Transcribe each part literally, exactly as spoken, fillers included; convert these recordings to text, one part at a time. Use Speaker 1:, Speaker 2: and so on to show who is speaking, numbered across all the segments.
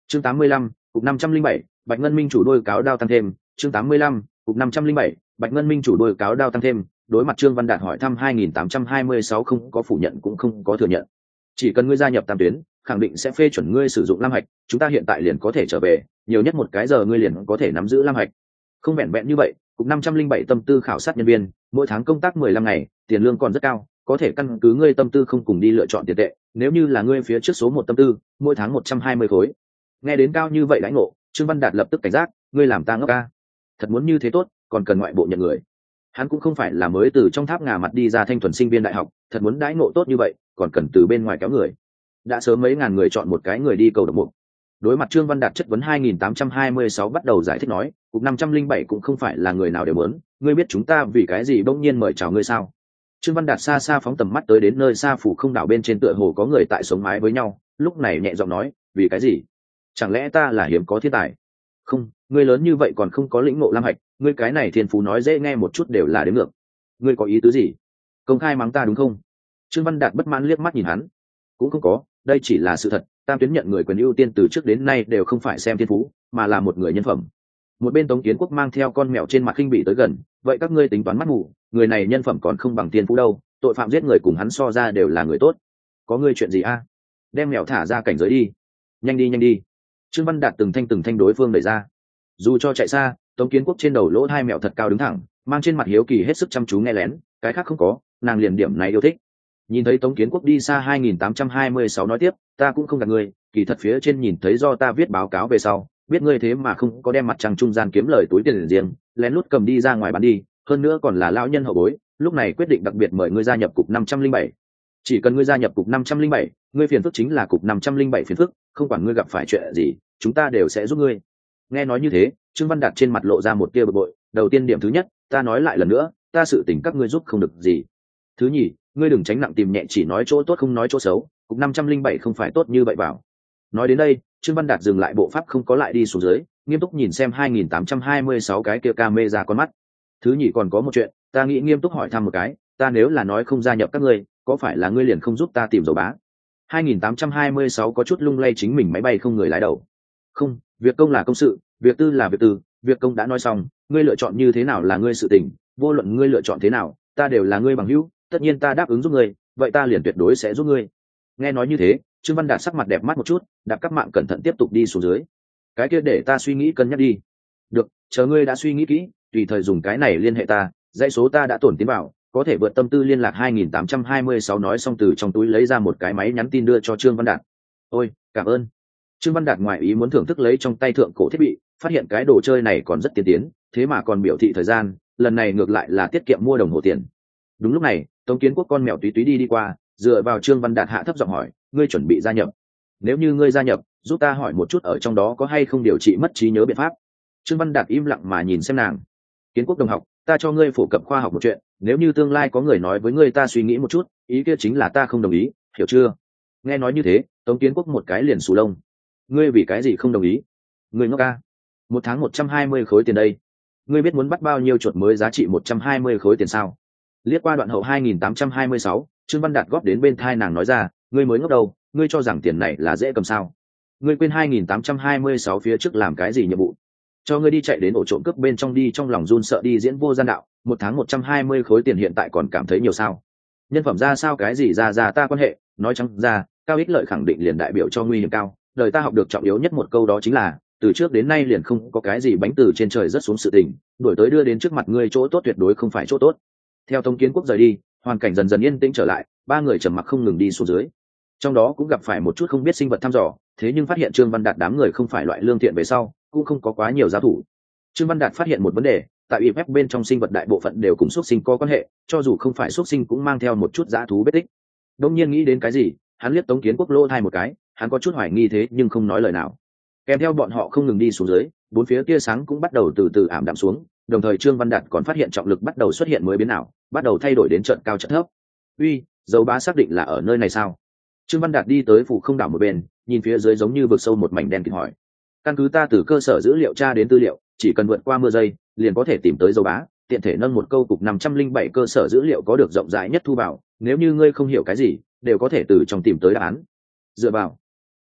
Speaker 1: chương tám mươi lăm, cục năm trăm linh bảy, Bạch Ngân Minh chủ đôi cáo đao tăng thêm. chương tám mươi lăm, cục năm trăm linh bảy, Bạch Ngân Minh chủ đôi cáo đao tăng thêm. Đối mặt Trương Văn Đạt hỏi thăm hai nghìn tám trăm hai mươi sáu không có phủ nhận cũng không có thừa nhận. Chỉ cần ngươi gia nhập tam tuyến, khẳng định sẽ phê chuẩn ngươi sử dụng lam hạch, chúng ta hiện tại liền có thể trở về, nhiều nhất một cái giờ ngươi liền có thể nắm giữ lam hạch. Không vẹn vẹn như vậy, cục năm trăm linh bảy tâm tư khảo sát nhân viên, mỗi tháng công tác mười lăm ngày, tiền lương còn rất cao, có thể căn cứ ngươi tâm tư không cùng đi lựa chọn tiền tệ, nếu như là ngươi phía trước số một tâm tư, mỗi tháng một trăm hai mươi khối. Nghe đến cao như vậy đãi ngộ, Trương Văn Đạt lập tức cảnh giác, ngươi làm ta ngốc ca. Thật muốn như thế tốt, còn cần ngoại bộ nhận người. Hắn cũng không phải là mới từ trong tháp ngà mặt đi ra thanh thuần sinh viên đại học, thật muốn đãi ngộ tốt như vậy, còn cần từ bên ngoài kéo người. Đã sớm mấy ngàn người chọn một cái người đi cầu độc mục. Đối mặt Trương Văn Đạt chất vấn hai nghìn tám trăm hai mươi sáu bắt đầu giải thích nói, cục năm trăm linh bảy cũng không phải là người nào đều muốn, ngươi biết chúng ta vì cái gì bỗng nhiên mời chào ngươi sao? Trương Văn Đạt xa xa phóng tầm mắt tới đến nơi xa phủ không đảo bên trên tựa hồ có người tại sống mái với nhau, lúc này nhẹ giọng nói, vì cái gì? Chẳng lẽ ta là hiếm có thiên tài? Không, ngươi lớn như vậy còn không có lĩnh ngộ lam hạch, ngươi cái này thiên phú nói dễ nghe một chút đều là đến ngược. Ngươi có ý tứ gì? Công khai mắng ta đúng không? Trương Văn Đạt bất mãn liếc mắt nhìn hắn. Cũng không có, đây chỉ là sự thật, tam tuyến nhận người quyền ưu tiên từ trước đến nay đều không phải xem thiên phú, mà là một người nhân phẩm. Một bên Tống Kiến Quốc mang theo con mèo trên mặt khinh bị tới gần, vậy các ngươi tính toán mắt mù, người này nhân phẩm còn không bằng tiên phú đâu, tội phạm giết người cùng hắn so ra đều là người tốt. Có ngươi chuyện gì a? Đem mèo thả ra cảnh giới đi. Nhanh đi nhanh đi. Trương Văn Đạt từng thanh từng thanh đối phương đẩy ra. Dù cho chạy xa, Tống Kiến Quốc trên đầu lỗ hai mèo thật cao đứng thẳng, mang trên mặt hiếu kỳ hết sức chăm chú nghe lén, cái khác không có, nàng liền điểm này yêu thích. Nhìn thấy Tống Kiến Quốc đi xa hai nghìn tám trăm hai mươi sáu nói tiếp, ta cũng không gạt ngươi, kỳ thật phía trên nhìn thấy do ta viết báo cáo về sau, biết ngươi thế mà không có đem mặt trăng trung gian kiếm lời túi tiền riêng, lén lút cầm đi ra ngoài bán đi, hơn nữa còn là lão nhân hậu bối, lúc này quyết định đặc biệt mời ngươi gia nhập cục năm trăm linh bảy. Chỉ cần ngươi gia nhập cục năm trăm linh bảy, ngươi phiền phức chính là cục năm trăm linh bảy phiền phức, không quản ngươi gặp phải chuyện gì, chúng ta đều sẽ giúp ngươi. Nghe nói như thế, Trương Văn Đạt trên mặt lộ ra một tia bực bội, đầu tiên điểm thứ nhất, ta nói lại lần nữa, ta sự tình các ngươi giúp không được gì. Thứ nhì, ngươi đừng tránh nặng tìm nhẹ, chỉ nói chỗ tốt không nói chỗ xấu, cục năm trăm linh bảy không phải tốt như vậy bảo. Nói đến đây, Trương Văn Đạt dừng lại bộ pháp không có lại đi xuống dưới, nghiêm túc nhìn xem hai nghìn tám trăm hai mươi sáu cái kia camera con mắt. Thứ nhì còn có một chuyện, ta nghĩ nghiêm túc hỏi thăm một cái, ta nếu là nói không gia nhập các ngươi, có phải là ngươi liền không giúp ta tìm dầu bá? hai nghìn tám trăm hai mươi sáu có chút lung lay chính mình máy bay không người lái đầu. Không, việc công là công sự, việc tư là việc tư, việc công đã nói xong, ngươi lựa chọn như thế nào là ngươi sự tình, vô luận ngươi lựa chọn thế nào, ta đều là ngươi bằng hữu, tất nhiên ta đáp ứng giúp ngươi, vậy ta liền tuyệt đối sẽ giúp ngươi. Nghe nói như thế, Trương Văn Đạt sắc mặt đẹp mắt một chút, đạp các mạng cẩn thận tiếp tục đi xuống dưới. Cái kia để ta suy nghĩ cân nhắc đi. Được, chờ ngươi đã suy nghĩ kỹ, tùy thời dùng cái này liên hệ ta, dãy số ta đã tổn tiến vào, có thể vượt tâm tư liên lạc hai nghìn tám trăm hai mươi sáu nói xong từ trong túi lấy ra một cái máy nhắn tin đưa cho Trương Văn Đạt. Ôi, cảm ơn. Trương Văn Đạt ngoại ý muốn thưởng thức lấy trong tay thượng cổ thiết bị, phát hiện cái đồ chơi này còn rất tiên tiến, thế mà còn biểu thị thời gian, lần này ngược lại là tiết kiệm mua đồng hồ tiền. Đúng lúc này, Tống Kiến Quốc con mèo túy túy đi đi qua, dựa vào Trương Văn Đạt hạ thấp giọng hỏi, ngươi chuẩn bị gia nhập? Nếu như ngươi gia nhập, giúp ta hỏi một chút ở trong đó có hay không điều trị mất trí nhớ biện pháp. Trương Văn Đạt im lặng mà nhìn xem nàng. Kiến Quốc đồng học, ta cho ngươi phổ cập khoa học một chuyện, nếu như tương lai có người nói với ngươi ta suy nghĩ một chút, ý kia chính là ta không đồng ý, hiểu chưa? Nghe nói như thế, Tống Kiến Quốc một cái liền sù lông. Ngươi vì cái gì không đồng ý? Ngươi ngốc ca. Một tháng một trăm hai mươi khối tiền đây. Ngươi biết muốn bắt bao nhiêu chuột mới giá trị một trăm hai mươi khối tiền sao? Liếc qua đoạn hậu hai nghìn tám trăm hai mươi sáu, Trương Văn Đạt góp đến bên thai nàng nói ra, ngươi mới ngốc đâu, ngươi cho rằng tiền này là dễ cầm sao? Ngươi quên hai nghìn tám trăm hai mươi sáu phía trước làm cái gì nhiệm vụ? Cho ngươi đi chạy đến ổ trộm cướp bên trong đi, trong lòng run sợ đi diễn vô gian đạo, một tháng một trăm hai mươi khối tiền hiện tại còn cảm thấy nhiều sao? Nhân phẩm ra sao cái gì ra ra ta quan hệ, nói trắng ra, cao ích lợi khẳng định liền đại biểu cho nguy hiểm cao, đời ta học được trọng yếu nhất một câu đó chính là, từ trước đến nay liền không có cái gì bánh từ trên trời rớt xuống sự tình, đuổi tới đưa đến trước mặt ngươi chỗ tốt tuyệt đối không phải chỗ tốt. Theo Tống Kiến Quốc rời đi, hoàn cảnh dần dần yên tĩnh trở lại, ba người trầm mặc không ngừng đi xuống dưới. Trong đó cũng gặp phải một chút không biết sinh vật thăm dò, thế nhưng phát hiện Trương Văn Đạt đám người không phải loại lương thiện về sau, cũng không có quá nhiều giao thủ. Trương Văn Đạt phát hiện một vấn đề, tại i pê e pê bên trong sinh vật đại bộ phận đều cùng xuất sinh có quan hệ, cho dù không phải xuất sinh cũng mang theo một chút dã thú vết tích. Đông nhiên nghĩ đến cái gì, hắn liếc Tống Kiến Quốc lỗ thai một cái, hắn có chút hoài nghi thế nhưng không nói lời nào. Kèm theo bọn họ không ngừng đi xuống dưới, bốn phía tia sáng cũng bắt đầu từ từ ảm đạm xuống, đồng thời Trương Văn Đạt còn phát hiện trọng lực bắt đầu xuất hiện mới biến ảo, bắt đầu thay đổi đến trận cao trận thấp. Uy, dấu bá xác định là ở nơi này sao? Trương Văn Đạt đi tới phủ không đảo một bên, nhìn phía dưới giống như vực sâu một mảnh đen kịt hỏi. Căn cứ ta từ cơ sở dữ liệu tra đến tư liệu, chỉ cần vượt qua mưa dây, liền có thể tìm tới dấu bá, tiện thể nâng một câu cục năm trăm linh bảy cơ sở dữ liệu có được rộng rãi nhất thu vào, nếu như ngươi không hiểu cái gì, đều có thể từ trong tìm tới đáp án. Dựa vào.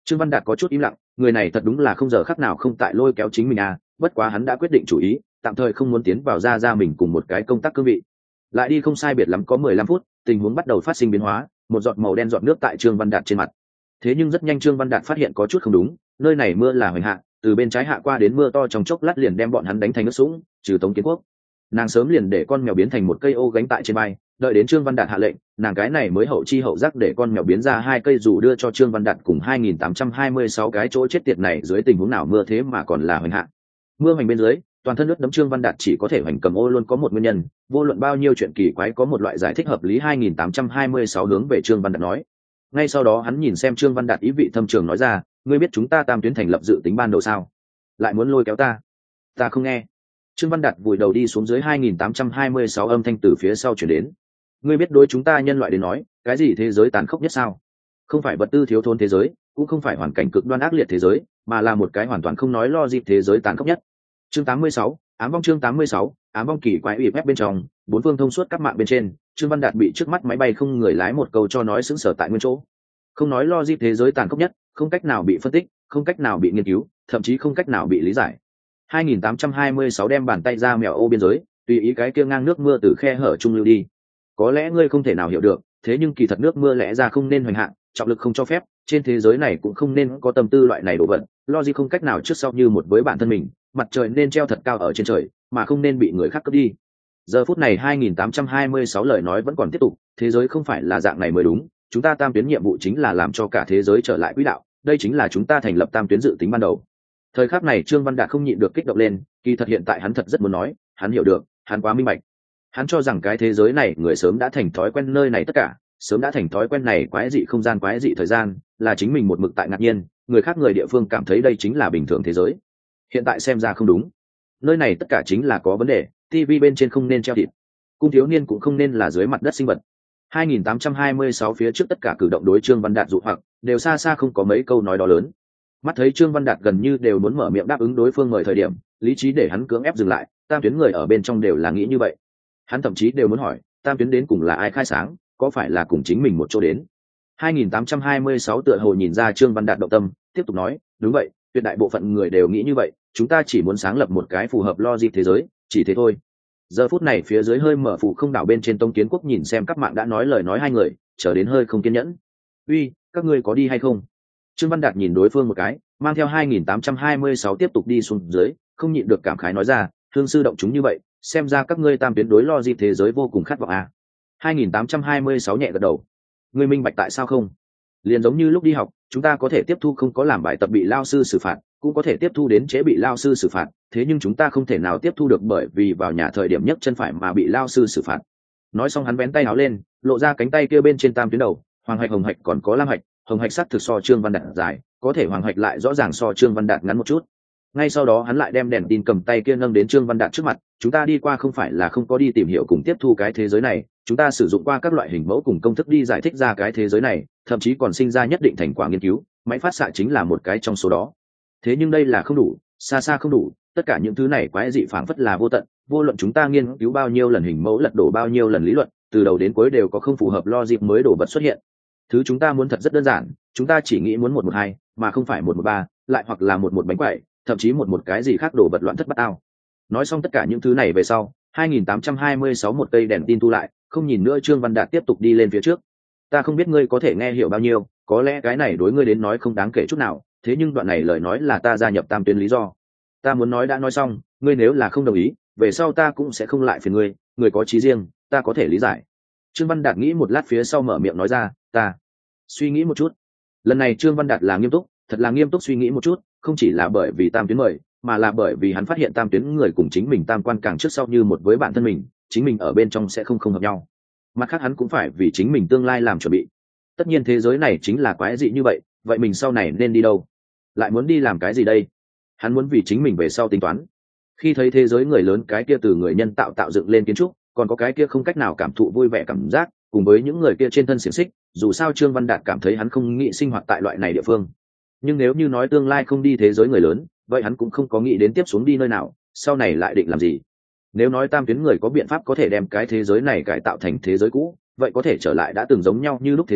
Speaker 1: Trương Văn Đạt có chút im lặng, người này thật đúng là không giờ khắc nào không tại lôi kéo chính mình à, bất quá hắn đã quyết định chủ ý, tạm thời không muốn tiến vào ra ra mình cùng một cái công tác cương vị. Lại đi không sai biệt lắm có mười lăm phút, tình huống bắt đầu phát sinh biến hóa, một giọt màu đen giọt nước tại Trương Văn Đạt trên mặt. Thế nhưng rất nhanh Trương Văn Đạt phát hiện có chút không đúng, nơi này mưa là hoành hạ, từ bên trái hạ qua đến mưa to trong chốc lát liền đem bọn hắn đánh thành nước sũng, trừ Tống Kiến Quốc. Nàng sớm liền để con mèo biến thành một cây ô gánh tại trên vai, đợi đến Trương Văn Đạt hạ lệnh, nàng cái này mới hậu chi hậu giác để con mèo biến ra hai cây dù đưa cho Trương Văn Đạt cùng hai nghìn tám trăm hai mươi sáu cái chỗ chết tiệt này dưới tình huống nào mưa thế mà còn là hoành hạ. Mưa hoành bên dưới, toàn thân nước đấm Trương Văn Đạt chỉ có thể hoành cầm ô luôn có một nguyên nhân, vô luận bao nhiêu chuyện kỳ quái có một loại giải thích hợp lý hai nghìn tám trăm hai mươi sáu hướng về Trương Văn Đạt nói. Ngay sau đó hắn nhìn xem Trương Văn Đạt ý vị thâm trường nói ra, ngươi biết chúng ta tam tuyến thành lập dự tính ban đầu sao? Lại muốn lôi kéo ta? Ta không nghe. Trương Văn Đạt vùi đầu đi xuống dưới hai nghìn tám trăm hai mươi sáu âm thanh từ phía sau chuyển đến. Ngươi biết đối chúng ta nhân loại đến nói, cái gì thế giới tàn khốc nhất sao? Không phải vật tư thiếu thốn thế giới, cũng không phải hoàn cảnh cực đoan ác liệt thế giới, mà là một cái hoàn toàn không nói lo dịp thế giới tàn khốc nhất. Chương tám mươi sáu, ám vong chương tám mươi sáu, ám vong kỳ quái ủy phép bên trong, bốn phương thông suốt các mạng bên trên, Trương Văn Đạt bị trước mắt máy bay không người lái một câu cho nói sững sờ tại nguyên chỗ. Không nói lo dịp thế giới tàn khốc nhất, không cách nào bị phân tích, không cách nào bị nghiên cứu, thậm chí không cách nào bị lý giải. hai nghìn tám trăm hai mươi sáu đem bàn tay ra mèo ô biên giới, tùy ý cái kia ngang nước mưa từ khe hở trung lưu đi. Có lẽ ngươi không thể nào hiểu được, thế nhưng kỳ thật nước mưa lẽ ra không nên hoành hạn, trọng lực không cho phép, trên thế giới này cũng không nên có tâm tư loại này đổ vật, logic không cách nào trước sau như một với bản thân mình, mặt trời nên treo thật cao ở trên trời, mà không nên bị người khác cướp đi. Giờ phút này hai nghìn tám trăm hai mươi sáu lời nói vẫn còn tiếp tục, thế giới không phải là dạng này mới đúng, chúng ta tam tuyến nhiệm vụ chính là làm cho cả thế giới trở lại quỹ đạo, đây chính là chúng ta thành lập tam tuyến dự tính ban đầu. Thời khắc này Trương Văn Đạt không nhịn được kích động lên, kỳ thật hiện tại hắn thật rất muốn nói, hắn hiểu được, hắn quá minh bạch. Hắn cho rằng cái thế giới này người sớm đã thành thói quen nơi này tất cả, sớm đã thành thói quen này quái dị không gian quái dị thời gian, là chính mình một mực tại ngạc nhiên, người khác người địa phương cảm thấy đây chính là bình thường thế giới. Hiện tại xem ra không đúng. Nơi này tất cả chính là có vấn đề, ti vi bên trên không nên treo thịt, cung thiếu niên cũng không nên là dưới mặt đất sinh vật. hai nghìn tám trăm hai mươi sáu phía trước tất cả cử động đối Trương Văn Đạt dụ hoặc, đều xa xa không có mấy câu nói đó lớn. Mắt thấy Trương Văn Đạt gần như đều muốn mở miệng đáp ứng đối phương mời thời điểm, lý trí để hắn cưỡng ép dừng lại, tam tuyến người ở bên trong đều là nghĩ như vậy. Hắn thậm chí đều muốn hỏi, tam tuyến đến cùng là ai khai sáng, có phải là cùng chính mình một chỗ đến. hai nghìn tám trăm hai mươi sáu tựa hồ nhìn ra Trương Văn Đạt động tâm, tiếp tục nói, đúng vậy, tuyệt đại bộ phận người đều nghĩ như vậy, chúng ta chỉ muốn sáng lập một cái phù hợp logic thế giới, chỉ thế thôi. Giờ phút này phía dưới hơi mở phủ không đảo bên trên Tông Kiến Quốc nhìn xem các mạng đã nói lời nói hai người, trở đến hơi không kiên nhẫn. Uy, các ngươi có đi hay không? Trương Văn Đạt nhìn đối phương một cái, mang theo hai nghìn tám trăm hai mươi sáu tiếp tục đi xuống dưới, không nhịn được cảm khái nói ra, thương sư động chúng như vậy, xem ra các ngươi tam tuyến đối lo dịp thế giới vô cùng khát vọng à. hai nghìn tám trăm hai mươi sáu nhẹ gật đầu. Ngươi minh bạch tại sao không? Liền giống như lúc đi học, chúng ta có thể tiếp thu không có làm bài tập bị lao sư xử phạt, cũng có thể tiếp thu đến trễ bị lao sư xử phạt, thế nhưng chúng ta không thể nào tiếp thu được bởi vì vào nhà thời điểm nhấc chân phải mà bị lao sư xử phạt. Nói xong hắn vén tay áo lên, lộ ra cánh tay kia bên trên tam tuyến đầu, hoàng hạch hồng hạch còn có lam hạch, hồng hạch sắc thực so Trương Văn Đạt dài, có thể hoàng hạch lại rõ ràng so Trương Văn Đạt ngắn một chút. Ngay sau đó hắn lại đem đèn tin cầm tay kia nâng đến Trương Văn Đạt trước mặt, chúng ta đi qua không phải là không có đi tìm hiểu cùng tiếp thu cái thế giới này, chúng ta sử dụng qua các loại hình mẫu cùng công thức đi giải thích ra cái thế giới này, thậm chí còn sinh ra nhất định thành quả nghiên cứu, máy phát xạ chính là một cái trong số đó. Thế nhưng đây là không đủ, xa xa không đủ, tất cả những thứ này quái dị phảng phất là vô tận, vô luận chúng ta nghiên cứu bao nhiêu lần hình mẫu lật đổ bao nhiêu lần lý luận, từ đầu đến cuối đều có không phù hợp logic mới đổ vật xuất hiện. Thứ chúng ta muốn thật rất đơn giản, chúng ta chỉ nghĩ muốn một một hai, mà không phải một một ba, lại hoặc là một một bánh quẩy, thậm chí một một cái gì khác đổ vật loạn thất bát ao. Nói xong tất cả những thứ này về sau, hai nghìn tám trăm hai mươi sáu một cây đèn tin thu lại, không nhìn nữa Trương Văn Đạt tiếp tục đi lên phía trước. Ta không biết ngươi có thể nghe hiểu bao nhiêu, có lẽ cái này đối ngươi đến nói không đáng kể chút nào, thế nhưng đoạn này lời nói là ta gia nhập tam tuyến lý do. Ta muốn nói đã nói xong, ngươi nếu là không đồng ý, về sau ta cũng sẽ không lại phiền ngươi, người có chí riêng, ta có thể lý giải. Trương Văn Đạt nghĩ một lát phía sau mở miệng nói ra, ta suy nghĩ một chút. Lần này Trương Văn Đạt là nghiêm túc, thật là nghiêm túc suy nghĩ một chút, không chỉ là bởi vì tam tuyến mời, mà là bởi vì hắn phát hiện tam tuyến người cùng chính mình tam quan càng trước sau như một với bản thân mình, chính mình ở bên trong sẽ không không hợp nhau. Mặt khác hắn cũng phải vì chính mình tương lai làm chuẩn bị. Tất nhiên thế giới này chính là quái dị như vậy, vậy mình sau này nên đi đâu? Lại muốn đi làm cái gì đây? Hắn muốn vì chính mình về sau tính toán. Khi thấy thế giới người lớn cái kia từ người nhân tạo tạo dựng lên kiến trúc, còn có cái kia không cách nào cảm thụ vui vẻ cảm giác, cùng với những người kia trên thân xiềng xích, dù sao Trương Văn Đạt cảm thấy hắn không nghĩ sinh hoạt tại loại này địa phương. Nhưng nếu như nói tương lai không đi thế giới người lớn, vậy hắn cũng không có nghĩ đến tiếp xuống đi nơi nào, sau này lại định làm gì. Nếu nói tam tuyến người có biện pháp có thể đem cái thế giới này cải tạo thành thế giới cũ, vậy có thể trở lại đã từng giống nhau như lúc thế giới,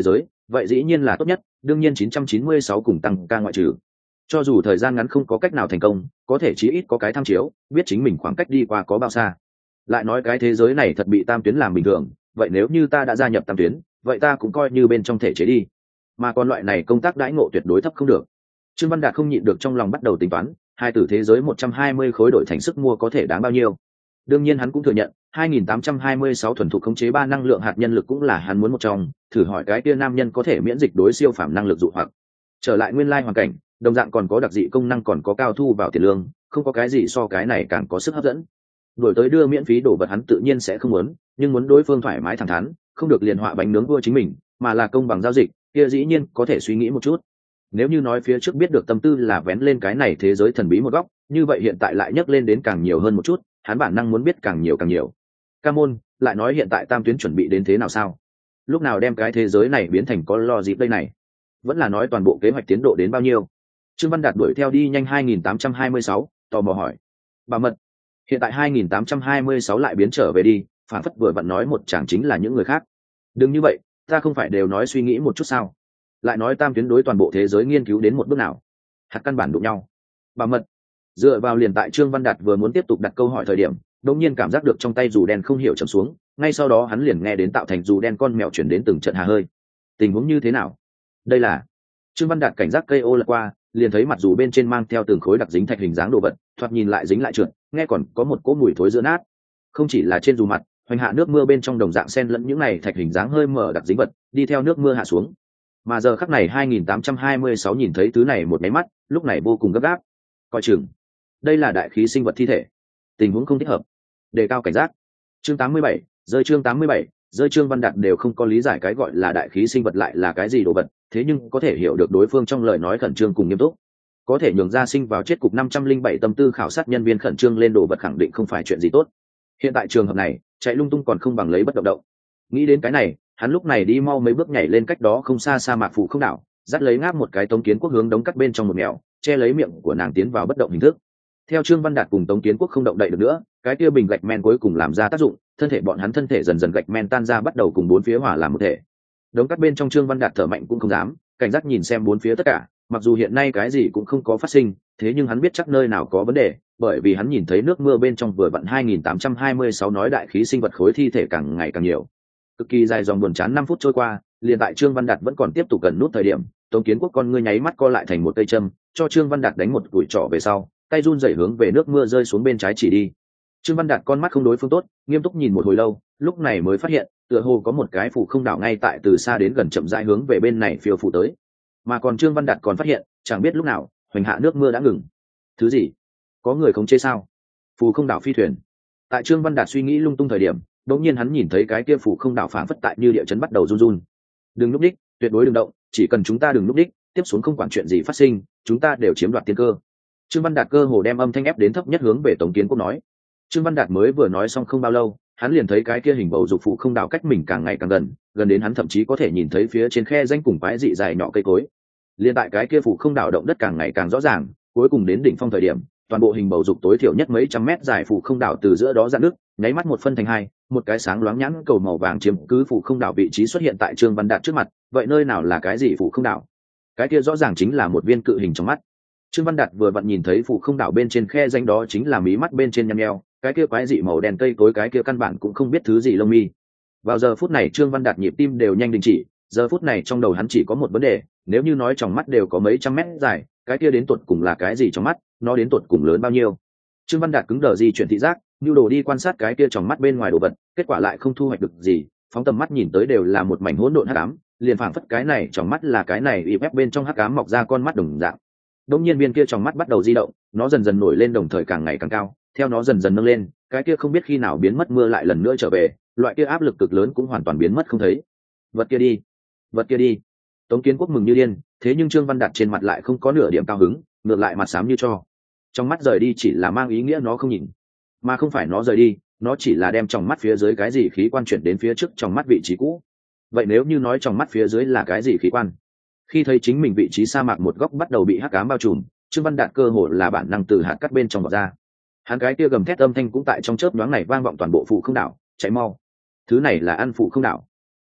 Speaker 1: vậy dĩ nhiên là tốt nhất, đương nhiên chín trăm chín mươi sáu cùng tăng ca ngoại trừ. Cho dù thời gian ngắn không có cách nào thành công, có thể chí ít có cái tham chiếu, biết chính mình khoảng cách đi qua có bao xa. Lại nói cái thế giới này thật bị tam tuyến làm bình thường, vậy nếu như ta đã gia nhập tam tuyến, vậy ta cũng coi như bên trong thể chế đi. Mà còn loại này công tác đãi ngộ tuyệt đối thấp không được. Trương Văn Đạt không nhịn được trong lòng bắt đầu tính toán, hai tử thế giới một trăm hai mươi khối đổi thành sức mua có thể đáng bao nhiêu. Đương nhiên hắn cũng thừa nhận, hai nghìn tám trăm hai mươi sáu thuần thục khống chế ba năng lượng hạt nhân lực cũng là hắn muốn một trong, thử hỏi cái kia nam nhân có thể miễn dịch đối siêu phàm năng lực dụ hoặc. Trở lại nguyên lai hoàn cảnh, đồng dạng còn có đặc dị công năng, còn có cao thu vào tiền lương, không có cái gì so cái này càng có sức hấp dẫn. Đổi tới đưa miễn phí đổ vật hắn tự nhiên sẽ không muốn, nhưng muốn đối phương thoải mái thẳng thắn, không được liền họa bánh nướng vua chính mình, mà là công bằng giao dịch, kia dĩ nhiên có thể suy nghĩ một chút. Nếu như nói phía trước biết được tâm tư là vén lên cái này thế giới thần bí một góc, như vậy hiện tại lại nhấc lên đến càng nhiều hơn một chút, hắn bản năng muốn biết càng nhiều càng nhiều. Ca môn, lại nói hiện tại tam tuyến chuẩn bị đến thế nào sao? Lúc nào đem cái thế giới này biến thành có lo dịp đây này? Vẫn là nói toàn bộ kế hoạch tiến độ đến bao nhiêu? Trương Văn Đạt đuổi theo đi nhanh hai nghìn tám trăm hai mươi sáu, tò mò hỏi. Bảo mật. Hiện tại hai nghìn tám trăm hai mươi sáu lại biến trở về đi, phản phất vừa vặn nói một chẳng chính là những người khác. Đừng như vậy, ta không phải đều nói suy nghĩ một chút sao? Lại nói tam tuyến đối toàn bộ thế giới nghiên cứu đến một bước nào? Hạt căn bản đụng nhau. Bảo mật. Dựa vào liền tại Trương Văn Đạt vừa muốn tiếp tục đặt câu hỏi thời điểm, đột nhiên cảm giác được trong tay dù đen không hiểu trầm xuống, ngay sau đó hắn liền nghe đến tạo thành dù đen con mèo chuyển đến từng trận hà hơi. Tình huống như thế nào? Đây là Trương Văn Đạt cảnh giác cây ô lật qua, liền thấy mặt dù bên trên mang theo từng khối đặc dính thạch hình dáng đồ vật, thoạt nhìn lại dính lại trượt, nghe còn có một cỗ mùi thối giữa nát. Không chỉ là trên dù mặt, hoành hạ nước mưa bên trong đồng dạng xen lẫn những này thạch hình dáng hơi mở đặc dính vật, đi theo nước mưa hạ xuống. Mà giờ khắc này hai nghìn tám trăm hai mươi sáu nhìn thấy thứ này một máy mắt, lúc này vô cùng gấp gáp. Coi chừng, đây là đại khí sinh vật thi thể, tình huống không thích hợp, đề cao cảnh giác. Chương tám mươi bảy, rơi chương tám mươi bảy, rơi Trương Văn Đạt đều không có lý giải cái gọi là đại khí sinh vật lại là cái gì đồ vật, thế nhưng có thể hiểu được đối phương trong lời nói khẩn trương cùng nghiêm túc, có thể nhường ra sinh vào chết cục năm trăm linh bảy tâm tư khảo sát nhân viên khẩn trương lên đồ vật khẳng định không phải chuyện gì tốt. Hiện tại trường hợp này, chạy lung tung còn không bằng lấy bất động động. Nghĩ đến cái này, hắn lúc này đi mau mấy bước nhảy lên cách đó không xa sa mạc phụ không đảo, dắt lấy ngáp một cái Tống Kiến Quốc hướng đống cắt bên trong một mèo, che lấy miệng của nàng tiến vào bất động hình thức. Theo Trương Văn Đạt cùng Tống Kiến Quốc không động đậy được nữa, cái kia bình gạch men cuối cùng làm ra tác dụng, thân thể bọn hắn thân thể dần dần gạch men tan ra, bắt đầu cùng bốn phía hòa làm một thể. Đống cắt bên trong Trương Văn Đạt thở mạnh cũng không dám, cảnh giác nhìn xem bốn phía tất cả, mặc dù hiện nay cái gì cũng không có phát sinh, thế nhưng hắn biết chắc nơi nào có vấn đề, bởi vì hắn nhìn thấy nước mưa bên trong vừa vặn hai nghìn tám trăm hai mươi sáu nói đại khí sinh vật khối thi thể càng ngày càng nhiều. Cực kỳ dài dòng buồn chán năm phút trôi qua, liền tại Trương Văn Đạt vẫn còn tiếp tục gần nút thời điểm, Tống Kiến Quốc con ngươi nháy mắt co lại thành một cây châm, cho Trương Văn Đạt đánh một cùi trỏ về sau, tay run rẩy hướng về nước mưa rơi xuống bên trái chỉ đi. Trương Văn Đạt con mắt không đối phương tốt, nghiêm túc nhìn một hồi lâu, lúc này mới phát hiện, tựa hồ có một cái phủ không đảo ngay tại từ xa đến gần chậm rãi hướng về bên này phiêu phù tới. Mà còn Trương Văn Đạt còn phát hiện, chẳng biết lúc nào, hoành hạ nước mưa đã ngừng. Thứ gì? Có người khống chế sao? Phù không đảo phi thuyền. Tại Trương Văn Đạt suy nghĩ lung tung thời điểm, đột nhiên hắn nhìn thấy cái kia phủ không đảo phảng phất tại như địa chấn bắt đầu run run. Đừng lúc đích, tuyệt đối đừng động, chỉ cần chúng ta đừng lúc đích, tiếp xuống không quản chuyện gì phát sinh, chúng ta đều chiếm đoạt tiên cơ. Trương Văn Đạt cơ hồ đem âm thanh ép đến thấp nhất hướng về Tống Kiến Quốc nói. Trương Văn Đạt mới vừa nói xong không bao lâu, hắn liền thấy cái kia hình bầu dục phụ không đảo cách mình càng ngày càng gần, gần đến hắn thậm chí có thể nhìn thấy phía trên khe danh cùng quái dị dài nhỏ cây cối. Liên tại cái kia phụ không đảo động đất càng ngày càng rõ ràng, cuối cùng đến đỉnh phong thời điểm, toàn bộ hình bầu dục tối thiểu nhất mấy trăm mét dài phụ không đảo từ giữa đó dạn nước, nháy mắt một phân thành hai, một cái sáng loáng nhãn cầu màu vàng chiếm cứ phụ không đảo vị trí xuất hiện tại Trương Văn Đạt trước mặt. Vậy nơi nào là cái gì phụ không đảo? Cái kia rõ ràng chính là một viên cự hình trong mắt. Trương Văn Đạt vừa vặn nhìn thấy phụ không đảo bên trên khe danh đó chính là mí mắt bên trên nhăn nheo, cái kia quái dị màu đen cây cối, cái kia căn bản cũng không biết thứ gì lông mi. Vào giờ phút này Trương Văn Đạt nhịp tim đều nhanh đình chỉ, giờ phút này trong đầu hắn chỉ có một vấn đề, nếu như nói trong mắt đều có mấy trăm mét dài, cái kia đến tuột cùng là cái gì trong mắt, nó đến tuột cùng lớn bao nhiêu? Trương Văn Đạt cứng đờ di chuyển thị giác, nhu đồ đi quan sát cái kia trong mắt bên ngoài đồ vật, kết quả lại không thu hoạch được gì, phóng tầm mắt nhìn tới đều là một mảnh hỗn độn hắc ám, liền phảng phất cái này trong mắt là cái này y ép bên trong hắc ám mọc ra con mắt đồng dạng. Đống nhiên viên kia trong mắt bắt đầu di động, nó dần dần nổi lên đồng thời càng ngày càng cao, theo nó dần dần nâng lên, cái kia không biết khi nào biến mất mưa lại lần nữa trở về, loại kia áp lực cực lớn cũng hoàn toàn biến mất không thấy. Vật kia đi, vật kia đi. Tống Kiến Quốc mừng như điên, thế nhưng Trương Văn Đạt trên mặt lại không có nửa điểm cao hứng, ngược lại mặt xám như tro. Trong mắt rời đi chỉ là mang ý nghĩa nó không nhìn, mà không phải nó rời đi, nó chỉ là đem trong mắt phía dưới cái gì khí quan chuyển đến phía trước trong mắt vị trí cũ. Vậy nếu như nói trong mắt phía dưới là cái gì khí quan? Khi thấy chính mình vị trí sa mạc một góc bắt đầu bị hắc ám bao trùm, Trương Văn Đạt cơ hồ là bản năng từ hạt cắt bên trong vọt ra. Hắn cái kia gầm thét âm thanh cũng tại trong chớp nhoáng này vang vọng toàn bộ phụ không đảo, cháy mau. Thứ này là ăn phụ không đảo.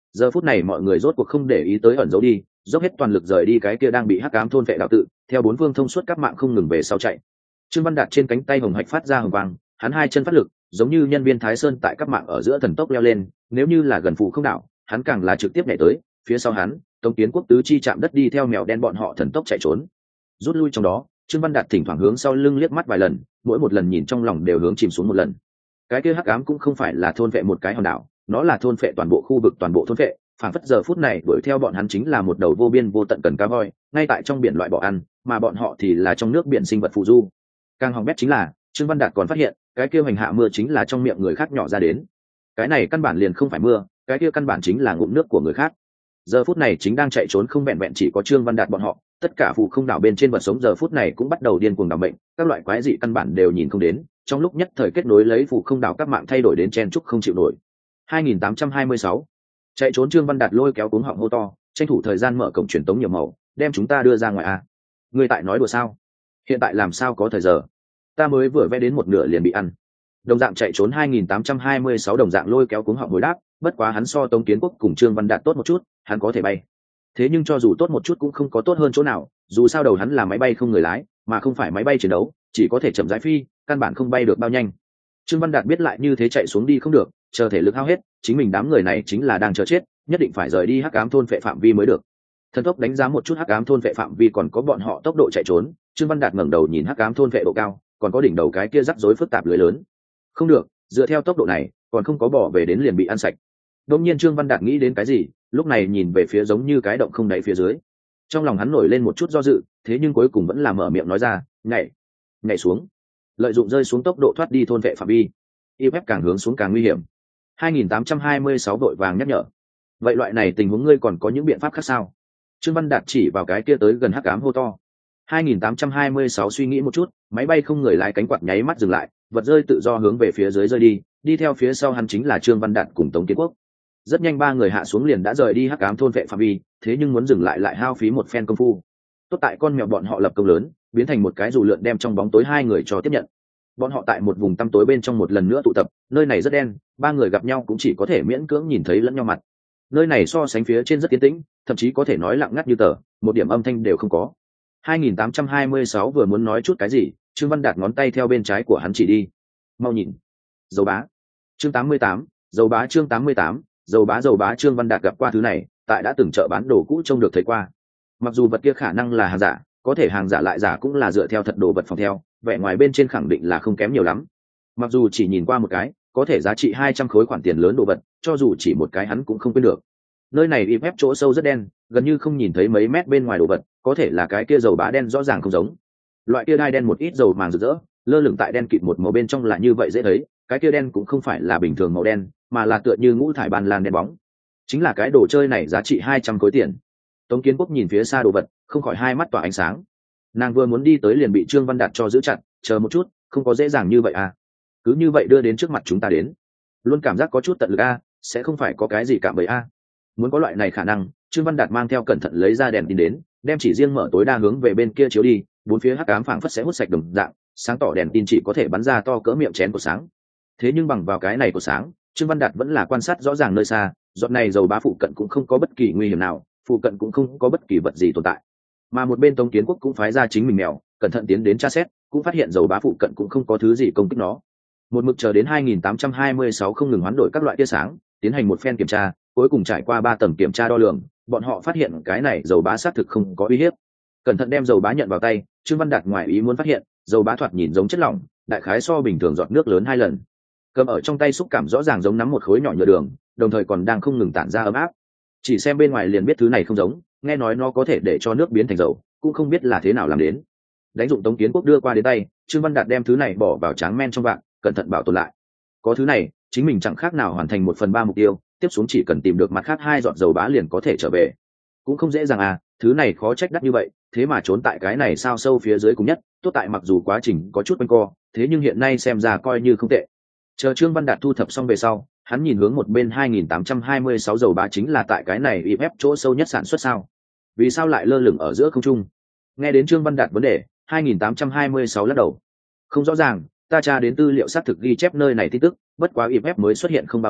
Speaker 1: Giờ phút này mọi người rốt cuộc không để ý tới ẩn giấu đi, dốc hết toàn lực rời đi cái kia đang bị hắc ám thôn vệ đạo tự, theo bốn phương thông suốt các mạng không ngừng về sau chạy. Trương Văn Đạt trên cánh tay hồng hạch phát ra hồng vàng, hắn hai chân phát lực, giống như nhân viên Thái Sơn tại các mạng ở giữa thần tốc leo lên, nếu như là gần phụ không đảo, hắn càng là trực tiếp nhảy tới, phía sau hắn, Tống Kiến Quốc tứ chi chạm đất đi theo mèo đen bọn họ thần tốc chạy trốn. Rút lui trong đó, Trương Văn Đạt thỉnh thoảng hướng sau lưng liếc mắt vài lần, mỗi một lần nhìn trong lòng đều hướng chìm xuống một lần. Cái kia hắc ám cũng không phải là thôn vệ một cái hòn đảo, nó là thôn vệ toàn bộ khu vực, toàn bộ thôn vệ, phản phất giờ phút này đuổi theo bọn hắn chính là một đầu vô biên vô tận cần cá voi, ngay tại trong biển loại bỏ ăn, mà bọn họ thì là trong nước biển sinh vật phù du. Càng hỏng bét chính là, Trương Văn Đạt còn phát hiện, cái kia hành hạ mưa chính là trong miệng người khác nhỏ ra đến. Cái này căn bản liền không phải mưa, cái kia căn bản chính là ngụm nước của người khác. Giờ phút này chính đang chạy trốn không vẹn vẹn chỉ có Trương Văn Đạt bọn họ, tất cả phù không đảo bên trên vật sống giờ phút này cũng bắt đầu điên cuồng đảm bệnh, các loại quái dị căn bản đều nhìn không đến, trong lúc nhất thời kết nối lấy phù không đảo các mạng thay đổi đến chen chúc không chịu nổi. hai nghìn tám trăm hai mươi sáu chạy trốn Trương Văn Đạt lôi kéo cuống họng hô to, tranh thủ thời gian mở cổng truyền tống nhiều màu, đem chúng ta đưa ra ngoài a. Người tại nói đùa sao? Hiện tại làm sao có thời giờ? Ta mới vừa vẽ đến một nửa liền bị ăn. Đồng dạng chạy trốn hai nghìn tám trăm hai mươi sáu đồng dạng lôi kéo cuống họng hồi đáp, bất quá hắn so Tống Kiến Quốc cùng Trương Văn Đạt tốt một chút, hắn có thể bay. Thế nhưng cho dù tốt một chút cũng không có tốt hơn chỗ nào, dù sao đầu hắn là máy bay không người lái, mà không phải máy bay chiến đấu, chỉ có thể chậm rãi phi, căn bản không bay được bao nhanh. Trương Văn Đạt biết lại như thế chạy xuống đi không được, chờ thể lực hao hết, chính mình đám người này chính là đang chờ chết, nhất định phải rời đi hắc ám thôn vệ phạm vi mới được. Thần tốc đánh giá một chút hắc ám thôn vệ phạm vi còn có bọn họ tốc độ chạy trốn, Trương Văn Đạt ngẩng đầu nhìn hắc ám thôn vệ độ cao, còn có đỉnh đầu cái kia rắc rối phức tạp lưới lớn. Không được, dựa theo tốc độ này, còn không có bỏ về đến liền bị ăn sạch. Đột nhiên Trương Văn Đạt nghĩ đến cái gì, lúc này nhìn về phía giống như cái động không đáy phía dưới. Trong lòng hắn nổi lên một chút do dự, thế nhưng cuối cùng vẫn là mở miệng nói ra, nhảy, nhảy xuống. Lợi dụng rơi xuống tốc độ thoát đi thôn vệ phạm vi, i ép càng hướng xuống càng nguy hiểm. hai nghìn tám trăm hai mươi sáu vội vàng nhắc nhở. Vậy loại này tình huống ngươi còn có những biện pháp khác sao? Trương Văn Đạt chỉ vào cái kia tới gần hắc ám hô to. hai nghìn tám trăm hai mươi sáu suy nghĩ một chút, máy bay không người lái cánh quạt nháy mắt dừng lại, vật rơi tự do hướng về phía dưới rơi đi, đi theo phía sau hắn chính là Trương Văn Đạt cùng Tống Kiến Quốc. Rất nhanh ba người hạ xuống liền đã rời đi hắc ám thôn vệ phạm vi, thế nhưng muốn dừng lại lại hao phí một phen công phu. Tốt tại con mèo bọn họ lập công lớn, biến thành một cái dù lượn đem trong bóng tối hai người cho tiếp nhận. Bọn họ tại một vùng tăm tối bên trong một lần nữa tụ tập, nơi này rất đen, ba người gặp nhau cũng chỉ có thể miễn cưỡng nhìn thấy lẫn nhau mặt. Nơi này so sánh phía trên rất yên tĩnh, thậm chí có thể nói lặng ngắt như tờ, một điểm âm thanh đều không có. hai nghìn tám trăm hai mươi sáu vừa muốn nói chút cái gì, Trương Văn Đạt ngón tay theo bên trái của hắn chỉ đi. Mau nhìn. Dầu bá. Chương tám mươi tám, dầu bá chương tám mươi tám, dầu bá dầu bá Trương Văn Đạt gặp qua thứ này, tại đã từng chợ bán đồ cũ trông được thấy qua. Mặc dù vật kia khả năng là hàng giả, có thể hàng giả lại giả cũng là dựa theo thật đồ vật phòng theo, vẻ ngoài bên trên khẳng định là không kém nhiều lắm. Mặc dù chỉ nhìn qua một cái, có thể giá trị hai trăm khối khoản tiền lớn đồ vật, cho dù chỉ một cái hắn cũng không quên được. Nơi này im ép chỗ sâu rất đen, gần như không nhìn thấy mấy mét bên ngoài đồ vật, có thể là cái kia dầu bá đen rõ ràng không giống. Loại kia đai đen một ít dầu màng rực rỡ, lơ lửng tại đen kịt một màu bên trong là như vậy dễ thấy, cái kia đen cũng không phải là bình thường màu đen, mà là tựa như ngũ thải ban lan đen bóng. Chính là cái đồ chơi này giá trị hai trăm khối tiền. Tống Kiến Quốc nhìn phía xa đồ vật, không khỏi hai mắt tỏa ánh sáng. Nàng vừa muốn đi tới liền bị Trương Văn Đạt cho giữ chặt, chờ một chút, không có dễ dàng như vậy à? Cứ như vậy đưa đến trước mặt chúng ta đến. Luôn cảm giác có chút tận lực a, sẽ không phải có cái gì cạm bẫy a. Muốn có loại này khả năng, Trương Văn Đạt mang theo cẩn thận lấy ra đèn tin đến, đem chỉ riêng mở tối đa hướng về bên kia chiếu đi, bốn phía hắc ám phảng phất sẽ hút sạch đồng dạng, sáng tỏ đèn tin chỉ có thể bắn ra to cỡ miệng chén của sáng. Thế nhưng bằng vào cái này của sáng, Trương Văn Đạt vẫn là quan sát rõ ràng nơi xa, giọt này dầu bá phụ cận cũng không có bất kỳ nguy hiểm nào, phụ cận cũng không có bất kỳ vật gì tồn tại. Mà một bên Tống Kiến Quốc cũng phái ra chính mình mèo, cẩn thận tiến đến tra xét, cũng phát hiện dầu bá phụ cận cũng không có thứ gì công kích nó. Một mực chờ đến hai nghìn tám trăm hai mươi sáu không ngừng hoán đổi các loại tia sáng, tiến hành một phen kiểm tra, cuối cùng trải qua ba tầng kiểm tra đo lường, bọn họ phát hiện cái này dầu bá xác thực không có uy hiếp. Cẩn thận đem dầu bá nhận vào tay, Trương Văn Đạt ngoài ý muốn phát hiện, dầu bá thoạt nhìn giống chất lỏng, đại khái so bình thường giọt nước lớn hai lần. Cầm ở trong tay xúc cảm rõ ràng giống nắm một khối nhỏ nhựa đường, đồng thời còn đang không ngừng tản ra ấm áp. Chỉ xem bên ngoài liền biết thứ này không giống, nghe nói nó có thể để cho nước biến thành dầu, cũng không biết là thế nào làm đến. Đánh dụng Tống Kiến Quốc đưa qua đến tay, Trương Văn Đạt đem thứ này bỏ vào tráng men trong vạc, cẩn thận bảo tồn lại. Có thứ này, chính mình chẳng khác nào hoàn thành một phần ba mục tiêu, tiếp xuống chỉ cần tìm được mặt khác hai giọt dầu bá liền có thể trở về. Cũng không dễ dàng à, thứ này khó trách đắt như vậy, thế mà trốn tại cái này sao sâu phía dưới cùng nhất, tốt tại mặc dù quá trình có chút quanh co, thế nhưng hiện nay xem ra coi như không tệ. Chờ Trương Văn Đạt thu thập xong về sau, hắn nhìn hướng một bên hai nghìn tám trăm hai mươi sáu dầu bá chính là tại cái này i ép chỗ sâu nhất sản xuất sao? Vì sao lại lơ lửng ở giữa không trung? Nghe đến Trương Văn Đạt vấn đề, hai nghìn tám trăm hai mươi sáu lắc đầu. Không rõ ràng, ta tra đến tư liệu xác thực ghi chép nơi này tin tức, bất quá i ép mới xuất hiện không bao lâu,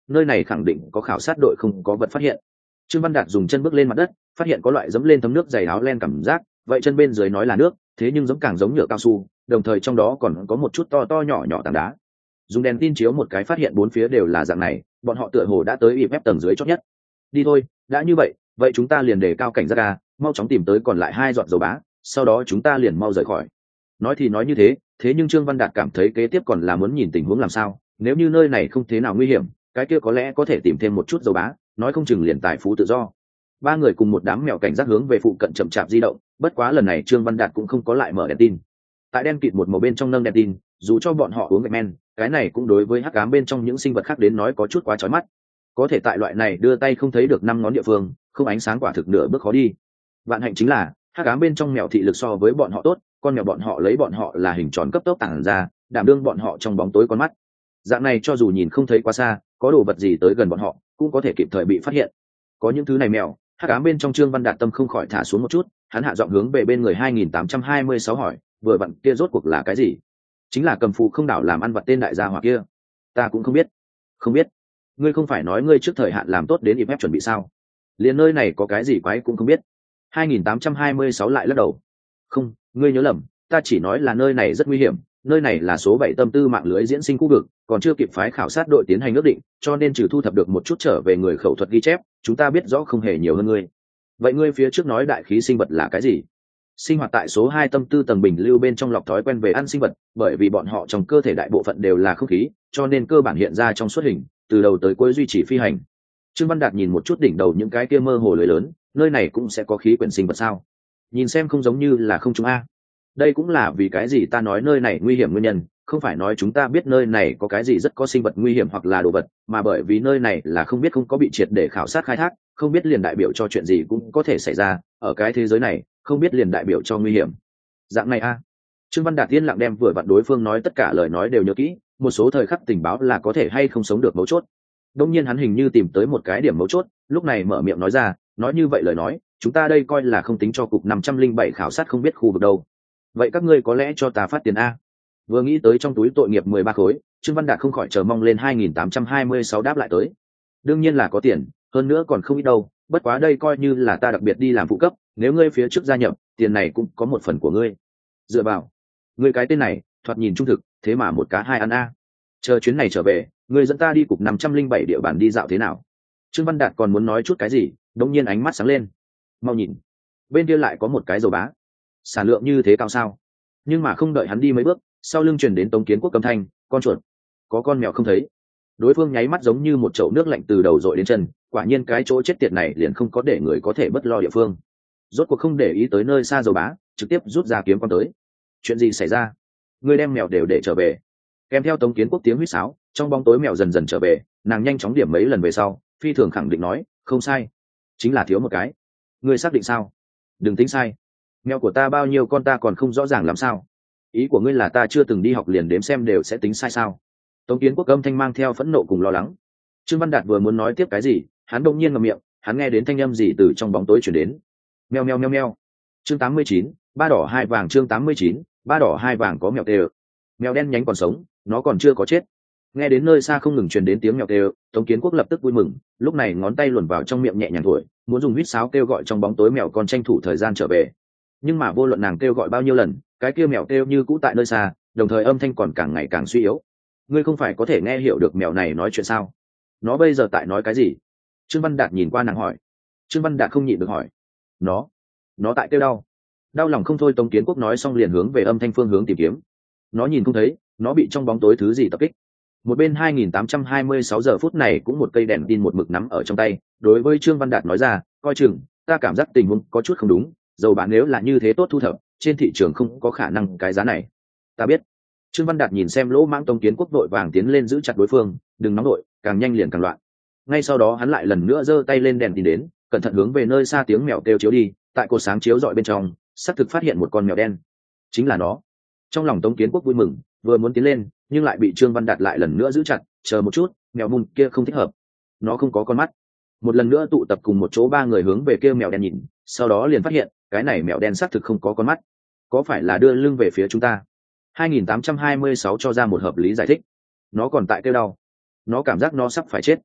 Speaker 1: nơi này khẳng định có khảo sát đội không có vật phát hiện. Trương Văn Đạt dùng chân bước lên mặt đất, phát hiện có loại dẫm lên thấm nước dày áo len cảm giác, vậy chân bên dưới nói là nước, thế nhưng giống càng giống nhựa cao su, đồng thời trong đó còn có một chút to to nhỏ nhỏ tảng đá. Dùng đèn tin chiếu một cái phát hiện bốn phía đều là dạng này, bọn họ tựa hồ đã tới ép ép tầng dưới chót nhất. Đi thôi, đã như vậy, vậy chúng ta liền đề cao cảnh giác ra, mau chóng tìm tới còn lại hai giọt dầu bá, sau đó chúng ta liền mau rời khỏi. Nói thì nói như thế, thế nhưng Trương Văn Đạt cảm thấy kế tiếp còn là muốn nhìn tình huống làm sao, nếu như nơi này không thế nào nguy hiểm, cái kia có lẽ có thể tìm thêm một chút dầu bá, nói không chừng liền tài phú tự do. Ba người cùng một đám mèo cảnh giác hướng về phụ cận chậm chạp di động, bất quá lần này Trương Văn Đạt cũng không có lại mở đèn tin. Tại đen kịt một màu bên trong nâng đèn tin, dù cho bọn họ uống gạch men, cái này cũng đối với hắc ám bên trong những sinh vật khác đến nói có chút quá chói mắt. Có thể tại loại này đưa tay không thấy được năm ngón địa phương, không ánh sáng quả thực nửa bước khó đi. Vạn hạnh chính là hắc ám bên trong mèo thị lực so với bọn họ tốt, con mèo bọn họ lấy bọn họ là hình tròn cấp tốc tản ra, đảm đương bọn họ trong bóng tối con mắt. Dạng này cho dù nhìn không thấy quá xa, có đồ vật gì tới gần bọn họ cũng có thể kịp thời bị phát hiện. Có những thứ này mèo, hắc ám bên trong Trương Văn Đạt tâm không khỏi thả xuống một chút, hắn hạ giọng hướng về bên người hai nghìn tám trăm hai mươi sáu hỏi, vừa vặn kia rốt cuộc là cái gì? Chính là cầm phù không đảo làm ăn vặt tên đại gia hỏa kia. Ta cũng không biết. Không biết? Ngươi không phải nói ngươi trước thời hạn làm tốt đến ép ép chuẩn bị sao? Liền nơi này có cái gì quái cũng không biết. hai nghìn tám trăm hai mươi sáu lại lắc đầu. Không, ngươi nhớ lầm, ta chỉ nói là nơi này rất nguy hiểm, nơi này là số bảy tâm tư mạng lưới diễn sinh khu vực, còn chưa kịp phái khảo sát đội tiến hành ước định, cho nên trừ thu thập được một chút trở về người khẩu thuật ghi chép, chúng ta biết rõ không hề nhiều hơn ngươi. Vậy ngươi phía trước nói đại khí sinh vật là cái gì? Sinh hoạt tại số hai tâm tư tầng bình lưu bên trong lọc thói quen về ăn sinh vật, bởi vì bọn họ trong cơ thể đại bộ phận đều là không khí, cho nên cơ bản hiện ra trong suốt hình, từ đầu tới cuối duy trì phi hành. Trương Văn Đạt nhìn một chút đỉnh đầu những cái kia mơ hồ lưới lớn, nơi này cũng sẽ có khí quyển sinh vật sao? Nhìn xem không giống như là không chúng a. Đây cũng là vì cái gì ta nói nơi này nguy hiểm nguyên nhân, không phải nói chúng ta biết nơi này có cái gì rất có sinh vật nguy hiểm hoặc là đồ vật, mà bởi vì nơi này là không biết không có bị triệt để khảo sát khai thác, không biết liền đại biểu cho chuyện gì cũng có thể xảy ra, ở cái thế giới này, không biết liền đại biểu cho nguy hiểm. Dạng này a. Trương Văn Đạt tiên lặng đem vừa vặn đối phương nói tất cả lời nói đều nhớ kỹ, một số thời khắc tình báo là có thể hay không sống được mấu chốt. Đông nhiên hắn hình như tìm tới một cái điểm mấu chốt, lúc này mở miệng nói ra, nói như vậy lời nói, chúng ta đây coi là không tính cho cục năm trăm linh bảy khảo sát không biết khu vực đâu. Vậy các ngươi có lẽ cho ta phát tiền a? Vừa nghĩ tới trong túi tội nghiệp mười ba khối, Trương Văn Đạt không khỏi chờ mong lên hai nghìn tám trăm hai mươi sáu đáp lại tới. Đương nhiên là có tiền, hơn nữa còn không ít đâu, bất quá đây coi như là ta đặc biệt đi làm phụ cấp, nếu ngươi phía trước gia nhập, tiền này cũng có một phần của ngươi. Dựa vào, ngươi cái tên này, thoạt nhìn trung thực, thế mà một cá hai ăn a. Chờ chuyến này trở về, ngươi dẫn ta đi cục năm trăm linh bảy địa bàn đi dạo thế nào? Trương Văn Đạt còn muốn nói chút cái gì, đống nhiên ánh mắt sáng lên. Mau nhìn, bên kia lại có một cái dầu bá. Sản lượng như thế cao sao? Nhưng mà không đợi hắn đi mấy bước, sau lưng truyền đến Tống Kiến Quốc âm thanh, con chuột, có con mèo không thấy. Đối phương nháy mắt giống như một chậu nước lạnh từ đầu dội đến chân, quả nhiên cái chỗ chết tiệt này liền không có để người có thể bất lo địa phương. Rốt cuộc không để ý tới nơi xa dầu bá, trực tiếp rút ra kiếm con tới. Chuyện gì xảy ra? Ngươi đem mèo đều để trở về. Kèm theo Tống Kiến Quốc tiếng huýt sáo, trong bóng tối mèo dần dần trở về, nàng nhanh chóng điểm mấy lần về sau, phi thường khẳng định nói, không sai, chính là thiếu một cái. Ngươi xác định sao? Đừng tính sai. Mèo của ta bao nhiêu con ta còn không rõ ràng làm sao? Ý của ngươi là ta chưa từng đi học liền đếm xem đều sẽ tính sai sao? Tống Kiến Quốc âm thanh mang theo phẫn nộ cùng lo lắng. Trương Văn Đạt vừa muốn nói tiếp cái gì, hắn đột nhiên ngậm miệng, hắn nghe đến thanh âm gì từ trong bóng tối truyền đến. Meo meo meo meo. Chương tám mươi chín, ba đỏ hai vàng chương tám mươi chín, ba đỏ hai vàng có mèo tê. Mèo đen nhánh còn sống, nó còn chưa có chết. Nghe đến nơi xa không ngừng truyền đến tiếng mèo tê, Tống Kiến Quốc lập tức vui mừng, lúc này ngón tay luồn vào trong miệng nhẹ nhàng thổi, muốn dùng huýt sáo kêu gọi trong bóng tối mèo con tranh thủ thời gian trở về. Nhưng mà vô luận nàng kêu gọi bao nhiêu lần, cái kia mèo kêu như cũ tại nơi xa, đồng thời âm thanh còn càng ngày càng suy yếu. Ngươi không phải có thể nghe hiểu được mèo này nói chuyện sao? Nó bây giờ tại nói cái gì? Trương Văn Đạt nhìn qua nàng hỏi. Trương Văn Đạt không nhịn được hỏi. Nó, nó tại kêu đau. Đau lòng không thôi. Tống Kiến Quốc nói xong liền hướng về âm thanh phương hướng tìm kiếm. Nó nhìn không thấy, nó bị trong bóng tối thứ gì tập kích. Một bên hai nghìn tám trăm hai mươi sáu giờ phút này cũng một cây đèn tin một mực nắm ở trong tay, đối với Trương Văn Đạt nói ra, coi chừng, ta cảm giác tình huống có chút không đúng, dầu bán nếu là như thế tốt thu thập, trên thị trường không có khả năng cái giá này. Ta biết. Trương Văn Đạt nhìn xem lỗ mãng Tống Kiến Quốc vội vàng tiến lên giữ chặt đối phương, đừng nóng đội, càng nhanh liền càng loạn. Ngay sau đó hắn lại lần nữa giơ tay lên đèn tin đến, cẩn thận hướng về nơi xa tiếng mèo kêu chiếu đi, tại cột sáng chiếu rọi bên trong, xác thực phát hiện một con mèo đen. Chính là nó. Trong lòng Tống Kiến Quốc vui mừng, vừa muốn tiến lên, nhưng lại bị Trương Văn Đạt lại lần nữa giữ chặt, chờ một chút, mèo mùng kia không thích hợp. Nó không có con mắt. Một lần nữa tụ tập cùng một chỗ ba người hướng về kia mèo đen nhìn, sau đó liền phát hiện, cái này mèo đen xác thực không có con mắt. Có phải là đưa lưng về phía chúng ta? hai nghìn tám trăm hai mươi sáu cho ra một hợp lý giải thích. Nó còn tại kêu đau. Nó cảm giác nó sắp phải chết.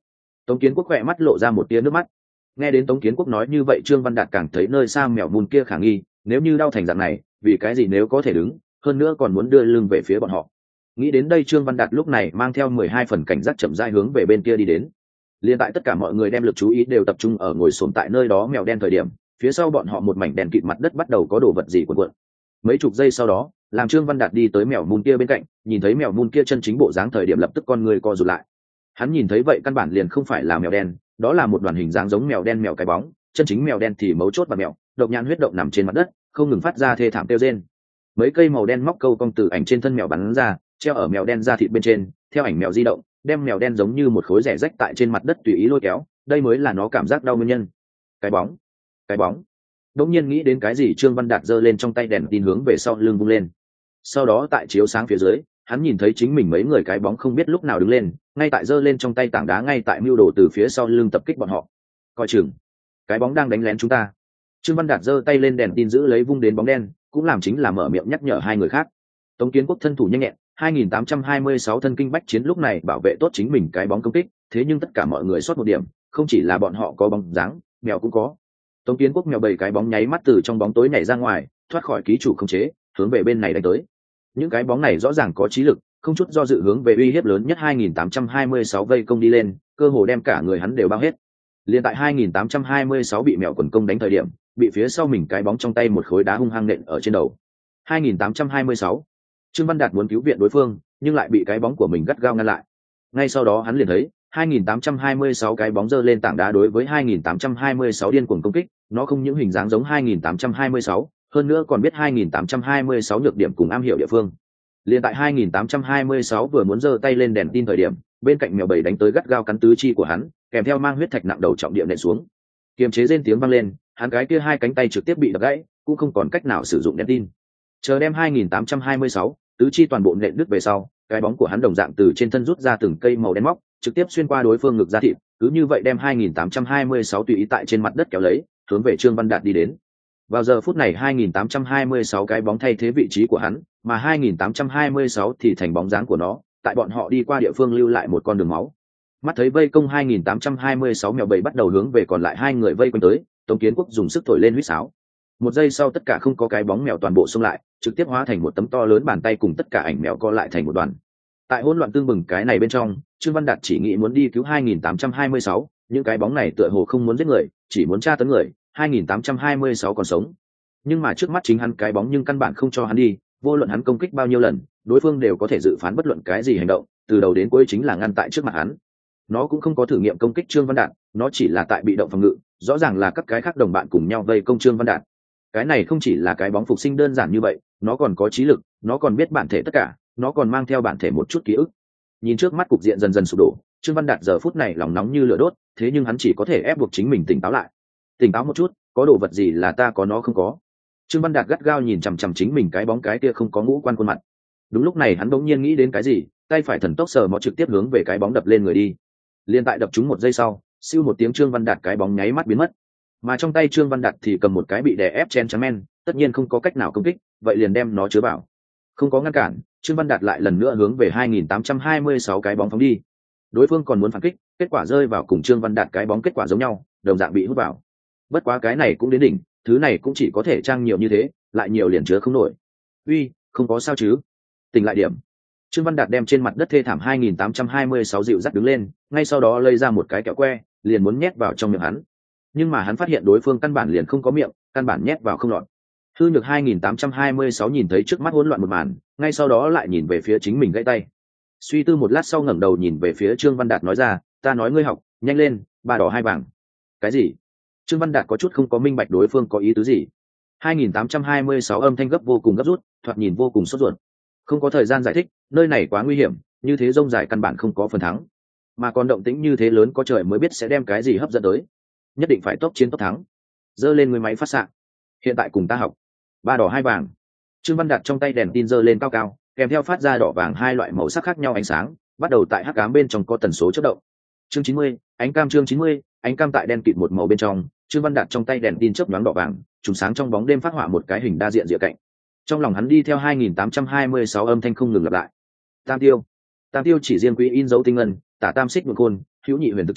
Speaker 1: Tống Kiến Quốc khỏe mắt lộ ra một tia nước mắt. Nghe đến Tống Kiến Quốc nói như vậy, Trương Văn Đạt càng thấy nơi xa mèo mùn kia khả nghi, nếu như đau thành dạng này, vì cái gì nếu có thể đứng, hơn nữa còn muốn đưa lưng về phía bọn họ. Nghĩ đến đây, Trương Văn Đạt lúc này mang theo mười hai phần cảnh giác chậm rãi hướng về bên kia đi đến. Liên tại tất cả mọi người đem lực chú ý đều tập trung ở ngồi xổm tại nơi đó mèo đen thời điểm, phía sau bọn họ một mảnh đèn kịt mặt đất bắt đầu có đồ vật gì cuộn cuộn. Mấy chục giây sau đó, làm Trương Văn Đạt đi tới mèo mùn kia bên cạnh, nhìn thấy mèo mùn kia chân chính bộ dáng thời điểm, lập tức con người co rụt lại. Hắn nhìn thấy vậy căn bản liền không phải là mèo đen, đó là một đoàn hình dáng giống mèo đen mèo cái bóng, chân chính mèo đen thì mấu chốt và mèo độc nhãn huyết động nằm trên mặt đất, không ngừng phát ra thê thảm kêu rên. Mấy cây màu đen móc câu cong từ ảnh trên thân mèo bắn ra, treo ở mèo đen da thịt bên trên, theo ảnh mèo di động, đem mèo đen giống như một khối rẻ rách tại trên mặt đất tùy ý lôi kéo, đây mới là nó cảm giác đau nguyên nhân. Cái bóng, cái bóng. Đột nhiên nghĩ đến cái gì, Trương Văn Đạt giơ lên trong tay đèn tin hướng về sau lưng vung lên. Sau đó tại chiếu sáng phía dưới, hắn nhìn thấy chính mình mấy người cái bóng không biết lúc nào đứng lên, ngay tại giơ lên trong tay tảng đá, ngay tại mưu đồ từ phía sau lưng tập kích bọn họ. Coi chừng, cái bóng đang đánh lén chúng ta. Trương Văn Đạt giơ tay lên đèn tin giữ lấy vung đến bóng đen, cũng làm chính là mở miệng nhắc nhở hai người khác. Tống Kiến Quốc thân thủ nhanh nhẹn, hai nghìn tám trăm hai mươi sáu thân kinh bách chiến lúc này bảo vệ tốt chính mình cái bóng công kích, thế nhưng tất cả mọi người sót một điểm, không chỉ là bọn họ có bóng dáng, mèo cũng có. Tống Kiến Quốc mèo bảy cái bóng nháy mắt từ trong bóng tối nhảy ra ngoài, thoát khỏi ký chủ khống chế, hướng về bên này đánh tới. Những cái bóng này rõ ràng có trí lực, không chút do dự hướng về uy hiếp lớn nhất hai nghìn tám trăm hai mươi sáu vây công đi lên, cơ hồ đem cả người hắn đều bao hết. Liên tại hai nghìn tám trăm hai mươi sáu bị mèo quần công đánh thời điểm, bị phía sau mình cái bóng trong tay một khối đá hung hăng nện ở trên đầu. hai nghìn tám trăm hai mươi sáu. Trương Văn Đạt muốn cứu viện đối phương, nhưng lại bị cái bóng của mình gắt gao ngăn lại. Ngay sau đó hắn liền thấy hai nghìn tám trăm hai mươi sáu cái bóng giơ lên tảng đá đối với hai nghìn tám trăm hai mươi sáu điên cuồng công kích, nó không những hình dáng giống hai nghìn tám trăm hai mươi sáu, hơn nữa còn biết hai nghìn tám trăm hai mươi sáu nhược điểm cùng am hiểu địa phương. Liên tại hai nghìn tám trăm hai mươi sáu vừa muốn giơ tay lên đèn tin thời điểm, bên cạnh mèo bảy đánh tới gắt gao cắn tứ chi của hắn, kèm theo mang huyết thạch nặng đầu trọng địa nện xuống. Kiềm chế rên tiếng vang lên, hắn cái kia hai cánh tay trực tiếp bị đập gãy, cũng không còn cách nào sử dụng đèn tin. Chờ đem hai nghìn tám trăm hai mươi sáu tứ chi toàn bộ nện đứt về sau, cái bóng của hắn đồng dạng từ trên thân rút ra từng cây màu đen móc, trực tiếp xuyên qua đối phương ngực ra thịt, cứ như vậy đem hai nghìn tám trăm hai mươi sáu tùy ý tại trên mặt đất kéo lấy, hướng về Trương Văn Đạt đi đến. Vào giờ phút này hai nghìn tám trăm hai mươi sáu cái bóng thay thế vị trí của hắn, mà hai nghìn tám trăm hai mươi sáu thì thành bóng dáng của nó, tại bọn họ đi qua địa phương lưu lại một con đường máu. Mắt thấy vây công hai nghìn tám trăm hai mươi sáu mèo bầy bắt đầu hướng về còn lại hai người vây quanh tới, Tống Kiến Quốc dùng sức thổi lên huýt sáo. Một giây sau tất cả không có cái bóng mèo toàn bộ xông lại, trực tiếp hóa thành một tấm to lớn bàn tay cùng tất cả ảnh mèo co lại thành một đoàn. Tại hỗn loạn tương bừng cái này bên trong, Trương Văn Đạt chỉ nghĩ muốn đi cứu hai nghìn tám trăm hai mươi sáu, những cái bóng này tựa hồ không muốn giết người, chỉ muốn tra tấn người, hai nghìn tám trăm hai mươi sáu còn sống. Nhưng mà trước mắt chính hắn cái bóng nhưng căn bản không cho hắn đi, vô luận hắn công kích bao nhiêu lần, đối phương đều có thể dự phán bất luận cái gì hành động, từ đầu đến cuối chính là ngăn tại trước mặt hắn. Nó cũng không có thử nghiệm công kích Trương Văn Đạt, nó chỉ là tại bị động phòng ngự, rõ ràng là các cái khác đồng bạn cùng nhau vây công Trương Văn Đạt. Cái này không chỉ là cái bóng phục sinh đơn giản như vậy, nó còn có trí lực, nó còn biết bản thể tất cả, nó còn mang theo bản thể một chút ký ức. Nhìn trước mắt cục diện dần dần sụp đổ, Trương Văn Đạt giờ phút này lòng nóng như lửa đốt, thế nhưng hắn chỉ có thể ép buộc chính mình tỉnh táo lại. Tỉnh táo một chút, có đồ vật gì là ta có nó không có. Trương Văn Đạt gắt gao nhìn chằm chằm chính mình cái bóng cái kia không có ngũ quan khuôn mặt. Đúng lúc này hắn bỗng nhiên nghĩ đến cái gì, tay phải thần tốc sờ mó trực tiếp hướng về cái bóng đập lên người đi. Liên tại đập trúng một giây sau, siêu một tiếng, Trương Văn Đạt cái bóng nháy mắt biến mất. Mà trong tay Trương Văn Đạt thì cầm một cái bị đè ép chen trắng men, tất nhiên không có cách nào công kích, vậy liền đem nó chứa vào. Không có ngăn cản, Trương Văn Đạt lại lần nữa hướng về hai nghìn tám trăm hai mươi sáu cái bóng phóng đi. Đối phương còn muốn phản kích, kết quả rơi vào cùng Trương Văn Đạt cái bóng kết quả giống nhau, đồng dạng bị hút vào. Bất quá cái này cũng đến đỉnh, thứ này cũng chỉ có thể trang nhiều như thế, lại nhiều liền chứa không nổi. Uy, không có sao chứ? Tỉnh lại điểm. Trương Văn Đạt đem trên mặt đất thê thảm hai nghìn tám trăm hai mươi sáu dịu dắt đứng lên, ngay sau đó lấy ra một cái kẹo que, liền muốn nhét vào trong miệng hắn. Nhưng mà hắn phát hiện đối phương căn bản liền không có miệng, căn bản nhét vào không lọt. Hư Nhược hai nghìn tám trăm hai mươi sáu nhìn thấy trước mắt hỗn loạn một màn, ngay sau đó lại nhìn về phía chính mình gãy tay. Suy tư một lát sau ngẩng đầu nhìn về phía Trương Văn Đạt nói ra, ta nói ngươi học, nhanh lên, ba đỏ hai vàng. Cái gì? Trương Văn Đạt có chút không có minh bạch đối phương có ý tứ gì. hai nghìn tám trăm hai mươi sáu âm thanh gấp vô cùng gấp rút, thoạt nhìn vô cùng sốt ruột. Không có thời gian giải thích, nơi này quá nguy hiểm, như thế rông dài căn bản không có phần thắng. Mà còn động tĩnh như thế lớn có trời mới biết sẽ đem cái gì hấp dẫn tới. Nhất định phải tốc chiến tốc thắng. Giơ lên người máy phát xạ. Hiện tại cùng ta học. Ba đỏ hai vàng. Trương Văn Đạt trong tay đèn tin giơ lên cao cao, kèm theo phát ra đỏ vàng hai loại màu sắc khác nhau ánh sáng, bắt đầu tại hắc ám bên trong có tần số chớp động. Chương chín mươi, ánh cam. Chương chín mươi, ánh cam. Tại đen kịt một màu bên trong, Trương Văn Đạt trong tay đèn tin chớp nhoáng đỏ vàng, trùng sáng trong bóng đêm phát họa một cái hình đa diện rìa cạnh. Trong lòng hắn đi theo hai nghìn tám trăm hai mươi sáu âm thanh không ngừng lặp lại. Tam tiêu. Tam tiêu chỉ riêng quý in dấu tinh ngân, tả tam xích một khôn, hữu nhị huyền thực trần,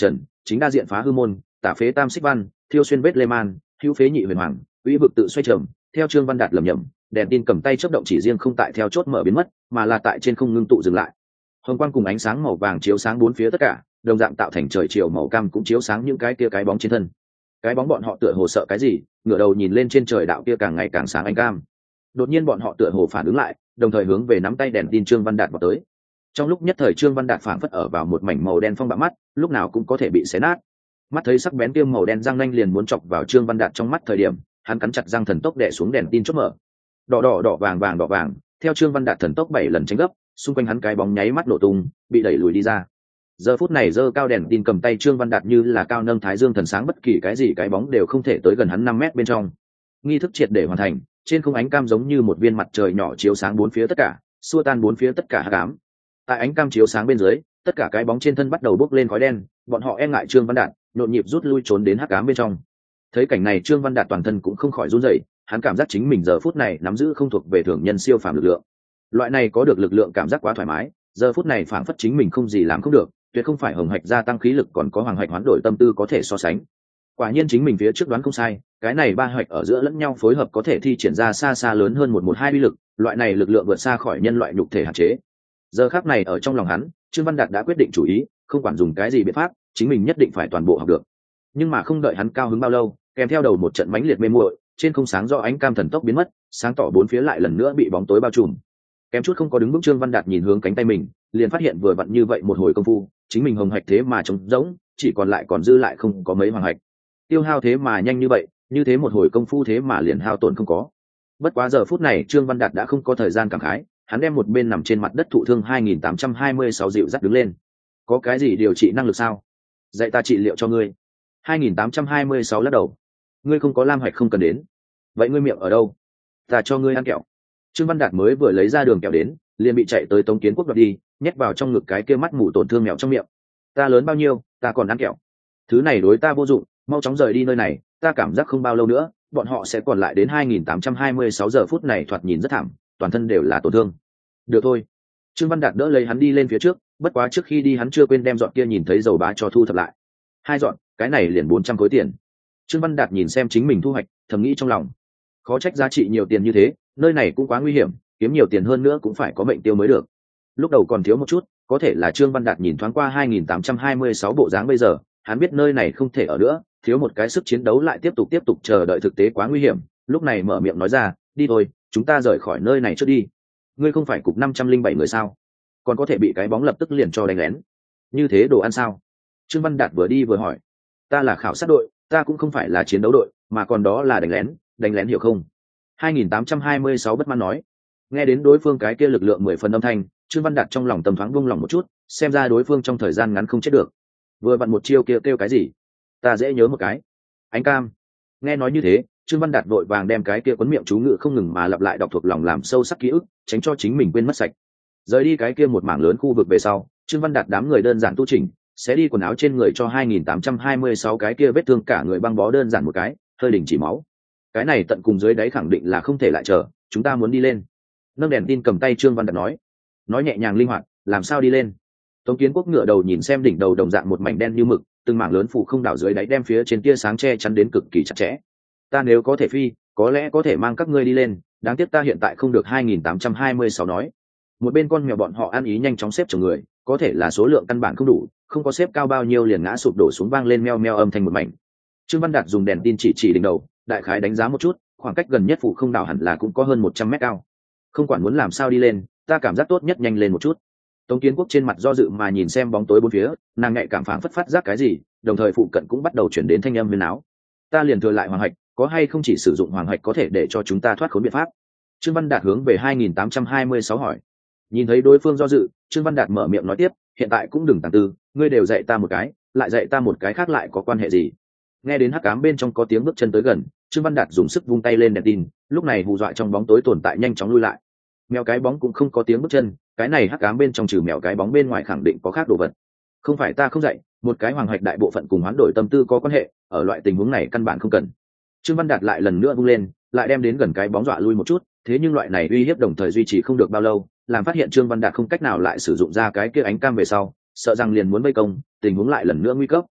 Speaker 1: chính đa diện phá hư môn, tả phế tam xích văn, thiêu xuyên vết lê man, hữu phế nhị huyền hoàng, uy vực tự xoay trầm. Theo Trương Văn Đạt lẩm nhẩm, đèn tin cầm tay chớp động chỉ riêng không tại theo chốt mở biến mất, mà là tại trên không ngưng tụ dừng lại. Hồng quang cùng ánh sáng màu vàng chiếu sáng bốn phía tất cả, đồng dạng tạo thành trời chiều màu cam cũng chiếu sáng những cái kia cái bóng trên thân. Cái bóng bọn họ tựa hồ sợ cái gì, ngửa đầu nhìn lên trên trời đạo kia càng ngày càng sáng ánh cam. Đột nhiên bọn họ tựa hồ phản ứng lại, đồng thời hướng về nắm tay đèn tin Trương Văn Đạt vào tới. Trong lúc nhất thời Trương Văn Đạt phảng phất ở vào một mảnh màu đen phong bạo mắt, lúc nào cũng có thể bị xé nát. Mắt thấy sắc bén tiêm màu đen răng nanh liền muốn chọc vào Trương Văn Đạt trong mắt thời điểm, hắn cắn chặt răng thần tốc đè xuống đèn tin chốt mở. Đỏ đỏ đỏ vàng vàng đỏ vàng, theo Trương Văn Đạt thần tốc bảy lần tránh gấp, xung quanh hắn cái bóng nháy mắt nổ tung, bị đẩy lùi đi ra. Giờ phút này giơ cao đèn tin cầm tay Trương Văn Đạt như là cao nâng thái dương thần sáng, bất kỳ cái gì cái bóng đều không thể tới gần hắn năm mét bên trong. Nghi thức triệt để hoàn thành, trên không ánh cam giống như một viên mặt trời nhỏ chiếu sáng bốn phía tất cả, xua tan bốn phía tất cả hắc ám. Tại ánh cam chiếu sáng bên dưới, tất cả cái bóng trên thân bắt đầu bốc lên khói đen, bọn họ e ngại Trương Văn Đạt, nhộn nhịp rút lui trốn đến hắc ám bên trong. Thấy cảnh này Trương Văn Đạt toàn thân cũng không khỏi run rẩy, hắn cảm giác chính mình giờ phút này nắm giữ không thuộc về thường nhân siêu phàm lực lượng. Loại này có được lực lượng cảm giác quá thoải mái, giờ phút này phảng phất chính mình không gì làm không được, tuyệt không phải hồng hạch gia tăng khí lực còn có hoàng hạch hoán đổi tâm tư có thể so sánh. Quả nhiên chính mình phía trước đoán không sai, cái này ba hạch ở giữa lẫn nhau phối hợp có thể thi triển ra xa xa lớn hơn một một hai uy lực, loại này lực lượng vượt xa khỏi nhân loại nhục thể hạn chế. Giờ khắc này ở trong lòng hắn, Trương Văn Đạt đã quyết định chủ ý, không quản dùng cái gì biện pháp, chính mình nhất định phải toàn bộ học được. Nhưng mà không đợi hắn cao hứng bao lâu, kèm theo đầu một trận mãnh liệt mê muội, trên không sáng do ánh cam thần tốc biến mất, sáng tỏ bốn phía lại lần nữa bị bóng tối bao trùm. Kém chút không có đứng bước Trương Văn Đạt nhìn hướng cánh tay mình, liền phát hiện vừa vặn như vậy một hồi công phu, chính mình hồng hạch thế mà trống rỗng, chỉ còn lại còn dư lại không có mấy hoàng hạch. Tiêu hao thế mà nhanh như vậy, như thế một hồi công phu thế mà liền hao tổn không có. Bất quá giờ phút này Trương Văn Đạt đã không có thời gian cảm khái, hắn đem một bên nằm trên mặt đất thụ thương hai nghìn tám trăm hai mươi sáu dịu dắt đứng lên. Có cái gì điều trị năng lực sao? Dạy ta trị liệu cho ngươi. hai nghìn tám trăm hai mươi sáu lắc đầu. Ngươi không có lam hạch không cần đến. Vậy ngươi miệng ở đâu? Ta cho ngươi ăn kẹo. Trương Văn Đạt mới vừa lấy ra đường kẹo đến, liền bị chạy tới Tống Kiến Quốc đoạt đi, nhét vào trong ngực cái kia mắt mù tổn thương mèo trong miệng. Ta lớn bao nhiêu, ta còn ăn kẹo. Thứ này đối ta vô dụng, mau chóng rời đi nơi này, ta cảm giác không bao lâu nữa, bọn họ sẽ còn lại đến hai nghìn tám trăm hai mươi sáu giờ phút này thoạt nhìn rất thảm, toàn thân đều là tổn thương. Được thôi. Trương Văn Đạt đỡ lấy hắn đi lên phía trước, bất quá trước khi đi hắn chưa quên đem dọn kia nhìn thấy dầu bá cho thu thập lại. Hai dọn, cái này liền bốn trăm khối tiền. Trương Văn Đạt nhìn xem chính mình thu hoạch, thầm nghĩ trong lòng. Khó trách giá trị nhiều tiền như thế, nơi này cũng quá nguy hiểm, kiếm nhiều tiền hơn nữa cũng phải có mệnh tiêu mới được. Lúc đầu còn thiếu một chút, có thể là Trương Văn Đạt nhìn thoáng qua hai nghìn tám trăm hai mươi sáu bộ dáng bây giờ, hắn biết nơi này không thể ở nữa, thiếu một cái sức chiến đấu lại tiếp tục tiếp tục chờ đợi thực tế quá nguy hiểm, lúc này mở miệng nói ra, đi thôi, chúng ta rời khỏi nơi này trước đi. Ngươi không phải cục năm trăm linh bảy người sao? Còn có thể bị cái bóng lập tức liền cho đánh lén. Như thế đồ ăn sao? Trương Văn Đạt vừa đi vừa hỏi. Ta là khảo sát đội, ta cũng không phải là chiến đấu đội, mà còn đó là đánh lén, đánh lén hiểu không? hai nghìn tám trăm hai mươi sáu bất mãn nói. Nghe đến đối phương cái kia lực lượng mười phần âm thanh, Trương Văn Đạt trong lòng tầm thoáng vung lòng một chút, xem ra đối phương trong thời gian ngắn không chết được. Vừa vặn một chiêu kia kêu, kêu cái gì? Ta dễ nhớ một cái. Ánh cam. Nghe nói như thế, Trương Văn Đạt vội vàng đem cái kia cuốn miệng chú ngữ không ngừng mà lặp lại đọc thuộc lòng làm sâu sắc ký ức, tránh cho chính mình quên mất sạch. Rời đi cái kia một mảng lớn khu vực về sau, Trương Văn Đạt đám người đơn giản tu chỉnh, sẽ đi quần áo trên người cho hai nghìn tám trăm hai mươi sáu cái kia vết thương cả người băng bó đơn giản một cái, hơi đình chỉ máu. Cái này tận cùng dưới đáy khẳng định là không thể lại chờ, chúng ta muốn đi lên. Nâng đèn tin cầm tay Trương Văn Đạt nói, nói nhẹ nhàng linh hoạt, làm sao đi lên? Tống Kiến Quốc ngửa đầu nhìn xem đỉnh đầu đồng dạng một mảnh đen như mực, từng mảng lớn phủ không đảo dưới đáy đem phía trên tia sáng che chắn đến cực kỳ chặt chẽ. Ta nếu có thể phi, có lẽ có thể mang các ngươi đi lên, đáng tiếc ta hiện tại không được. Hai nghìn tám trăm hai mươi sáu nói. Một bên con mèo bọn họ ăn ý nhanh chóng xếp chồng người, có thể là số lượng căn bản không đủ, không có xếp cao bao nhiêu liền ngã sụp đổ xuống vang lên meo meo âm thanh một mảnh. Trương Văn Đạt dùng đèn tin chỉ chỉ đỉnh đầu, đại khái đánh giá một chút, khoảng cách gần nhất phủ không đảo hẳn là cũng có hơn một trăm mét cao. Không quản muốn làm sao đi lên, ta cảm giác tốt nhất nhanh lên một chút. Tống Kiến Quốc trên mặt do dự mà nhìn xem bóng tối bốn phía, nàng nhạy cảm phảng phất phát giác cái gì, đồng thời phụ cận cũng bắt đầu chuyển đến thanh âm huyền áo. Ta liền thừa lại hoàng hạch, có hay không chỉ sử dụng hoàng hạch có thể để cho chúng ta thoát khốn biện pháp? Trương Văn Đạt hướng về hai nghìn tám trăm hai mươi sáu hỏi. Nhìn thấy đối phương do dự, Trương Văn Đạt mở miệng nói tiếp, hiện tại cũng đừng tàng tư, ngươi đều dạy ta một cái, lại dạy ta một cái khác lại có quan hệ gì? Nghe đến hắc ám bên trong có tiếng bước chân tới gần, Trương Văn Đạt dùng sức vung tay lên đèn tin, lúc này hù dọa trong bóng tối tồn tại nhanh chóng lui lại. Mèo cái bóng cũng không có tiếng bước chân, cái này hắc ám bên trong trừ mèo cái bóng bên ngoài khẳng định có khác đồ vật. Không phải ta không dạy, một cái hoàng hạch đại bộ phận cùng hoán đổi tâm tư có quan hệ, ở loại tình huống này căn bản không cần. Trương Văn Đạt lại lần nữa vung lên, lại đem đến gần cái bóng dọa lui một chút, thế nhưng loại này uy hiếp đồng thời duy trì không được bao lâu, làm phát hiện Trương Văn Đạt không cách nào lại sử dụng ra cái kia ánh cam về sau, sợ rằng liền muốn vây công, tình huống lại lần nữa nguy cấp.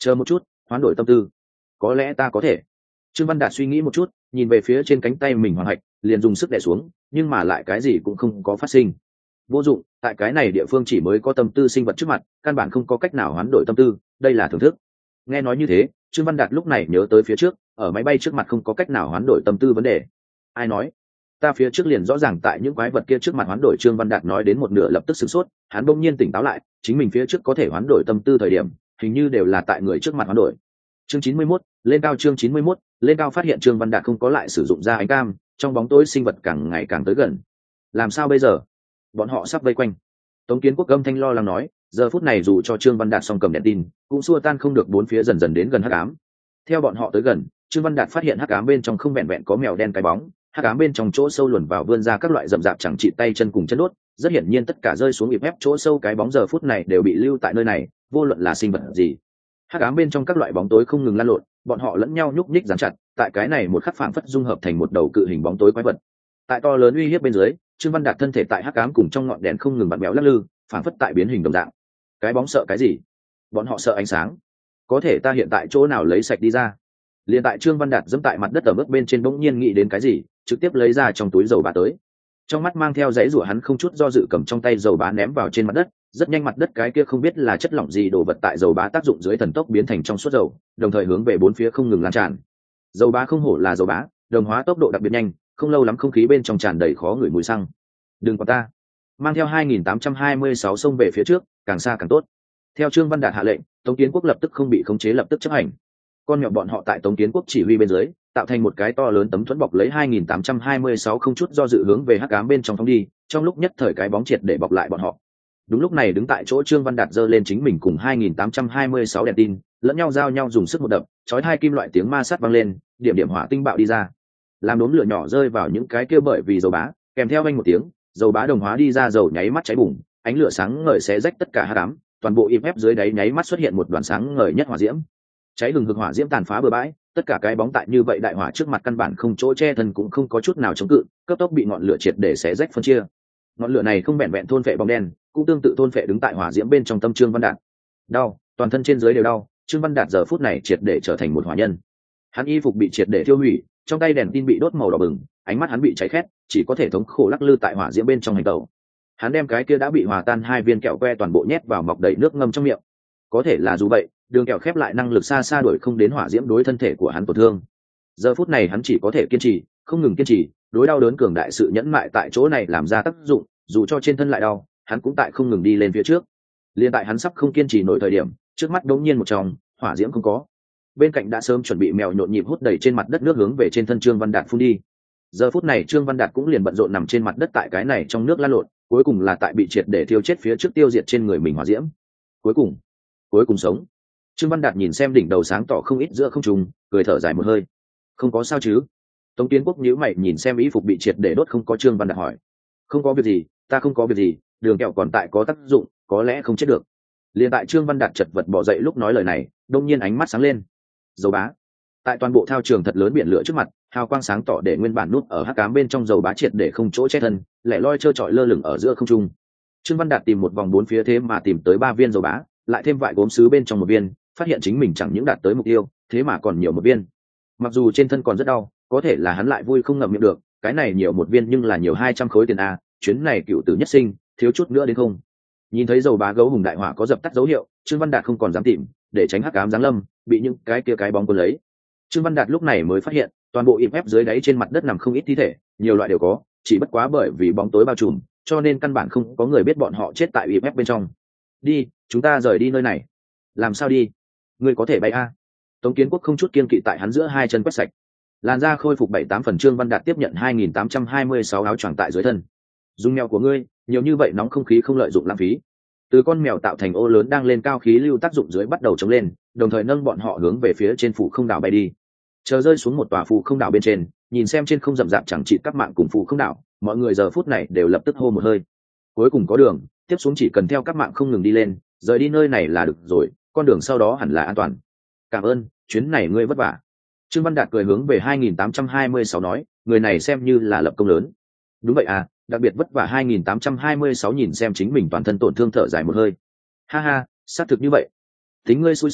Speaker 1: chờ một chút, hoán đổi tâm tư, có lẽ ta có thể. Trương Văn Đạt suy nghĩ một chút, nhìn về phía trên cánh tay mình hoàng hạch, liền dùng sức đè xuống, nhưng mà lại cái gì cũng không có phát sinh. Vô dụng, tại cái này địa phương chỉ mới có tâm tư sinh vật trước mặt, căn bản không có cách nào hoán đổi tâm tư, đây là thưởng thức. Nghe nói như thế, Trương Văn Đạt lúc này nhớ tới phía trước, ở máy bay trước mặt không có cách nào hoán đổi tâm tư vấn đề. Ai nói? Ta phía trước liền rõ ràng tại những quái vật kia trước mặt hoán đổi. Trương Văn Đạt nói đến một nửa lập tức sửng sốt, hắn bỗng nhiên tỉnh táo lại, chính mình phía trước có thể hoán đổi tâm tư thời điểm, hình như đều là tại người trước mặt hoán đổi. Chương chín mươi mốt, lên cao. Chương chín mươi mốt, lên cao. Phát hiện Trương Văn Đạt không có lại sử dụng ra ánh cam, trong bóng tối sinh vật càng ngày càng tới gần. Làm sao bây giờ? Bọn họ sắp vây quanh. Tống Kiến Quốc âm thanh lo lắng nói, giờ phút này dù cho Trương Văn Đạt song cầm đèn tin, cũng xua tan không được bốn phía dần dần đến gần hắc ám. Theo bọn họ tới gần, Trương Văn Đạt phát hiện hắc ám bên trong không vẹn vẹn có mèo đen cái bóng, hắc ám bên trong chỗ sâu luồn vào vươn ra các loại rậm rạp chẳng trị tay chân cùng chân đốt, rất hiển nhiên tất cả rơi xuống ịp ép chỗ sâu cái bóng giờ phút này đều bị lưu tại nơi này, vô luận là sinh vật gì. Hắc ám bên trong các loại bóng tối không ngừng lan lộn, bọn họ lẫn nhau nhúc nhích giằng chặt, tại cái này một khắc phảng phất dung hợp thành một đầu cự hình bóng tối quái vật. Tại to lớn uy hiếp bên dưới, Trương Văn Đạt thân thể tại hắc ám cùng trong ngọn đèn không ngừng vặn vẹo lắc lư, phảng phất tại biến hình đồng dạng. Cái bóng sợ cái gì? Bọn họ sợ ánh sáng. Có thể ta hiện tại chỗ nào lấy sạch đi ra? Liền tại Trương Văn Đạt dẫm tại mặt đất ở mức bên trên bỗng nhiên nghĩ đến cái gì, trực tiếp lấy ra trong túi dầu bá tới. Trong mắt mang theo dãy rủa, hắn không chút do dự cầm trong tay dầu bá ném vào trên mặt đất, rất nhanh mặt đất cái kia không biết là chất lỏng gì đồ vật tại dầu bá tác dụng dưới thần tốc biến thành trong suốt dầu, đồng thời hướng về bốn phía không ngừng lan tràn. Dầu bá không hổ là dầu bá, đồng hóa tốc độ đặc biệt nhanh, không lâu lắm không khí bên trong tràn đầy khó ngửi mùi xăng. Đừng có ta. Mang theo hai nghìn tám trăm hai mươi sáu xông về phía trước, càng xa càng tốt. Theo Trương Văn Đạt hạ lệnh, Tống Kiến Quốc lập tức không bị khống chế lập tức chấp hành. Con mèo bọn họ tại Tống Kiến Quốc chỉ huy bên dưới, tạo thành một cái to lớn tấm thuẫn bọc lấy hai nghìn tám trăm hai mươi sáu không chút do dự hướng về hắc ám bên trong phóng đi, trong lúc nhất thời cái bóng triệt để bọc lại bọn họ. Đúng lúc này đứng tại chỗ Trương Văn Đạt giơ lên chính mình cùng hai nghìn tám trăm hai mươi sáu đèn tin, lẫn nhau giao nhau dùng sức một đập, chói hai kim loại tiếng ma sát vang lên, điểm điểm hỏa tinh bạo đi ra. Làm đốm lửa nhỏ rơi vào những cái kia bởi vì dầu bá, kèm theo vang một tiếng, dầu bá đồng hóa đi ra dầu nháy mắt cháy bùng, ánh lửa sáng ngời xé rách tất cả hắc ám, toàn bộ im ép dưới đáy nháy mắt xuất hiện một đoàn sáng ngời nhất hỏa diễm. Cháy hừng hực hỏa diễm tàn phá bừa bãi, tất cả cái bóng tại như vậy đại hỏa trước mặt căn bản không chỗ che thân cũng không có chút nào chống cự, cấp tốc bị ngọn lửa triệt để xé rách phân chia. Ngọn lửa này không vẹn vẹn thôn phệ bóng đen, cũng tương tự thôn phệ đứng tại hỏa diễm bên trong tâm Trương Văn Đạt. Đau, toàn thân trên dưới đều đau, Trương Văn Đạt giờ phút này triệt để trở thành một hỏa nhân. Hắn y phục bị triệt để thiêu hủy, trong tay đèn tin bị đốt màu đỏ bừng, ánh mắt hắn bị cháy khét, chỉ có thể thống khổ lắc lư tại hỏa diễm bên trong hành tẩu. Hắn đem cái kia đã bị hòa tan hai viên kẹo que toàn bộ nhét vào mọc đầy nước ngâm trong miệng. Có thể là dù vậy, đường kẹo khép lại năng lực xa xa đuổi không đến hỏa diễm đối thân thể của hắn tổn thương. Giờ phút này hắn chỉ có thể kiên trì, không ngừng kiên trì, đối đau đớn cường đại sự nhẫn mại tại chỗ này làm ra tác dụng, dù cho trên thân lại đau, hắn cũng tại không ngừng đi lên phía trước. Liên tại hắn sắp không kiên trì nổi thời điểm, trước mắt đống nhiên một tròng, hỏa diễm không có. Bên cạnh đã sớm chuẩn bị mèo nhộn nhịp hút đầy trên mặt đất nước hướng về trên thân Trương Văn Đạt phun đi. Giờ phút này Trương Văn Đạt cũng liền bận rộn nằm trên mặt đất tại cái này trong nước lăn lộn, cuối cùng là tại bị triệt để thiêu chết phía trước tiêu diệt trên người mình hỏa diễm. Cuối cùng, cuối cùng sống. Trương Văn Đạt nhìn xem đỉnh đầu sáng tỏ không ít giữa không trung, cười thở dài một hơi. Không có sao chứ? Tống Kiến Quốc nhíu mày nhìn xem y phục bị triệt để đốt không có. Trương Văn Đạt hỏi. Không có việc gì, ta không có việc gì, đường kẹo còn tại có tác dụng, có lẽ không chết được. Liền tại Trương Văn Đạt chật vật bỏ dậy lúc nói lời này, đông nhiên ánh mắt sáng lên. Dầu bá. Tại toàn bộ thao trường thật lớn biển lửa trước mặt, hào quang sáng tỏ để nguyên bản nút ở hắc ám bên trong dầu bá triệt để không chỗ che thân, lẻ loi trơ trọi lơ lửng ở giữa không trung. Trương Văn Đạt tìm một vòng bốn phía thế mà tìm tới ba viên dầu bá, lại thêm vại gốm sứ bên trong một viên, phát hiện chính mình chẳng những đạt tới mục tiêu, thế mà còn nhiều một viên. Mặc dù trên thân còn rất đau, có thể là hắn lại vui không ngậm miệng được, cái này nhiều một viên nhưng là nhiều hai trăm khối tiền a, chuyến này cựu tử nhất sinh, thiếu chút nữa đến không. Nhìn thấy dầu bá gấu hùng đại hỏa có dập tắt dấu hiệu, Trương Văn Đạt không còn dám tìm, để tránh hắc ám giáng lâm, bị những cái kia cái bóng cuốn lấy. Trương Văn Đạt lúc này mới phát hiện, toàn bộ im ép dưới đáy trên mặt đất nằm không ít thi thể, nhiều loại đều có, chỉ bất quá bởi vì bóng tối bao trùm, cho nên căn bản không có người biết bọn họ chết tại im ép bên trong. Đi, chúng ta rời đi nơi này. Làm sao đi? Ngươi có thể bay a? Tống Kiến Quốc không chút kiên kỵ tại hắn giữa hai chân quét sạch. Làn da khôi phục bảy tám phần. Trương Văn Đạt tiếp nhận hai nghìn tám trăm hai mươi sáu áo choàng tại dưới thân. Dùng mèo của ngươi, nhiều như vậy nóng không khí không lợi dụng lãng phí. Từ con mèo tạo thành ô lớn đang lên cao, khí lưu tác dụng dưới bắt đầu chống lên, đồng thời nâng bọn họ hướng về phía trên phủ không đảo bay đi. Chờ rơi xuống một tòa phủ không đảo bên trên, nhìn xem trên không rậm rạp chẳng chịt các mạng cùng phủ không đảo, mọi người giờ phút này đều lập tức hô một hơi. Cuối cùng có đường, tiếp xuống chỉ cần theo các mạng không ngừng đi lên, rời đi nơi này là được rồi, con đường sau đó hẳn là an toàn. Cảm ơn, chuyến này ngươi vất vả. Trương Văn Đạt cười hướng về hai nghìn tám trăm hai mươi sáu nói, người này xem như là lập công lớn. Đúng vậy à, đặc biệt vất vả. Hai nghìn tám trăm hai mươi sáu nhìn xem chính mình toàn thân tổn thương thở dài một hơi. Ha ha, xác thực như vậy. Tính ngươi xui xẻo,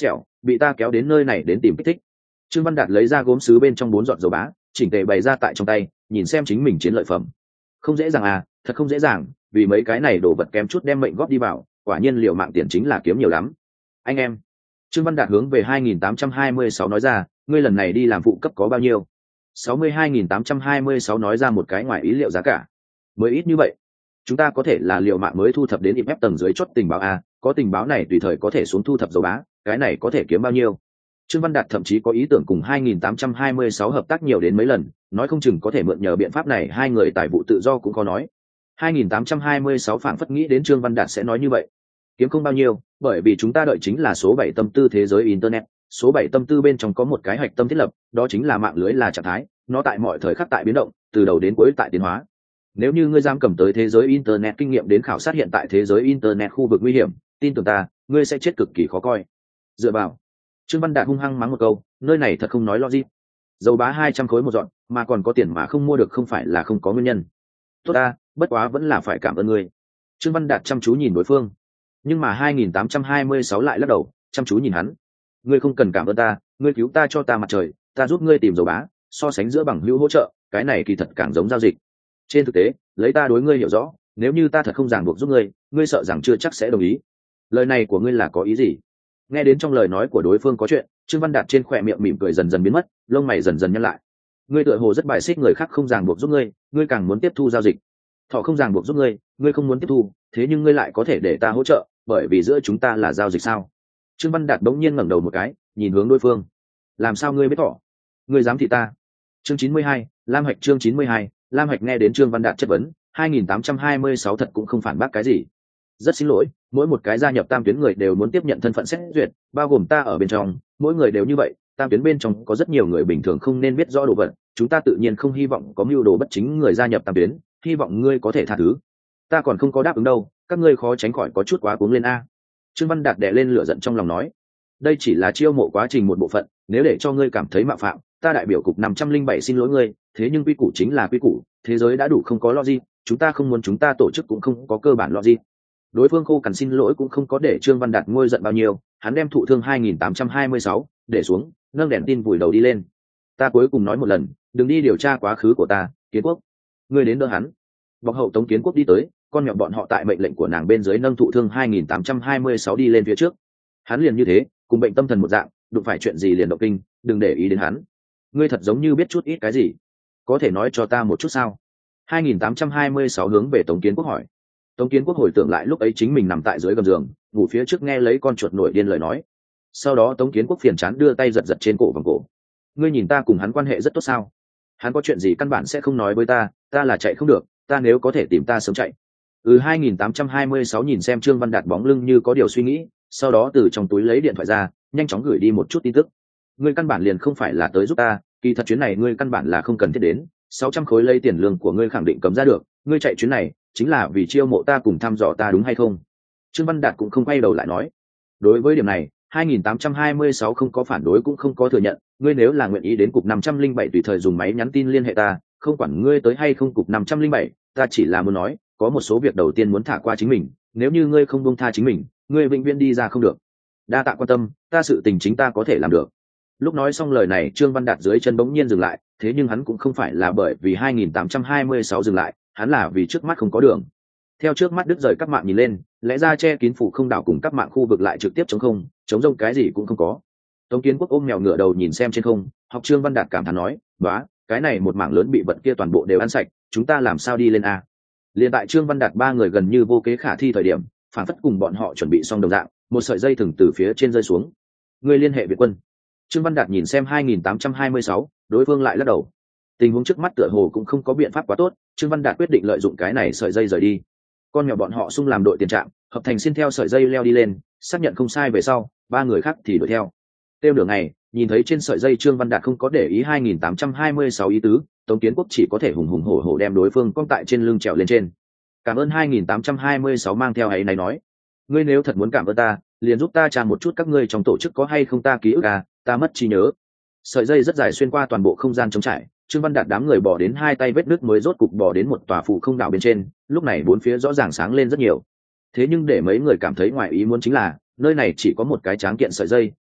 Speaker 1: bị ta kéo đến nơi này đến tìm kích thích. Trương Văn Đạt lấy ra gốm sứ bên trong bốn giọt dầu bá, chỉnh tề bày ra tại trong tay, nhìn xem chính mình chiến lợi phẩm. Không dễ dàng à, thật không dễ dàng, vì mấy cái này đồ vật kém chút đem mệnh góp đi vào, quả nhiên liều mạng tiền chính là kiếm nhiều lắm. Anh em. Trương Văn Đạt hướng về hai nghìn tám trăm hai mươi sáu nói ra, ngươi lần này đi làm phụ cấp có bao nhiêu? sáu mươi hai nghìn tám trăm hai mươi sáu nói ra một cái ngoài ý liệu giá cả. Mới ít như vậy. Chúng ta có thể là liều mạng mới thu thập đến ép tầng dưới chốt tình báo a, có tình báo này tùy thời có thể xuống thu thập dầu bá, cái này có thể kiếm bao nhiêu? Trương Văn Đạt thậm chí có ý tưởng cùng hai nghìn tám trăm hai mươi sáu hợp tác nhiều đến mấy lần, nói không chừng có thể mượn nhờ biện pháp này hai người tài vụ tự do cũng có nói. hai nghìn tám trăm hai mươi sáu phảng phất nghĩ đến Trương Văn Đạt sẽ nói như vậy. Kiếm không bao nhiêu, bởi vì chúng ta đợi chính là số bảy tâm tư thế giới internet, số bảy tâm tư bên trong có một cái hạch tâm thiết lập, đó chính là mạng lưới là trạng thái, nó tại mọi thời khắc tại biến động, từ đầu đến cuối tại tiến hóa. Nếu như ngươi dám cầm tới thế giới internet kinh nghiệm đến khảo sát hiện tại thế giới internet khu vực nguy hiểm, tin tưởng ta, ngươi sẽ chết cực kỳ khó coi. Dựa vào. Trương Văn Đạt hung hăng mắng một câu, nơi này thật không nói logic. Dầu bá hai trăm khối một dọn, mà còn có tiền mà không mua được không phải là không có nguyên nhân. Tốt ta, bất quá vẫn là phải cảm ơn ngươi. Trương Văn Đạt chăm chú nhìn đối phương. Nhưng mà hai nghìn tám trăm hai mươi sáu lại lắc đầu, chăm chú nhìn hắn. Ngươi không cần cảm ơn ta, ngươi cứu ta cho ta mặt trời, ta giúp ngươi tìm dầu bá, so sánh giữa bằng hữu hỗ trợ, cái này kỳ thật càng giống giao dịch. Trên thực tế, lấy ta đối ngươi hiểu rõ, nếu như ta thật không ràng buộc giúp ngươi, ngươi sợ rằng chưa chắc sẽ đồng ý. Lời này của ngươi là có ý gì? Nghe đến trong lời nói của đối phương có chuyện, Trương Văn Đạt trên khỏe miệng mỉm cười dần dần biến mất, lông mày dần dần nhăn lại. Ngươi tựa hồ rất bài xích người khác không ràng buộc giúp ngươi, ngươi càng muốn tiếp thu giao dịch. Thọ không ràng buộc giúp ngươi, ngươi không muốn tiếp thu, thế nhưng ngươi lại có thể để ta hỗ trợ, bởi vì giữa chúng ta là giao dịch sao? Trương Văn Đạt bỗng nhiên ngẩng đầu một cái, nhìn hướng đối phương. Làm sao ngươi biết thọ? Ngươi dám thị ta? Chương chín mươi hai, Lam Hạch chương chín mươi hai, Lam Hạch nghe đến Trương Văn Đạt chất vấn, hai nghìn tám trăm hai mươi sáu thật cũng không phản bác cái gì. Rất xin lỗi, mỗi một cái gia nhập tam tuyến người đều muốn tiếp nhận thân phận xét duyệt, bao gồm ta ở bên trong, mỗi người đều như vậy, tam tuyến bên trong có rất nhiều người bình thường không nên biết rõ đồ vật, chúng ta tự nhiên không hy vọng có mưu đồ bất chính người gia nhập tam tuyến, hy vọng ngươi có thể tha thứ. Ta còn không có đáp ứng đâu, các ngươi khó tránh khỏi có chút quá cuống lên a. Trương Văn Đạt đè lên lửa giận trong lòng nói, đây chỉ là chiêu mộ quá trình một bộ phận, nếu để cho ngươi cảm thấy mạo phạm, ta đại biểu cục năm trăm linh bảy xin lỗi ngươi, thế nhưng quy củ chính là quy củ, thế giới đã đủ không có logic, chúng ta không muốn chúng ta tổ chức cũng không có cơ bản logic. Đối phương khô cằn xin lỗi cũng không có để Trương Văn Đạt ngôi giận bao nhiêu, hắn đem thụ thương hai nghìn tám trăm hai mươi sáu để xuống, nâng đèn tin vùi đầu đi lên. Ta cuối cùng nói một lần, đừng đi điều tra quá khứ của ta, Kiến Quốc. Ngươi đến đỡ hắn. Bọc hậu Tống Kiến Quốc đi tới, con nhỏ bọn họ tại mệnh lệnh của nàng bên dưới nâng thụ thương hai nghìn tám trăm hai mươi sáu đi lên phía trước. Hắn liền như thế, cùng bệnh tâm thần một dạng, đụng phải chuyện gì liền động kinh, đừng để ý đến hắn. Ngươi thật giống như biết chút ít cái gì, có thể nói cho ta một chút sao? hai nghìn tám trăm hai mươi sáu hướng về Tống Kiến Quốc hỏi. Tống Kiến Quốc hồi tưởng lại lúc ấy chính mình nằm tại dưới gầm giường, ngủ phía trước nghe lấy con chuột nổi điên lời nói. Sau đó Tống Kiến Quốc phiền chán đưa tay giật giật trên cổ vòng cổ. Ngươi nhìn ta cùng hắn quan hệ rất tốt sao? Hắn có chuyện gì căn bản sẽ không nói với ta, ta là chạy không được, ta nếu có thể tìm ta sớm chạy. Ừ hai nghìn tám trăm hai mươi sáu nhìn xem Trương Văn Đạt bóng lưng như có điều suy nghĩ, sau đó từ trong túi lấy điện thoại ra, nhanh chóng gửi đi một chút tin tức. Ngươi căn bản liền không phải là tới giúp ta, kỳ thật chuyến này ngươi căn bản là không cần thiết đến, sáu trăm khối lấy tiền lương của ngươi khẳng định cầm ra được, ngươi chạy chuyến này chính là vì chiêu mộ ta cùng thăm dò ta đúng hay không? Trương Văn Đạt cũng không quay đầu lại nói. Đối với điểm này, hai nghìn tám trăm hai mươi sáu không có phản đối cũng không có thừa nhận, ngươi nếu là nguyện ý đến cục năm trăm linh bảy tùy thời dùng máy nhắn tin liên hệ ta, không quản ngươi tới hay không cục năm trăm linh bảy, ta chỉ là muốn nói, có một số việc đầu tiên muốn thả qua chính mình, nếu như ngươi không buông tha chính mình, ngươi vĩnh viễn đi ra không được. Đa tạ quan tâm, ta sự tình chính ta có thể làm được. Lúc nói xong lời này, Trương Văn Đạt dưới chân bỗng nhiên dừng lại, thế nhưng hắn cũng không phải là bởi vì hai nghìn tám trăm hai mươi sáu dừng lại, hắn là vì trước mắt không có đường. Theo trước mắt đứt rời các mạng nhìn lên, lẽ ra che kín phủ không đảo cùng các mạng khu vực lại trực tiếp chống không, chống rông cái gì cũng không có. Tống Kiến Quốc ôm mèo ngửa đầu nhìn xem trên không, học Trương Văn Đạt cảm thán nói, "Bá, cái này một mảng lớn bị vật kia toàn bộ đều ăn sạch, chúng ta làm sao đi lên a?" Liên tại Trương Văn Đạt ba người gần như vô kế khả thi thời điểm, phản phất cùng bọn họ chuẩn bị xong đồng dạng, một sợi dây thừng từ phía trên rơi xuống. Người liên hệ Việt quân. Trương Văn Đạt nhìn xem hai nghìn tám trăm hai mươi sáu, đối phương lại lắc đầu. Tình huống trước mắt tựa hồ cũng không có biện pháp quá tốt, Trương Văn Đạt quyết định lợi dụng cái này sợi dây rời đi. Con nhỏ bọn họ xung làm đội tiền trạm, hợp thành xin theo sợi dây leo đi lên, xác nhận không sai về sau, ba người khác thì đuổi theo. Tiêu đường này, nhìn thấy trên sợi dây Trương Văn Đạt không có để ý hai nghìn tám trăm hai mươi sáu ý tứ, Tống Kiến Quốc chỉ có thể hùng hùng hổ hổ đem đối phương cong tại trên lưng trèo lên trên. Cảm ơn hai nghìn tám trăm hai mươi sáu mang theo ấy này nói, ngươi nếu thật muốn cảm ơn ta, liền giúp ta tra một chút các ngươi trong tổ chức có hay không ta ký ức à, ta mất trí nhớ. Sợi dây rất dài xuyên qua toàn bộ không gian trống trải, Trương Văn Đạt đám người bỏ đến hai tay vết nước mới rốt cục bỏ đến một tòa phụ không đảo bên trên, lúc này bốn phía rõ ràng sáng lên rất nhiều. Thế nhưng để mấy người cảm thấy ngoài ý muốn chính là, nơi này chỉ có một cái tráng kiện sợi dây,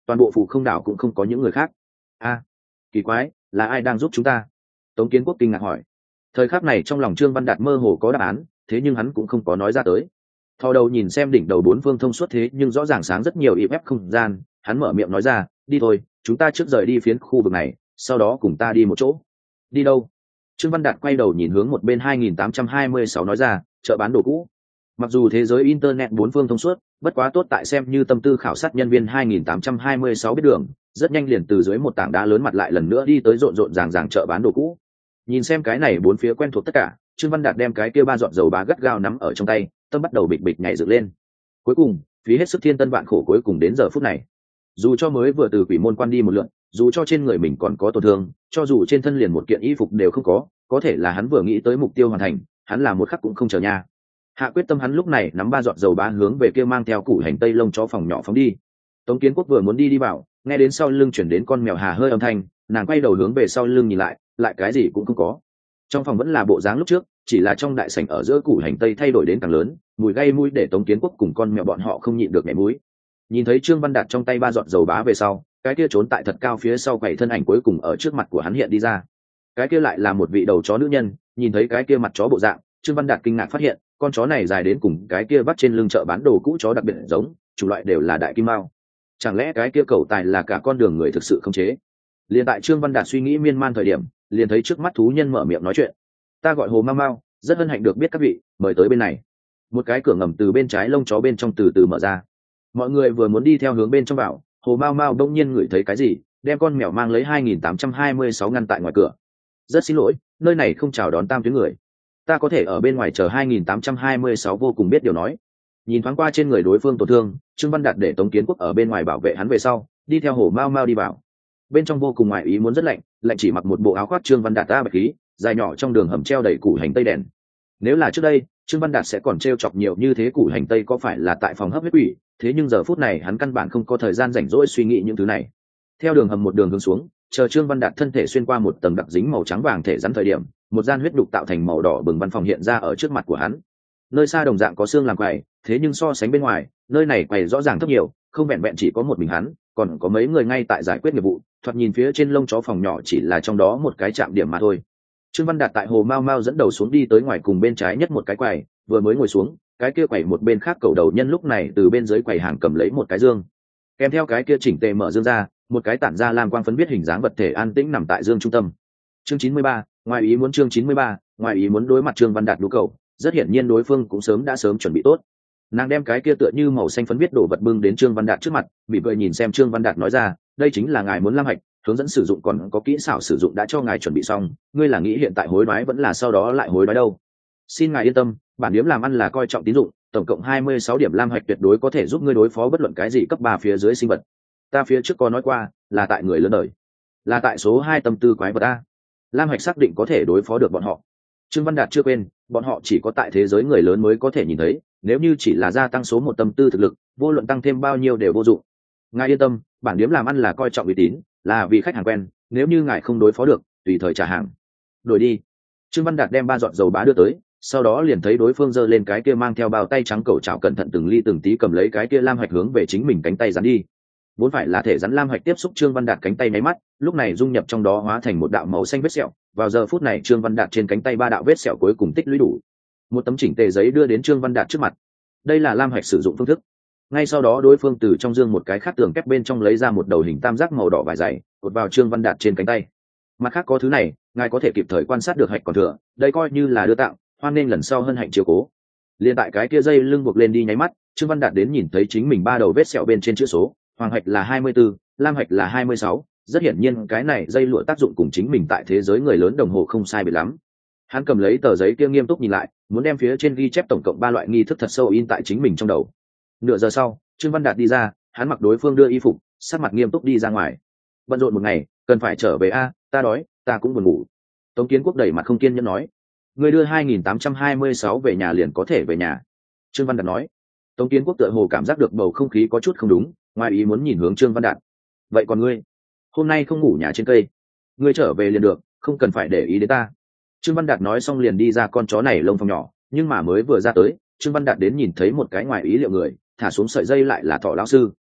Speaker 1: toàn bộ phụ không đảo cũng không có những người khác. A, kỳ quái, là ai đang giúp chúng ta? Tống Kiến Quốc kinh ngạc hỏi. Thời khắc này trong lòng Trương Văn Đạt mơ hồ có đáp án, thế nhưng hắn cũng không có nói ra tới. Thò đầu nhìn xem đỉnh đầu bốn phương thông suốt thế nhưng rõ ràng sáng rất nhiều y ép không gian, hắn mở miệng nói ra, đi thôi, chúng ta trước rời đi phiến khu vực này, sau đó cùng ta đi một chỗ. Đi đâu? Trương Văn Đạt quay đầu nhìn hướng một bên hai nghìn tám trăm hai mươi sáu nói ra, chợ bán đồ cũ. Mặc dù thế giới internet bốn phương thông suốt, bất quá tốt tại xem như tâm tư khảo sát nhân viên hai nghìn tám trăm hai mươi sáu biết đường, rất nhanh liền từ dưới một tảng đá lớn mặt lại lần nữa đi tới rộn rộn ràng ràng chợ bán đồ cũ. Nhìn xem cái này bốn phía quen thuộc tất cả, Trương Văn Đạt đem cái kia ba giọt dầu bá gắt gao nắm ở trong tay, tâm bắt đầu bịch bịch nhảy dựng lên. Cuối cùng, phí hết sức thiên tân vạn khổ cuối cùng đến giờ phút này. Dù cho mới vừa từ quỷ môn quan đi một lượt, dù cho trên người mình còn có tổn thương, cho dù trên thân liền một kiện y phục đều không có, có thể là hắn vừa nghĩ tới mục tiêu hoàn thành, hắn là một khắc cũng không chờ nha. Hạ quyết tâm hắn lúc này nắm ba giọt dầu bá hướng về kia mang theo củ hành tây lông chó phòng nhỏ phóng đi. Tống Kiến Quốc vừa muốn đi đi vào, nghe đến sau lưng chuyển đến con mèo hà hơi âm thanh, nàng quay đầu hướng về sau lưng nhìn lại, lại cái gì cũng không có. Trong phòng vẫn là bộ dáng lúc trước, chỉ là trong đại sảnh ở giữa củ hành tây thay đổi đến càng lớn, mùi gây mũi để Tống Kiến Quốc cùng con mèo bọn họ không nhịn được nhảy mũi. Nhìn thấy Trương Văn Đạt trong tay ba giọt dầu bá về sau, cái kia trốn tại thật cao phía sau quầy thân ảnh cuối cùng ở trước mặt của hắn hiện đi ra. Cái kia lại là một vị đầu chó nữ nhân, nhìn thấy cái kia mặt chó bộ dạng, Trương Văn Đạt kinh ngạc phát hiện, con chó này dài đến cùng cái kia bắt trên lưng chợ bán đồ cũ chó đặc biệt giống, chủ loại đều là đại kim mao. Chẳng lẽ cái kia cẩu tài là cả con đường người thực sự không chế? Liền tại Trương Văn Đạt suy nghĩ miên man thời điểm, liền thấy trước mắt thú nhân mở miệng nói chuyện. Ta gọi Hồ Mao Mao, rất hân hạnh được biết các vị, mời tới bên này. Một cái cửa ngầm từ bên trái lông chó bên trong từ từ mở ra. Mọi người vừa muốn đi theo hướng bên trong vào, Hồ Mao Mao đông nhiên ngửi thấy cái gì, đem con mèo mang lấy hai nghìn tám trăm hai mươi sáu ngăn tại ngoài cửa. Rất xin lỗi, nơi này không chào đón tam tuyến người. Ta có thể ở bên ngoài chờ hai nghìn tám trăm hai mươi sáu vô cùng biết điều nói. Nhìn thoáng qua trên người đối phương tổn thương, Trương Văn Đạt để Tống Kiến Quốc ở bên ngoài bảo vệ hắn về sau, đi theo Hồ Mao Mao đi vào. Bên trong vô cùng ngoại ý muốn rất lạnh, lạnh chỉ mặc một bộ áo khoác Trương Văn Đạt ta bạch khí, dài nhỏ trong đường hầm treo đầy củ hành tây đèn. Nếu là trước đây, Trương Văn Đạt sẽ còn treo chọc nhiều như thế củ hành tây có phải là tại phòng hấp huyết quỷ, thế nhưng giờ phút này hắn căn bản không có thời gian rảnh rỗi suy nghĩ những thứ này. Theo đường hầm một đường hướng xuống, chờ Trương Văn Đạt thân thể xuyên qua một tầng đặc dính màu trắng vàng thể rắn thời điểm, một gian huyết đục tạo thành màu đỏ bừng văn phòng hiện ra ở trước mặt của hắn. Nơi xa đồng dạng có xương làm quầy, thế nhưng so sánh bên ngoài, nơi này quầy rõ ràng thấp nhiều, không vẹn vẹn chỉ có một mình hắn, còn có mấy người ngay tại giải quyết nghiệp vụ, thoạt nhìn phía trên lông chó phòng nhỏ chỉ là trong đó một cái trạm điểm mà thôi. Trương Văn Đạt tại Hồ Mao Mao dẫn đầu xuống đi tới ngoài cùng bên trái nhất một cái quầy, vừa mới ngồi xuống, cái kia quầy một bên khác cầu đầu nhân lúc này từ bên dưới quầy hàng cầm lấy một cái dương. Kèm theo cái kia chỉnh tề mở dương ra, một cái tản ra lam quang phấn biết hình dáng vật thể an tĩnh nằm tại dương trung tâm. Chương chín mươi ba, ngoài ý muốn chương chín mươi ba, ngoài ý muốn đối mặt Trương Văn Đạt nhu cầu, rất hiển nhiên đối phương cũng sớm đã sớm chuẩn bị tốt. Nàng đem cái kia tựa như màu xanh phấn biết đồ vật bưng đến Trương Văn Đạt trước mặt, bị cười nhìn xem Trương Văn Đạt nói ra, đây chính là ngài muốn lam hạch, hướng dẫn sử dụng còn có kỹ xảo sử dụng đã cho ngài chuẩn bị xong, ngươi là nghĩ hiện tại hối đoái vẫn là sau đó lại hối đoái đâu? Xin ngài yên tâm, bản điếm làm ăn là coi trọng tín dụng, tổng cộng hai mươi sáu điểm lam hạch tuyệt đối có thể giúp ngươi đối phó bất luận cái gì cấp ba phía dưới sinh vật. Ta phía trước có nói qua, là tại người lớn đời, là tại số hai tâm tư quái vật a. Lam hạch xác định có thể đối phó được bọn họ. Trương Văn Đạt chưa quên, bọn họ chỉ có tại thế giới người lớn mới có thể nhìn thấy, nếu như chỉ là gia tăng số một tâm tư thực lực, vô luận tăng thêm bao nhiêu đều vô dụng. Ngài yên tâm, bản điếm làm ăn là coi trọng uy tín, là vì khách hàng quen, nếu như ngài không đối phó được, tùy thời trả hàng. Đổi đi. Trương Văn Đạt đem ba giọt dầu bá đưa tới, sau đó liền thấy đối phương giơ lên cái kia mang theo bao tay trắng cầu chảo cẩn thận từng ly từng tí cầm lấy cái kia lam hạch hướng về chính mình cánh tay dán đi. Vốn phải là thể rắn lam hạch tiếp xúc Trương Văn Đạt cánh tay nháy mắt, lúc này dung nhập trong đó hóa thành một đạo màu xanh vết sẹo. Vào giờ phút này Trương Văn Đạt trên cánh tay ba đạo vết sẹo cuối cùng tích lũy đủ. Một tấm chỉnh tề giấy đưa đến Trương Văn Đạt trước mặt. Đây là lam hạch sử dụng phương thức. Ngay sau đó đối phương từ trong dương một cái khác tường kép bên trong lấy ra một đầu hình tam giác màu đỏ vải dày, cột vào Trương Văn Đạt trên cánh tay. Mặt khác có thứ này, ngài có thể kịp thời quan sát được hạch còn thừa, đây coi như là đưa tặng, hoan nên lần sau hân hạnh chiếu cố. Liên tại cái kia dây lưng buộc lên đi nháy mắt, Trương Văn Đạt đến nhìn thấy chính mình ba đầu vết sẹo bên trên chữ số, hoàng hạch là hai mươi tư, lam hạch là hai mươi sáu, rất hiển nhiên cái này dây lụa tác dụng cùng chính mình tại thế giới người lớn đồng hồ không sai biệt lắm. Hắn cầm lấy tờ giấy kia nghiêm túc nhìn lại, muốn đem phía trên ghi chép tổng cộng ba loại nghi thức thật sâu in tại chính mình trong đầu. Nửa giờ sau, Trương Văn Đạt đi ra, hắn mặc đối phương đưa y phục, sắc mặt nghiêm túc đi ra ngoài. Bận rộn một ngày, cần phải trở về a, ta đói, ta cũng buồn ngủ. Tống Kiến Quốc đẩy mặt không kiên nhẫn nói, người đưa hai nghìn tám trăm hai mươi sáu về nhà liền có thể về nhà. Trương Văn Đạt nói. Tống Kiến Quốc tựa hồ cảm giác được bầu không khí có chút không đúng, ngoài ý muốn nhìn hướng Trương Văn Đạt. Vậy còn ngươi, hôm nay không ngủ nhà trên cây, ngươi trở về liền được, không cần phải để ý đến ta. Trương Văn Đạt nói xong liền đi ra con chó này lông phòng nhỏ, nhưng mà mới vừa ra tới, Trương Văn Đạt đến nhìn thấy một cái ngoài ý liệu người, thả xuống sợi dây lại là Thỏ lão sư.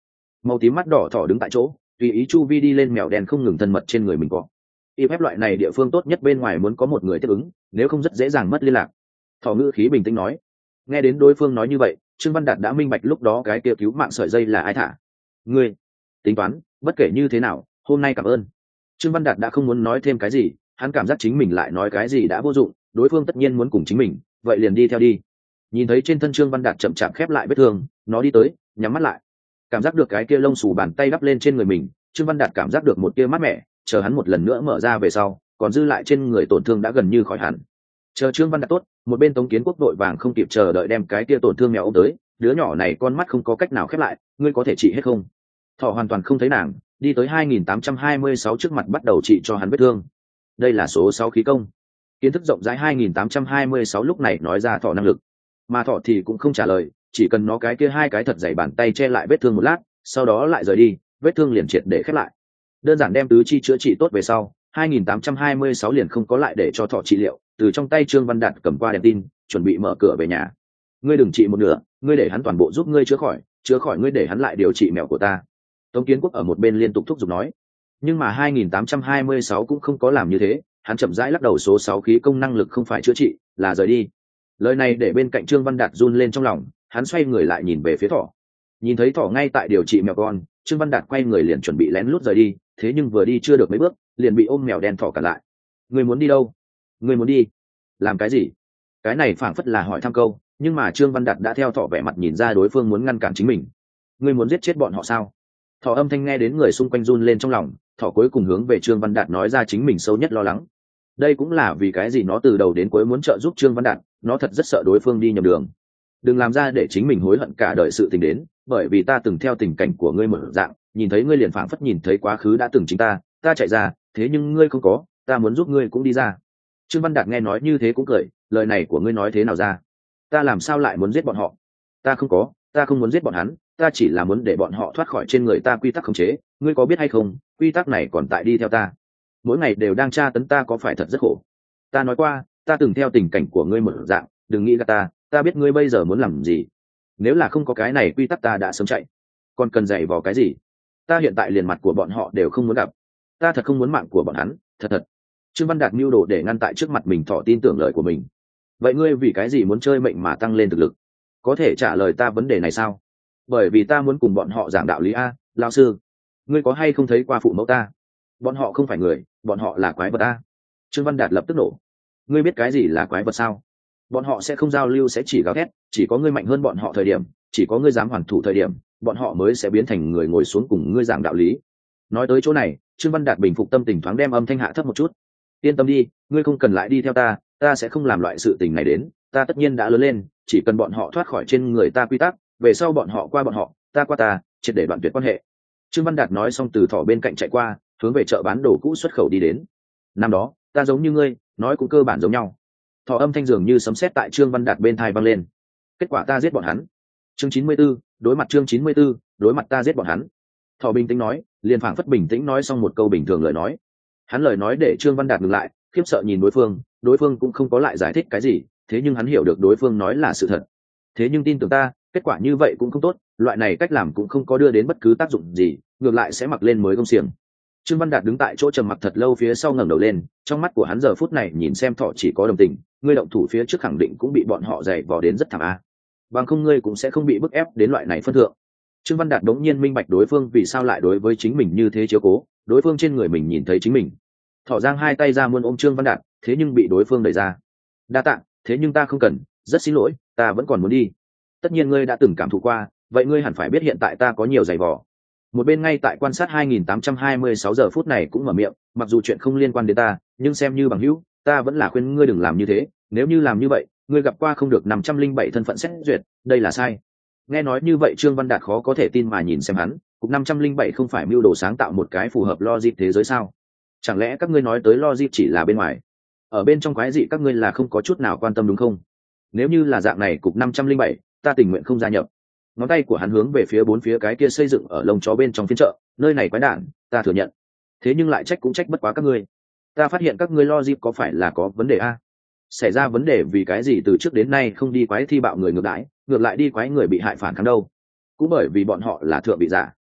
Speaker 1: Màu tím mắt đỏ thỏ đứng tại chỗ, tùy ý chu vi đi lên mèo đen không ngừng thân mật trên người mình có. Y phép loại này địa phương tốt nhất bên ngoài muốn có một người tiếp ứng, nếu không rất dễ dàng mất liên lạc. Thỏ ngữ khí bình tĩnh nói. Nghe đến đối phương nói như vậy, Trương Văn Đạt đã minh bạch lúc đó cái kia cứu mạng sợi dây là ai thả. Ngươi tính toán, bất kể như thế nào, hôm nay cảm ơn. Trương Văn Đạt đã không muốn nói thêm cái gì, hắn cảm giác chính mình lại nói cái gì đã vô dụng, đối phương tất nhiên muốn cùng chính mình, vậy liền đi theo đi. Nhìn thấy trên thân Trương Văn Đạt chậm chạp khép lại vết thương, nó đi tới, nhắm mắt lại. Cảm giác được cái kia lông xù bàn tay đắp lên trên người mình, Trương Văn Đạt cảm giác được một tia mát mẻ, chờ hắn một lần nữa mở ra về sau, còn dư lại trên người tổn thương đã gần như khỏi hẳn. Chờ Trương Văn Đạt tốt, một bên Tống Kiến Quốc đội vàng không kịp chờ đợi đem cái tia tổn thương mèo ôm tới, đứa nhỏ này con mắt không có cách nào khép lại, ngươi có thể trị hết không? Thỏ hoàn toàn không thấy nàng, đi tới hai nghìn tám trăm hai mươi sáu trước mặt bắt đầu trị cho hắn vết thương. Đây là số sáu khí công. Kiến thức rộng rãi hai nghìn tám trăm hai mươi sáu lúc này nói ra thỏ năng lực, mà thỏ thì cũng không trả lời, chỉ cần nó cái kia hai cái thật dày bàn tay che lại vết thương một lát, sau đó lại rời đi, vết thương liền triệt để khép lại. Đơn giản đem tứ chi chữa trị tốt về sau, hai nghìn tám trăm hai mươi sáu liền không có lại để cho thỏ trị liệu, từ trong tay Trương Văn Đạt cầm qua đèn tin, chuẩn bị mở cửa về nhà. Ngươi đừng trị một nửa, ngươi để hắn toàn bộ giúp ngươi chữa khỏi, chữa khỏi ngươi để hắn lại điều trị mèo của ta. Tống Kiến Quốc ở một bên liên tục thúc giục nói. Nhưng mà hai nghìn tám trăm hai mươi sáu cũng không có làm như thế, hắn chậm rãi lắc đầu, số sáu khí công năng lực không phải chữa trị, là rời đi. Lời này để bên cạnh Trương Văn Đạt run lên trong lòng, hắn xoay người lại nhìn về phía thỏ. Nhìn thấy thỏ ngay tại điều trị mèo con, Trương Văn Đạt quay người liền chuẩn bị lén lút rời đi, thế nhưng vừa đi chưa được mấy bước, liền bị ôm mèo đen thỏ cản lại. Ngươi muốn đi đâu? Ngươi muốn đi làm cái gì? Cái này phảng phất là hỏi thăm câu, nhưng mà Trương Văn Đạt đã theo thỏ vẻ mặt nhìn ra đối phương muốn ngăn cản chính mình. Ngươi muốn giết chết bọn họ sao? Thỏ âm thanh nghe đến người xung quanh run lên trong lòng, thỏ cuối cùng hướng về Trương Văn Đạt nói ra chính mình sâu nhất lo lắng. Đây cũng là vì cái gì nó từ đầu đến cuối muốn trợ giúp Trương Văn Đạt, nó thật rất sợ đối phương đi nhầm đường. Đừng làm ra để chính mình hối hận cả đời sự tình đến, bởi vì ta từng theo tình cảnh của ngươi một dạng, nhìn thấy ngươi liền phảng phất nhìn thấy quá khứ đã từng chính ta, ta chạy ra, thế nhưng ngươi không có, ta muốn giúp ngươi cũng đi ra. Trương Văn Đạt nghe nói như thế cũng cười, lời này của ngươi nói thế nào ra? Ta làm sao lại muốn giết bọn họ? Ta không có, ta không muốn giết bọn hắn, ta chỉ là muốn để bọn họ thoát khỏi trên người ta quy tắc khống chế, ngươi có biết hay không, quy tắc này còn tại đi theo ta, mỗi ngày đều đang tra tấn ta, có phải thật rất khổ? Ta nói qua, ta từng theo tình cảnh của ngươi một dạng, đừng nghĩ gạt ta, ta biết ngươi bây giờ muốn làm gì. Nếu là không có cái này quy tắc ta đã sớm chạy, còn cần dạy vào cái gì? Ta hiện tại liền mặt của bọn họ đều không muốn gặp, ta thật không muốn mạng của bọn hắn, thật thật. Trương Văn Đạt mưu đồ để ngăn tại trước mặt mình thỏ tin tưởng lời của mình. Vậy ngươi vì cái gì muốn chơi mệnh mà tăng lên thực lực? Có thể trả lời ta vấn đề này sao? Bởi vì ta muốn cùng bọn họ giảng đạo lý a, lão sư. Ngươi có hay không thấy qua phụ mẫu ta? Bọn họ không phải người, bọn họ là quái vật a. Trương Văn Đạt lập tức nổ. Ngươi biết cái gì là quái vật sao? Bọn họ sẽ không giao lưu, sẽ chỉ gào thét, chỉ có ngươi mạnh hơn bọn họ thời điểm, chỉ có ngươi dám hoàn thủ thời điểm, bọn họ mới sẽ biến thành người ngồi xuống cùng ngươi giảng đạo lý. Nói tới chỗ này, Trương Văn Đạt bình phục tâm tình, thoáng đem âm thanh hạ thấp một chút. Yên tâm đi, ngươi không cần lại đi theo ta, ta sẽ không làm loại sự tình này đến, ta tất nhiên đã lớn lên, chỉ cần bọn họ thoát khỏi trên người ta quy tắc, về sau bọn họ qua bọn họ, ta qua ta, triệt để đoạn tuyệt quan hệ. Trương Văn Đạt nói xong từ thỏ bên cạnh chạy qua, hướng về chợ bán đồ cũ xuất khẩu đi đến. Năm đó, ta giống như ngươi, nói cũng cơ bản giống nhau. Thỏ âm thanh dường như sấm sét tại Trương Văn Đạt bên tai vang lên. Kết quả ta giết bọn hắn. Chương chín mươi 94, đối mặt chương chín mươi 94, đối mặt ta giết bọn hắn. Thỏ bình tĩnh nói, liền phảng phất bình tĩnh nói xong một câu bình thường lời nói. Hắn lời nói để Trương Văn Đạt ngừng lại, khiếp sợ nhìn đối phương, đối phương cũng không có lại giải thích cái gì, thế nhưng hắn hiểu được đối phương nói là sự thật. Thế nhưng tin tưởng ta, kết quả như vậy cũng không tốt, loại này cách làm cũng không có đưa đến bất cứ tác dụng gì, ngược lại sẽ mặc lên mới công xiềng. Trương Văn Đạt đứng tại chỗ trầm mặc thật lâu, phía sau ngẩng đầu lên, trong mắt của hắn giờ phút này nhìn xem thỏ chỉ có đồng tình, ngươi động thủ phía trước khẳng định cũng bị bọn họ giày vò đến rất thảm a. Bằng không ngươi cũng sẽ không bị bức ép đến loại này phân thượng. Trương Văn Đạt đống nhiên minh bạch đối phương vì sao lại đối với chính mình như thế chiếu cố, đối phương trên người mình nhìn thấy chính mình. Thỏ giang hai tay ra muốn ôm Trương Văn Đạt, thế nhưng bị đối phương đẩy ra. Đa tạ, thế nhưng ta không cần, rất xin lỗi, ta vẫn còn muốn đi. Tất nhiên ngươi đã từng cảm thụ qua, vậy ngươi hẳn phải biết hiện tại ta có nhiều giày vò. Một bên ngay tại quan sát hai nghìn tám trăm hai mươi sáu giờ phút này cũng mở miệng, mặc dù chuyện không liên quan đến ta, nhưng xem như bằng hữu, ta vẫn là khuyên ngươi đừng làm như thế, nếu như làm như vậy, ngươi gặp qua không được năm trăm linh bảy thân phận xét duyệt, đây là sai. Nghe nói như vậy Trương Văn Đạt khó có thể tin mà nhìn xem hắn, cục năm trăm linh bảy không phải mưu đồ sáng tạo một cái phù hợp logic thế giới sao? Chẳng lẽ các ngươi nói tới logic chỉ là bên ngoài, ở bên trong quái dị các ngươi là không có chút nào quan tâm đúng không? Nếu như là dạng này cục năm trăm linh bảy, ta tình nguyện không gia nhập. Ngón tay của hắn hướng về phía bốn phía cái kia xây dựng ở lông chó bên trong phiên chợ, nơi này quái đản, ta thừa nhận. Thế nhưng lại trách cũng trách bất quá các ngươi. Ta phát hiện các ngươi logic có phải là có vấn đề a? Xảy ra vấn đề vì cái gì từ trước đến nay không đi quái thi bạo người ngược đãi, ngược lại đi quái người bị hại phản kháng đâu? Cũng bởi vì bọn họ là thượng vị giả.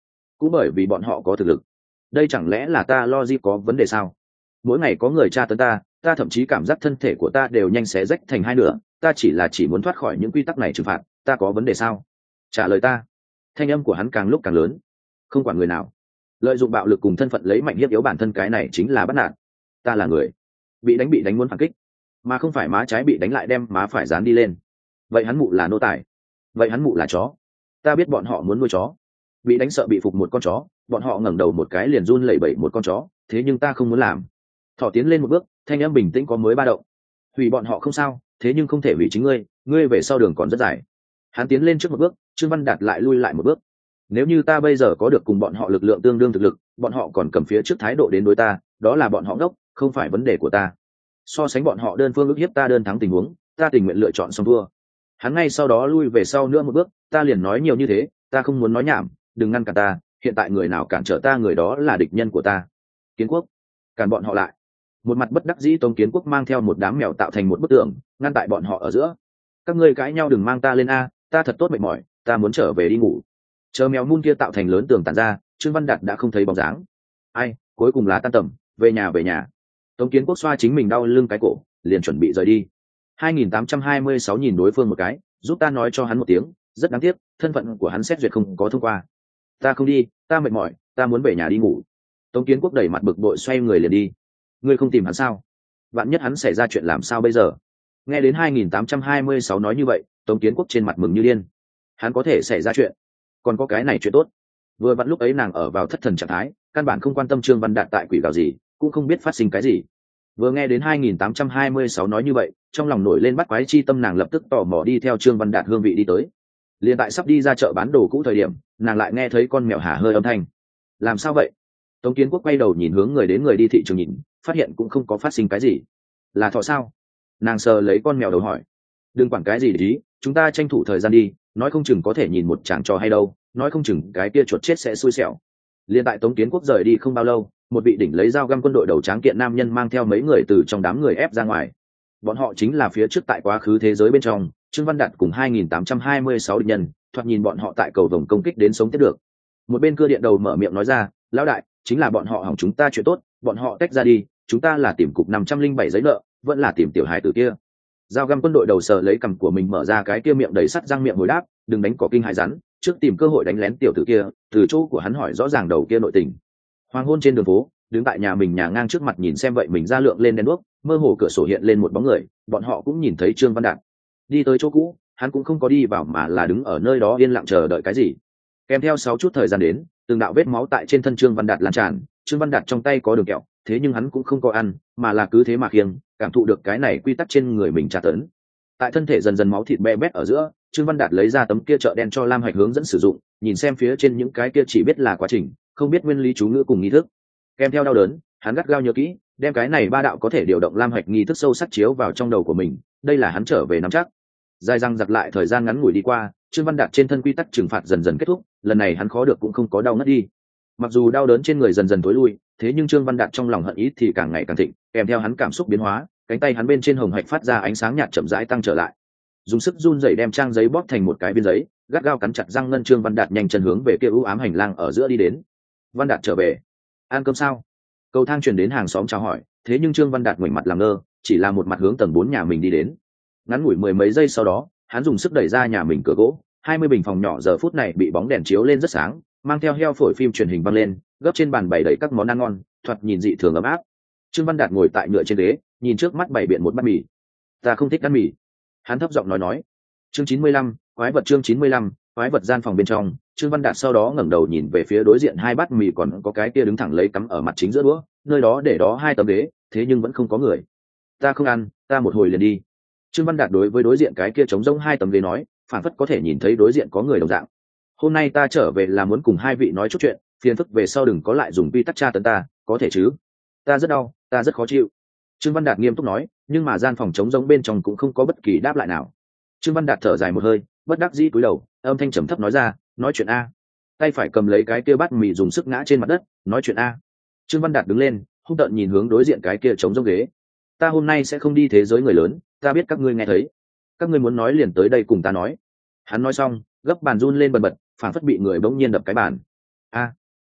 Speaker 1: cũng bởi vì bọn họ có thực lực. Đây chẳng lẽ là ta logic có vấn đề sao? Mỗi ngày có người tra tấn ta, ta thậm chí cảm giác thân thể của ta đều nhanh xé rách thành hai nửa, ta chỉ là chỉ muốn thoát khỏi những quy tắc này trừng phạt, ta có vấn đề sao? Trả lời ta. Thanh âm của hắn càng lúc càng lớn. Không quản người nào, lợi dụng bạo lực cùng thân phận lấy mạnh hiếp yếu bản thân, cái này chính là bắt nạt. Ta là người bị đánh bị đánh muốn phản kích, mà không phải má trái bị đánh lại đem má phải dán đi lên. Vậy hắn mụ là nô tài, vậy hắn mụ là chó. Ta biết bọn họ muốn nuôi chó, bị đánh sợ bị phục một con chó, bọn họ ngẩng đầu một cái liền run lẩy bẩy một con chó, thế nhưng ta không muốn làm. Thỏ tiến lên một bước, thanh âm bình tĩnh có mới ba động. Hủy bọn họ không sao, thế nhưng không thể hủy chính ngươi, ngươi về sau đường còn rất dài. Hắn tiến lên trước một bước, Trương Văn Đạt lại lui lại một bước. Nếu như ta bây giờ có được cùng bọn họ lực lượng tương đương thực lực, bọn họ còn cầm phía trước thái độ đến đối ta, đó là bọn họ ngốc, không phải vấn đề của ta. So sánh bọn họ đơn phương ức hiếp ta đơn thắng tình huống, ta tình nguyện lựa chọn xong thua. Hắn ngay sau đó lui về sau nữa một bước, ta liền nói nhiều như thế, ta không muốn nói nhảm, đừng ngăn cản ta, hiện tại người nào cản trở ta người đó là địch nhân của ta. Kiến Quốc, cản bọn họ lại. Một mặt bất đắc dĩ, Tống Kiến Quốc mang theo một đám mèo tạo thành một bức tường, ngăn tại bọn họ ở giữa. Các ngươi cãi nhau đừng mang ta lên a, ta thật tốt mệt mỏi, ta muốn trở về đi ngủ. Chờ mèo mun kia tạo thành lớn tường tản ra, Trương Văn Đạt đã không thấy bóng dáng. Ai, cuối cùng là tan tầm, về nhà về nhà. Tống Kiến Quốc xoa chính mình đau lưng cái cổ, liền chuẩn bị rời đi. hai nghìn tám trăm hai mươi sáu nhìn đối phương một cái, giúp ta nói cho hắn một tiếng, rất đáng tiếc, thân phận của hắn xét duyệt không có thông qua. Ta không đi, ta mệt mỏi, ta muốn về nhà đi ngủ. Tống Kiến Quốc đẩy mặt bực bội xoay người liền đi. Ngươi không tìm hắn sao? Vạn nhất hắn xảy ra chuyện làm sao bây giờ? Nghe đến hai nghìn tám trăm hai mươi sáu nói như vậy, Tống Kiến Quốc trên mặt mừng như điên. Hắn có thể xảy ra chuyện, còn có cái này chuyện tốt. Vừa vặn lúc ấy nàng ở vào thất thần trạng thái, căn bản không quan tâm Trương Văn Đạt tại quỷ gào gì, cũng không biết phát sinh cái gì. Vừa nghe đến hai nghìn tám trăm hai mươi sáu nói như vậy, trong lòng nổi lên bắt quái chi tâm, nàng lập tức tò mò đi theo Trương Văn Đạt hương vị đi tới. Liền tại sắp đi ra chợ bán đồ cũ thời điểm, nàng lại nghe thấy con mèo hả hơi âm thanh. Làm sao vậy? Tống Kiến Quốc quay đầu nhìn hướng người đến người đi thị trường nhìn, phát hiện cũng không có phát sinh cái gì. Là thọ sao? Nàng sờ lấy con mèo đầu hỏi. Đừng quản cái gì để ý, chúng ta tranh thủ thời gian đi, nói không chừng có thể nhìn một chàng trò hay đâu, nói không chừng cái kia chuột chết sẽ xui xẻo. Liên tại Tống Kiến Quốc rời đi không bao lâu, một vị đỉnh lấy dao găm quân đội đầu tráng kiện nam nhân mang theo mấy người từ trong đám người ép ra ngoài. Bọn họ chính là phía trước tại quá khứ thế giới bên trong Trương Văn Đạt cùng hai nghìn tám trăm hai mươi sáu địch nhân, thoạt nhìn bọn họ tại cầu vồng công kích đến sống tiếp được. Một bên cưa điện đầu mở miệng nói ra, lão đại, chính là bọn họ hỏng chúng ta chuyện tốt, bọn họ tách ra đi, chúng ta là tìm cục năm trăm linh bảy giấy nợ, vẫn là tìm tiểu hài tử kia. Dao găm quân đội đầu sờ lấy cằm của mình mở ra cái kia miệng đầy sắt răng miệng hồi đáp, đừng đánh cỏ kinh hại rắn, trước tìm cơ hội đánh lén tiểu tử kia, từ chỗ của hắn hỏi rõ ràng đầu kia nội tình. Hoàng hôn trên đường phố, đứng tại nhà mình nhà ngang trước mặt nhìn xem vậy mình ra lượng lên đèn đuốc, mơ hồ cửa sổ hiện lên một bóng người, bọn họ cũng nhìn thấy Trương Văn Đạt đi tới chỗ cũ, hắn cũng không có đi vào mà là đứng ở nơi đó yên lặng chờ đợi cái gì. Kèm theo sáu chút thời gian đến, từng đạo vết máu tại trên thân Trương Văn Đạt lan tràn, Trương Văn Đạt trong tay có đường kẹo, thế nhưng hắn cũng không có ăn, mà là cứ thế mà khiêng, cảm thụ được cái này quy tắc trên người mình tra tấn. Tại thân thể dần dần máu thịt be bét ở giữa, Trương Văn Đạt lấy ra tấm kia chợ đen cho Lam Hạch hướng dẫn sử dụng, nhìn xem phía trên những cái kia chỉ biết là quá trình, không biết nguyên lý chú ngữ cùng nghi thức. Kèm theo đau đớn, hắn gắt gao nhớ kỹ, đem cái này ba đạo có thể điều động Lam Hạch nghi thức sâu sắc chiếu vào trong đầu của mình, đây là hắn trở về nắm chắc. Dài răng giặc lại thời gian ngắn ngủi đi qua, Trương Văn Đạt trên thân quy tắc trừng phạt dần dần kết thúc, lần này hắn khó được cũng không có đau ngất đi. Mặc dù đau đớn trên người dần dần tối lui, thế nhưng Trương Văn Đạt trong lòng hận ý thì càng ngày càng thịnh, kèm theo hắn cảm xúc biến hóa, cánh tay hắn bên trên hồng hạch phát ra ánh sáng nhạt chậm rãi tăng trở lại. Dùng sức run rẩy đem trang giấy bóp thành một cái viên giấy, gắt gao cắn chặt răng ngân. Trương Văn Đạt nhanh chân hướng về kia u ám hành lang ở giữa đi đến. Văn Đạt trở về, ăn cơm sao? Cầu thang truyền đến hàng xóm chào hỏi, thế nhưng Trương Văn Đạt ngoảnh mặt làm ngơ, chỉ là một mặt hướng tầng bốn nhà mình đi đến. Ngắn ngủi mười mấy giây sau đó, hắn dùng sức đẩy ra nhà mình cửa gỗ, hai mươi bình phòng nhỏ giờ phút này bị bóng đèn chiếu lên rất sáng, mang theo heo phổi phim truyền hình văng lên, gấp trên bàn bày đầy các món ăn ngon, thoạt nhìn dị thường ấm áp. Trương Văn Đạt ngồi tại nhựa trên ghế, nhìn trước mắt bày biện một bát mì. Ta không thích ăn mì, hắn thấp giọng nói nói. Chương chín mươi lăm, quái vật. Chương chín mươi lăm, quái vật. Gian phòng bên trong, Trương Văn Đạt sau đó ngẩng đầu nhìn về phía đối diện hai bát mì còn có cái kia đứng thẳng lấy cắm ở mặt chính giữa đũa, nơi đó để đó hai tấm ghế, thế nhưng vẫn không có người. Ta không ăn, ta một hồi liền đi. Trương Văn Đạt đối với đối diện cái kia trống rỗng hai tấm ghế nói, phản phất có thể nhìn thấy đối diện có người đồng dạng. Hôm nay ta trở về là muốn cùng hai vị nói chút chuyện, phiền phức về sau đừng có lại dùng quy tắc tra tấn ta, có thể chứ? Ta rất đau, ta rất khó chịu. Trương Văn Đạt nghiêm túc nói, nhưng mà gian phòng trống rỗng bên trong cũng không có bất kỳ đáp lại nào. Trương Văn Đạt thở dài một hơi, bất đắc dĩ cúi đầu, âm thanh trầm thấp nói ra, nói chuyện a. Tay phải cầm lấy cái kia bát mì dùng sức ngã trên mặt đất, nói chuyện a. Trương Văn Đạt đứng lên, hung tợn nhìn hướng đối diện cái kia trống rỗng ghế. Ta hôm nay sẽ không đi thế giới người lớn, ta biết các ngươi nghe thấy, các ngươi muốn nói liền tới đây cùng ta nói. Hắn nói xong, gấp bàn run lên bần bật, phản phất bị người bỗng nhiên đập cái bàn. A,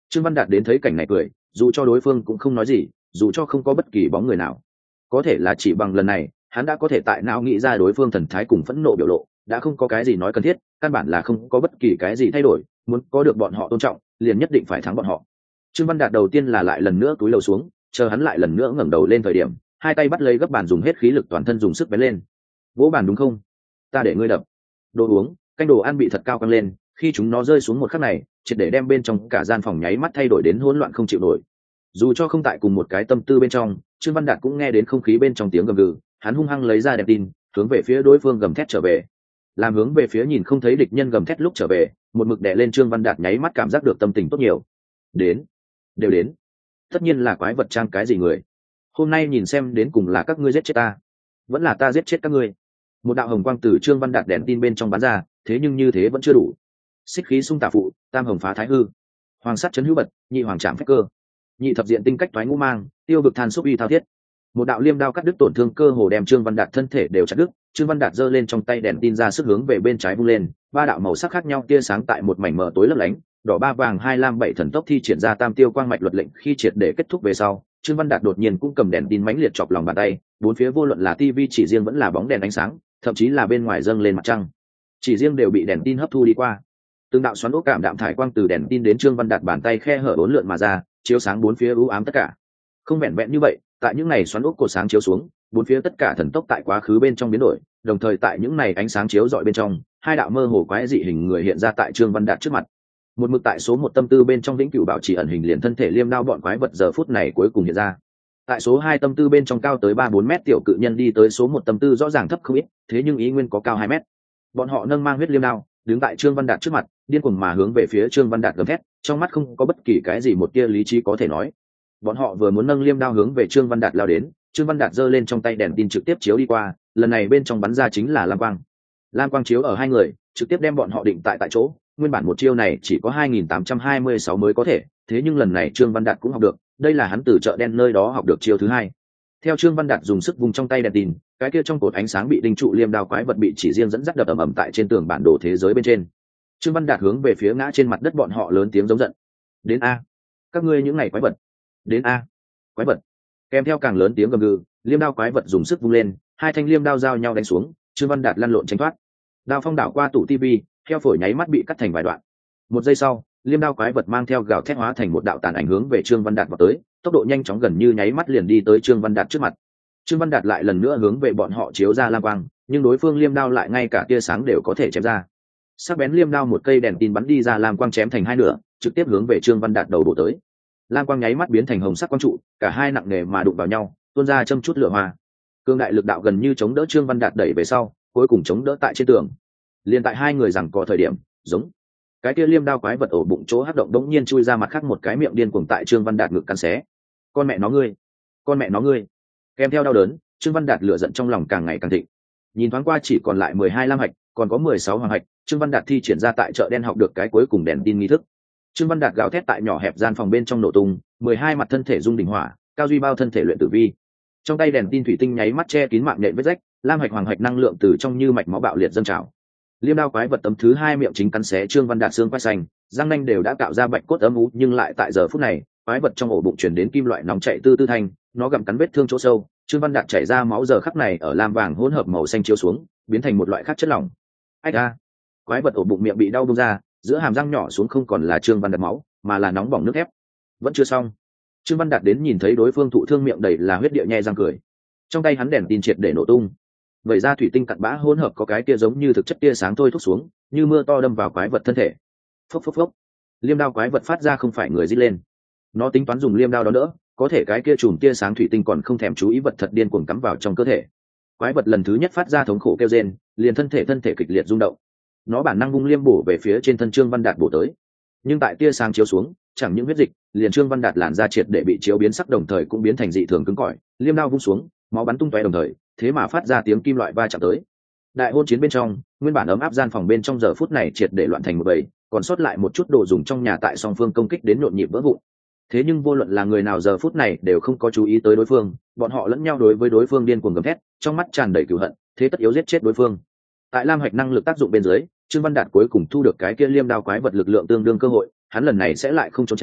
Speaker 1: Trương Văn Đạt đến thấy cảnh này cười, dù cho đối phương cũng không nói gì, dù cho không có bất kỳ bóng người nào, có thể là chỉ bằng lần này hắn đã có thể tại não nghĩ ra đối phương thần thái cùng phẫn nộ biểu lộ, đã không có cái gì nói cần thiết, căn bản là không có bất kỳ cái gì thay đổi, muốn có được bọn họ tôn trọng liền nhất định phải thắng bọn họ. Trương Văn Đạt đầu tiên là lại lần nữa túi lầu xuống, chờ hắn lại lần nữa ngẩng đầu lên thời điểm, hai tay bắt lấy gấp bàn, dùng hết khí lực toàn thân dùng sức bén lên. Vỗ bàn đúng không? Ta để ngươi đập. Đồ uống, canh đồ ăn bị thật cao căng lên, khi chúng nó rơi xuống một khắc này, triệt để đem bên trong cả gian phòng nháy mắt thay đổi đến hỗn loạn không chịu nổi. Dù cho không tại cùng một cái tâm tư bên trong, Trương Văn Đạt cũng nghe đến không khí bên trong tiếng gầm gừ, hắn hung hăng lấy ra đèn tin, hướng về phía đối phương gầm thét trở về. Làm hướng về phía nhìn không thấy địch nhân gầm thét lúc trở về, một mực đè lên Trương Văn Đạt nháy mắt cảm giác được tâm tình tốt nhiều. Đến, đều đến. Tất nhiên là quái vật trang cái gì người. Hôm nay nhìn xem đến cùng là các ngươi giết chết ta, vẫn là ta giết chết các ngươi. Một đạo hồng quang từ Trương Văn Đạt đèn tin bên trong bắn ra, thế nhưng như thế vẫn chưa đủ. Xích khí xung tà phụ, tam hồng phá thái hư, hoàng sắt chấn hữu bật, nhị hoàng trảm phách cơ, nhị thập diện tinh cách thoái ngũ mang, tiêu vực than xúc uy thao thiết. Một đạo liêm đao cắt đứt tổn thương cơ hồ đem Trương Văn Đạt thân thể đều chặt đứt. Trương Văn Đạt giơ lên trong tay đèn tin ra sức hướng về bên trái vung lên, ba đạo màu sắc khác nhau tia sáng tại một mảnh mờ tối lấp lánh, đỏ ba vàng hai lam bảy thần tốc thi triển ra tam tiêu quang mạch luật lệnh. Khi triệt để kết thúc về sau, Trương Văn Đạt đột nhiên cũng cầm đèn tin mãnh liệt chọc lòng bàn tay, bốn phía vô luận là tivi chỉ riêng vẫn là bóng đèn ánh sáng, thậm chí là bên ngoài dâng lên mặt trăng, chỉ riêng đều bị đèn tin hấp thu đi qua. Từng đạo xoắn ốc cảm đạm thải quang từ đèn tin đến Trương Văn Đạt bàn tay khe hở uốn lượn mà ra, chiếu sáng bốn phía u ám tất cả. Không vẹn vẹn như vậy, tại những này xoắn ốc cột sáng chiếu xuống, bốn phía tất cả thần tốc tại quá khứ bên trong biến đổi, đồng thời tại những này ánh sáng chiếu rọi bên trong, hai đạo mơ hồ quái dị hình người hiện ra tại Trương Văn Đạt trước mặt. Một mực tại số một tâm tư bên trong vĩnh cửu bảo trì ẩn hình liền thân thể liêm đao bọn quái vật giờ phút này cuối cùng hiện ra. Tại số hai tâm tư bên trong cao tới ba bốn mét tiểu cự nhân đi tới số một tâm tư rõ ràng thấp không ít, thế nhưng ý nguyên có cao hai mét. Bọn họ nâng mang huyết liêm đao, đứng tại Trương Văn Đạt trước mặt, điên cuồng mà hướng về phía Trương Văn Đạt gầm thét, trong mắt không có bất kỳ cái gì một tia lý trí có thể nói. Bọn họ vừa muốn nâng liêm đao hướng về Trương Văn Đạt lao đến, Trương Văn Đạt giơ lên trong tay đèn tin trực tiếp chiếu đi qua, lần này bên trong bắn ra chính là lam quang. Lam quang chiếu ở hai người, trực tiếp đem bọn họ định tại tại chỗ. Nguyên bản một chiêu này chỉ có hai nghìn tám trăm hai mươi sáu mới có thể, thế nhưng lần này Trương Văn Đạt cũng học được, đây là hắn từ chợ đen nơi đó học được chiêu thứ hai. Theo Trương Văn Đạt dùng sức vùng trong tay đèn tin, cái kia trong cột ánh sáng bị đinh trụ liêm đao quái vật bị chỉ riêng dẫn dắt đập ầm ầm tại trên tường bản đồ thế giới bên trên. Trương Văn Đạt hướng về phía ngã trên mặt đất bọn họ lớn tiếng giống giận. Đến a, các ngươi những này quái vật. Đến a, quái vật. Kèm theo càng lớn tiếng gầm gừ, liêm đao quái vật dùng sức vung lên, hai thanh liêm đao giao nhau đánh xuống, Trương Văn Đạt lăn lộn tránh thoát. Đao phong đảo qua tủ tivi, theo phổi nháy mắt bị cắt thành vài đoạn. Một giây sau, liêm đao quái vật mang theo gào thét hóa thành một đạo tàn ảnh hướng về Trương Văn Đạt vào tới, tốc độ nhanh chóng gần như nháy mắt liền đi tới Trương Văn Đạt trước mặt. Trương Văn Đạt lại lần nữa hướng về bọn họ chiếu ra lam quang, nhưng đối phương liêm đao lại ngay cả tia sáng đều có thể chém ra. Sắc bén liêm đao một cây đèn tin bắn đi ra lam quang chém thành hai nửa, trực tiếp hướng về Trương Văn Đạt đầu bổ tới. Lam quang nháy mắt biến thành hồng sắc quang trụ, cả hai nặng nề mà đụng vào nhau, tuôn ra châm chút lửa hoa. Cương đại lực đạo gần như chống đỡ Trương Văn Đạt đẩy về sau, cuối cùng chống đỡ tại trên tường. Liên tại hai người rằng có thời điểm, giống cái kia liêm đao quái vật ổ bụng chỗ hắc động đống nhiên chui ra mặt khác một cái miệng điên cuồng tại Trương Văn Đạt ngực cắn xé. Con mẹ nó ngươi, con mẹ nó ngươi. Kèm theo đau đớn, Trương Văn Đạt lửa giận trong lòng càng ngày càng thịnh. Nhìn thoáng qua chỉ còn lại mười hai lam hạch, còn có mười sáu hoàng hạch, Trương Văn Đạt thi triển ra tại chợ đen học được cái cuối cùng đèn tin nghi thức. Trương Văn Đạt gào thét tại nhỏ hẹp gian phòng bên trong nổ tung, mười hai mặt thân thể dung đỉnh hỏa, cao duy bao thân thể luyện tử vi. Trong tay đèn tin thủy tinh nháy mắt che kín mạng nhện vết rách, lam hạch hoàng hạch năng lượng từ trong như mạch máu bạo liệt dâng trào. Liêm đao quái vật tấm thứ hai miệng chính cắn xé Trương Văn Đạt xương quai xanh, răng nanh đều đã tạo ra bạch cốt ấm ú, nhưng lại tại giờ phút này, quái vật trong ổ bụng truyền đến kim loại nóng chạy tư tư thanh, nó gặm cắn vết thương chỗ sâu, Trương Văn Đạt chảy ra máu giờ khắc này ở lam vàng hỗn hợp màu xanh chiếu xuống, biến thành một loại khác chất lỏng. Ách a! Quái vật ổ bụng miệng bị đau bung ra, giữa hàm răng nhỏ xuống không còn là Trương Văn Đạt máu, mà là nóng bỏng nước thép. Vẫn chưa xong. Trương Văn Đạt đến nhìn thấy đối phương thụ thương miệng đầy là huyết địa nhe răng cười. Trong tay hắn đèn tin triệt để nổ tung. Vậy ra thủy tinh cặn bã hỗn hợp có cái kia giống như thực chất tia sáng thôi thúc xuống, như mưa to đâm vào quái vật thân thể. Phốc phốc phốc. Liêm đao quái vật phát ra không phải người rít lên. Nó tính toán dùng liêm đao đó đỡ, có thể cái kia chùm tia sáng thủy tinh còn không thèm chú ý vật thật điên cuồng cắm vào trong cơ thể. Quái vật lần thứ nhất phát ra thống khổ kêu rên, liền thân thể thân thể kịch liệt rung động. Nó bản năng vung liêm bổ về phía trên thân Trương Văn Đạt bổ tới. Nhưng tại tia sáng chiếu xuống, chẳng những huyết dịch, liền Trương Văn Đạt làn da triệt để bị chiếu biến sắc đồng thời cũng biến thành dị thường cứng cỏi, liêm đao vung xuống, máu bắn tung tóe đồng thời, thế mà phát ra tiếng kim loại va chạm tới. Đại hôn chiến bên trong, nguyên bản ấm áp gian phòng bên trong giờ phút này triệt để loạn thành một bầy, còn sót lại một chút đồ dùng trong nhà tại song phương công kích đến nhộn nhịp vỡ vụn. Thế nhưng vô luận là người nào giờ phút này đều không có chú ý tới đối phương, bọn họ lẫn nhau đối với đối phương điên cuồng gầm thét, trong mắt tràn đầy cừu hận, thế tất yếu giết chết đối phương. Tại lam hạch năng lực tác dụng bên dưới, Trương Văn Đạt cuối cùng thu được cái kia liêm đao quái vật lực lượng tương đương cơ hội, hắn lần này sẽ lại không trốn tránh,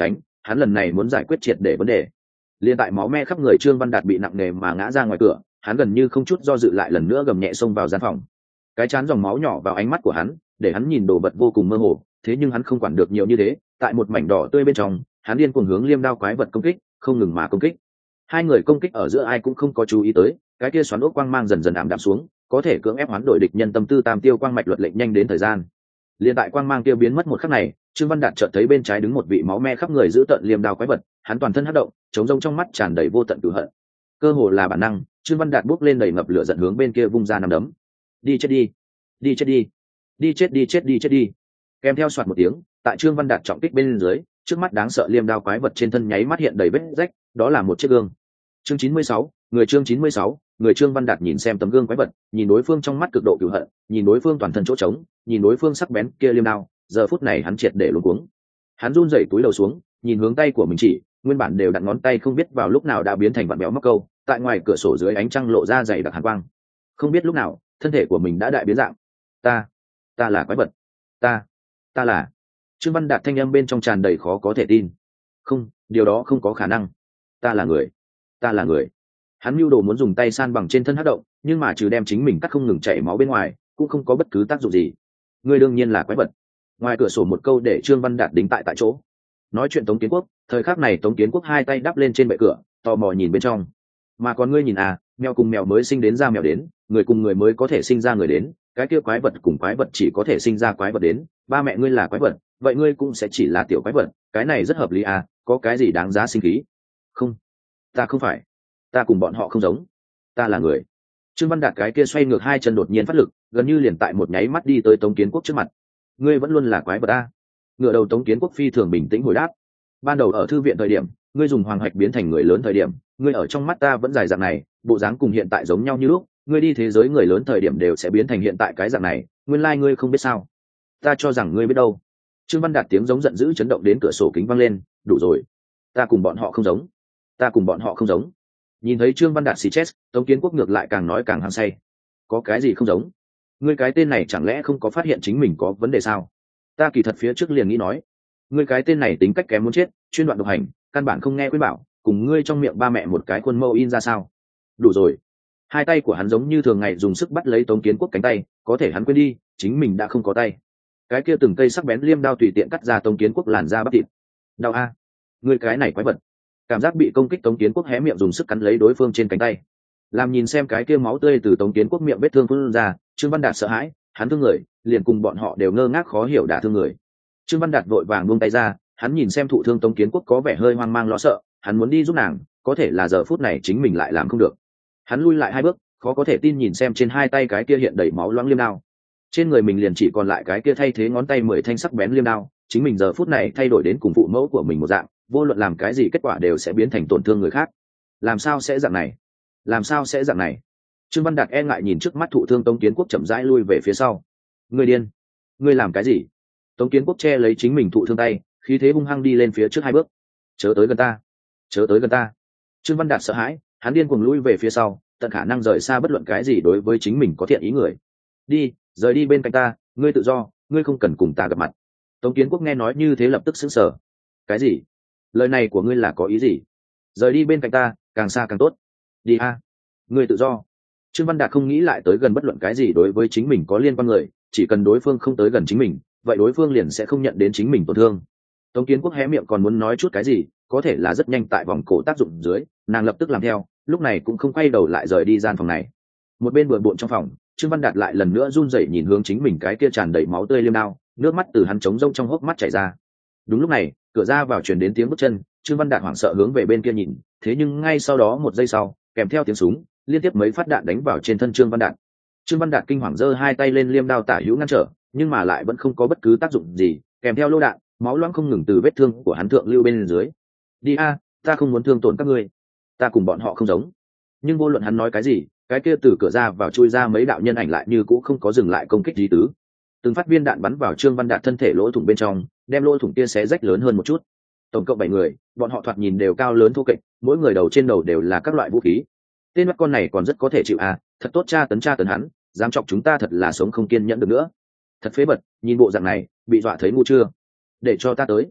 Speaker 1: hắn lần này muốn giải quyết triệt để vấn đề. Liên tại máu me khắp người Trương Văn Đạt bị nặng nề mà ngã ra ngoài cửa, hắn gần như không chút do dự lại lần nữa gầm nhẹ xông vào gian phòng. Cái chán dòng máu nhỏ vào ánh mắt của hắn, để hắn nhìn đồ vật vô cùng mơ hồ, thế nhưng hắn không quản được nhiều như thế, tại một mảnh đỏ tươi bên trong, hắn điên cuồng hướng liêm đao quái vật công kích, không ngừng mà công kích. Hai người công kích ở giữa ai cũng không có chú ý tới, cái kia xoắn ốc quang mang dần dần ảm đạm xuống, có thể cưỡng ép hoán đổi địch nhân tâm tư tam tiêu quang mạch luật lệnh nhanh đến thời gian. Liên tại quang mang kia biến mất một khắc này, Trương Văn Đạt chợt thấy bên trái đứng một vị máu me khắp người giữ tợn liêm đao quái vật, hắn toàn thân hất động, trống rỗng trong mắt tràn đầy vô tận cừu hận. Cơ hồ là bản năng, Trương Văn Đạt bước lên đầy ngập lửa giận hướng bên kia vung ra nắm đấm. Đi chết đi, đi chết đi, đi chết đi chết đi chết đi. Kèm theo soạt một tiếng, tại Trương Văn Đạt trọng kích bên dưới, trước mắt đáng sợ liêm đao quái vật trên thân nháy mắt hiện đầy vết rách, đó là một chiếc gương. Chương chín mươi sáu, người chương chín mươi sáu, người Trương Văn Đạt nhìn xem tấm gương quái vật, nhìn đối phương trong mắt cực độ cừu hận, nhìn đối phương toàn thân chỗ trống, nhìn đối phương sắc bén kia liêm đao, giờ phút này hắn triệt để luống cuống. Hắn run rẩy túi đầu xuống, nhìn hướng tay của mình chỉ, nguyên bản đều đặt ngón tay không biết vào lúc nào đã biến thành vặn béo móc câu, tại ngoài cửa sổ dưới ánh trăng lộ ra dày đặc hàn quang. Không biết lúc nào, thân thể của mình đã đại biến dạng. Ta, ta là quái vật. Ta, ta là. Trương Văn Đạt thanh âm bên trong tràn đầy khó có thể tin. Không, điều đó không có khả năng. Ta là người. Ta là người. Hắn mưu đồ muốn dùng tay san bằng trên thân hắc động, nhưng mà trừ đem chính mình cắt không ngừng chảy máu bên ngoài, cũng không có bất cứ tác dụng gì. Ngươi đương nhiên là quái vật. Ngoài cửa sổ một câu để Trương Văn Đạt đính tại tại chỗ. Nói chuyện Tống Kiến Quốc, thời khắc này Tống Kiến Quốc hai tay đắp lên trên bệ cửa, tò mò nhìn bên trong. Mà còn ngươi nhìn à, mèo cùng mèo mới sinh đến ra mèo đến, người cùng người mới có thể sinh ra người đến, cái kia quái vật cùng quái vật chỉ có thể sinh ra quái vật đến, ba mẹ ngươi là quái vật, vậy ngươi cũng sẽ chỉ là tiểu quái vật, cái này rất hợp lý à, có cái gì đáng giá sinh khí? Không, ta không phải, ta cùng bọn họ không giống, ta là người. Trương Văn Đạt cái kia xoay ngược hai chân đột nhiên phát lực, gần như liền tại một nháy mắt đi tới Tống Kiến Quốc trước mặt. Ngươi vẫn luôn là quái vật à? Ngựa đầu Tống Kiến Quốc phi thường bình tĩnh hồi đáp. Ban đầu ở thư viện thời điểm, ngươi dùng hoàng hạch biến thành người lớn thời điểm, ngươi ở trong mắt ta vẫn dài dạng này, bộ dáng cùng hiện tại giống nhau như lúc, ngươi đi thế giới người lớn thời điểm đều sẽ biến thành hiện tại cái dạng này, nguyên lai ngươi không biết sao? Ta cho rằng ngươi biết đâu. Trương Văn Đạt tiếng giống giận dữ chấn động đến cửa sổ kính văng lên, đủ rồi, ta cùng bọn họ không giống, ta cùng bọn họ không giống. Nhìn thấy Trương Văn Đạt xì chết, Tống Kiến Quốc ngược lại càng nói càng hăng say. Có cái gì không giống? Ngươi cái tên này chẳng lẽ không có phát hiện chính mình có vấn đề sao? Ta kỳ thật phía trước liền nghĩ nói, ngươi cái tên này tính cách kém muốn chết, chuyên đoạn độc hành, căn bản không nghe khuyên bảo, cùng ngươi trong miệng ba mẹ một cái khuôn mẫu in ra sao? Đủ rồi. Hai tay của hắn giống như thường ngày dùng sức bắt lấy Tống Kiến Quốc cánh tay, có thể hắn quên đi, chính mình đã không có tay. Cái kia từng cây sắc bén liêm đao tùy tiện cắt ra Tống Kiến Quốc làn da bắp thịt. Đau a, ngươi cái này quái vật. Cảm giác bị công kích Tống Kiến Quốc hé miệng dùng sức cắn lấy đối phương trên cánh tay. Làm nhìn xem cái kia máu tươi từ Tống Kiến Quốc miệng vết thương phun ra, Trương Văn Đạt sợ hãi, hắn thương người, liền cùng bọn họ đều ngơ ngác khó hiểu đả thương người. Trương Văn Đạt vội vàng buông tay ra, hắn nhìn xem thụ thương Tống Kiến Quốc có vẻ hơi hoang mang lo sợ, hắn muốn đi giúp nàng, có thể là giờ phút này chính mình lại làm không được. Hắn lui lại hai bước, khó có thể tin nhìn xem trên hai tay cái kia hiện đầy máu loãng liêm đao. Trên người mình liền chỉ còn lại cái kia thay thế ngón tay mười thanh sắc bén liêm đao, chính mình giờ phút này thay đổi đến cùng phụ mẫu của mình một dạng, vô luận làm cái gì kết quả đều sẽ biến thành tổn thương người khác. Làm sao sẽ dạng này? Làm sao sẽ dạng này? Trương Văn Đạt e ngại nhìn trước mắt thụ thương Tống Kiến Quốc chậm rãi lui về phía sau. Ngươi điên, ngươi làm cái gì? Tống Kiến Quốc che lấy chính mình thụ thương tay, khí thế hung hăng đi lên phía trước hai bước. Chớ tới gần ta, chớ tới gần ta. Trương Văn Đạt sợ hãi, hắn điên cuồng lui về phía sau, tận khả năng rời xa bất luận cái gì đối với chính mình có thiện ý người. Đi, rời đi bên cạnh ta, ngươi tự do, ngươi không cần cùng ta gặp mặt. Tống Kiến Quốc nghe nói như thế lập tức sững sờ. Cái gì? Lời này của ngươi là có ý gì? Rời đi bên cạnh ta, càng xa càng tốt. Đi a, ngươi tự do. Trương Văn Đạt không nghĩ lại tới gần bất luận cái gì đối với chính mình có liên quan người, chỉ cần đối phương không tới gần chính mình, vậy đối phương liền sẽ không nhận đến chính mình tổn thương. Tống Kiến Quốc hé miệng còn muốn nói chút cái gì, có thể là rất nhanh tại vòng cổ tác dụng dưới, nàng lập tức làm theo, lúc này cũng không quay đầu lại rời đi gian phòng này. Một bên bừa bộn trong phòng, Trương Văn Đạt lại lần nữa run rẩy nhìn hướng chính mình cái kia tràn đầy máu tươi liêm đao, nước mắt từ hắn trống rỗng trong hốc mắt chảy ra. Đúng lúc này, cửa ra vào truyền đến tiếng bước chân, Trương Văn Đạt hoảng sợ hướng về bên kia nhìn, thế nhưng ngay sau đó một giây sau, kèm theo tiếng súng, liên tiếp mấy phát đạn đánh vào trên thân Trương Văn Đạt. Trương Văn Đạt kinh hoàng giơ hai tay lên liêm đao tả hữu ngăn trở, nhưng mà lại vẫn không có bất cứ tác dụng gì, kèm theo lô đạn, máu loãng không ngừng từ vết thương của hắn thượng lưu bên dưới. Đi a, ta không muốn thương tổn các ngươi, ta cùng bọn họ không giống. Nhưng vô luận hắn nói cái gì, cái kia từ cửa ra vào chui ra mấy đạo nhân ảnh lại như cũ không có dừng lại công kích gì tứ. Từng phát viên đạn bắn vào Trương Văn Đạt thân thể lỗ thủng bên trong, đem lỗ thủng kia xé rách lớn hơn một chút. Tổng cộng bảy người, bọn họ thoạt nhìn đều cao lớn thô kệch, mỗi người đầu trên đầu đều là các loại vũ khí. Tên mắt con này còn rất có thể chịu à, thật tốt tra tấn tra tấn hắn, dám chọc chúng ta thật là sống không kiên nhẫn được nữa. Thật phế bật, nhìn bộ dạng này, bị dọa thấy ngu chưa? Để cho ta tới.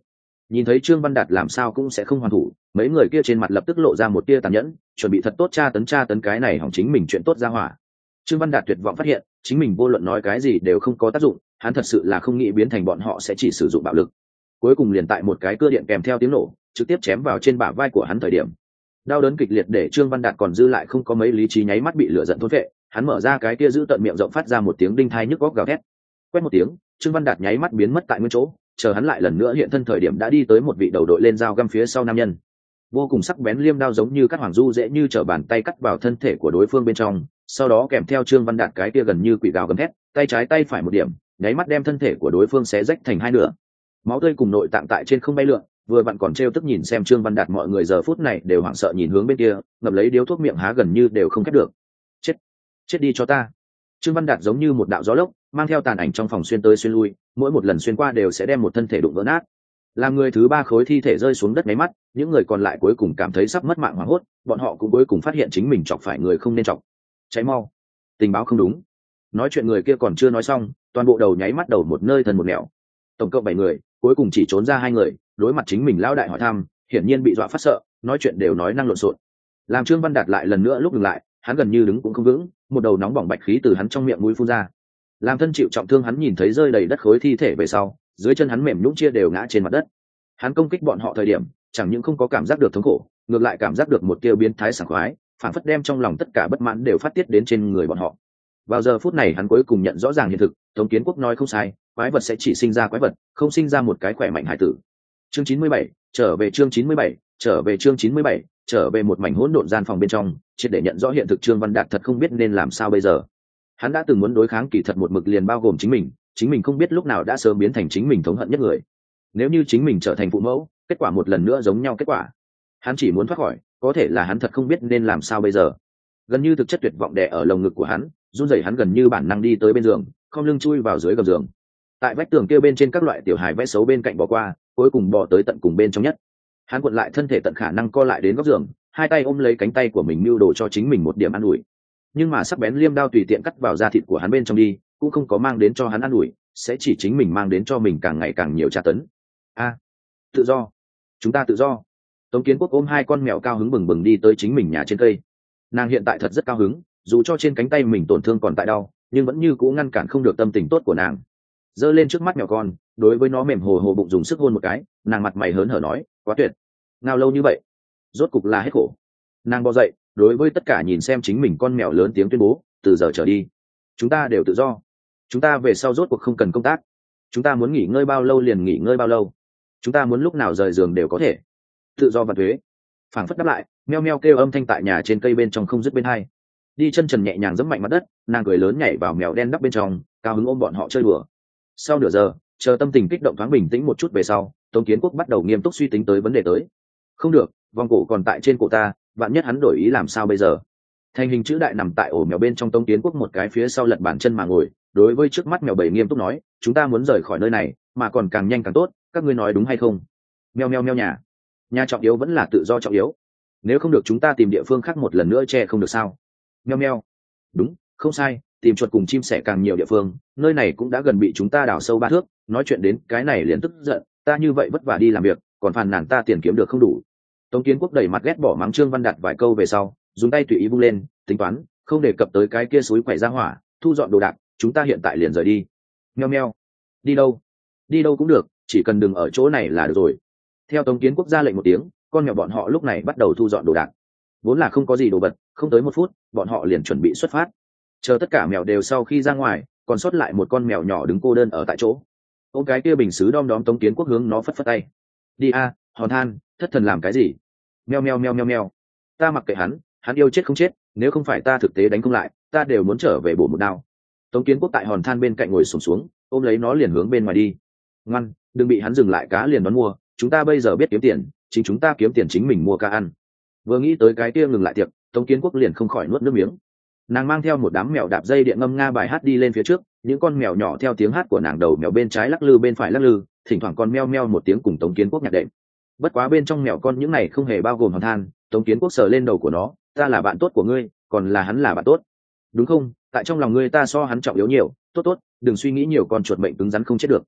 Speaker 1: Nhìn thấy Trương Văn Đạt làm sao cũng sẽ không hoàn thủ, mấy người kia trên mặt lập tức lộ ra một tia tàn nhẫn, chuẩn bị thật tốt tra tấn tra tấn cái này hỏng chính mình chuyện tốt ra hỏa. Trương Văn Đạt tuyệt vọng phát hiện chính mình vô luận nói cái gì đều không có tác dụng, hắn thật sự là không nghĩ biến thành bọn họ sẽ chỉ sử dụng bạo lực. Cuối cùng liền tại một cái cưa điện kèm theo tiếng nổ trực tiếp chém vào trên bả vai của hắn thời điểm, đau đớn kịch liệt để Trương Văn Đạt còn dư lại không có mấy lý trí nháy mắt bị lửa giận thôn phệ, hắn mở ra cái kia giữ tận miệng rộng phát ra một tiếng đinh thai nhức góc gào thét. Quét một tiếng, Trương Văn Đạt nháy mắt biến mất tại nguyên chỗ, chờ hắn lại lần nữa hiện thân thời điểm đã đi tới một vị đầu đội lên dao găm phía sau nam nhân. Vô cùng sắc bén liêm đao giống như cắt hoàng du dễ như trở bàn tay cắt vào thân thể của đối phương bên trong, sau đó kèm theo Trương Văn Đạt cái kia gần như quỷ gào gầm thét, tay trái tay phải một điểm, nháy mắt đem thân thể của đối phương xé rách thành hai nửa. Máu tươi cùng nội tạng tại trên không bay lượn, vừa vặn còn trêu tức nhìn xem Trương Văn Đạt, mọi người giờ phút này đều hoảng sợ nhìn hướng bên kia, ngậm lấy điếu thuốc miệng há gần như đều không khép được. Chết, chết đi cho ta! Trương Văn Đạt giống như một đạo gió lốc, mang theo tàn ảnh trong phòng xuyên tới xuyên lui, mỗi một lần xuyên qua đều sẽ đem một thân thể đụng vỡ nát. Làm người thứ ba khối thi thể rơi xuống đất mấy mắt, những người còn lại cuối cùng cảm thấy sắp mất mạng hoảng hốt, bọn họ cũng cuối cùng phát hiện chính mình chọc phải người không nên chọc. Cháy mau! Tình báo không đúng. Nói chuyện người kia còn chưa nói xong, toàn bộ đầu nháy mắt đầu một nơi thần một nẻo. Tổng cộng bảy người, cuối cùng chỉ trốn ra hai người, đối mặt chính mình lão đại hỏi thăm, hiển nhiên bị dọa phát sợ, nói chuyện đều nói năng lộn xộn. Làm Trương Văn Đạt lại lần nữa lúc dừng lại, hắn gần như đứng cũng không vững, một đầu nóng bỏng bạch khí từ hắn trong miệng mũi phun ra. Làm thân chịu trọng thương hắn nhìn thấy rơi đầy đất khối thi thể về sau, dưới chân hắn mềm nhũn chia đều ngã trên mặt đất. Hắn công kích bọn họ thời điểm, chẳng những không có cảm giác được thống khổ, ngược lại cảm giác được một tia biến thái sảng khoái, phản phất đem trong lòng tất cả bất mãn đều phát tiết đến trên người bọn họ. Vào giờ phút này hắn cuối cùng nhận rõ ràng hiện thực, Tống Kiến Quốc nói không sai, quái vật sẽ chỉ sinh ra quái vật, không sinh ra một cái khỏe mạnh hải tử. Chương chín mươi bảy, trở về chương chín mươi bảy, trở về chương chín mươi bảy, trở về một mảnh hỗn độn gian phòng bên trong, triệt để nhận rõ hiện thực. Trương Văn Đạt thật không biết nên làm sao bây giờ. Hắn đã từng muốn đối kháng kỳ thật một mực liền bao gồm chính mình, chính mình không biết lúc nào đã sớm biến thành chính mình thống hận nhất người. Nếu như chính mình trở thành phụ mẫu, kết quả một lần nữa giống nhau kết quả. Hắn chỉ muốn thoát khỏi, có thể là hắn thật không biết nên làm sao bây giờ. Gần như thực chất tuyệt vọng đè ở lồng ngực của hắn, run rẩy hắn gần như bản năng đi tới bên giường, không lưng chui vào dưới gầm giường. Tại vách tường kia bên trên các loại tiểu hài vẽ xấu bên cạnh bỏ qua, cuối cùng bò tới tận cùng bên trong nhất. Hắn cuộn lại thân thể tận khả năng co lại đến góc giường, hai tay ôm lấy cánh tay của mình mưu đồ cho chính mình một điểm an ủi. Nhưng mà sắc bén liêm đao tùy tiện cắt vào da thịt của hắn bên trong đi, cũng không có mang đến cho hắn an ủi, sẽ chỉ chính mình mang đến cho mình càng ngày càng nhiều tra tấn. A, tự do, chúng ta tự do. Tống Kiến Quốc ôm hai con mèo cao hứng bừng bừng đi tới chính mình nhà trên cây. Nàng hiện tại thật rất cao hứng, dù cho trên cánh tay mình tổn thương còn tại đau, nhưng vẫn như cũ ngăn cản không được tâm tình tốt của nàng. Giơ lên trước mắt mèo con, đối với nó mềm hồ hồ bụng dùng sức hôn một cái, nàng mặt mày hớn hở nói, quá tuyệt, ngao lâu như vậy, rốt cục là hết khổ. Nàng bò dậy, đối với tất cả nhìn xem chính mình con mèo lớn tiếng tuyên bố, từ giờ trở đi, chúng ta đều tự do, chúng ta về sau rốt cuộc không cần công tác, chúng ta muốn nghỉ ngơi bao lâu liền nghỉ ngơi bao lâu, chúng ta muốn lúc nào rời giường đều có thể, tự do và thuế. Phảng phất đáp lại, meo meo kêu âm thanh tại nhà trên cây bên trong không dứt bên hai. Đi chân trần nhẹ nhàng giẫm mạnh mặt đất, nàng cười lớn nhảy vào mèo đen đắp bên trong, cao hứng ôm bọn họ chơi đùa. Sau nửa giờ, chờ tâm tình kích động thoáng bình tĩnh một chút về sau, Tống Kiến Quốc bắt đầu nghiêm túc suy tính tới vấn đề tới. Không được, vòng cổ còn tại trên cổ ta, vạn nhất hắn đổi ý làm sao bây giờ? Thành hình chữ đại nằm tại ổ mèo bên trong, Tống Kiến Quốc một cái phía sau lật bàn chân mà ngồi, đối với trước mắt mèo bầy nghiêm túc nói, chúng ta muốn rời khỏi nơi này, mà còn càng nhanh càng tốt, các ngươi nói đúng hay không? Meo meo meo nhà, nhà trọng yếu vẫn là tự do trọng yếu. Nếu không được chúng ta tìm địa phương khác một lần nữa che không được sao? Meo meo, đúng, không sai, tìm chuột cùng chim sẻ càng nhiều địa phương, nơi này cũng đã gần bị chúng ta đào sâu ba thước. Nói chuyện đến cái này liền tức giận, ta như vậy vất vả đi làm việc, còn phàn nàn ta tiền kiếm được không đủ. Tống Kiến Quốc đẩy mặt ghét bỏ mắng Trương Văn Đạt vài câu về sau, dùng tay tùy ý vung lên, tính toán, không đề cập tới cái kia suối quậy ra hỏa, thu dọn đồ đạc, chúng ta hiện tại liền rời đi. Meo meo, đi đâu? Đi đâu cũng được, chỉ cần đừng ở chỗ này là được rồi. Theo Tống Kiến Quốc ra lệnh một tiếng, con mèo bọn họ lúc này bắt đầu thu dọn đồ đạc. Vốn là không có gì đồ vật, không tới một phút, bọn họ liền chuẩn bị xuất phát. Chờ tất cả mèo đều sau khi ra ngoài, còn sót lại một con mèo nhỏ đứng cô đơn ở tại chỗ. Ôm cái kia bình sứ đom đóm, Tống Kiến Quốc hướng nó phất phất tay. Đi a, Hòn Than, thất thần làm cái gì? Meo meo meo meo meo. Ta mặc kệ hắn, hắn yêu chết không chết, nếu không phải ta thực tế đánh không lại, ta đều muốn trở về bổ một đao. Tống Kiến Quốc tại Hòn Than bên cạnh ngồi xổm xuống, ôm lấy nó liền hướng bên ngoài đi. Ngoan, đừng bị hắn dừng lại, cá liền đón mua, chúng ta bây giờ biết kiếm tiền, chính chúng ta kiếm tiền chính mình mua cá ăn. Vừa nghĩ tới cái kia ngừng lại tiệc, Tống Kiến Quốc liền không khỏi nuốt nước miếng. Nàng mang theo một đám mèo đạp dây điện ngâm nga bài hát đi lên phía trước, những con mèo nhỏ theo tiếng hát của nàng đầu mèo bên trái lắc lư bên phải lắc lư, thỉnh thoảng con meo meo một tiếng cùng Tống Kiến Quốc nhạc đệm. Bất quá bên trong mèo con những này không hề bao gồm Hòn Than. Tống Kiến Quốc sờ lên đầu của nó, ta là bạn tốt của ngươi, còn là hắn là bạn tốt, đúng không? Tại trong lòng ngươi ta so hắn trọng yếu nhiều, tốt tốt, đừng suy nghĩ nhiều, con chuột mệnh cứng rắn không chết được.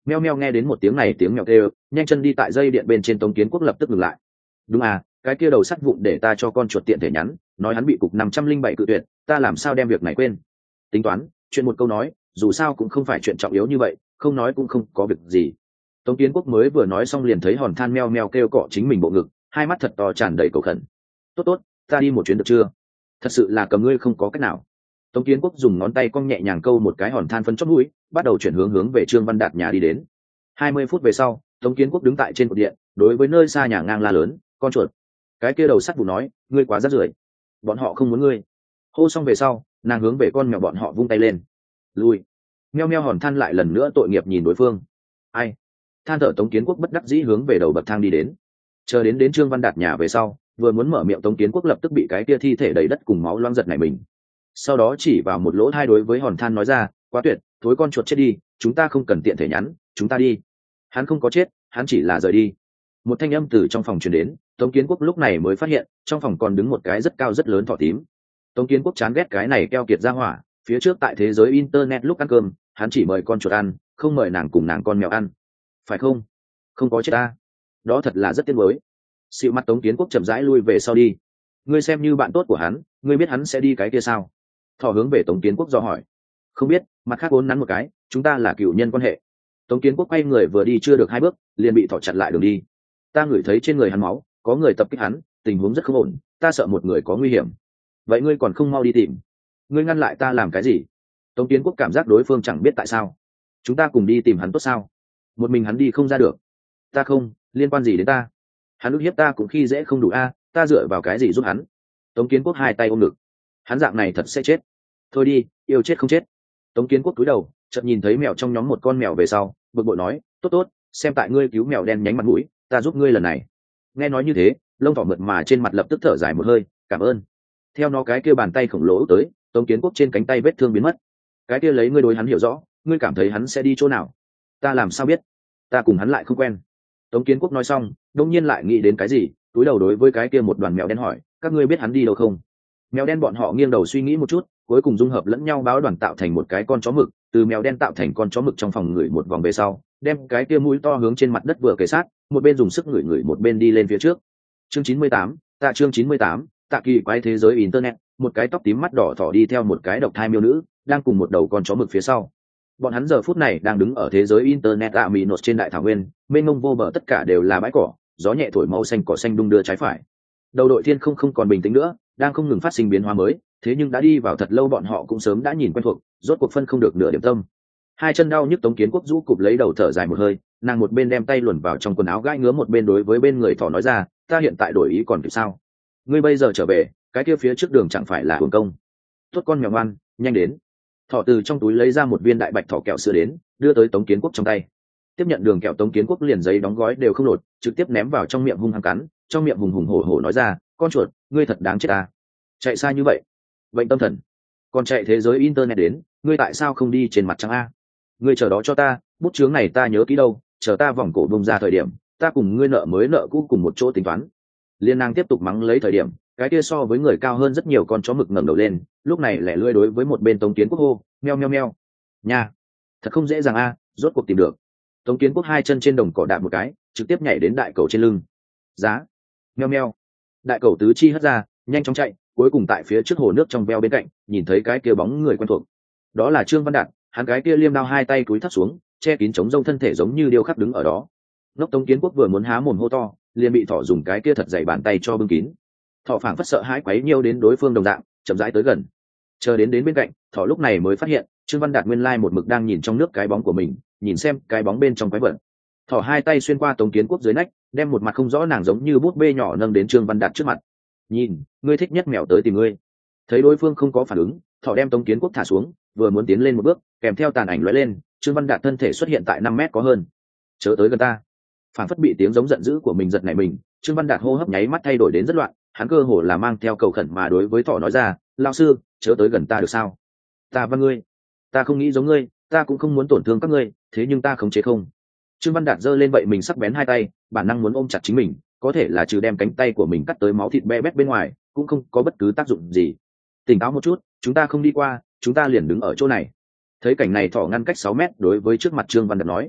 Speaker 1: Meo meo nghe đến một tiếng này tiếng mèo kêu, nhanh chân đi tại dây điện bên trên Tống Kiến Quốc lập tức ngừng lại. Đúng à, cái kia đầu sắt vụn để ta cho con chuột tiện thể nhắn, nói hắn bị cục năm trăm linh bảy cự tuyệt, ta làm sao đem việc này quên. Tính toán, chuyện một câu nói, dù sao cũng không phải chuyện trọng yếu như vậy, không nói cũng không có việc gì. Tống Kiến Quốc mới vừa nói xong liền thấy hòn than meo meo kêu cọ chính mình bộ ngực, hai mắt thật to tràn đầy cầu khẩn. Tốt tốt, ta đi một chuyến được chưa? Thật sự là cầm ngươi không có cách nào. Tống Kiến Quốc dùng ngón tay cong nhẹ nhàng câu một cái hòn than phân chót mũi, bắt đầu chuyển hướng hướng về Trương Văn Đạt nhà đi đến. Hai mươi phút về sau, Tống Kiến Quốc đứng tại trên cột điện, đối với nơi xa nhà ngang la lớn, con chuột. Cái kia đầu sắt vụ nói, ngươi quá rác rưởi, bọn họ không muốn ngươi. Hô xong về sau, nàng hướng về con mèo bọn họ vung tay lên. Lui. Meo meo hòn than lại lần nữa tội nghiệp nhìn đối phương. Ai? Than thở Tống Kiến Quốc bất đắc dĩ hướng về đầu bậc thang đi đến. Chờ đến đến Trương Văn Đạt nhà về sau, vừa muốn mở miệng Tống Kiến Quốc lập tức bị cái kia thi thể đầy đất cùng máu loang giật này mình. Sau đó chỉ vào một lỗ hai đối với hòn than nói ra, quá tuyệt, thối con chuột chết đi, chúng ta không cần tiện thể nhắn, chúng ta đi. Hắn không có chết, hắn chỉ là rời đi. Một thanh âm từ trong phòng truyền đến, Tống Kiến Quốc lúc này mới phát hiện trong phòng còn đứng một cái rất cao rất lớn thỏ tím. Tống Kiến Quốc chán ghét cái này keo kiệt ra hỏa, phía trước tại thế giới internet lúc ăn cơm hắn chỉ mời con chuột ăn, không mời nàng cùng nàng con mèo ăn, phải không? Không có chết ta, đó thật là rất tiếc nuối. Xịu mặt Tống Kiến Quốc chậm rãi lui về sau đi. Ngươi xem như bạn tốt của hắn, ngươi biết hắn sẽ đi cái kia sao? Thỏ hướng về Tống Kiến Quốc do hỏi. Không biết, mặt khác vốn nắn một cái, chúng ta là cựu nhân quan hệ. Tống Kiến Quốc quay người vừa đi chưa được hai bước liền bị thỏ chặn lại đường đi. Ta ngửi thấy trên người hắn máu, có người tập kích hắn, tình huống rất không ổn, ta sợ một người có nguy hiểm. Vậy ngươi còn không mau đi tìm? Ngươi ngăn lại ta làm cái gì? Tống Kiến Quốc cảm giác đối phương chẳng biết tại sao. Chúng ta cùng đi tìm hắn tốt sao? Một mình hắn đi không ra được. Ta không, liên quan gì đến ta? Hắn ức hiếp ta cũng khi dễ không đủ a, ta dựa vào cái gì giúp hắn? Tống Kiến Quốc hai tay ôm ngực. Hắn dạng này thật sẽ chết. Thôi đi, yêu chết không chết. Tống Kiến Quốc cúi đầu, chợt nhìn thấy mèo trong nhóm một con mèo về sau, bực bội nói, tốt tốt, xem tại ngươi cứu mèo đen nhánh mặt mũi, ta giúp ngươi lần này. Nghe nói như thế, lông thỏ mượt mà trên mặt lập tức thở dài một hơi, cảm ơn. Theo nó cái kia bàn tay khổng lồ tới, Tống Kiến Quốc trên cánh tay vết thương biến mất. Cái kia lấy ngươi đối hắn hiểu rõ, ngươi cảm thấy hắn sẽ đi chỗ nào? Ta làm sao biết? Ta cùng hắn lại không quen. Tống Kiến Quốc nói xong, đông nhiên lại nghĩ đến cái gì, túi đầu đối với cái kia một đoàn mèo đen hỏi, các ngươi biết hắn đi đâu không? Mèo đen bọn họ nghiêng đầu suy nghĩ một chút, cuối cùng dung hợp lẫn nhau báo đoàn tạo thành một cái con chó mực, từ mèo đen tạo thành con chó mực trong phòng ngửi một vòng về sau, đem cái kia mũi to hướng trên mặt đất vừa kề sát, một bên dùng sức ngửi ngửi một bên đi lên phía trước. Chương chín mươi tám, tạ chương chín mươi tám, tạ kỳ quái thế giới internet, một cái tóc tím mắt đỏ thỏ đi theo một cái độc thai miêu nữ, đang cùng một đầu con chó mực phía sau. Bọn hắn giờ phút này đang đứng ở thế giới internet ạ mỹ nốt trên đại thảo nguyên, mênh mông vô bờ tất cả đều là bãi cỏ, gió nhẹ thổi màu xanh cỏ xanh đung đưa trái phải. Đầu đội thiên không không còn bình tĩnh nữa, đang không ngừng phát sinh biến hóa mới, thế nhưng đã đi vào thật lâu bọn họ cũng sớm đã nhìn quen thuộc, rốt cuộc phân không được nửa điểm tâm. Hai chân đau nhức Tống Kiến Quốc rũ cụp lấy đầu thở dài một hơi, nàng một bên đem tay luồn vào trong quần áo gãi ngứa một bên đối với bên người thỏ nói ra, ta hiện tại đổi ý còn kịp sao? Ngươi bây giờ trở về, cái kia phía trước đường chẳng phải là uổng công. Tốt con mèo ngoan, nhanh đến. Thỏ từ trong túi lấy ra một viên đại bạch thỏ kẹo sữa đến, đưa tới Tống Kiến Quốc trong tay. Tiếp nhận đường kẹo Tống Kiến Quốc liền giấy đóng gói đều không lột, trực tiếp ném vào trong miệng hung hăng cắn, trong miệng hùng hùng hổ hổ nói ra, con chuột, ngươi thật đáng chết ta. Chạy xa như vậy, bệnh tâm thần, còn chạy thế giới internet đến, ngươi tại sao không đi trên mặt trăng a? Ngươi chờ đó cho ta, bút chướng này ta nhớ kỹ đâu, chờ ta vòng cổ bông ra thời điểm, ta cùng ngươi nợ mới nợ cũ cùng một chỗ tính toán. Liên nàng tiếp tục mắng lấy thời điểm, cái kia so với người cao hơn rất nhiều con chó mực ngẩng đầu lên, lúc này lẻ lươi đối với một bên Tống Kiến Quốc hô, meo meo meo, nha, thật không dễ dàng a, rốt cuộc tìm được. Tống Kiến Quốc hai chân trên đồng cỏ đạp một cái, trực tiếp nhảy đến đại cầu trên lưng. Giá, meo meo, đại cầu tứ chi hất ra, nhanh chóng chạy, cuối cùng tại phía trước hồ nước trong veo bên cạnh, nhìn thấy cái kia bóng người quen thuộc. Đó là Trương Văn Đạt, hắn cái kia liêm đao hai tay cúi thấp xuống, che kín chống rông thân thể giống như điêu khắc đứng ở đó. Ngốc Tống Kiến Quốc vừa muốn há mồm hô to, liền bị thỏ dùng cái kia thật dày bàn tay cho bưng kín. Thỏ phảng phất sợ hãi quấy nhiêu đến đối phương đồng dạng, chậm rãi tới gần. Chờ đến đến bên cạnh, thỏ lúc này mới phát hiện, Trương Văn Đạt nguyên lai một mực đang nhìn trong nước cái bóng của mình, nhìn xem cái bóng bên trong quái vật. Thỏ hai tay xuyên qua Tống Kiến Quốc dưới nách, đem một mặt không rõ nàng giống như bút bê nhỏ nâng đến Trương Văn Đạt trước mặt. Nhìn, ngươi thích nhất mèo tới tìm ngươi. Thấy đối phương không có phản ứng, thỏ đem Tống Kiến Quốc thả xuống, vừa muốn tiến lên một bước, kèm theo tàn ảnh lóe lên, Trương Văn Đạt thân thể xuất hiện tại năm mét có hơn. Chớ tới gần ta. Phản phất bị tiếng giống giận dữ của mình giật nảy mình, Trương Văn Đạt hô hấp nháy mắt thay đổi đến rất loạn, hắn cơ hồ là mang theo cầu khẩn mà đối với thỏ nói ra, lão sư, chớ tới gần ta được sao? Ta và ngươi, ta không nghĩ giống ngươi, ta cũng không muốn tổn thương các ngươi, thế nhưng ta khống chế không. Trương Văn Đạt giơ lên vậy mình sắc bén hai tay, bản năng muốn ôm chặt chính mình, có thể là trừ đem cánh tay của mình cắt tới máu thịt be bét bên ngoài, cũng không có bất cứ tác dụng gì. Tỉnh táo một chút, chúng ta không đi qua, chúng ta liền đứng ở chỗ này. Thấy cảnh này thỏ ngăn cách sáu mét đối với trước mặt Trương Văn Đạt nói,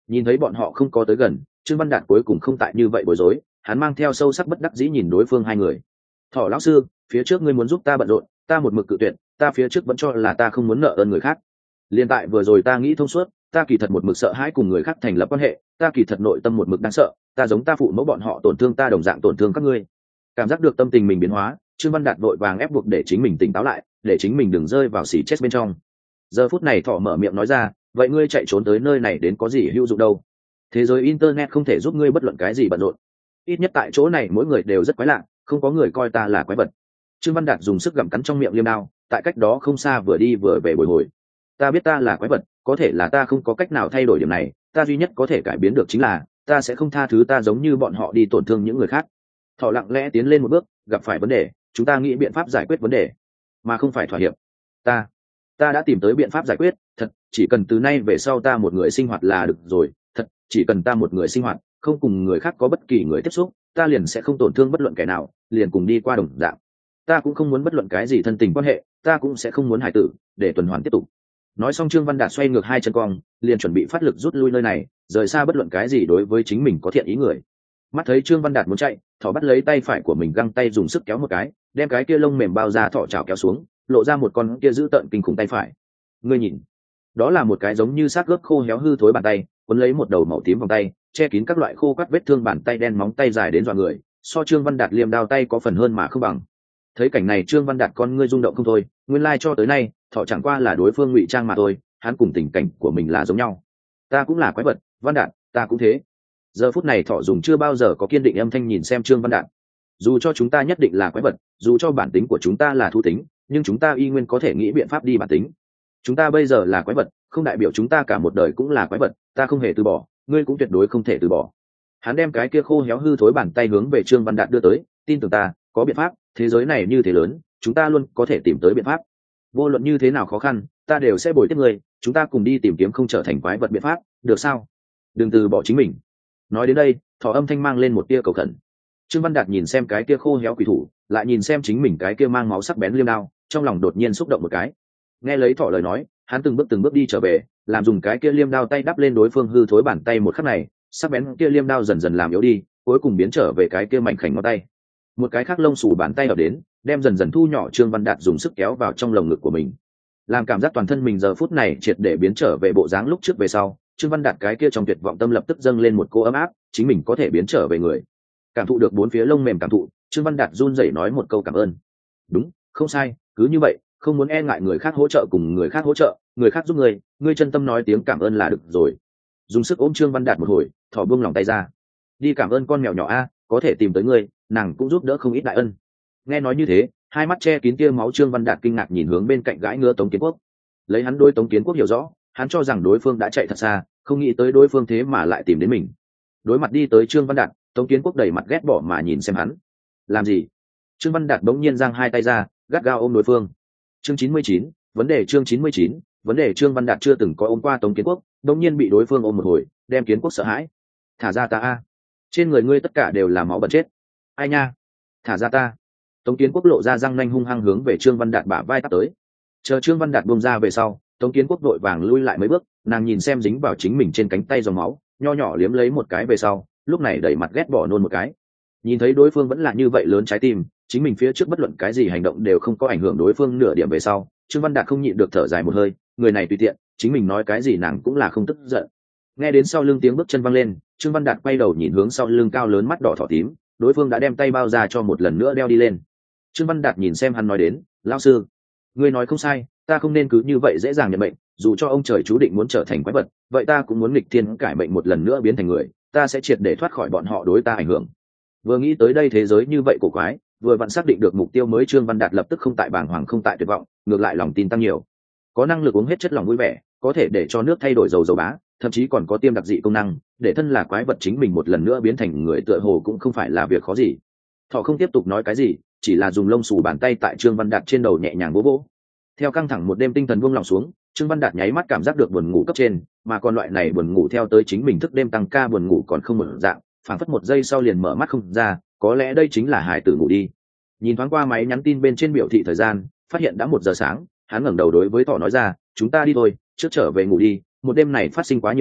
Speaker 1: Nhìn thấy bọn họ không có tới gần, Trương Văn Đạt cuối cùng không tại như vậy bối rối, hắn mang theo sâu sắc bất đắc dĩ nhìn đối phương hai người. Thỏ lão sư, phía trước ngươi muốn giúp ta bận rộn, ta một mực cự tuyệt, ta phía trước vẫn cho là ta không muốn nợ ơn người khác. Liên tại vừa rồi ta nghĩ thông suốt, ta kỳ thật một mực sợ hãi cùng người khác thành lập quan hệ, ta kỳ thật nội tâm một mực đáng sợ, ta giống ta phụ mẫu bọn họ tổn thương ta đồng dạng tổn thương các ngươi. Cảm giác được tâm tình mình biến hóa, Trương Văn Đạt vội vàng ép buộc để chính mình tỉnh táo lại, để chính mình đừng rơi vào xỉ chết bên trong. Giờ phút này Thỏ mở miệng nói ra, vậy ngươi chạy trốn tới nơi này đến có gì hữu dụng đâu? Thế giới internet không thể giúp ngươi bất luận cái gì bận rộn. Ít nhất tại chỗ này mỗi người đều rất quái lạ, không có người coi ta là quái vật. Trương Văn Đạt dùng sức gặm cắn trong miệng liêm đao, tại cách đó không xa vừa đi vừa về bồi hồi. Ta biết ta là quái vật, có thể là ta không có cách nào thay đổi điểm này, ta duy nhất có thể cải biến được chính là ta sẽ không tha thứ ta giống như bọn họ đi tổn thương những người khác. Thỏ lặng lẽ tiến lên một bước, gặp phải vấn đề, chúng ta nghĩ biện pháp giải quyết vấn đề, mà không phải thỏa hiệp. Ta, ta đã tìm tới biện pháp giải quyết, thật, chỉ cần từ nay về sau ta một người sinh hoạt là được rồi, thật, chỉ cần ta một người sinh hoạt, không cùng người khác có bất kỳ người tiếp xúc, ta liền sẽ không tổn thương bất luận kẻ nào, liền cùng đi qua đồng dạng. Ta cũng không muốn bất luận cái gì thân tình quan hệ, ta cũng sẽ không muốn hải tử, để tuần hoàn tiếp tục. Nói xong Trương Văn Đạt xoay ngược hai chân cong, liền chuẩn bị phát lực rút lui nơi này, rời xa bất luận cái gì đối với chính mình có thiện ý người. Mắt thấy Trương Văn Đạt muốn chạy, Thỏ bắt lấy tay phải của mình găng tay dùng sức kéo một cái, đem cái kia lông mềm bao ra Thỏ chảo kéo xuống, lộ ra một con kia dữ tợn kinh khủng tay phải. Ngươi nhìn, đó là một cái giống như xác gớp khô héo hư thối bàn tay, cuốn lấy một đầu màu tím vòng tay, che kín các loại khô quắt vết thương, bàn tay đen móng tay dài đến dọa người, so Trương Văn Đạt liềm đao tay có phần hơn mà không bằng. Thấy cảnh này Trương Văn Đạt con ngươi rung động không thôi, nguyên lai cho tới nay Thỏ chẳng qua là đối phương ngụy trang mà thôi, hắn cùng tình cảnh của mình là giống nhau. Ta cũng là quái vật, Văn Đạt, ta cũng thế. Giờ phút này Thỏ dùng chưa bao giờ có kiên định âm thanh nhìn xem Trương Văn Đạt. Dù cho chúng ta nhất định là quái vật, dù cho bản tính của chúng ta là thú tính, nhưng chúng ta y nguyên có thể nghĩ biện pháp đi bản tính. Chúng ta bây giờ là quái vật, không đại biểu chúng ta cả một đời cũng là quái vật, ta không hề từ bỏ, ngươi cũng tuyệt đối không thể từ bỏ. Hắn đem cái kia khô héo hư thối bàn tay hướng về Trương Văn Đạt đưa tới, tin tưởng ta, có biện pháp, thế giới này như thế lớn, chúng ta luôn có thể tìm tới biện pháp. Vô luận như thế nào khó khăn, ta đều sẽ bồi tiếp ngươi, chúng ta cùng đi tìm kiếm không trở thành quái vật biện pháp, được sao? Đừng từ bỏ chính mình. Nói đến đây, Thỏ âm thanh mang lên một tia cầu khẩn. Trương Văn Đạt nhìn xem cái kia khô héo quỷ thủ, lại nhìn xem chính mình cái kia mang máu sắc bén liêm đao, trong lòng đột nhiên xúc động một cái. Nghe lấy Thỏ lời nói, hắn từng bước từng bước đi trở về, làm dùng cái kia liêm đao tay đắp lên đối phương hư thối bàn tay một khắc này, sắc bén kia liêm đao dần dần làm yếu đi, cuối cùng biến trở về cái kia mảnh khảnh ngón tay. Một cái khác lông xù bàn tay ập đến, đem dần dần thu nhỏ Trương Văn Đạt dùng sức kéo vào trong lồng ngực của mình, làm cảm giác toàn thân mình giờ phút này triệt để biến trở về bộ dáng lúc trước về sau. Trương Văn Đạt cái kia trong tuyệt vọng tâm lập tức dâng lên một cô ấm áp, chính mình có thể biến trở về người. Cảm thụ được bốn phía lông mềm cảm thụ, Trương Văn Đạt run rẩy nói một câu cảm ơn. Đúng, không sai, cứ như vậy, không muốn e ngại người khác hỗ trợ cùng người khác hỗ trợ, người khác giúp người, ngươi chân tâm nói tiếng cảm ơn là được rồi. Dùng sức ôm Trương Văn Đạt một hồi, Thỏ buông lòng tay ra. Đi cảm ơn con mèo nhỏ a, có thể tìm tới ngươi, nàng cũng giúp đỡ không ít đại ân. Nghe nói như thế, hai mắt che kín tia máu Trương Văn Đạt kinh ngạc nhìn hướng bên cạnh gãi ngứa Tống Kiến Quốc. Lấy hắn đôi Tống Kiến Quốc hiểu rõ, hắn cho rằng đối phương đã chạy thật xa, không nghĩ tới đối phương thế mà lại tìm đến mình. Đối mặt đi tới Trương Văn Đạt, Tống Kiến Quốc đầy mặt ghét bỏ mà nhìn xem hắn. Làm gì? Trương Văn Đạt bỗng nhiên giang hai tay ra, gắt gao ôm đối phương. Chương chín mươi chín, vấn đề chương chín mươi chín, vấn đề Trương Văn Đạt chưa từng có ôm qua Tống Kiến Quốc, bỗng nhiên bị đối phương ôm một hồi, đem Kiến Quốc sợ hãi. Thả ra ta a, trên người ngươi tất cả đều là máu bẩn chết. Ai nha, thả ra ta. Tống Kiến Quốc lộ ra răng nanh hung hăng hướng về Trương Văn Đạt bả vai tát tới. Chờ Trương Văn Đạt buông ra về sau, Tống Kiến Quốc vội vàng lui lại mấy bước, nàng nhìn xem dính vào chính mình trên cánh tay dòng máu, nho nhỏ liếm lấy một cái về sau, lúc này đẩy mặt ghét bỏ nôn một cái. Nhìn thấy đối phương vẫn là như vậy lớn trái tim, chính mình phía trước bất luận cái gì hành động đều không có ảnh hưởng đối phương nửa điểm về sau, Trương Văn Đạt không nhịn được thở dài một hơi, người này tùy tiện, chính mình nói cái gì nàng cũng là không tức giận. Nghe đến sau lưng tiếng bước chân văng lên, Trương Văn Đạt quay đầu nhìn hướng sau lưng cao lớn mắt đỏ thỏ tím, đối phương đã đem tay bao ra cho một lần nữa đeo đi lên. Trương Văn Đạt nhìn xem hắn nói đến, lão sư, ngươi nói không sai, ta không nên cứ như vậy dễ dàng nhận bệnh, dù cho ông trời chú định muốn trở thành quái vật, vậy ta cũng muốn nghịch thiên cải bệnh một lần nữa biến thành người, ta sẽ triệt để thoát khỏi bọn họ đối ta ảnh hưởng. Vừa nghĩ tới đây thế giới như vậy cổ quái, vừa vặn xác định được mục tiêu mới, Trương Văn Đạt lập tức không tại bàng hoàng không tại tuyệt vọng, ngược lại lòng tin tăng nhiều. Có năng lực uống hết chất lỏng vui vẻ, có thể để cho nước thay đổi dầu dầu bá, thậm chí còn có tiêm đặc dị công năng, để thân là quái vật chính mình một lần nữa biến thành người tựa hồ cũng không phải là việc khó gì. Thọ không tiếp tục nói cái gì, chỉ là dùng lông xù bàn tay tại Trương Văn Đạt trên đầu nhẹ nhàng vỗ vỗ. Theo căng thẳng một đêm tinh thần buông lòng xuống, Trương Văn Đạt nháy mắt cảm giác được buồn ngủ cấp trên, mà còn loại này buồn ngủ theo tới chính mình thức đêm tăng ca buồn ngủ còn không mở dạng, phảng phất một giây sau liền mở mắt không ra, có lẽ đây chính là hải tử ngủ đi. Nhìn thoáng qua máy nhắn tin bên trên biểu thị thời gian, phát hiện đã một giờ sáng, hắn ngẩng đầu đối với Thỏ nói ra, chúng ta đi thôi, trước trở về ngủ đi, một đêm này phát sinh quá nhiều chuyện,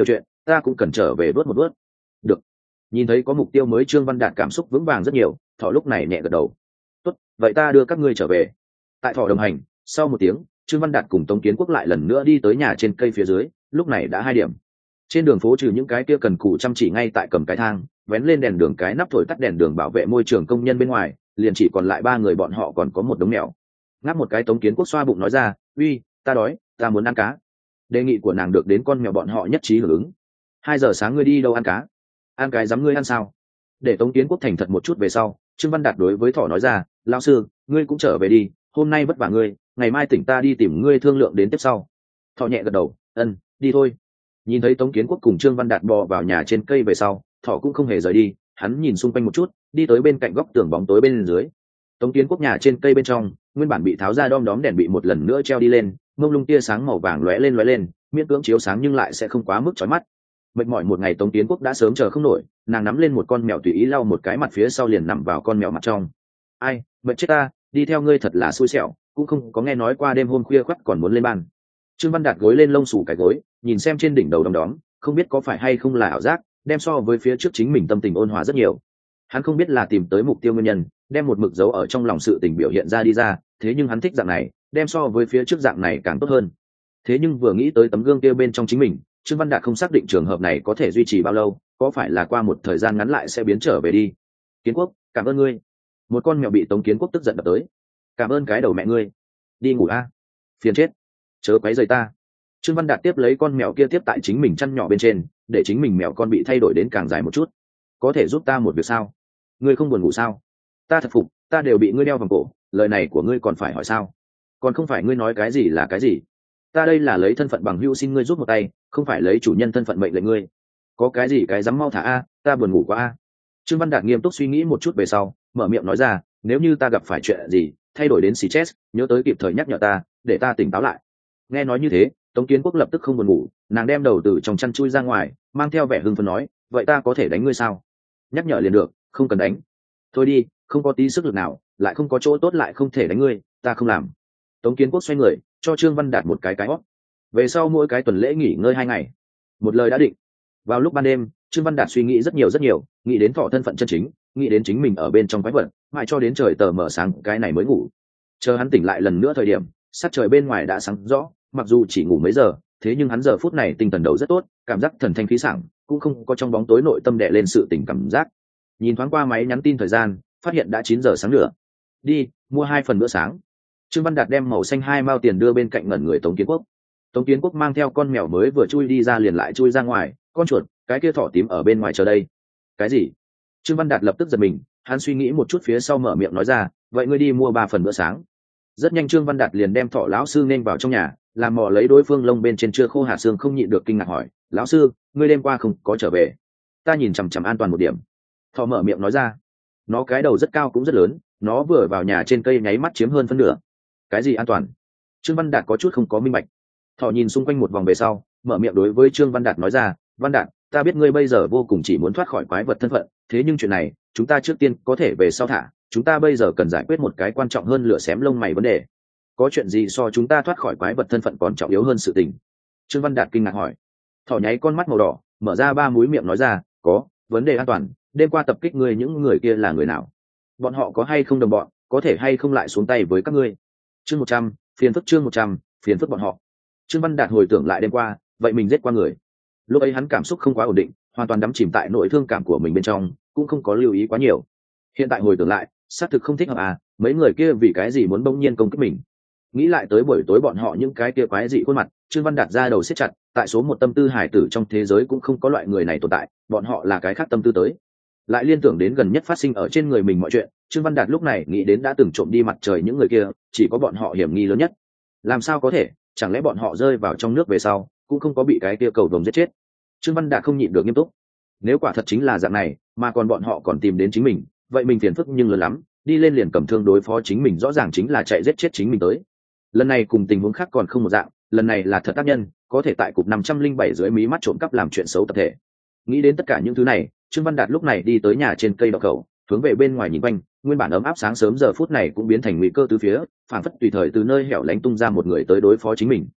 Speaker 1: ta cũng cần trở về vớt một vớt. Được. Nhìn thấy có mục tiêu mới, Trương Văn Đạt cảm xúc vững vàng rất nhiều, thỏ lúc này nhẹ gật đầu. Tốt, vậy ta đưa các ngươi trở về. Tại thỏ đồng hành, sau một tiếng, Trương Văn Đạt cùng Tống Kiến Quốc lại lần nữa đi tới nhà trên cây phía dưới, lúc này đã hai điểm. Trên đường phố trừ những cái kia cần cù chăm chỉ ngay tại cầm cái thang vén lên đèn đường cái nắp thổi tắt đèn đường bảo vệ môi trường công nhân bên ngoài, liền chỉ còn lại ba người bọn họ, còn có một đống mèo. Ngáp một cái, Tống Kiến Quốc xoa bụng nói ra, uy, ta đói, ta muốn ăn cá. Đề nghị của nàng được đến con mèo bọn họ nhất trí hưởng ứng. Hai giờ sáng ngươi đi đâu ăn cá? Ăn cái dám ngươi ăn sao? Để Tống Kiến Quốc thành thật một chút về sau, Trương Văn Đạt đối với thỏ nói ra, lão sư, ngươi cũng trở về đi, hôm nay vất vả ngươi, ngày mai tỉnh ta đi tìm ngươi thương lượng đến tiếp sau. Thỏ nhẹ gật đầu, ân, đi thôi. Nhìn thấy Tống Kiến Quốc cùng Trương Văn Đạt bò vào nhà trên cây về sau, thỏ cũng không hề rời đi, hắn nhìn xung quanh một chút, đi tới bên cạnh góc tường bóng tối bên dưới. Tống Kiến Quốc nhà trên cây bên trong, nguyên bản bị tháo ra đom đóm đèn bị một lần nữa treo đi lên, mông lung tia sáng màu vàng lóe lên lóe lên, miễn cưỡng chiếu sáng nhưng lại sẽ không quá mức chói mắt. Mệt mỏi một ngày, Tống Kiến Quốc đã sớm chờ không nổi, nàng nắm lên một con mèo tùy ý lau một cái mặt phía sau liền nằm vào con mèo mặt trong. Ai, mệt chết ta, đi theo ngươi thật là xui xẻo, cũng không có nghe nói qua đêm hôm khuya khoắt còn muốn lên ban. Trương Văn Đạt gối lên lông xù cái gối, nhìn xem trên đỉnh đầu đom đóm, không biết có phải hay không là ảo giác, đem so với phía trước chính mình tâm tình ôn hòa rất nhiều. Hắn không biết là tìm tới mục tiêu nguyên nhân, đem một mực dấu ở trong lòng sự tình biểu hiện ra đi ra, thế nhưng hắn thích dạng này, đem so với phía trước dạng này càng tốt hơn. Thế nhưng vừa nghĩ tới tấm gương kia bên trong chính mình, Trương Văn Đạt không xác định trường hợp này có thể duy trì bao lâu, có phải là qua một thời gian ngắn lại sẽ biến trở về đi. Kiến Quốc, cảm ơn ngươi. Một con mèo bị Tống Kiến Quốc tức giận đập tới. Cảm ơn cái đầu mẹ ngươi. Đi ngủ a. Phiền chết. Chớ quấy rầy ta. Trương Văn Đạt tiếp lấy con mèo kia tiếp tại chính mình chăn nhỏ bên trên, để chính mình mèo con bị thay đổi đến càng dài một chút. Có thể giúp ta một việc sao? Ngươi không buồn ngủ sao? Ta thật phục, ta đều bị ngươi đeo vòng cổ, lời này của ngươi còn phải hỏi sao? Còn không phải ngươi nói cái gì là cái gì? Ta đây là lấy thân phận bằng hữu xin ngươi giúp một tay, không phải lấy chủ nhân thân phận mệnh lệnh ngươi. Có cái gì cái dám mau thả a, ta buồn ngủ quá a. Trương Văn Đạt nghiêm túc suy nghĩ một chút về sau, mở miệng nói ra, nếu như ta gặp phải chuyện gì, thay đổi đến xì chết, nhớ tới kịp thời nhắc nhở ta, để ta tỉnh táo lại. Nghe nói như thế, Tống Kiến Quốc lập tức không buồn ngủ, nàng đem đầu từ trong chăn chui ra ngoài, mang theo vẻ hưng phấn nói, vậy ta có thể đánh ngươi sao? Nhắc nhở liền được, không cần đánh. Thôi đi, không có tí sức lực nào, lại không có chỗ tốt lại không thể đánh ngươi, ta không làm. Tống Kiến Quốc xoay người, cho Trương Văn Đạt một cái cái hót. Về sau mỗi cái tuần lễ nghỉ ngơi hai ngày. Một lời đã định. Vào lúc ban đêm, Trương Văn Đạt suy nghĩ rất nhiều rất nhiều, nghĩ đến thọ thân phận chân chính, nghĩ đến chính mình ở bên trong quái vật, mãi cho đến trời tờ mờ sáng cái này mới ngủ. Chờ hắn tỉnh lại lần nữa thời điểm, sắc trời bên ngoài đã sáng rõ, mặc dù chỉ ngủ mấy giờ, thế nhưng hắn giờ phút này tinh thần đầu rất tốt, cảm giác thần thanh khí sảng, cũng không có trong bóng tối nội tâm đè lên sự tình cảm giác. Nhìn thoáng qua máy nhắn tin thời gian, phát hiện đã chín giờ sáng nữa. Đi, mua hai phần bữa sáng. Trương Văn Đạt đem màu xanh hai mao tiền đưa bên cạnh ngẩn người Tống Kiến Quốc. Tống Kiến Quốc mang theo con mèo mới vừa chui đi ra liền lại chui ra ngoài, con chuột, cái kia thỏ tím ở bên ngoài chờ đây. Cái gì? Trương Văn Đạt lập tức giật mình, hắn suy nghĩ một chút phía sau mở miệng nói ra, vậy ngươi đi mua ba phần bữa sáng. Rất nhanh Trương Văn Đạt liền đem thỏ lão sư nên vào trong nhà, làm mò lấy đối phương lông bên trên chưa khô hạt xương, không nhịn được kinh ngạc hỏi, lão sư, ngươi đêm qua không có trở về? Ta nhìn chằm chằm an toàn một điểm. Thỏ mở miệng nói ra, nó cái đầu rất cao cũng rất lớn, nó vừa vào nhà trên cây nháy mắt chiếm hơn phân nửa. Cái gì an toàn? Trương Văn Đạt có chút không có minh bạch. Thỏ nhìn xung quanh một vòng về sau, mở miệng đối với Trương Văn Đạt nói ra, Văn Đạt, ta biết ngươi bây giờ vô cùng chỉ muốn thoát khỏi quái vật thân phận, thế nhưng chuyện này chúng ta trước tiên có thể về sau thả, chúng ta bây giờ cần giải quyết một cái quan trọng hơn lửa xém lông mày vấn đề. Có chuyện gì so chúng ta thoát khỏi quái vật thân phận còn trọng yếu hơn sự tình? Trương Văn Đạt kinh ngạc hỏi. Thỏ nháy con mắt màu đỏ, mở ra ba múi miệng nói ra, có, vấn đề an toàn, đêm qua tập kích ngươi những người kia là người nào? Bọn họ có hay không đồng bọn, có thể hay không lại xuống tay với các ngươi? Chương một trăm, phiền phức chương một trăm, phiền phức bọn họ. Trương Văn Đạt hồi tưởng lại đêm qua, vậy mình giết qua người. Lúc ấy hắn cảm xúc không quá ổn định, hoàn toàn đắm chìm tại nỗi thương cảm của mình bên trong, cũng không có lưu ý quá nhiều. Hiện tại hồi tưởng lại, xác thực không thích hợp à, mấy người kia vì cái gì muốn bỗng nhiên công kích mình? Nghĩ lại tới buổi tối bọn họ những cái kia quái dị khuôn mặt, Trương Văn Đạt ra đầu siết chặt, tại số một tâm tư hải tử trong thế giới cũng không có loại người này tồn tại, bọn họ là cái khác tâm tư tới. Lại liên tưởng đến gần nhất phát sinh ở trên người mình mọi chuyện, Trương Văn Đạt lúc này nghĩ đến đã từng trộm đi mặt trời những người kia, chỉ có bọn họ hiểm nghi lớn nhất. Làm sao có thể, chẳng lẽ bọn họ rơi vào trong nước về sau, cũng không có bị cái kia cầu vồng giết chết? Trương Văn Đạt không nhịn được nghiêm túc. Nếu quả thật chính là dạng này, mà còn bọn họ còn tìm đến chính mình, vậy mình phiền phức nhưng lớn lắm, đi lên liền cầm thương đối phó chính mình rõ ràng chính là chạy giết chết chính mình tới. Lần này cùng tình huống khác còn không một dạng, lần này là thật tác nhân, có thể tại cục năm trăm linh bảy dưới mí mắt trộm cắp làm chuyện xấu tập thể. Nghĩ đến tất cả những thứ này, Trương Văn Đạt lúc này đi tới nhà trên cây đậu khẩu, hướng về bên ngoài nhìn quanh, nguyên bản ấm áp sáng sớm giờ phút này cũng biến thành nguy cơ tứ phía, phản phất tùy thời từ nơi hẻo lánh tung ra một người tới đối phó chính mình.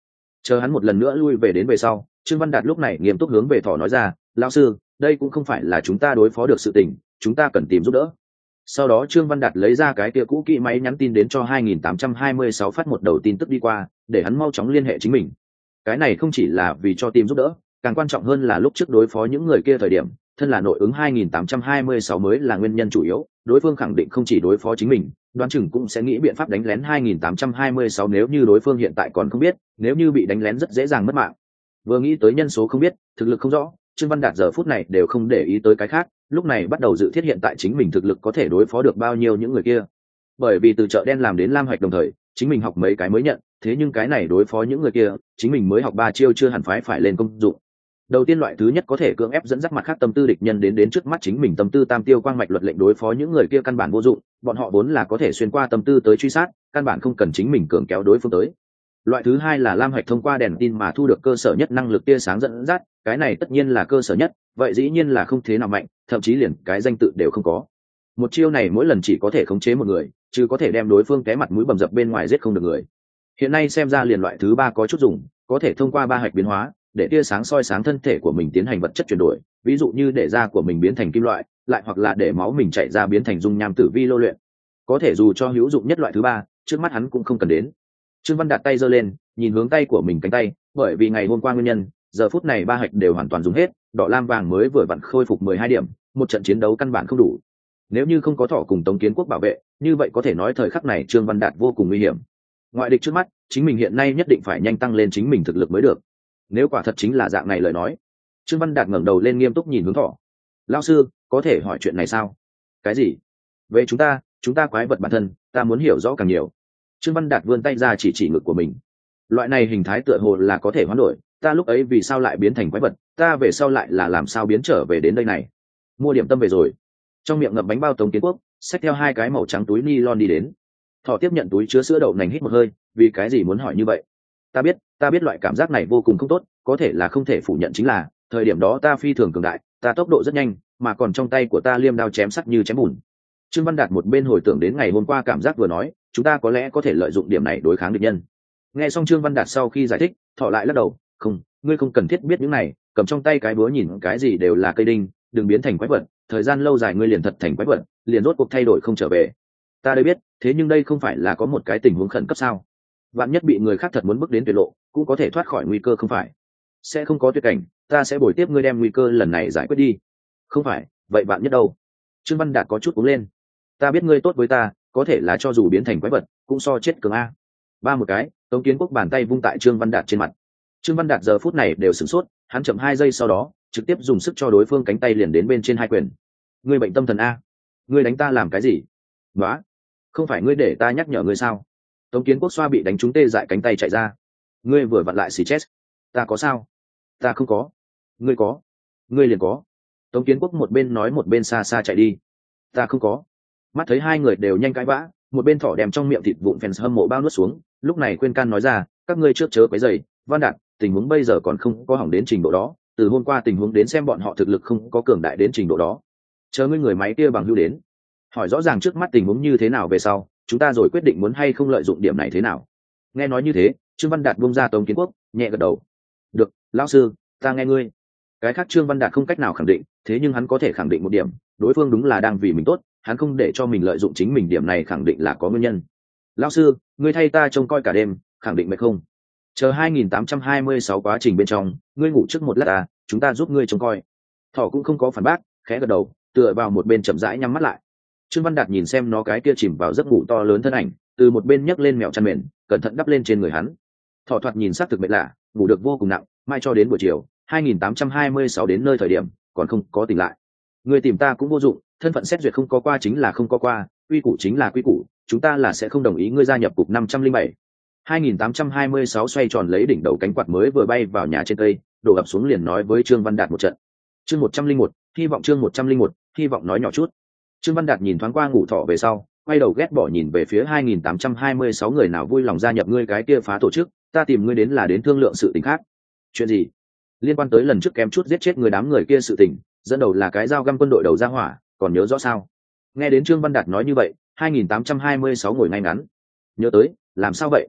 Speaker 1: Chờ hắn một lần nữa lui về đến về sau, Trương Văn Đạt lúc này nghiêm túc hướng về Thỏ nói ra, lão sư, đây cũng không phải là chúng ta đối phó được sự tình, chúng ta cần tìm giúp đỡ. Sau đó Trương Văn Đạt lấy ra cái kia cũ kỹ máy nhắn tin đến cho hai nghìn tám trăm hai mươi sáu phát một đầu tin tức đi qua, để hắn mau chóng liên hệ chính mình. Cái này không chỉ là vì cho tìm giúp đỡ, càng quan trọng hơn là lúc trước đối phó những người kia thời điểm, thân là nội ứng hai nghìn tám trăm hai mươi sáu mới là nguyên nhân chủ yếu, đối phương khẳng định không chỉ đối phó chính mình, đoán chừng cũng sẽ nghĩ biện pháp đánh lén hai nghìn tám trăm hai mươi sáu nếu như đối phương hiện tại còn không biết, nếu như bị đánh lén rất dễ dàng mất mạng. Vừa nghĩ tới nhân số không biết, thực lực không rõ, Trương Văn Đạt giờ phút này đều không để ý tới cái khác, lúc này bắt đầu dự thiết hiện tại chính mình thực lực có thể đối phó được bao nhiêu những người kia. Bởi vì từ chợ đen làm đến lam hoạch đồng thời, chính mình học mấy cái mới nhận, thế nhưng cái này đối phó những người kia, chính mình mới học ba chiêu chưa hẳn phái phải lên công dụng. Đầu tiên loại thứ nhất có thể cưỡng ép dẫn dắt mặt khác tâm tư địch nhân đến đến trước mắt chính mình tâm tư tam tiêu quang mạch luật lệnh đối phó những người kia căn bản vô dụng, bọn họ vốn là có thể xuyên qua tâm tư tới truy sát, căn bản không cần chính mình cường kéo đối phương tới. Loại thứ hai là lam hoạch thông qua đèn tin mà thu được cơ sở nhất năng lực tia sáng dẫn dắt, cái này tất nhiên là cơ sở nhất, vậy dĩ nhiên là không thế nào mạnh, thậm chí liền cái danh tự đều không có. Một chiêu này mỗi lần chỉ có thể khống chế một người, chứ có thể đem đối phương té mặt mũi bầm dập bên ngoài giết không được người. Hiện nay xem ra liền loại thứ ba có chút dùng, có thể thông qua ba hạch biến hóa, để tia sáng soi sáng thân thể của mình tiến hành vật chất chuyển đổi, ví dụ như để da của mình biến thành kim loại, lại hoặc là để máu mình chạy ra biến thành dung nham tử vi lô luyện. Có thể dù cho hữu dụng nhất loại thứ ba, trước mắt hắn cũng không cần đến. Trương Văn đặt tay giơ lên, nhìn hướng tay của mình cánh tay, bởi vì ngày hôm qua nguyên nhân, giờ phút này ba hạch đều hoàn toàn dùng hết, đỏ lam vàng mới vừa vặn khôi phục mười hai điểm, một trận chiến đấu căn bản không đủ. Nếu như không có Thỏ cùng Tống Kiến Quốc bảo vệ, như vậy có thể nói thời khắc này Trương Văn Đạt vô cùng nguy hiểm. Ngoại địch trước mắt, chính mình hiện nay nhất định phải nhanh tăng lên chính mình thực lực mới được. Nếu quả thật chính là dạng này lời nói, Trương Văn Đạt ngẩng đầu lên nghiêm túc nhìn hướng Thỏ. Lão sư, có thể hỏi chuyện này sao? Cái gì? Về chúng ta, chúng ta quái vật bản thân, ta muốn hiểu rõ càng nhiều. Trương Văn Đạt vươn tay ra chỉ chỉ ngực của mình. Loại này hình thái tựa hồ là có thể hoán đổi, ta lúc ấy vì sao lại biến thành quái vật, ta về sau lại là làm sao biến trở về đến đây này? Mua điểm tâm về rồi. Trong miệng ngậm bánh bao Tống Kiến Quốc, xách theo hai cái màu trắng túi nylon đi đến. Thỏ tiếp nhận túi chứa sữa đậu nành hít một hơi, vì cái gì muốn hỏi như vậy? Ta biết, ta biết loại cảm giác này vô cùng không tốt, có thể là không thể phủ nhận chính là, thời điểm đó ta phi thường cường đại, ta tốc độ rất nhanh, mà còn trong tay của ta liêm đao chém sắt như chém bùn. Trương Văn Đạt một bên hồi tưởng đến ngày hôm qua cảm giác vừa nói, chúng ta có lẽ có thể lợi dụng điểm này đối kháng địch nhân. Nghe xong Trương Văn Đạt sau khi giải thích, Thỏ lại lắc đầu, không, ngươi không cần thiết biết những này, cầm trong tay cái búa nhìn cái gì đều là cây đinh, đừng biến thành quái vật, thời gian lâu dài ngươi liền thật thành quái vật, liền rốt cuộc thay đổi không trở về. Ta đây biết, thế nhưng đây không phải là có một cái tình huống khẩn cấp sao? Vạn nhất bị người khác thật muốn bước đến tuyệt lộ, cũng có thể thoát khỏi nguy cơ không phải? Sẽ không có tuyệt cảnh, ta sẽ bồi tiếp ngươi đem nguy cơ lần này giải quyết đi. Không phải, vậy vạn nhất đâu? Trương Văn Đạt có chút cuống lên. Ta biết ngươi tốt với ta, có thể là cho dù biến thành quái vật, cũng so chết cường a. Ba một cái, Tống Kiến Quốc bàn tay vung tại Trương Văn Đạt trên mặt. Trương Văn Đạt giờ phút này đều sửng sốt, hắn chậm hai giây sau đó, trực tiếp dùng sức cho đối phương cánh tay liền đến bên trên hai quyền. Ngươi bệnh tâm thần a? Ngươi đánh ta làm cái gì? Nóa, không phải ngươi để ta nhắc nhở ngươi sao? Tống Kiến Quốc xoa bị đánh trúng tê dại cánh tay chạy ra. Ngươi vừa vặn lại xì chết. Ta có sao? Ta không có. Ngươi có. Ngươi liền có. Tống Kiến Quốc một bên nói một bên xa xa chạy đi. Ta không có. Mắt thấy hai người đều nhanh cãi vã, một bên Thỏ đem trong miệng thịt vụn fans hâm mộ bao nuốt xuống, lúc này khuyên can nói ra, các ngươi trước chớ quấy rầy, Văn Đạt, tình huống bây giờ còn không có hỏng đến trình độ đó, từ hôm qua tình huống đến xem bọn họ thực lực không có cường đại đến trình độ đó. Chờ ngươi người máy kia bằng hữu đến, hỏi rõ ràng trước mắt tình huống như thế nào về sau, chúng ta rồi quyết định muốn hay không lợi dụng điểm này thế nào. Nghe nói như thế, Trương Văn Đạt buông ra Tống Kiến Quốc, nhẹ gật đầu. Được, lão sư, ta nghe ngươi. Cái khác Trương Văn Đạt không cách nào khẳng định, thế nhưng hắn có thể khẳng định một điểm, đối phương đúng là đang vì mình tốt, hắn không để cho mình lợi dụng chính mình, điểm này khẳng định là có nguyên nhân. Lão sư, ngươi thay ta trông coi cả đêm, khẳng định mệt không? Chờ hai nghìn tám trăm hai mươi sáu quá trình bên trong, ngươi ngủ trước một lát à, chúng ta giúp ngươi trông coi. Thỏ cũng không có phản bác, khẽ gật đầu, tựa vào một bên chậm rãi nhắm mắt lại. Trương Văn Đạt nhìn xem nó cái kia chìm vào giấc ngủ to lớn thân ảnh, từ một bên nhấc lên mèo chăn mền, cẩn thận đắp lên trên người hắn. Thỏ thoạt nhìn sắc thực mệt lạ, ngủ được vô cùng nặng, mai cho đến buổi chiều, hai nghìn tám trăm hai mươi sáu đến nơi thời điểm, còn không có tỉnh lại. Ngươi tìm ta cũng vô dụng, thân phận xét duyệt không có qua chính là không có qua, quy củ chính là quy củ, chúng ta là sẽ không đồng ý ngươi gia nhập cục năm trăm linh bảy. hai nghìn tám trăm hai mươi sáu xoay tròn lấy đỉnh đầu cánh quạt mới vừa bay vào nhà trên cây, đổ ập xuống liền nói với Trương Văn Đạt một trận. Chương một trăm linh một, hy vọng chương một trăm linh một, hy vọng nói nhỏ chút. Trương Văn Đạt nhìn thoáng qua ngủ thỏ về sau, quay đầu ghét bỏ nhìn về phía hai nghìn tám trăm hai mươi sáu người nào vui lòng gia nhập ngươi cái kia phá tổ chức, ta tìm ngươi đến là đến thương lượng sự tình khác. Chuyện gì? Liên quan tới lần trước kém chút giết chết người đám người kia sự tình, dẫn đầu là cái dao găm quân đội đầu ra hỏa, còn nhớ rõ sao? Nghe đến Trương Văn Đạt nói như vậy, hai nghìn tám trăm hai mươi sáu ngồi ngay ngắn. Nhớ tới, làm sao vậy?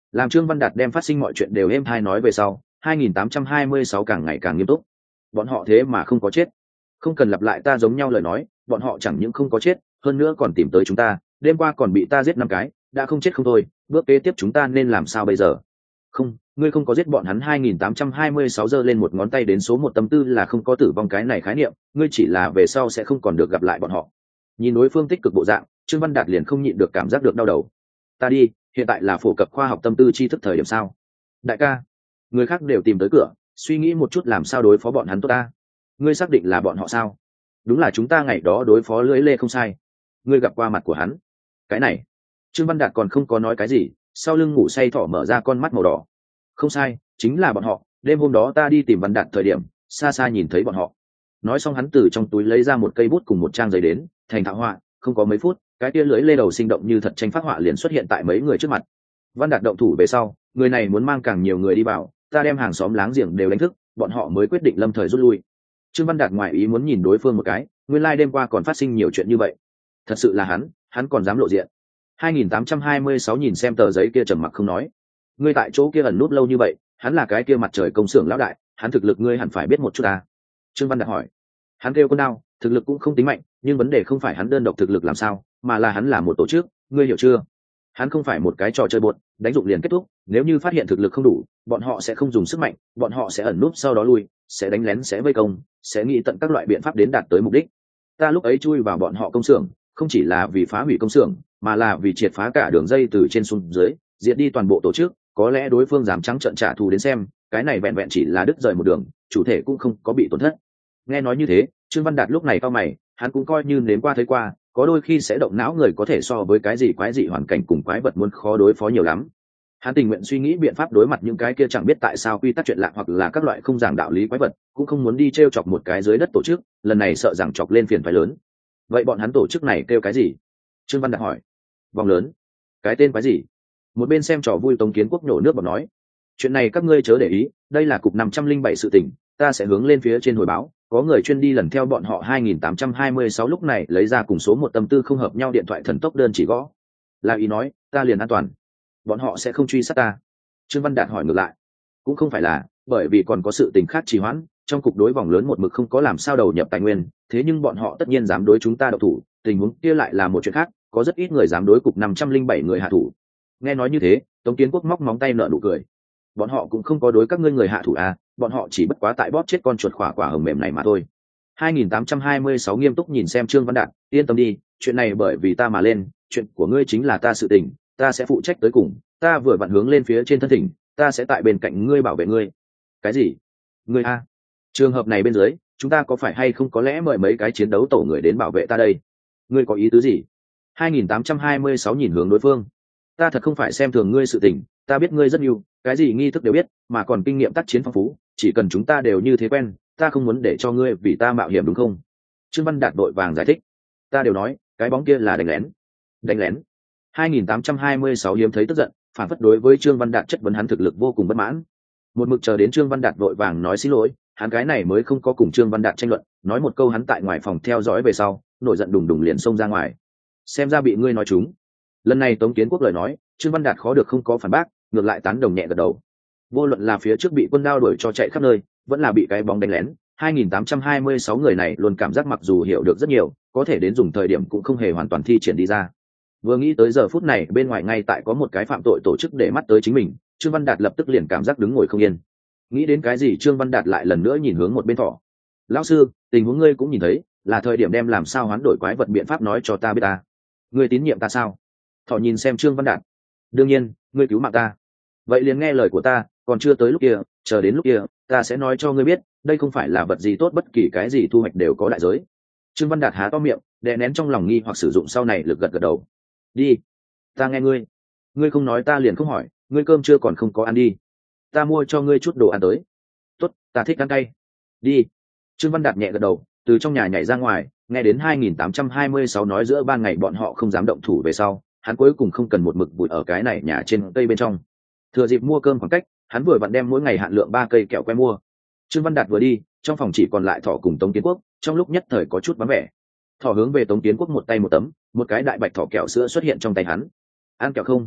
Speaker 1: Làm Trương Văn Đạt đem phát sinh mọi chuyện đều êm thai nói về sau, hai nghìn tám trăm hai mươi sáu càng ngày càng nghiêm túc. Bọn họ thế mà không có chết. Không cần lặp lại ta giống nhau lời nói, bọn họ chẳng những không có chết, hơn nữa còn tìm tới chúng ta, đêm qua còn bị ta giết năm cái, đã không chết không thôi, bước kế tiếp chúng ta nên làm sao bây giờ? Không, ngươi không có giết bọn hắn. Hai nghìn tám trăm hai mươi sáu giơ lên một ngón tay đến số một tâm tư là không có tử vong cái này khái niệm, ngươi chỉ là về sau sẽ không còn được gặp lại bọn họ. Nhìn đối phương tích cực bộ dạng, Trương Văn Đạt liền không nhịn được cảm giác được đau đầu. Ta đi, hiện tại là phổ cập khoa học tâm tư tri thức thời điểm sao? Đại ca, người khác đều tìm tới cửa, suy nghĩ một chút làm sao đối phó bọn hắn tốt ta. Ngươi xác định là bọn họ sao? Đúng là chúng ta ngày đó đối phó lưỡi lê không sai. Ngươi gặp qua mặt của hắn. Cái này, Trương Văn Đạt còn không có nói cái gì, sau lưng ngủ say thỏ mở ra con mắt màu đỏ. Không sai, chính là bọn họ, đêm hôm đó ta đi tìm Văn Đạt thời điểm, xa xa nhìn thấy bọn họ. Nói xong hắn từ trong túi lấy ra một cây bút cùng một trang giấy đến, thành thạo họa, không có mấy phút, cái tia lưỡi lê đầu sinh động như thật tranh phát họa liền xuất hiện tại mấy người trước mặt. Văn Đạt động thủ về sau, người này muốn mang càng nhiều người đi vào, ta đem hàng xóm láng giềng đều đánh thức, bọn họ mới quyết định lâm thời rút lui. Trương Văn Đạt ngoài ý muốn nhìn đối phương một cái, nguyên lai like đêm qua còn phát sinh nhiều chuyện như vậy. Thật sự là hắn, hắn còn dám lộ diện. hai nghìn tám trăm hai mươi sáu nhìn xem tờ giấy kia trầm mặc không nói. Ngươi tại chỗ kia ẩn núp lâu như vậy, hắn là cái kia mặt trời công xưởng lão đại, hắn thực lực ngươi hẳn phải biết một chút ta. Trương Văn Đạt hỏi. Hắn kêu con đao, thực lực cũng không tính mạnh, nhưng vấn đề không phải hắn đơn độc thực lực làm sao, mà là hắn là một tổ chức, ngươi hiểu chưa? Hắn không phải một cái trò chơi bột, đánh dụng liền kết thúc, nếu như phát hiện thực lực không đủ, bọn họ sẽ không dùng sức mạnh, bọn họ sẽ ẩn núp sau đó lui, sẽ đánh lén, sẽ vây công, sẽ nghĩ tận các loại biện pháp đến đạt tới mục đích. Ta lúc ấy chui vào bọn họ công xưởng, không chỉ là vì phá hủy công xưởng, mà là vì triệt phá cả đường dây từ trên xuống dưới, diệt đi toàn bộ tổ chức, có lẽ đối phương dám trắng trợn trả thù đến xem, cái này vẹn vẹn chỉ là đứt rời một đường, chủ thể cũng không có bị tổn thất. Nghe nói như thế, Trương Văn Đạt lúc này cau mày, hắn cũng coi như nếm qua thấy qua, có đôi khi sẽ động não người có thể so với cái gì quái dị hoàn cảnh cùng quái vật muốn khó đối phó nhiều lắm. Hắn tình nguyện suy nghĩ biện pháp đối mặt những cái kia chẳng biết tại sao quy tắc chuyện lạ hoặc là các loại không giảng đạo lý quái vật, cũng không muốn đi trêu chọc một cái dưới đất tổ chức, lần này sợ rằng chọc lên phiền phái lớn. Vậy bọn hắn tổ chức này kêu cái gì? Trương Văn Đạt hỏi. Vòng lớn. Cái tên quái gì? Một bên xem trò vui Tống Kiến Quốc nhổ nước bọt nói. Chuyện này các ngươi chớ để ý, đây là cục năm trăm linh bảy sự tình, ta sẽ hướng lên phía trên hồi báo, có người chuyên đi lần theo bọn họ. Hai nghìn tám trăm hai mươi sáu lúc này lấy ra cùng số một tâm tư không hợp nhau điện thoại thần tốc đơn chỉ gõ. Là ý nói, ta liền an toàn. Bọn họ sẽ không truy sát ta. Trương Văn Đạt hỏi ngược lại. Cũng không phải là, bởi vì còn có sự tình khác trì hoãn, trong cục đối vòng lớn một mực không có làm sao đầu nhập tài nguyên, thế nhưng bọn họ tất nhiên dám đối chúng ta độc thủ, tình huống kia lại là một chuyện khác, có rất ít người dám đối cục năm trăm linh bảy người hạ thủ. Nghe nói như thế, Tống Kiến Quốc móc móng tay nở nụ cười. Bọn họ cũng không có đối các ngươi người hạ thủ à, bọn họ chỉ bất quá tại bóp chết con chuột khỏa quả hồng mềm này mà thôi. hai nghìn tám trăm hai mươi sáu nghiêm túc nhìn xem Trương Văn Đạt, yên tâm đi, chuyện này bởi vì ta mà lên, chuyện của ngươi chính là ta sự tình, ta sẽ phụ trách tới cùng, ta vừa vặn hướng lên phía trên thân thỉnh, ta sẽ tại bên cạnh ngươi bảo vệ ngươi. Cái gì? Ngươi a? Trường hợp này bên dưới, chúng ta có phải hay không có lẽ mời mấy cái chiến đấu tổ người đến bảo vệ ta đây? Ngươi có ý tứ gì? hai nghìn tám trăm hai mươi sáu nhìn hướng đối phương. Ta thật không phải xem thường ngươi sự tình, ta biết ngươi rất nhiều, cái gì nghi thức đều biết, mà còn kinh nghiệm tác chiến phong phú, chỉ cần chúng ta đều như thế quen, ta không muốn để cho ngươi vì ta mạo hiểm đúng không? Trương Văn Đạt đội vàng giải thích. Ta đều nói, cái bóng kia là đánh lén. Đánh lén. hai nghìn tám trăm hai mươi sáu hiếm thấy tức giận, phản phất đối với Trương Văn Đạt chất vấn hắn thực lực vô cùng bất mãn. Một mực chờ đến Trương Văn Đạt vội vàng nói xin lỗi, hắn cái này mới không có cùng Trương Văn Đạt tranh luận, nói một câu hắn tại ngoài phòng theo dõi về sau, nổi giận đùng đùng liền xông ra ngoài. Xem ra bị ngươi nói trúng. Lần này Tống Kiến Quốc lời nói, Trương Văn Đạt khó được không có phản bác, ngược lại tán đồng nhẹ gật đầu. Vô luận là phía trước bị quân đao đuổi cho chạy khắp nơi, vẫn là bị cái bóng đánh lén, hai nghìn tám trăm hai mươi sáu người này luôn cảm giác mặc dù hiểu được rất nhiều, có thể đến dùng thời điểm cũng không hề hoàn toàn thi triển đi ra. Vừa nghĩ tới giờ phút này bên ngoài ngay tại có một cái phạm tội tổ chức để mắt tới chính mình, Trương Văn Đạt lập tức liền cảm giác đứng ngồi không yên. Nghĩ đến cái gì Trương Văn Đạt lại lần nữa nhìn hướng một bên thỏ. Lão sư, tình huống ngươi cũng nhìn thấy, là thời điểm đem làm sao hoán đổi quái vật biện pháp nói cho ta biết ta. Ngươi tín nhiệm ta sao? Thỏ nhìn xem Trương Văn Đạt. Đương nhiên, ngươi cứu mạng ta. Vậy liền nghe lời của ta, còn chưa tới lúc kia, chờ đến lúc kia, ta sẽ nói cho ngươi biết, đây không phải là vật gì tốt, bất kỳ cái gì thu hoạch đều có đại giới. Trương Văn Đạt há to miệng, đè nén trong lòng nghi hoặc sử dụng sau này lực gật gật đầu. Đi, ta nghe ngươi. Ngươi không nói ta liền không hỏi, ngươi cơm chưa còn không có ăn đi. Ta mua cho ngươi chút đồ ăn tới. Tốt, ta thích ăn cay. Đi. Trương Văn Đạt nhẹ gật đầu, từ trong nhà nhảy ra ngoài, nghe đến hai nghìn tám trăm hai mươi sáu nói giữa ban ngày bọn họ không dám động thủ về sau, hắn cuối cùng không cần một mực vùi ở cái này nhà trên cây bên trong. Thừa dịp mua cơm khoảng cách, hắn vừa vặn đem mỗi ngày hạn lượng ba cây kẹo que mua. Trương Văn Đạt vừa đi, trong phòng chỉ còn lại Thỏ cùng Tống Kiến Quốc, trong lúc nhất thời có chút vắng vẻ. Thỏ hướng về Tống Kiến Quốc một tay một tấm, một cái đại bạch thỏ kẹo sữa xuất hiện trong tay hắn. Ăn kẹo không?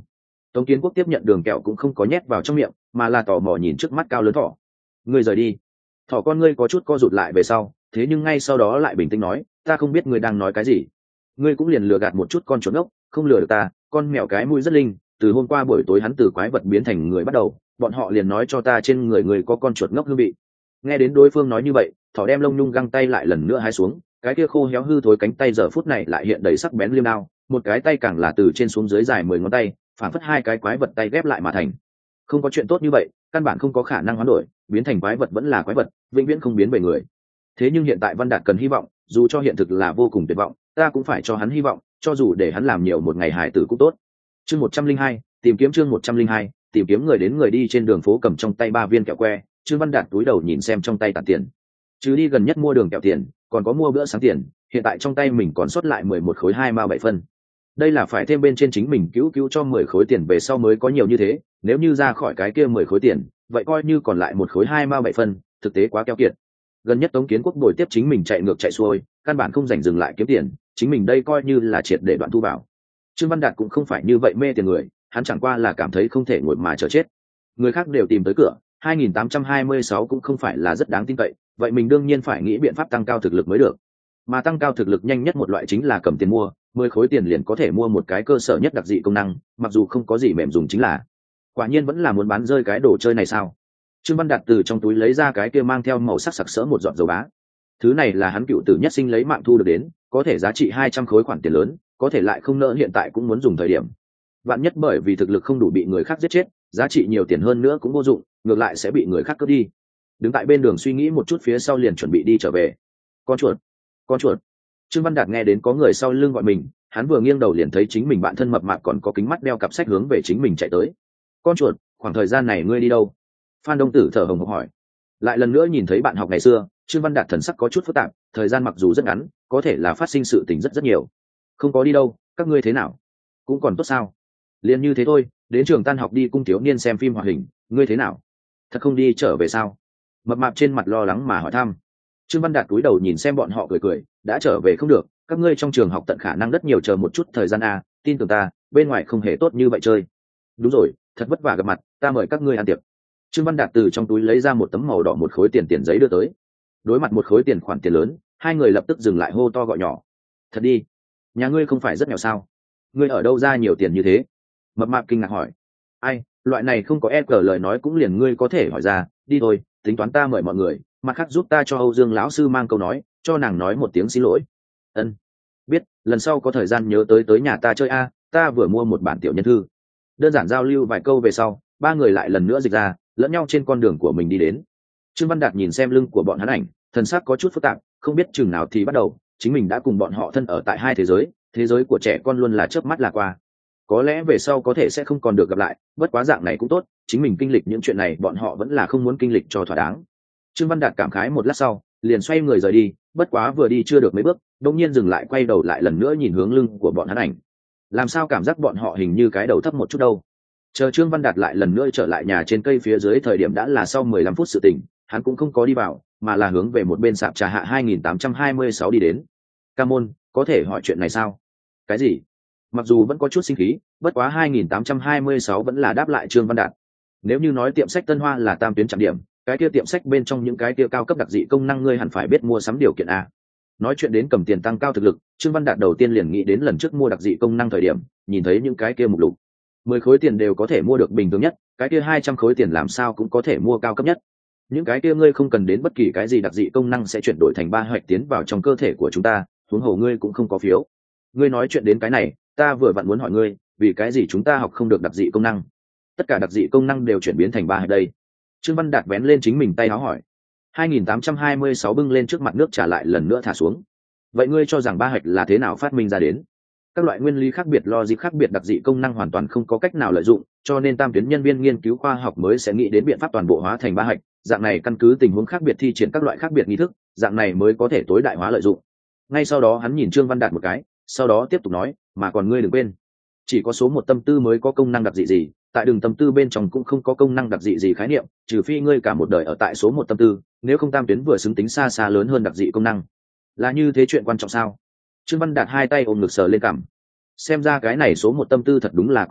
Speaker 1: Tống Kiến Quốc tiếp nhận đường kẹo cũng không có nhét vào trong miệng, mà là tò mò nhìn trước mắt cao lớn thỏ. Ngươi rời đi. Thỏ con ngươi có chút co rụt lại về sau, thế nhưng ngay sau đó lại bình tĩnh nói, ta không biết ngươi đang nói cái gì. Ngươi cũng liền lừa gạt một chút con chuột ngốc, không lừa được ta. Con mèo cái mũi rất linh, từ hôm qua buổi tối hắn từ quái vật biến thành người bắt đầu, bọn họ liền nói cho ta trên người người có con chuột ngốc hương vị. Nghe đến đối phương nói như vậy, thỏ đem lông nhung găng tay lại lần nữa hái xuống, cái kia khô héo hư thối cánh tay giờ phút này lại hiện đầy sắc bén liêm đao, một cái tay càng là từ trên xuống dưới dài mười ngón tay, phản phất hai cái quái vật tay ghép lại mà thành. Không có chuyện tốt như vậy, căn bản không có khả năng hoán đổi, biến thành quái vật vẫn là quái vật, vĩnh viễn không biến về người. Thế nhưng hiện tại Văn Đạt cần hy vọng, dù cho hiện thực là vô cùng tuyệt vọng, ta cũng phải cho hắn hy vọng, cho dù để hắn làm nhiều một ngày hài tử cũng tốt. Chương một trăm linh hai, tìm kiếm chương một trăm linh hai, tìm kiếm người đến người đi trên đường phố cầm trong tay ba viên kẹo que, Trương Văn Đạt túi đầu nhìn xem trong tay tản tiền. Chứ đi gần nhất mua đường kẹo tiền, còn có mua bữa sáng tiền, hiện tại trong tay mình còn sót lại mười một khối hai mao bảy phân. Đây là phải thêm bên trên chính mình cứu cứu cho mười khối tiền về sau mới có nhiều như thế, nếu như ra khỏi cái kia mười khối tiền, vậy coi như còn lại một khối hai mao bảy phân, thực tế quá keo kiệt. Gần nhất Tống Kiến Quốc bồi tiếp chính mình chạy ngược chạy xuôi, căn bản không dành dừng lại kiếm tiền, chính mình đây coi như là triệt để đoạn thu vào. Trương Văn Đạt cũng không phải như vậy mê tiền người, hắn chẳng qua là cảm thấy không thể ngồi mà chờ chết. Người khác đều tìm tới cửa, hai nghìn tám trăm hai mươi sáu cũng không phải là rất đáng tin cậy, vậy mình đương nhiên phải nghĩ biện pháp tăng cao thực lực mới được. Mà tăng cao thực lực nhanh nhất một loại chính là cầm tiền mua, mười khối tiền liền có thể mua một cái cơ sở nhất đặc dị công năng, mặc dù không có gì mềm dùng chính là. Quả nhiên vẫn là muốn bán rơi cái đồ chơi này sao? Trương Văn Đạt từ trong túi lấy ra cái kia mang theo màu sắc sặc sỡ một giọt dầu bá. Thứ này là hắn cựu tử nhất sinh lấy mạng thu được đến, có thể giá trị hai trăm khối khoản tiền lớn, có thể lại không nỡ hiện tại cũng muốn dùng thời điểm. Vạn nhất bởi vì thực lực không đủ bị người khác giết chết, giá trị nhiều tiền hơn nữa cũng vô dụng, ngược lại sẽ bị người khác cướp đi. Đứng tại bên đường suy nghĩ một chút phía sau liền chuẩn bị đi trở về. Con chuột, con chuột. Trương Văn Đạt nghe đến có người sau lưng gọi mình, hắn vừa nghiêng đầu liền thấy chính mình bạn thân mập mạp còn có kính mắt đeo cặp sách hướng về chính mình chạy tới. Con chuột, khoảng thời gian này ngươi đi đâu? Phan Đông Tử thở hồng hộc hỏi. Lại lần nữa nhìn thấy bạn học ngày xưa, Trương Văn Đạt thần sắc có chút phức tạp, thời gian mặc dù rất ngắn, có thể là phát sinh sự tình rất rất nhiều. Không có đi đâu, các ngươi thế nào? Cũng còn tốt sao? Liền như thế thôi, đến trường tan học đi cung thiếu niên xem phim hoạt hình, ngươi thế nào? Thật không đi trở về sao? Mập mạp trên mặt lo lắng mà hỏi thăm. Trương Văn Đạt cúi đầu nhìn xem bọn họ cười cười, đã trở về không được, các ngươi trong trường học tận khả năng rất nhiều chờ một chút thời gian a, tin tưởng ta, bên ngoài không hề tốt như vậy chơi. Đúng rồi, thật vất vả gặp mặt, ta mời các ngươi ăn tiệc. Trương Văn Đạt từ trong túi lấy ra một tấm màu đỏ một khối tiền tiền giấy đưa tới. Đối mặt một khối tiền khoản tiền lớn, hai người lập tức dừng lại hô to gọi nhỏ. Thật đi, nhà ngươi không phải rất nghèo sao? Ngươi ở đâu ra nhiều tiền như thế? Mập mạp kinh ngạc hỏi. Ai, loại này không có e cờ lời nói cũng liền ngươi có thể hỏi ra, đi thôi, tính toán ta mời mọi người, mặt khác giúp ta cho Âu Dương lão sư mang câu nói, cho nàng nói một tiếng xin lỗi. Ân, biết, lần sau có thời gian nhớ tới tới nhà ta chơi a, ta vừa mua một bản tiểu nhân thư. Đơn giản giao lưu vài câu về sau, ba người lại lần nữa dịch ra, lẫn nhau trên con đường của mình đi đến. Trương Văn Đạt nhìn xem lưng của bọn hắn ảnh, thần sắc có chút phức tạp, không biết chừng nào thì bắt đầu, chính mình đã cùng bọn họ thân ở tại hai thế giới, thế giới của trẻ con luôn là chớp mắt là qua. Có lẽ về sau có thể sẽ không còn được gặp lại, bất quá dạng này cũng tốt, chính mình kinh lịch những chuyện này bọn họ vẫn là không muốn kinh lịch cho thỏa đáng. Trương Văn Đạt cảm khái một lát sau, liền xoay người rời đi, bất quá vừa đi chưa được mấy bước, đột nhiên dừng lại quay đầu lại lần nữa nhìn hướng lưng của bọn hắn ảnh. Làm sao cảm giác bọn họ hình như cái đầu thấp một chút đâu? Chờ Trương Văn Đạt lại lần nữa trở lại nhà trên cây phía dưới thời điểm đã là sau mười lăm phút sự tình, hắn cũng không có đi vào, mà là hướng về một bên sạp trà hạ hai nghìn tám trăm hai mươi sáu đi đến. Ca môn, có thể hỏi chuyện này sao? Cái gì? Mặc dù vẫn có chút sinh khí, bất quá hai nghìn tám trăm hai mươi sáu vẫn là đáp lại Trương Văn Đạt. Nếu như nói tiệm sách Tân Hoa là tam tuyến trạm điểm, cái kia tiệm sách bên trong những cái kia cao cấp đặc dị công năng ngươi hẳn phải biết mua sắm điều kiện a. Nói chuyện đến cầm tiền tăng cao thực lực, Trương Văn Đạt đầu tiên liền nghĩ đến lần trước mua đặc dị công năng thời điểm, nhìn thấy những cái kia mục lục. mười khối tiền đều có thể mua được bình thường nhất, cái kia hai trăm khối tiền làm sao cũng có thể mua cao cấp nhất. Những cái kia ngươi không cần đến bất kỳ cái gì đặc dị công năng sẽ chuyển đổi thành ba hoạch tiến vào trong cơ thể của chúng ta, huống hồ ngươi cũng không có phiếu. Ngươi nói chuyện đến cái này, ta vừa vặn muốn hỏi ngươi, vì cái gì chúng ta học không được đặc dị công năng? Tất cả đặc dị công năng đều chuyển biến thành ba hoạch đây. Trương Văn Đạt vén lên chính mình tay áo hỏi. hai nghìn tám trăm hai mươi sáu bưng lên trước mặt nước trả lại lần nữa thả xuống. Vậy ngươi cho rằng ba hoạch là thế nào phát minh ra đến? Các loại nguyên lý khác biệt, logic khác biệt đặc dị công năng hoàn toàn không có cách nào lợi dụng, cho nên tam tuyến nhân viên nghiên cứu khoa học mới sẽ nghĩ đến biện pháp toàn bộ hóa thành ba hạch, dạng này căn cứ tình huống khác biệt thi triển các loại khác biệt nghi thức, dạng này mới có thể tối đại hóa lợi dụng. Ngay sau đó hắn nhìn Trương Văn Đạt một cái, sau đó tiếp tục nói, mà còn ngươi đừng quên, chỉ có số một tâm tư mới có công năng đặc dị gì, tại đường tâm tư bên trong cũng không có công năng đặc dị gì khái niệm, trừ phi ngươi cả một đời ở tại số một tâm tư, nếu không tam tuyến vừa xứng tính xa xa lớn hơn đặc dị công năng. Là như thế, chuyện quan trọng sao? Trương Văn Đạt hai tay ôm ngực sờ lên cằm. Xem ra cái này số một tâm tư thật đúng là quái a,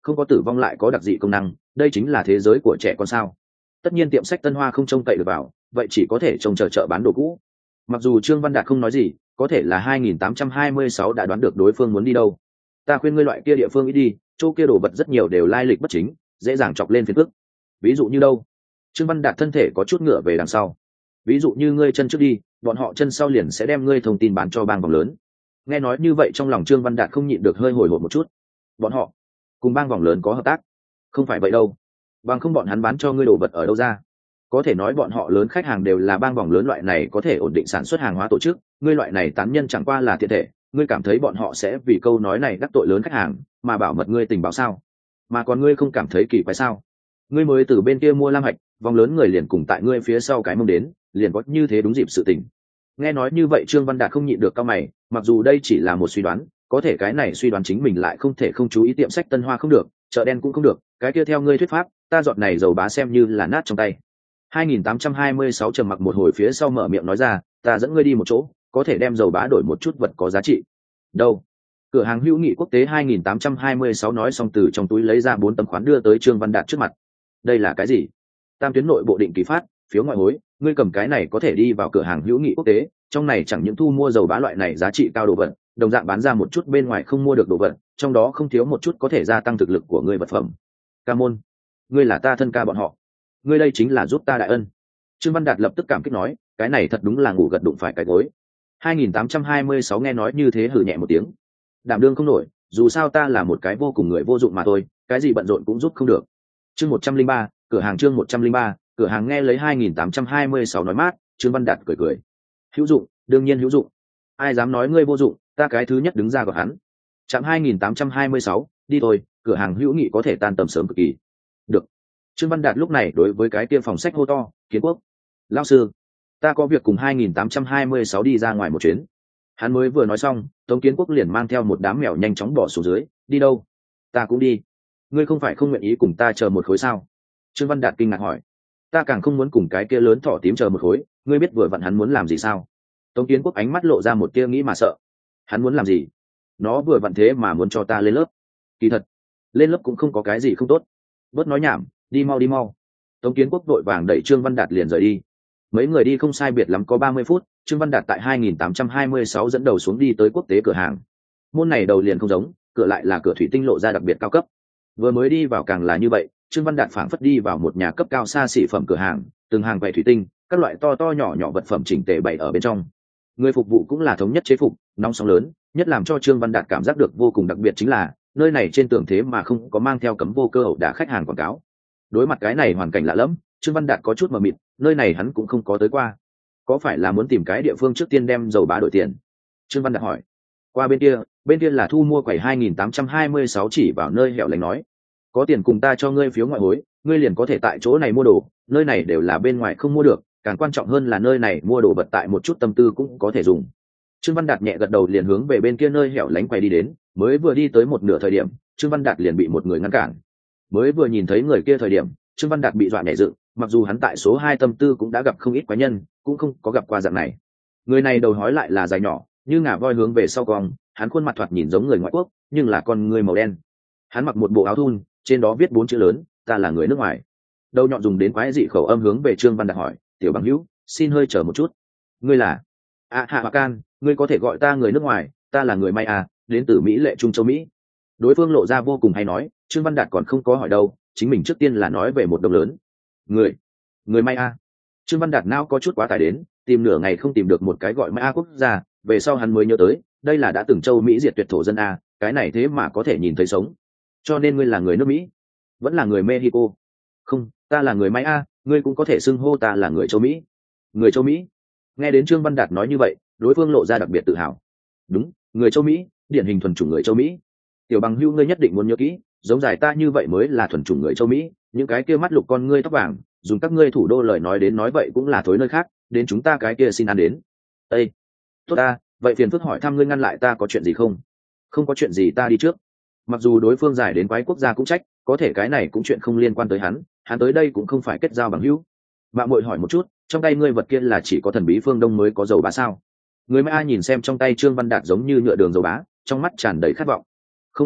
Speaker 1: không có tử vong lại có đặc dị công năng, đây chính là thế giới của trẻ con sao. Tất nhiên tiệm sách Tân Hoa không trông cậy được vào, vậy chỉ có thể trông chờ chợ bán đồ cũ. Mặc dù Trương Văn Đạt không nói gì, có thể là hai nghìn tám trăm hai mươi sáu đã đoán được đối phương muốn đi đâu. Ta khuyên ngươi loại kia địa phương ít đi, chỗ kia đồ vật rất nhiều đều lai lịch bất chính, dễ dàng chọc lên phiền phức. Ví dụ như đâu? Trương Văn Đạt thân thể có chút ngựa về đằng sau. Ví dụ như ngươi chân trước đi, bọn họ chân sau liền sẽ đem ngươi thông tin bán cho bang vòng lớn. Nghe nói như vậy trong lòng Trương Văn Đạt không nhịn được hơi hồi hộp một chút. Bọn họ cùng bang vòng lớn có hợp tác? Không phải vậy đâu. Bằng không bọn hắn bán cho ngươi đồ vật ở đâu ra? Có thể nói bọn họ lớn khách hàng đều là bang vòng lớn loại này có thể ổn định sản xuất hàng hóa tổ chức, ngươi loại này tán nhân chẳng qua là thiện thể, ngươi cảm thấy bọn họ sẽ vì câu nói này đắc tội lớn khách hàng mà bảo mật ngươi tình báo sao? Mà còn ngươi không cảm thấy kỳ quái sao? Ngươi mới từ bên kia mua lam hạch, vòng lớn người liền cùng tại ngươi phía sau cái mông đến, liền có như thế đúng dịp sự tình. Nghe nói như vậy Trương Văn Đạt không nhịn được cau mày, mặc dù đây chỉ là một suy đoán, có thể cái này suy đoán chính mình lại không thể không chú ý tiệm sách Tân Hoa không được, chợ đen cũng không được, cái kia theo ngươi thuyết pháp, ta giọt này dầu bá xem như là nát trong tay. hai nghìn tám trăm hai mươi sáu trầm mặc một hồi phía sau mở miệng nói ra, ta dẫn ngươi đi một chỗ, có thể đem dầu bá đổi một chút vật có giá trị. Đâu? Cửa hàng hữu nghị quốc tế hai nghìn tám trăm hai mươi sáu nói xong từ trong túi lấy ra bốn tấm khoán đưa tới Trương Văn Đạt trước mặt. Đây là cái gì? Tam tuyến nội bộ định kỳ phát, phiếu ngoại hối, ngươi cầm cái này có thể đi vào cửa hàng hữu nghị quốc tế, trong này chẳng những thu mua dầu bá loại này giá trị cao đồ vật, đồng dạng bán ra một chút bên ngoài không mua được đồ vật, trong đó không thiếu một chút có thể gia tăng thực lực của ngươi vật phẩm. Ca môn, ngươi là ta thân ca bọn họ, ngươi đây chính là giúp ta đại ân. Trương Văn Đạt lập tức cảm kích nói, cái này thật đúng là ngủ gật đụng phải cái gối. hai nghìn tám trăm hai mươi sáu nghe nói như thế hừ nhẹ một tiếng. Đảm đương không nổi, dù sao ta là một cái vô cùng người vô dụng mà thôi, cái gì bận rộn cũng giúp không được. Chương một trăm linh ba, cửa hàng chương một trăm linh ba, cửa hàng nghe lấy hai nghìn tám trăm hai mươi sáu nói mát, Trương Văn Đạt cười cười. Hữu dụng, đương nhiên hữu dụng. Ai dám nói ngươi vô dụng, ta cái thứ nhất đứng ra gọi hắn. Trạm hai nghìn tám trăm hai mươi sáu, đi thôi, cửa hàng hữu nghị có thể tan tầm sớm cực kỳ. Được. Trương Văn Đạt lúc này đối với cái kia phòng sách hô to, Kiến Quốc, lão sư, ta có việc cùng hai nghìn tám trăm hai mươi sáu đi ra ngoài một chuyến. Hắn mới vừa nói xong, Tống Kiến Quốc liền mang theo một đám mèo nhanh chóng bỏ xuống dưới. Đi đâu? Ta cũng đi. Ngươi không phải không nguyện ý cùng ta chờ một khối sao? Trương Văn Đạt kinh ngạc hỏi. Ta càng không muốn cùng cái kia lớn thỏ tím chờ một khối, ngươi biết vừa vặn hắn muốn làm gì sao? Tống Kiến Quốc ánh mắt lộ ra một tia nghĩ mà sợ. Hắn muốn làm gì? Nó vừa vặn thế mà muốn cho ta lên lớp. Kỳ thật, lên lớp cũng không có cái gì không tốt. Bớt nói nhảm, đi mau đi mau. Tống Kiến Quốc vội vàng đẩy Trương Văn Đạt liền rời đi. Mấy người đi không sai biệt lắm có ba mươi phút, Trương Văn Đạt tại hai nghìn tám trăm hai mươi sáu dẫn đầu xuống đi tới quốc tế cửa hàng. Môn này đầu liền không giống, cửa lại là cửa thủy tinh lộ ra đặc biệt cao cấp. Vừa mới đi vào càng là như vậy, Trương Văn Đạt phảng phất đi vào một nhà cấp cao xa xỉ phẩm cửa hàng, từng hàng quầy thủy tinh, các loại to to nhỏ nhỏ vật phẩm chỉnh tề bày ở bên trong. Người phục vụ cũng là thống nhất chế phục, nóng sóng lớn, nhất làm cho Trương Văn Đạt cảm giác được vô cùng đặc biệt chính là, nơi này trên tường thế mà không có mang theo cấm vô cơ ẩu đả khách hàng quảng cáo. Đối mặt cái này hoàn cảnh lạ lẫm, Trương Văn Đạt có chút mờ mịt, nơi này hắn cũng không có tới qua. Có phải là muốn tìm cái địa phương trước tiên đem dầu bá đổi tiền? Trương Văn Đạt hỏi. Qua bên kia, bên kia là thu mua quầy hai nghìn tám trăm hai mươi sáu chỉ vào nơi hẻo lánh nói. Có tiền cùng ta cho ngươi phiếu ngoại hối, ngươi liền có thể tại chỗ này mua đồ, nơi này đều là bên ngoài không mua được, càng quan trọng hơn là nơi này mua đồ vật tại một chút tâm tư cũng có thể dùng. Trương Văn Đạt nhẹ gật đầu liền hướng về bên kia nơi hẻo lánh quầy đi đến, mới vừa đi tới một nửa thời điểm, Trương Văn Đạt liền bị một người ngăn cản. Mới vừa nhìn thấy người kia thời điểm, Trương Văn Đạt bị dọa nhảy dựng, mặc dù hắn tại số hai tâm tư cũng đã gặp không ít quái nhân, cũng không có gặp qua dạng này. Người này đầu hói lại là dài nhỏ, như ngả voi hướng về sau cong, hắn khuôn mặt thoạt nhìn giống người ngoại quốc, nhưng là con người màu đen. Hắn mặc một bộ áo thun, trên đó viết bốn chữ lớn, ta là người nước ngoài. Đầu nhọn dùng đến quái dị khẩu âm hướng về Trương Văn Đạt hỏi, tiểu bằng hữu, xin hơi chờ một chút. Ngươi là? À Hạ Hoa Can, ngươi có thể gọi ta người nước ngoài, ta là người May à, đến từ Mỹ Lệ Trung Châu Mỹ. Đối phương lộ ra vô cùng hay nói, Trương Văn Đạt còn không có hỏi đâu, chính mình trước tiên là nói về một đồng lớn. Người, người May à? Trương Văn Đạt não có chút quá tải đến, tìm nửa ngày không tìm được một cái gọi May à quốc gia, về sau hắn mới nhớ tới, đây là đã từng châu Mỹ diệt tuyệt thổ dân a, cái này thế mà có thể nhìn thấy sống. Cho nên ngươi là người nước Mỹ, vẫn là người Mexico? Không, ta là người May a, ngươi cũng có thể xưng hô ta là người châu Mỹ. Người châu Mỹ? Nghe đến Trương Văn Đạt nói như vậy, đối phương lộ ra đặc biệt tự hào. Đúng, người châu Mỹ, điển hình thuần chủng người châu Mỹ. Tiểu bằng hữu ngươi nhất định muốn nhớ kỹ, giống giải ta như vậy mới là thuần chủng người châu Mỹ, những cái kia mắt lục con ngươi tóc vàng, dùng các ngươi thủ đô lời nói đến nói vậy cũng là thối nơi khác, đến chúng ta cái kia xin ăn đến. Ê, tốt ta, vậy phiền phức hỏi thăm ngươi ngăn lại ta có chuyện gì không? Không có chuyện gì, ta đi trước. Mặc dù đối phương giải đến quái quốc gia cũng trách, có thể cái này cũng chuyện không liên quan tới hắn, hắn tới đây cũng không phải kết giao bằng hữu. Mạng muội hỏi một chút, trong tay ngươi vật kia là chỉ có thần bí phương Đông mới có dầu bá sao? Người Mã nhìn xem trong tay Trương Văn Đạt giống như nhựa đường dầu bá, trong mắt tràn đầy khát vọng. Không sai,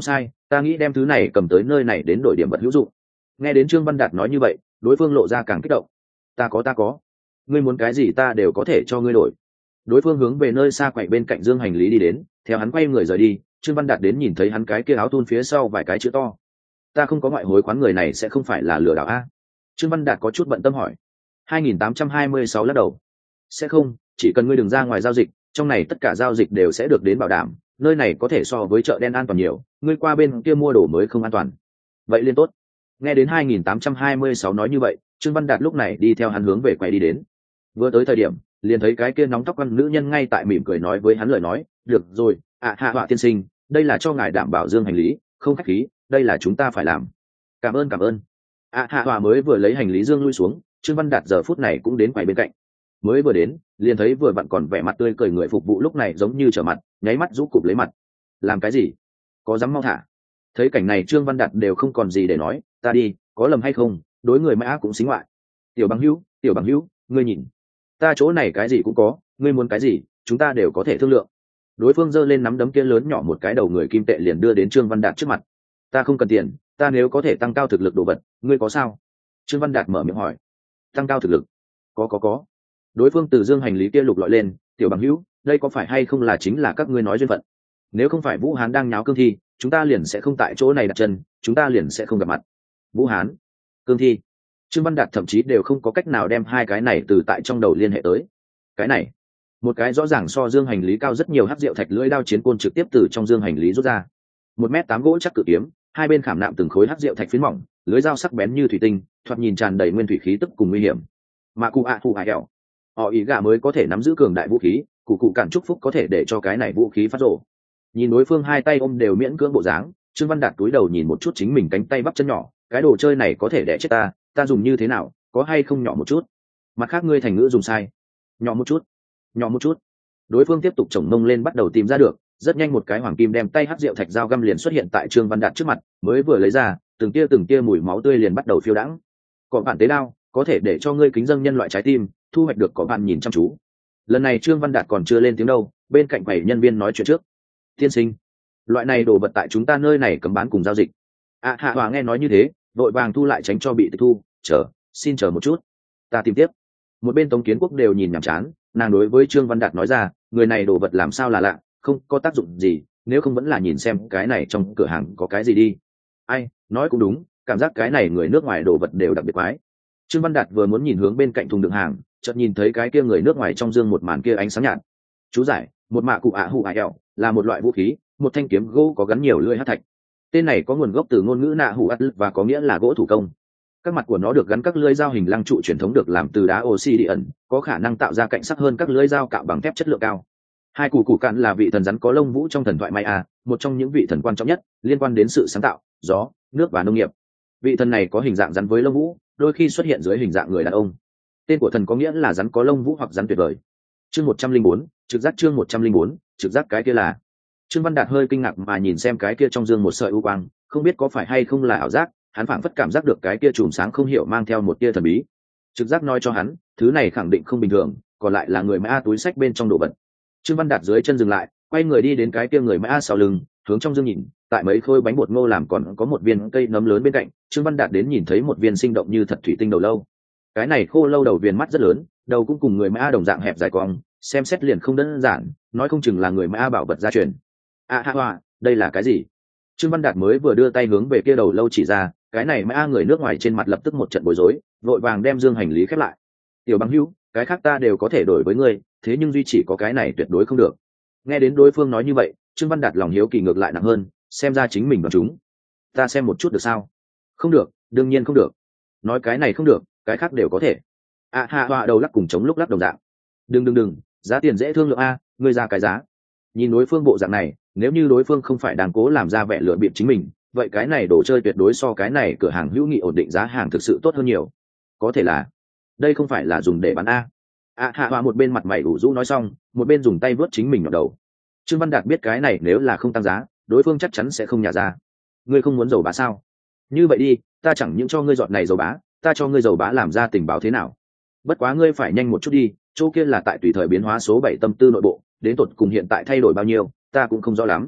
Speaker 1: ta nghĩ đem thứ này cầm tới nơi này đến đổi điểm vật hữu dụng. Nghe đến Trương Văn Đạt nói như vậy, đối phương lộ ra càng kích động. Ta có ta có, ngươi muốn cái gì ta đều có thể cho ngươi đổi. Đối phương hướng về nơi xa quậy bên cạnh dương hành lý đi đến, theo hắn quay người rời đi, Trương Văn Đạt đến nhìn thấy hắn cái kia áo thun phía sau vài cái chữ to. Ta không có ngoại hối khoán, người này sẽ không phải là lừa đảo a? Trương Văn Đạt có chút bận tâm hỏi. hai nghìn tám trăm hai mươi sáu lắc đầu. Sẽ không, chỉ cần ngươi đừng ra ngoài giao dịch, trong này tất cả giao dịch đều sẽ được đến bảo đảm, nơi này có thể so với chợ đen an toàn nhiều, ngươi qua bên kia mua đồ mới không an toàn. Vậy liên tốt. Nghe đến hai nghìn tám trăm hai mươi sáu nói như vậy, Trương Văn Đạt lúc này đi theo hắn hướng về quầy đi đến. Vừa tới thời điểm, liền thấy cái kia nóng tóc văn nữ nhân ngay tại mỉm cười nói với hắn lời nói, được rồi, ạ hạ họa tiên sinh, đây là cho ngài đảm bảo dương hành lý, không khách khí, đây là chúng ta phải làm. Cảm ơn cảm ơn. ạ hạ họa mới vừa lấy hành lý dương lui xuống, Trương Văn Đạt giờ phút này cũng đến quầy bên cạnh. Mới vừa đến, liền thấy vừa vặn còn vẻ mặt tươi cười người phục vụ lúc này giống như trở mặt, nháy mắt rũ cụp lấy mặt. Làm cái gì? Có dám mau thả? Thấy cảnh này Trương Văn Đạt đều không còn gì để nói, ta đi, có lầm hay không, đối người mã cũng xính ngoại. Tiểu bằng hữu, tiểu bằng hữu, ngươi nhìn, ta chỗ này cái gì cũng có, ngươi muốn cái gì, chúng ta đều có thể thương lượng. Đối phương giơ lên nắm đấm kia lớn nhỏ một cái đầu người kim tệ liền đưa đến Trương Văn Đạt trước mặt. Ta không cần tiền, ta nếu có thể tăng cao thực lực đồ vật, ngươi có sao? Trương Văn Đạt mở miệng hỏi. Tăng cao thực lực? Có có có. Đối phương từ dương hành lý kia lục lọi lên, tiểu bằng hữu, đây có phải hay không là chính là các ngươi nói duyên phận? Nếu không phải Vũ Hán đang nháo cương thi, chúng ta liền sẽ không tại chỗ này đặt chân, chúng ta liền sẽ không gặp mặt. Vũ Hán, cương thi. Trương Văn Đạt thậm chí đều không có cách nào đem hai cái này từ tại trong đầu liên hệ tới. Cái này, một cái rõ ràng so dương hành lý cao rất nhiều hắc diệu thạch lưỡi đao chiến côn trực tiếp từ trong dương hành lý rút ra. Một mét tám gỗ chắc cự kiếm, hai bên khảm nạm từng khối hắc diệu thạch phiến mỏng, lưỡi dao sắc bén như thủy tinh, thoạt nhìn tràn đầy nguyên thủy khí tức cùng nguy hiểm. Mà cụ ạ phụ hải hẹo, họ ý gà mới có thể nắm giữ cường đại vũ khí, cụ cụ cản chúc phúc có thể để cho cái này vũ khí phát rổ. Nhìn đối phương hai tay ôm đều miễn cưỡng bộ dáng, Trương Văn Đạt túi đầu nhìn một chút chính mình cánh tay bắp chân nhỏ, cái đồ chơi này có thể đẻ chết ta, ta dùng như thế nào, có hay không nhỏ một chút? Mặt khác ngươi thành ngữ dùng sai. Nhỏ một chút, nhỏ một chút. Đối phương tiếp tục chồng mông lên bắt đầu tìm ra được, rất nhanh một cái hoàng kim đem tay hắc rượu thạch dao găm liền xuất hiện tại Trương Văn Đạt trước mặt, mới vừa lấy ra, từng tia từng tia mùi máu tươi liền bắt đầu phiêu đãng. Cỏ bản tế đao, có thể để cho ngươi kính dâng nhân loại trái tim, thu hoạch được cỏ bạn nhìn chăm chú. Lần này Trương Văn Đạt còn chưa lên tiếng đâu, bên cạnh bảy nhân viên nói chuyện trước. Tiên sinh, loại này đồ vật tại chúng ta nơi này cấm bán cùng giao dịch. À, hạ hòa nghe nói như thế, vội vàng thu lại tránh cho bị tịch thu. Chờ, xin chờ một chút, ta tìm tiếp. Một bên Tống Kiến Quốc đều nhìn nhàm chán, nàng đối với Trương Văn Đạt nói ra, người này đồ vật làm sao là lạ, không có tác dụng gì, nếu không vẫn là nhìn xem cái này trong cửa hàng có cái gì đi. Ai, nói cũng đúng, cảm giác cái này người nước ngoài đồ vật đều đặc biệt quái. Trương Văn Đạt vừa muốn nhìn hướng bên cạnh thùng đựng hàng, chợt nhìn thấy cái kia người nước ngoài trong dương một màn kia ánh sáng nhạt. Chú giải, một mạ cụ ạ hụ ải ẹo là một loại vũ khí, một thanh kiếm gỗ có gắn nhiều lưỡi hắc thạch. Tên này có nguồn gốc từ ngôn ngữ nạ hủ ắt và có nghĩa là gỗ thủ công. Các mặt của nó được gắn các lưỡi dao hình lăng trụ truyền thống được làm từ đá oxy đi ẩn, có khả năng tạo ra cạnh sắc hơn các lưỡi dao cạo bằng thép chất lượng cao. Hai củ củ cạn là vị thần rắn có lông vũ trong thần thoại Maya, một trong những vị thần quan trọng nhất, liên quan đến sự sáng tạo, gió, nước và nông nghiệp. Vị thần này có hình dạng rắn với lông vũ, đôi khi xuất hiện dưới hình dạng người đàn ông. Tên của thần có nghĩa là rắn có lông vũ hoặc rắn tuyệt vời. Chương một trăm linh bốn, trực giác chương một trăm linh bốn, trực giác cái kia là. Trương Văn Đạt hơi kinh ngạc mà nhìn xem cái kia trong dương một sợi u quang, không biết có phải hay không là ảo giác, hắn phảng phất cảm giác được cái kia chùm sáng không hiểu mang theo một tia thần bí. Trực giác nói cho hắn, thứ này khẳng định không bình thường, còn lại là người Mã túi sách bên trong đồ vật. Trương Văn Đạt dưới chân dừng lại, quay người đi đến cái kia người Mã sau lưng, hướng trong dương nhìn, tại mấy khối bánh bột ngô làm còn có một viên cây nấm lớn bên cạnh, Trương Văn Đạt đến nhìn thấy một viên sinh động như thật thủy tinh đầu lâu. Cái này khô lâu đầu viên mắt rất lớn, đầu cũng cùng người Mã đồng dạng hẹp dài cong, xem xét liền không đơn giản, nói không chừng là người Mã bảo vật gia truyền. À ha hoa, đây là cái gì? Trương Văn Đạt mới vừa đưa tay hướng về kia đầu lâu chỉ ra, cái này Mã người nước ngoài trên mặt lập tức một trận bối rối, vội vàng đem dương hành lý khép lại. Tiểu Bằng Hữu, cái khác ta đều có thể đổi với ngươi, thế nhưng duy chỉ có cái này tuyệt đối không được. Nghe đến đối phương nói như vậy, Trương Văn Đạt lòng hiếu kỳ ngược lại nặng hơn, xem ra chính mình đoán chúng. Ta xem một chút được sao? Không được, đương nhiên không được. Nói cái này không được, cái khác đều có thể. À hạ hoa đầu lắc cùng chống lúc lắc đồng dạng. Đừng đừng đừng, giá tiền dễ thương lượng a, ngươi ra cái giá. Nhìn đối phương bộ dạng này, nếu như đối phương không phải đang cố làm ra vẻ lựa bịp chính mình, vậy cái này đồ chơi tuyệt đối so cái này cửa hàng hữu nghị ổn định giá hàng thực sự tốt hơn nhiều. Có thể là, đây không phải là dùng để bán a. À hạ hoa một bên mặt mày ủ rũ nói xong, một bên dùng tay vớt chính mình nhọn đầu. Trương Văn Đạt biết cái này nếu là không tăng giá, đối phương chắc chắn sẽ không nhả ra. Ngươi không muốn dầu bá sao? Như vậy đi, ta chẳng những cho ngươi giọt này dầu bá, ta cho ngươi dầu bá làm ra tình báo thế nào? Bất quá ngươi phải nhanh một chút đi, chỗ kia là tại tùy thời biến hóa số bảy tâm tư nội bộ, đến tột cùng hiện tại thay đổi bao nhiêu, ta cũng không rõ lắm.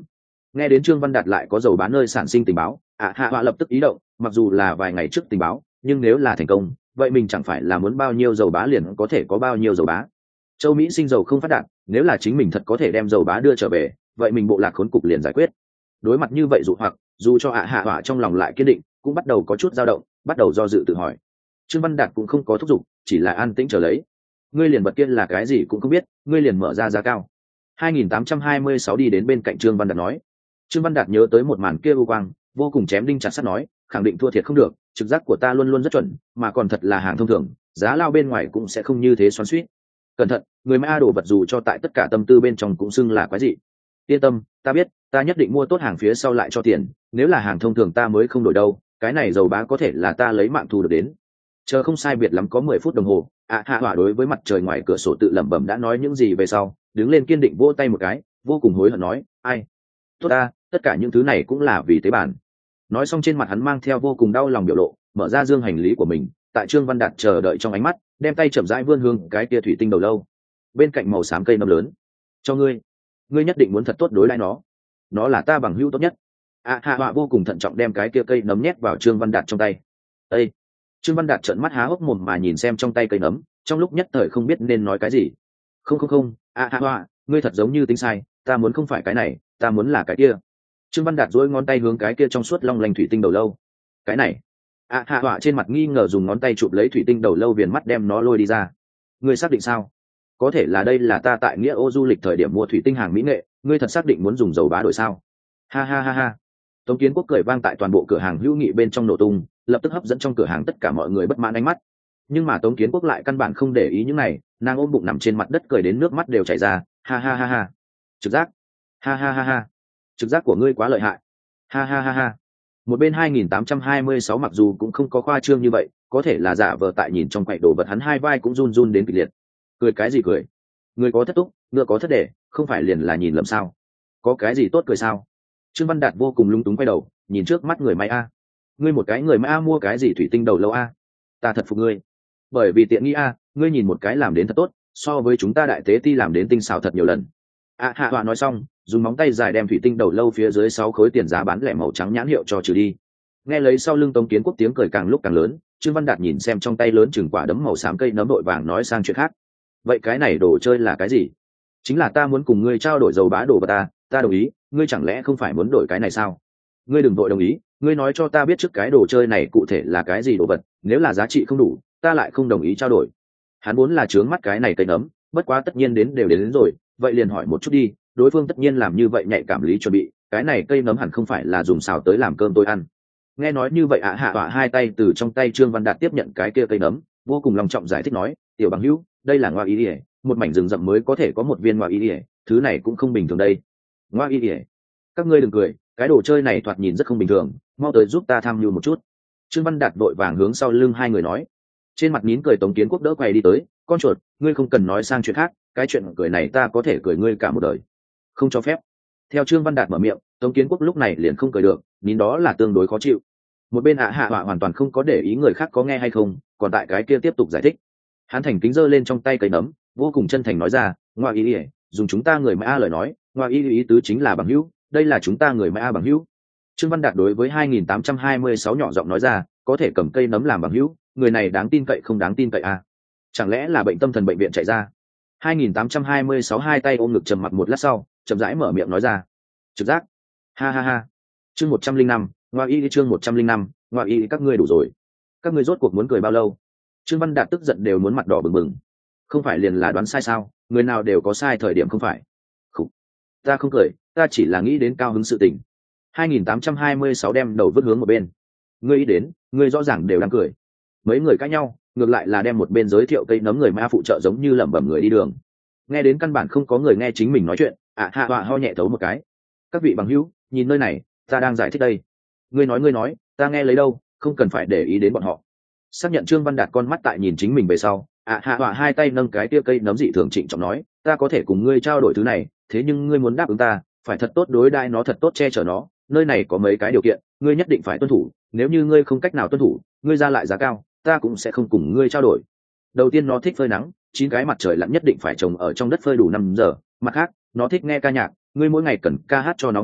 Speaker 1: Nghe đến Trương Văn Đạt lại có dầu bán nơi sản sinh tình báo, ạ hạ họa lập tức ý động, mặc dù là vài ngày trước tình báo, nhưng nếu là thành công, vậy mình chẳng phải là muốn bao nhiêu dầu bá liền có thể có bao nhiêu dầu bá. Châu Mỹ sinh dầu không phát đạt, nếu là chính mình thật có thể đem dầu bá đưa trở về, vậy mình bộ lạc khốn cục liền giải quyết. Đối mặt như vậy dụ hoặc, dù cho ạ hạ họa trong lòng lại kiên định, cũng bắt đầu có chút dao động, bắt đầu do dự tự hỏi. Trương Văn Đạt cũng không có thúc giục, chỉ là an tĩnh chờ lấy. Ngươi liền bật kia là cái gì cũng không biết, ngươi liền mở ra giá cao. hai nghìn tám trăm hai mươi sáu đi đến bên cạnh Trương Văn Đạt nói. Trương Văn Đạt nhớ tới một màn kia u quang, vô cùng chém đinh chặt sắt nói, khẳng định thua thiệt không được, trực giác của ta luôn luôn rất chuẩn, mà còn thật là hàng thông thường, giá lao bên ngoài cũng sẽ không như thế xoắn xuýt. Cẩn thận, người Mã đồ vật dù cho tại tất cả tâm tư bên trong cũng xưng là quái dị. Yên tâm, ta biết, ta nhất định mua tốt hàng phía sau lại cho tiền, nếu là hàng thông thường ta mới không đổi đâu, cái này dầu bá có thể là ta lấy mạng thu được đến. Chờ không sai biệt lắm có mười phút đồng hồ, ạ hạ hỏa đối với mặt trời ngoài cửa sổ tự lẩm bẩm đã nói những gì về sau, đứng lên kiên định vỗ tay một cái, vô cùng hối hận nói, ai, tốt ta, tất cả những thứ này cũng là vì tế bản. Nói xong trên mặt hắn mang theo vô cùng đau lòng biểu lộ, mở ra dương hành lý của mình, tại Trương Văn Đạt chờ đợi trong ánh mắt, đem tay chậm rãi vươn hướng cái kia thủy tinh đầu lâu, bên cạnh màu xám cây nấm lớn, cho ngươi, ngươi nhất định muốn thật tốt đối đãi nó, nó là ta bằng hữu tốt nhất. ạ hạ họa vô cùng thận trọng đem cái kia cây nấm nhét vào Trương Văn Đạt trong tay. Ê! Trương Văn Đạt trợn mắt há hốc mồm mà nhìn xem trong tay cây nấm, trong lúc nhất thời không biết nên nói cái gì. Không không không, ạ hạ họa, ngươi thật giống như tính sai, ta muốn không phải cái này, ta muốn là cái kia. Trương Văn Đạt duỗi ngón tay hướng cái kia trong suốt long lanh thủy tinh đầu lâu. Cái này? ạ hạ họa trên mặt nghi ngờ dùng ngón tay chụp lấy thủy tinh đầu lâu, viền mắt đem nó lôi đi ra. Ngươi xác định sao? Có thể là đây là ta tại nghĩa ô du lịch thời điểm mua thủy tinh hàng mỹ nghệ, ngươi thật xác định muốn dùng dầu bá đổi sao? Ha ha ha ha. Tống Kiến Quốc cười vang tại toàn bộ cửa hàng hữu nghị bên trong nổ tung, lập tức hấp dẫn trong cửa hàng tất cả mọi người bất mãn ánh mắt. Nhưng mà Tống Kiến Quốc lại căn bản không để ý những này, nàng ôm bụng nằm trên mặt đất cười đến nước mắt đều chảy ra. Ha ha ha ha. Trực giác. Ha ha ha ha. Trực giác của ngươi quá lợi hại. Ha ha ha ha. Một bên hai nghìn tám trăm hai mươi sáu mặc dù cũng không có khoa trương như vậy, có thể là giả vờ tại nhìn trong quầy đồ vật hắn hai vai cũng run run đến kịch liệt. Cười cái gì cười? Người có thất túc, ngựa có thất để, không phải liền là nhìn lầm sao? Có cái gì tốt cười sao? Trương Văn Đạt vô cùng lúng túng quay đầu, nhìn trước mắt người Mã a. Ngươi một cái người Mã mua cái gì thủy tinh đầu lâu a? Ta thật phục ngươi. Bởi vì tiện nghi a, ngươi nhìn một cái làm đến thật tốt, so với chúng ta đại tế ti làm đến tinh xảo thật nhiều lần. A hạ họa nói xong, dùng móng tay dài đem thủy tinh đầu lâu phía dưới sáu khối tiền giá bán lẻ màu trắng nhãn hiệu cho trừ đi. Nghe lấy sau lưng Tống Kiến Quốc tiếng cười càng lúc càng lớn, Trương Văn Đạt nhìn xem trong tay lớn chừng quả đấm màu xám cây nấm đội vàng nói sang chuyện khác. Vậy cái này đồ chơi là cái gì? Chính là ta muốn cùng ngươi trao đổi dầu bá đồ vật ta, ta đồng ý, ngươi chẳng lẽ không phải muốn đổi cái này sao? Ngươi đừng vội đồng ý, ngươi nói cho ta biết trước cái đồ chơi này cụ thể là cái gì đồ vật, nếu là giá trị không đủ, ta lại không đồng ý trao đổi. Hắn muốn là trướng mắt cái này cây nấm, bất quá tất nhiên đến đều đến, đến rồi, vậy liền hỏi một chút đi, đối phương tất nhiên làm như vậy nhạy cảm lý chuẩn bị, cái này cây nấm hẳn không phải là dùng xào tới làm cơm tôi ăn. Nghe nói như vậy ạ hạ họa hai tay từ trong tay Trương Văn Đạt tiếp nhận cái kia cây nấm, vô cùng lòng trọng giải thích nói, tiểu bằng hữu, đây là ngoa ý ỉa, một mảnh rừng rậm mới có thể có một viên ngoa ý ỉa, thứ này cũng không bình thường đây. Ngoa ý ỉa, các ngươi đừng cười, cái đồ chơi này thoạt nhìn rất không bình thường, mau tới giúp ta tham mưu một chút. Trương Văn Đạt vội vàng hướng sau lưng hai người nói. Trên mặt nín cười Tống Kiến Quốc đỡ quầy đi tới, con chuột, ngươi không cần nói sang chuyện khác, cái chuyện cười này ta có thể cười ngươi cả một đời. Không cho phép. Theo Trương Văn Đạt mở miệng, Tống Kiến Quốc lúc này liền không cười được, nín đó là tương đối khó chịu. Một bên ạ hạ họa hoàn toàn không có để ý người khác có nghe hay không, còn tại cái kia tiếp tục giải thích. Hắn thành kính giơ lên trong tay cây nấm, vô cùng chân thành nói ra, ngoa ý ỉa, dùng chúng ta người Mã lời nói, ngoa ý ý tứ chính là bằng hữu, đây là chúng ta người Mã bằng hữu. Trương Văn Đạt đối với hai nghìn tám trăm hai mươi sáu nhỏ giọng nói ra, có thể cầm cây nấm làm bằng hữu, người này đáng tin cậy không đáng tin cậy à? Chẳng lẽ là bệnh tâm thần bệnh viện chạy ra? hai nghìn tám trăm hai mươi sáu hai tay ôm ngực trầm mặc một lát sau, chậm rãi mở miệng nói ra, trực giác. Ha ha ha. Chương một trăm linh năm, ngoa y chương một trăm linh năm, ngoa y các ngươi đủ rồi. Các ngươi rốt cuộc muốn cười bao lâu? Trương Văn Đạt tức giận đều muốn mặt đỏ bừng bừng. Không phải liền là đoán sai sao? Người nào đều có sai thời điểm không phải? Khủ. Ta không cười, ta chỉ là nghĩ đến cao hứng sự tình. hai nghìn tám trăm hai mươi sáu đem đầu vứt hướng một bên. Ngươi ý đến, ngươi rõ ràng đều đang cười. Mấy người cãi nhau, ngược lại là đem một bên giới thiệu cây nấm người Mã phụ trợ giống như lẩm bẩm người đi đường. Nghe đến căn bản không có người nghe chính mình nói chuyện, ạ hạ họa ho nhẹ thấu một cái. Các vị bằng hữu, nhìn nơi này, ta đang giải thích đây. Ngươi nói ngươi nói, ta nghe lấy đâu, không cần phải để ý đến bọn họ. Xác nhận Trương Văn Đạt con mắt tại nhìn chính mình về sau, ạ hạ họa hai tay nâng cái tia cây nấm dị thường trịnh trọng nói, ta có thể cùng ngươi trao đổi thứ này, thế nhưng ngươi muốn đáp ứng ta, phải thật tốt đối đãi nó, thật tốt che chở nó. Nơi này có mấy cái điều kiện, ngươi nhất định phải tuân thủ, nếu như ngươi không cách nào tuân thủ, ngươi ra lại giá cao, ta cũng sẽ không cùng ngươi trao đổi. Đầu tiên, nó thích phơi nắng, chín cái mặt trời lặn nhất định phải trồng ở trong đất phơi đủ năm giờ. Mặt khác, nó thích nghe ca nhạc, ngươi mỗi ngày cần ca hát cho nó nghe,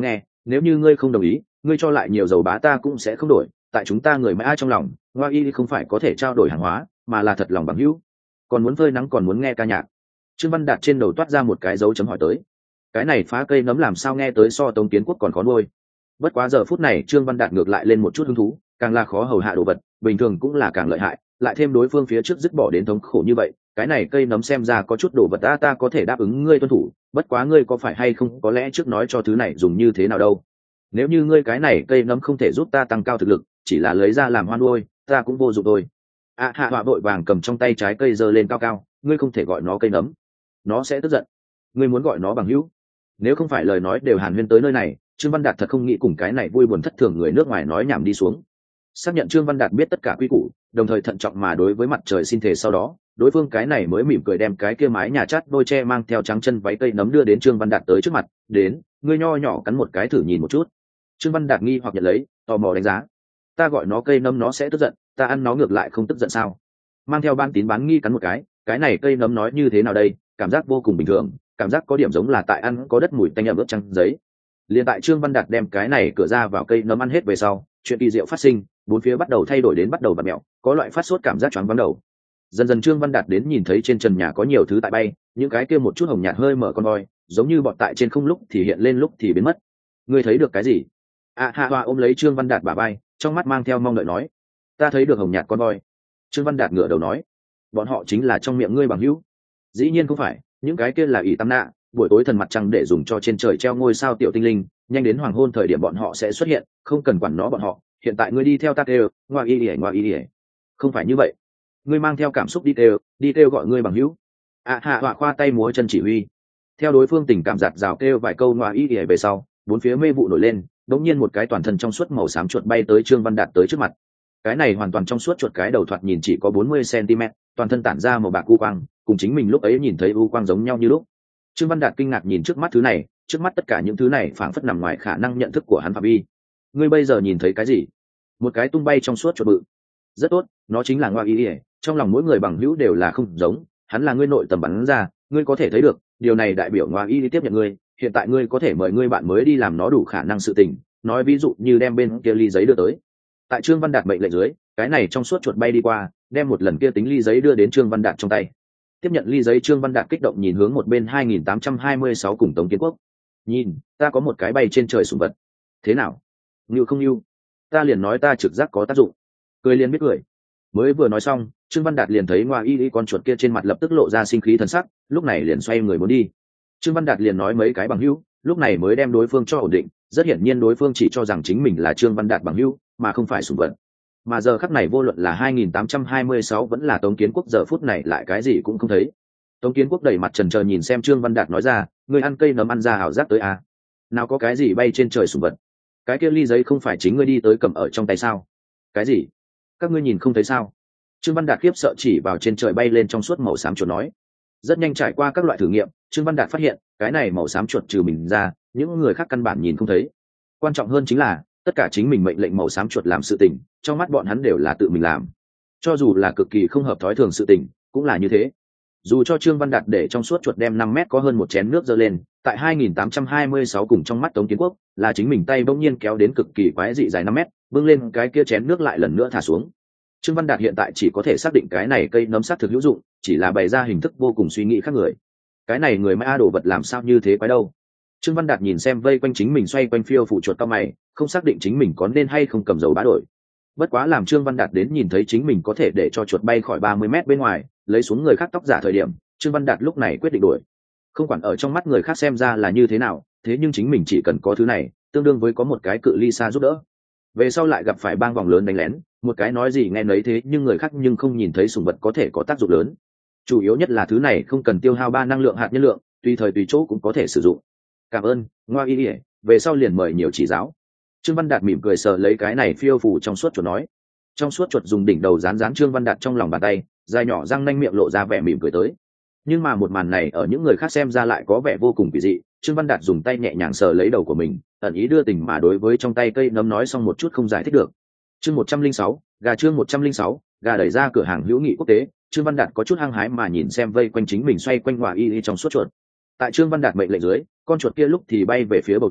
Speaker 1: nếu như ngươi không đồng ý, ngươi cho lại nhiều dầu bá ta cũng sẽ không đổi. Tại chúng ta người mã trong lòng, ngoa y không phải có thể trao đổi hàng hóa, mà là thật lòng bằng hữu. Còn muốn phơi nắng còn muốn nghe ca nhạc. Trương Văn Đạt trên đầu toát ra một cái dấu chấm hỏi tới. Cái này phá cây nấm làm sao nghe tới so Tống Kiến Quốc còn khó nuôi. Bất quá giờ phút này Trương Văn Đạt ngược lại lên một chút hứng thú, càng là khó hầu hạ đồ vật, bình thường cũng là càng lợi hại, lại thêm đối phương phía trước dứt bỏ đến thống khổ như vậy, cái này cây nấm xem ra có chút đồ vật ta ta có thể đáp ứng ngươi tuân thủ, bất quá ngươi có phải hay không có lẽ trước nói cho thứ này dùng như thế nào đâu. Nếu như ngươi cái này cây nấm không thể giúp ta tăng cao thực lực, chỉ là lấy ra làm hoan nuôi, ta cũng vô dụng thôi. À, hạ họa vội vàng cầm trong tay trái cây giơ lên cao cao, ngươi không thể gọi nó cây nấm, nó sẽ tức giận. Ngươi muốn gọi nó bằng hữu. Nếu không phải lời nói đều hàn huyên tới nơi này, Trương Văn Đạt thật không nghĩ cùng cái này vui buồn thất thường người nước ngoài nói nhảm đi xuống. Xác nhận Trương Văn Đạt biết tất cả quy củ, đồng thời thận trọng mà đối với mặt trời xin thề sau đó, đối phương cái này mới mỉm cười đem cái kia mái nhà chát đôi tre mang theo trắng chân váy cây nấm đưa đến Trương Văn Đạt tới trước mặt, đến, ngươi nho nhỏ cắn một cái thử nhìn một chút. Trương Văn Đạt nghi hoặc nhận lấy, tò mò đánh giá. Ta gọi nó cây nấm nó sẽ tức giận, ta ăn nó ngược lại không tức giận sao? Mang theo ban tín bán nghi cắn một cái, cái này cây nấm nói như thế nào đây, cảm giác vô cùng bình thường, cảm giác có điểm giống là tại ăn có đất mùi tanh ẩm ướt trắng giấy. Liên tại Trương Văn Đạt đem cái này cửa ra vào cây nấm ăn hết về sau, chuyện kỳ diệu phát sinh, bốn phía bắt đầu thay đổi đến bắt đầu bạt mẹo, có loại phát sốt cảm giác choáng váng đầu. Dần dần Trương Văn Đạt đến nhìn thấy trên trần nhà có nhiều thứ tại bay, những cái kia một chút hồng nhạt hơi mở con voi, giống như bọt tại trên không lúc thì hiện lên lúc thì biến mất. Ngươi thấy được cái gì? À hạ hoa ôm lấy Trương Văn Đạt bả vai, trong mắt mang theo mong đợi nói, ta thấy được hồng nhạt con voi. Trương Văn Đạt ngửa đầu nói, bọn họ chính là trong miệng ngươi bằng hữu. Dĩ nhiên không phải, những cái kia là ỷ tam nạ, buổi tối thần mặt trăng để dùng cho trên trời treo ngôi sao tiểu tinh linh, nhanh đến hoàng hôn thời điểm bọn họ sẽ xuất hiện, không cần quản nó bọn họ, hiện tại ngươi đi theo ta kêu, ngoa y ỉa ngoa y ỉa. Không phải như vậy, ngươi mang theo cảm xúc đi kêu, đi kêu gọi ngươi bằng hữu. À hạ họa khoa tay múa chân chỉ huy, theo đối phương tình cảm giạt rào kêu vài câu ngoa y ỉa về sau, bốn phía mê vụ nổi lên, đống nhiên một cái toàn thân trong suốt màu xám chuột bay tới Trương Văn Đạt tới trước mặt. Cái này hoàn toàn trong suốt chuột cái đầu thoạt nhìn chỉ có bốn mươi xăng-ti-mét, toàn thân tản ra màu bạc u quang, cùng chính mình lúc ấy nhìn thấy u quang giống nhau như lúc. Trương Văn Đạt kinh ngạc nhìn trước mắt thứ này, trước mắt tất cả những thứ này phảng phất nằm ngoài khả năng nhận thức của hắn phạm vi. Ngươi bây giờ nhìn thấy cái gì? Một cái tung bay trong suốt chuột bự. Rất tốt, nó chính là ngoa y ỉa, trong lòng mỗi người bằng hữu đều là không giống, hắn là ngươi nội tầm bắn ra, ngươi có thể thấy được, điều này đại biểu ngoa y tiếp nhận ngươi, hiện tại ngươi có thể mời ngươi bạn mới đi làm nó đủ khả năng sự tình, nói ví dụ như đem bên kia ly giấy đưa tới. Tại Trương Văn Đạt mệnh lệnh dưới, cái này trong suốt chuột bay đi qua, đem một lần kia tính ly giấy đưa đến Trương Văn Đạt trong tay. Tiếp nhận ly giấy Trương Văn Đạt kích động nhìn hướng một bên hai nghìn tám trăm hai mươi sáu cùng Tống Kiến Quốc. Nhìn, ta có một cái bay trên trời sủng vật. Thế nào? Như không như? Ta liền nói ta trực giác có tác dụng. Cười liền biết cười. Mới vừa nói xong, Trương Văn Đạt liền thấy ngoa y y con chuột kia trên mặt lập tức lộ ra sinh khí thần sắc, lúc này liền xoay người muốn đi. Trương Văn Đạt liền nói mấy cái bằng hữu, lúc này mới đem đối phương cho ổn định, rất hiển nhiên đối phương chỉ cho rằng chính mình là Trương Văn Đạt bằng hữu, mà không phải sủng vật. Mà giờ khắc này vô luận là hai nghìn tám trăm hai mươi sáu vẫn là Tống Kiến Quốc giờ phút này lại cái gì cũng không thấy. Tống Kiến Quốc đẩy mặt trần trờ nhìn xem Trương Văn Đạt nói ra, ngươi ăn cây nấm ăn ra ảo giác tới à? Nào có cái gì bay trên trời sủng vật? Cái kia ly giấy không phải chính ngươi đi tới cầm ở trong tay sao? Cái gì? Các ngươi nhìn không thấy sao? Trương Văn Đạt khiếp sợ chỉ vào trên trời bay lên trong suốt màu xám chuột nói. Rất nhanh trải qua các loại thử nghiệm, Trương Văn Đạt phát hiện, cái này màu xám chuột trừ mình ra, những người khác căn bản nhìn không thấy. Quan trọng hơn chính là, tất cả chính mình mệnh lệnh màu xám chuột làm sự tình, trong mắt bọn hắn đều là tự mình làm. Cho dù là cực kỳ không hợp thói thường sự tình, cũng là như thế. Dù cho Trương Văn Đạt để trong suốt chuột đem năm mét có hơn một chén nước dơ lên, tại hai nghìn tám trăm hai mươi sáu cùng trong mắt Tống Kiến Quốc, là chính mình tay bỗng nhiên kéo đến cực kỳ quái dị dài năm mét, bưng lên cái kia chén nước lại lần nữa thả xuống. Trương Văn Đạt hiện tại chỉ có thể xác định cái này cây nấm sát thực hữu dụng, chỉ là bày ra hình thức vô cùng suy nghĩ khác người. Cái này người Mã đồ vật làm sao như thế quái đâu? Trương Văn Đạt nhìn xem vây quanh chính mình xoay quanh phiêu phụ chuột cao mày, không xác định chính mình có nên hay không cầm dầu bá đổi. Bất quá làm Trương Văn Đạt đến nhìn thấy chính mình có thể để cho chuột bay khỏi ba mươi mét bên ngoài, lấy xuống người khác tóc giả thời điểm, Trương Văn Đạt lúc này quyết định đổi. Không quản ở trong mắt người khác xem ra là như thế nào, thế nhưng chính mình chỉ cần có thứ này, tương đương với có một cái cự ly xa giúp đỡ. Về sau lại gặp phải bang vòng lớn đánh lén, một cái nói gì nghe nấy thế nhưng người khác nhưng không nhìn thấy sủng vật có thể có tác dụng lớn. Chủ yếu nhất là thứ này không cần tiêu hao ba năng lượng hạt nhân lượng, tùy thời tùy chỗ cũng có thể sử dụng. Cảm ơn, ngoa y ỉa, về sau liền mời nhiều chỉ giáo. Trương Văn Đạt mỉm cười sờ lấy cái này phiêu phù trong suốt chuột nói. Trong suốt chuột dùng đỉnh đầu dán dán Trương Văn Đạt trong lòng bàn tay, dài nhỏ răng nanh miệng lộ ra vẻ mỉm cười tới. Nhưng mà một màn này ở những người khác xem ra lại có vẻ vô cùng kỳ dị. Trương Văn Đạt dùng tay nhẹ nhàng sờ lấy đầu của mình, ẩn ý đưa tình mà đối với trong tay cây nấm nói xong một chút không giải thích được. Chương một trăm linh sáu, gà chương một trăm linh sáu, gà đẩy ra cửa hàng hữu nghị quốc tế. Trương Văn Đạt có chút hăng hái mà nhìn xem vây quanh chính mình xoay quanh ngoa y y trong suốt chuột. Tại Trương Văn Đạt mệnh lệnh dưới, con chuột kia lúc thì bay về phía bầu trời,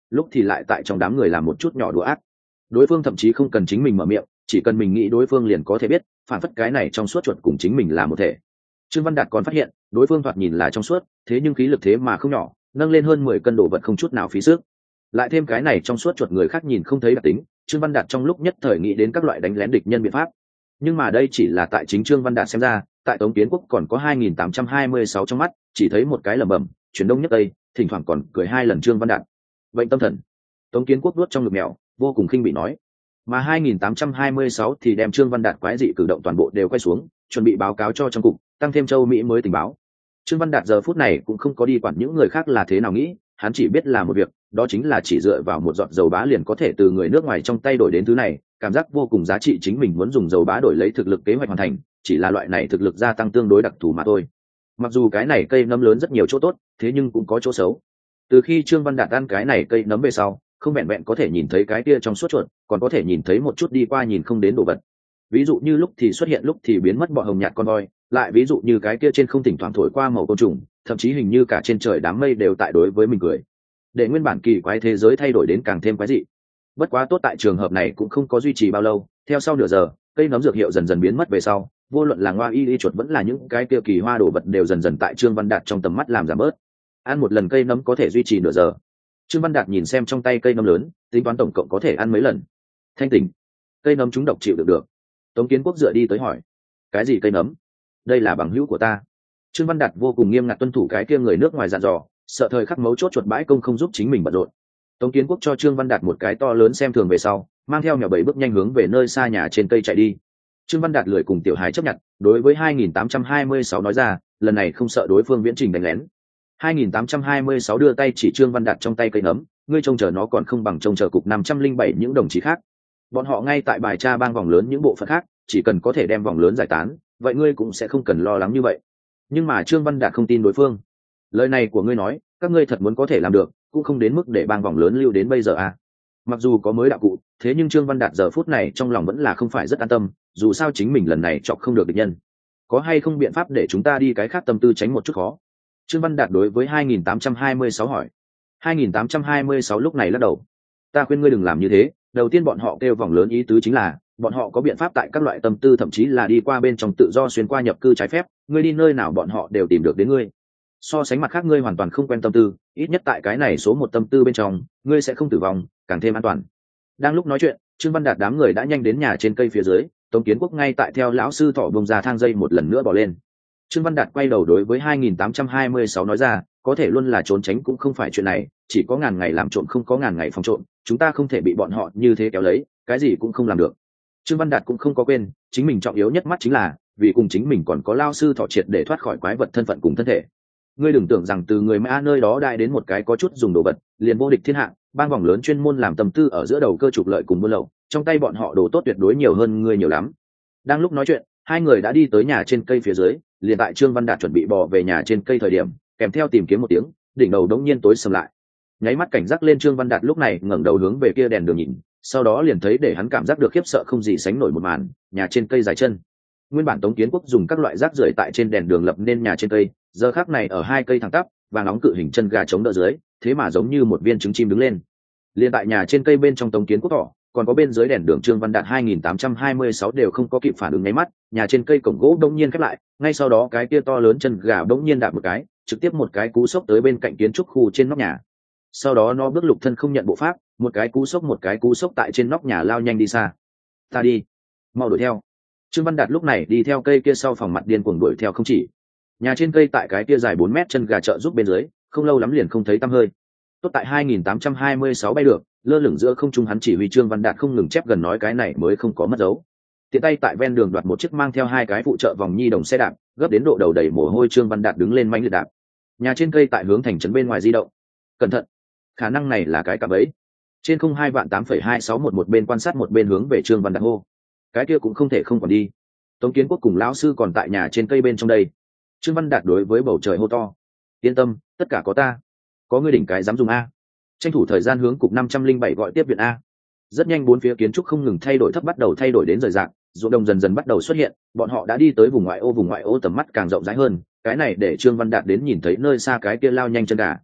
Speaker 1: lúc thì lại tại trong đám người làm một chút nhỏ đùa ác. Đối phương thậm chí không cần chính mình mở miệng, chỉ cần mình nghĩ đối phương liền có thể biết, phản phất cái này trong suốt chuột cùng chính mình là một thể. Trương Văn Đạt còn phát hiện đối phương thoạt nhìn là trong suốt, thế nhưng khí lực thế mà không nhỏ, nâng lên hơn mười cân đồ vật không chút nào phí sức. Lại thêm cái này trong suốt chuột người khác nhìn không thấy đặc tính, Trương Văn Đạt trong lúc nhất thời nghĩ đến các loại đánh lén địch nhân biện pháp. Nhưng mà đây chỉ là tại chính Trương Văn Đạt xem ra, tại Tống Kiến Quốc còn có hai nghìn tám trăm hai mươi sáu trong mắt, chỉ thấy một cái lẩm bẩm, chuyển đông nhất tây, thỉnh thoảng còn cười hai lần Trương Văn Đạt. Bệnh tâm thần. Tống Kiến Quốc nuốt trong ngực mèo, vô cùng khinh bị nói. Mà hai nghìn tám trăm hai mươi sáu thì đem Trương Văn Đạt quái dị cử động toàn bộ đều quay xuống, chuẩn bị báo cáo cho trong cục, tăng thêm châu Mỹ mới tình báo. Trương Văn Đạt giờ phút này cũng không có đi quản những người khác là thế nào nghĩ, hắn chỉ biết là một việc, đó chính là chỉ dựa vào một giọt dầu bá liền có thể từ người nước ngoài trong tay đổi đến thứ này, cảm giác vô cùng giá trị, chính mình muốn dùng dầu bá đổi lấy thực lực kế hoạch hoàn thành, chỉ là loại này thực lực gia tăng tương đối đặc thù mà thôi. Mặc dù cái này cây nấm lớn rất nhiều chỗ tốt, thế nhưng cũng có chỗ xấu. Từ khi Trương Văn Đạt ăn cái này cây nấm về sau, không vẹn vẹn có thể nhìn thấy cái kia trong suốt chuột, còn có thể nhìn thấy một chút đi qua nhìn không đến đồ vật. Ví dụ như lúc thì xuất hiện lúc thì biến mất bọ hồng nhạt con voi, lại ví dụ như cái kia trên không thỉnh thoảng thổi qua màu côn trùng, thậm chí hình như cả trên trời đám mây đều tại đối với mình cười. Để nguyên bản kỳ quái thế giới thay đổi đến càng thêm quái dị. Bất quá tốt tại trường hợp này cũng không có duy trì bao lâu, theo sau nửa giờ, cây nấm dược hiệu dần dần biến mất về sau, vô luận là ngoa y y chuột vẫn là những cái kia kỳ hoa đồ vật đều dần dần tại Trương Văn Đạt trong tầm mắt làm giảm bớt. Ăn một lần cây nấm có thể duy trì nửa giờ. Trương Văn Đạt nhìn xem trong tay cây nấm lớn, tính toán tổng cộng có thể ăn mấy lần. Thanh tỉnh. Cây nấm chúng độc chịu được được. Tống Kiến Quốc dựa đi tới hỏi, cái gì cây nấm? Đây là bằng hữu của ta. Trương Văn Đạt vô cùng nghiêm ngặt tuân thủ cái kia người nước ngoài dặn dò, sợ thời khắc mấu chốt chuột bãi công không giúp chính mình bận rộn. Tống Kiến Quốc cho Trương Văn Đạt một cái to lớn xem thường về sau, mang theo mèo bảy bước nhanh hướng về nơi xa nhà trên cây chạy đi. Trương Văn Đạt lười cùng tiểu hài chấp nhận, đối với hai nghìn tám trăm hai mươi sáu nói ra, lần này không sợ đối phương viễn trình đánh lén. hai nghìn tám trăm hai mươi sáu đưa tay chỉ Trương Văn Đạt trong tay cây nấm, ngươi trông chờ nó còn không bằng trông chờ cục năm trăm linh bảy những đồng chí khác. Bọn họ ngay tại bài tra bang vòng lớn những bộ phận khác, chỉ cần có thể đem vòng lớn giải tán, vậy ngươi cũng sẽ không cần lo lắng như vậy. Nhưng mà Trương Văn Đạt không tin đối phương. Lời này của ngươi nói, các ngươi thật muốn có thể làm được, cũng không đến mức để bang vòng lớn lưu đến bây giờ à. Mặc dù có mới đạo cụ, thế nhưng Trương Văn Đạt giờ phút này trong lòng vẫn là không phải rất an tâm, dù sao chính mình lần này chọc không được địch nhân. Có hay không biện pháp để chúng ta đi cái khác tâm tư tránh một chút khó? Trương Văn Đạt đối với hai nghìn tám trăm hai mươi sáu hỏi. hai nghìn tám trăm hai mươi sáu lúc này lắc đầu. Ta khuyên ngươi đừng làm như thế, đầu tiên bọn họ kêu vòng lớn ý tứ chính là, bọn họ có biện pháp tại các loại tâm tư thậm chí là đi qua bên trong tự do xuyên qua nhập cư trái phép, ngươi đi nơi nào bọn họ đều tìm được đến ngươi. So sánh mặt khác ngươi hoàn toàn không quen tâm tư, ít nhất tại cái này số một tâm tư bên trong, ngươi sẽ không tử vong, càng thêm an toàn. Đang lúc nói chuyện, Trương Văn Đạt đám người đã nhanh đến nhà trên cây phía dưới, Tống Kiến Quốc ngay tại theo lão sư thỏ bông ra thang dây một lần nữa bỏ lên. Trương Văn Đạt quay đầu đối với hai nghìn tám trăm hai mươi sáu nói ra, có thể luôn là trốn tránh cũng không phải chuyện này, chỉ có ngàn ngày làm trộm không có ngàn ngày phòng trộm, chúng ta không thể bị bọn họ như thế kéo lấy, cái gì cũng không làm được. Trương Văn Đạt cũng không có quên, chính mình trọng yếu nhất mắt chính là, vì cùng chính mình còn có lao sư thọ triệt để thoát khỏi quái vật thân phận cùng thân thể. Ngươi đừng tưởng rằng từ người Mã nơi đó đại đến một cái có chút dùng đồ vật, liền vô địch thiên hạ, bang vòng lớn chuyên môn làm tâm tư ở giữa đầu cơ trục lợi cùng buôn lậu, trong tay bọn họ đồ tốt tuyệt đối nhiều hơn ngươi nhiều lắm. Đang lúc nói chuyện, hai người đã đi tới nhà trên cây phía dưới, liền tại Trương Văn Đạt chuẩn bị bò về nhà trên cây thời điểm, kèm theo tìm kiếm một tiếng, đỉnh đầu đống nhiên tối sầm lại. Nháy mắt cảnh giác lên, Trương Văn Đạt lúc này ngẩng đầu hướng về kia đèn đường nhìn, sau đó liền thấy để hắn cảm giác được khiếp sợ không gì sánh nổi một màn, nhà trên cây dài chân. Nguyên bản Tống Kiến Quốc dùng các loại rác rưởi tại trên đèn đường lập nên nhà trên cây, giờ khắc này ở hai cây thẳng tắp, vàng nóng cự hình chân gà chống đỡ dưới, thế mà giống như một viên trứng chim đứng lên. Liên tại nhà trên cây bên trong Tống Kiến Quốc thỏ, còn có bên dưới đèn đường Trương Văn Đạt hai nghìn tám trăm hai mươi sáu đều không có kịp phản ứng nháy mắt, nhà trên cây cổng gỗ đột nhiên khép lại, ngay sau đó cái kia to lớn chân gà đột nhiên đạp một cái, trực tiếp một cái cú sốc tới bên cạnh kiến trúc khu trên nóc nhà. Sau đó nó bước lục thân không nhận bộ pháp, một cái cú sốc một cái cú sốc tại trên nóc nhà lao nhanh đi xa. Ta đi, mau đuổi theo. Trương Văn Đạt lúc này đi theo cây kia sau phòng mặt điên cuồng đuổi theo không chỉ. Nhà trên cây tại cái kia dài bốn mét chân gà trợ giúp bên dưới, không lâu lắm liền không thấy tăm hơi. Tốt tại hai nghìn tám trăm hai mươi sáu bay được, lơ lửng giữa không trung, hắn chỉ huy Trương Văn Đạt không ngừng chép gần nói cái này mới không có mất dấu. Tiện tay tại ven đường đoạt một chiếc mang theo hai cái phụ trợ vòng nhi đồng xe đạp, gấp đến độ đầu đầy mồ hôi, Trương Văn Đạt đứng lên manh liệt đạp. Nhà trên cây tại hướng thành trấn bên ngoài di động. Cẩn thận, khả năng này là cái cạm bẫy. Trên không hai vạn tám phẩy hai sáu một một bên quan sát một bên hướng về Trương Văn Đạt hô. Cái kia cũng không thể không còn đi. Tống Kiến Quốc cùng lão sư còn tại nhà trên cây bên trong đây. Trương Văn Đạt đối với bầu trời hô to. Yên tâm, tất cả có ta. Có ngươi đỉnh cái dám dùng a. Tranh thủ thời gian hướng cục năm trăm linh bảy gọi tiếp viện a. Rất nhanh bốn phía kiến trúc không ngừng thay đổi thấp, bắt đầu thay đổi đến rời rạc, ruộng đồng dần dần bắt đầu xuất hiện, bọn họ đã đi tới vùng ngoại ô, vùng ngoại ô tầm mắt càng rộng rãi hơn, cái này để Trương Văn Đạt đến nhìn thấy nơi xa cái kia lao nhanh chân gà.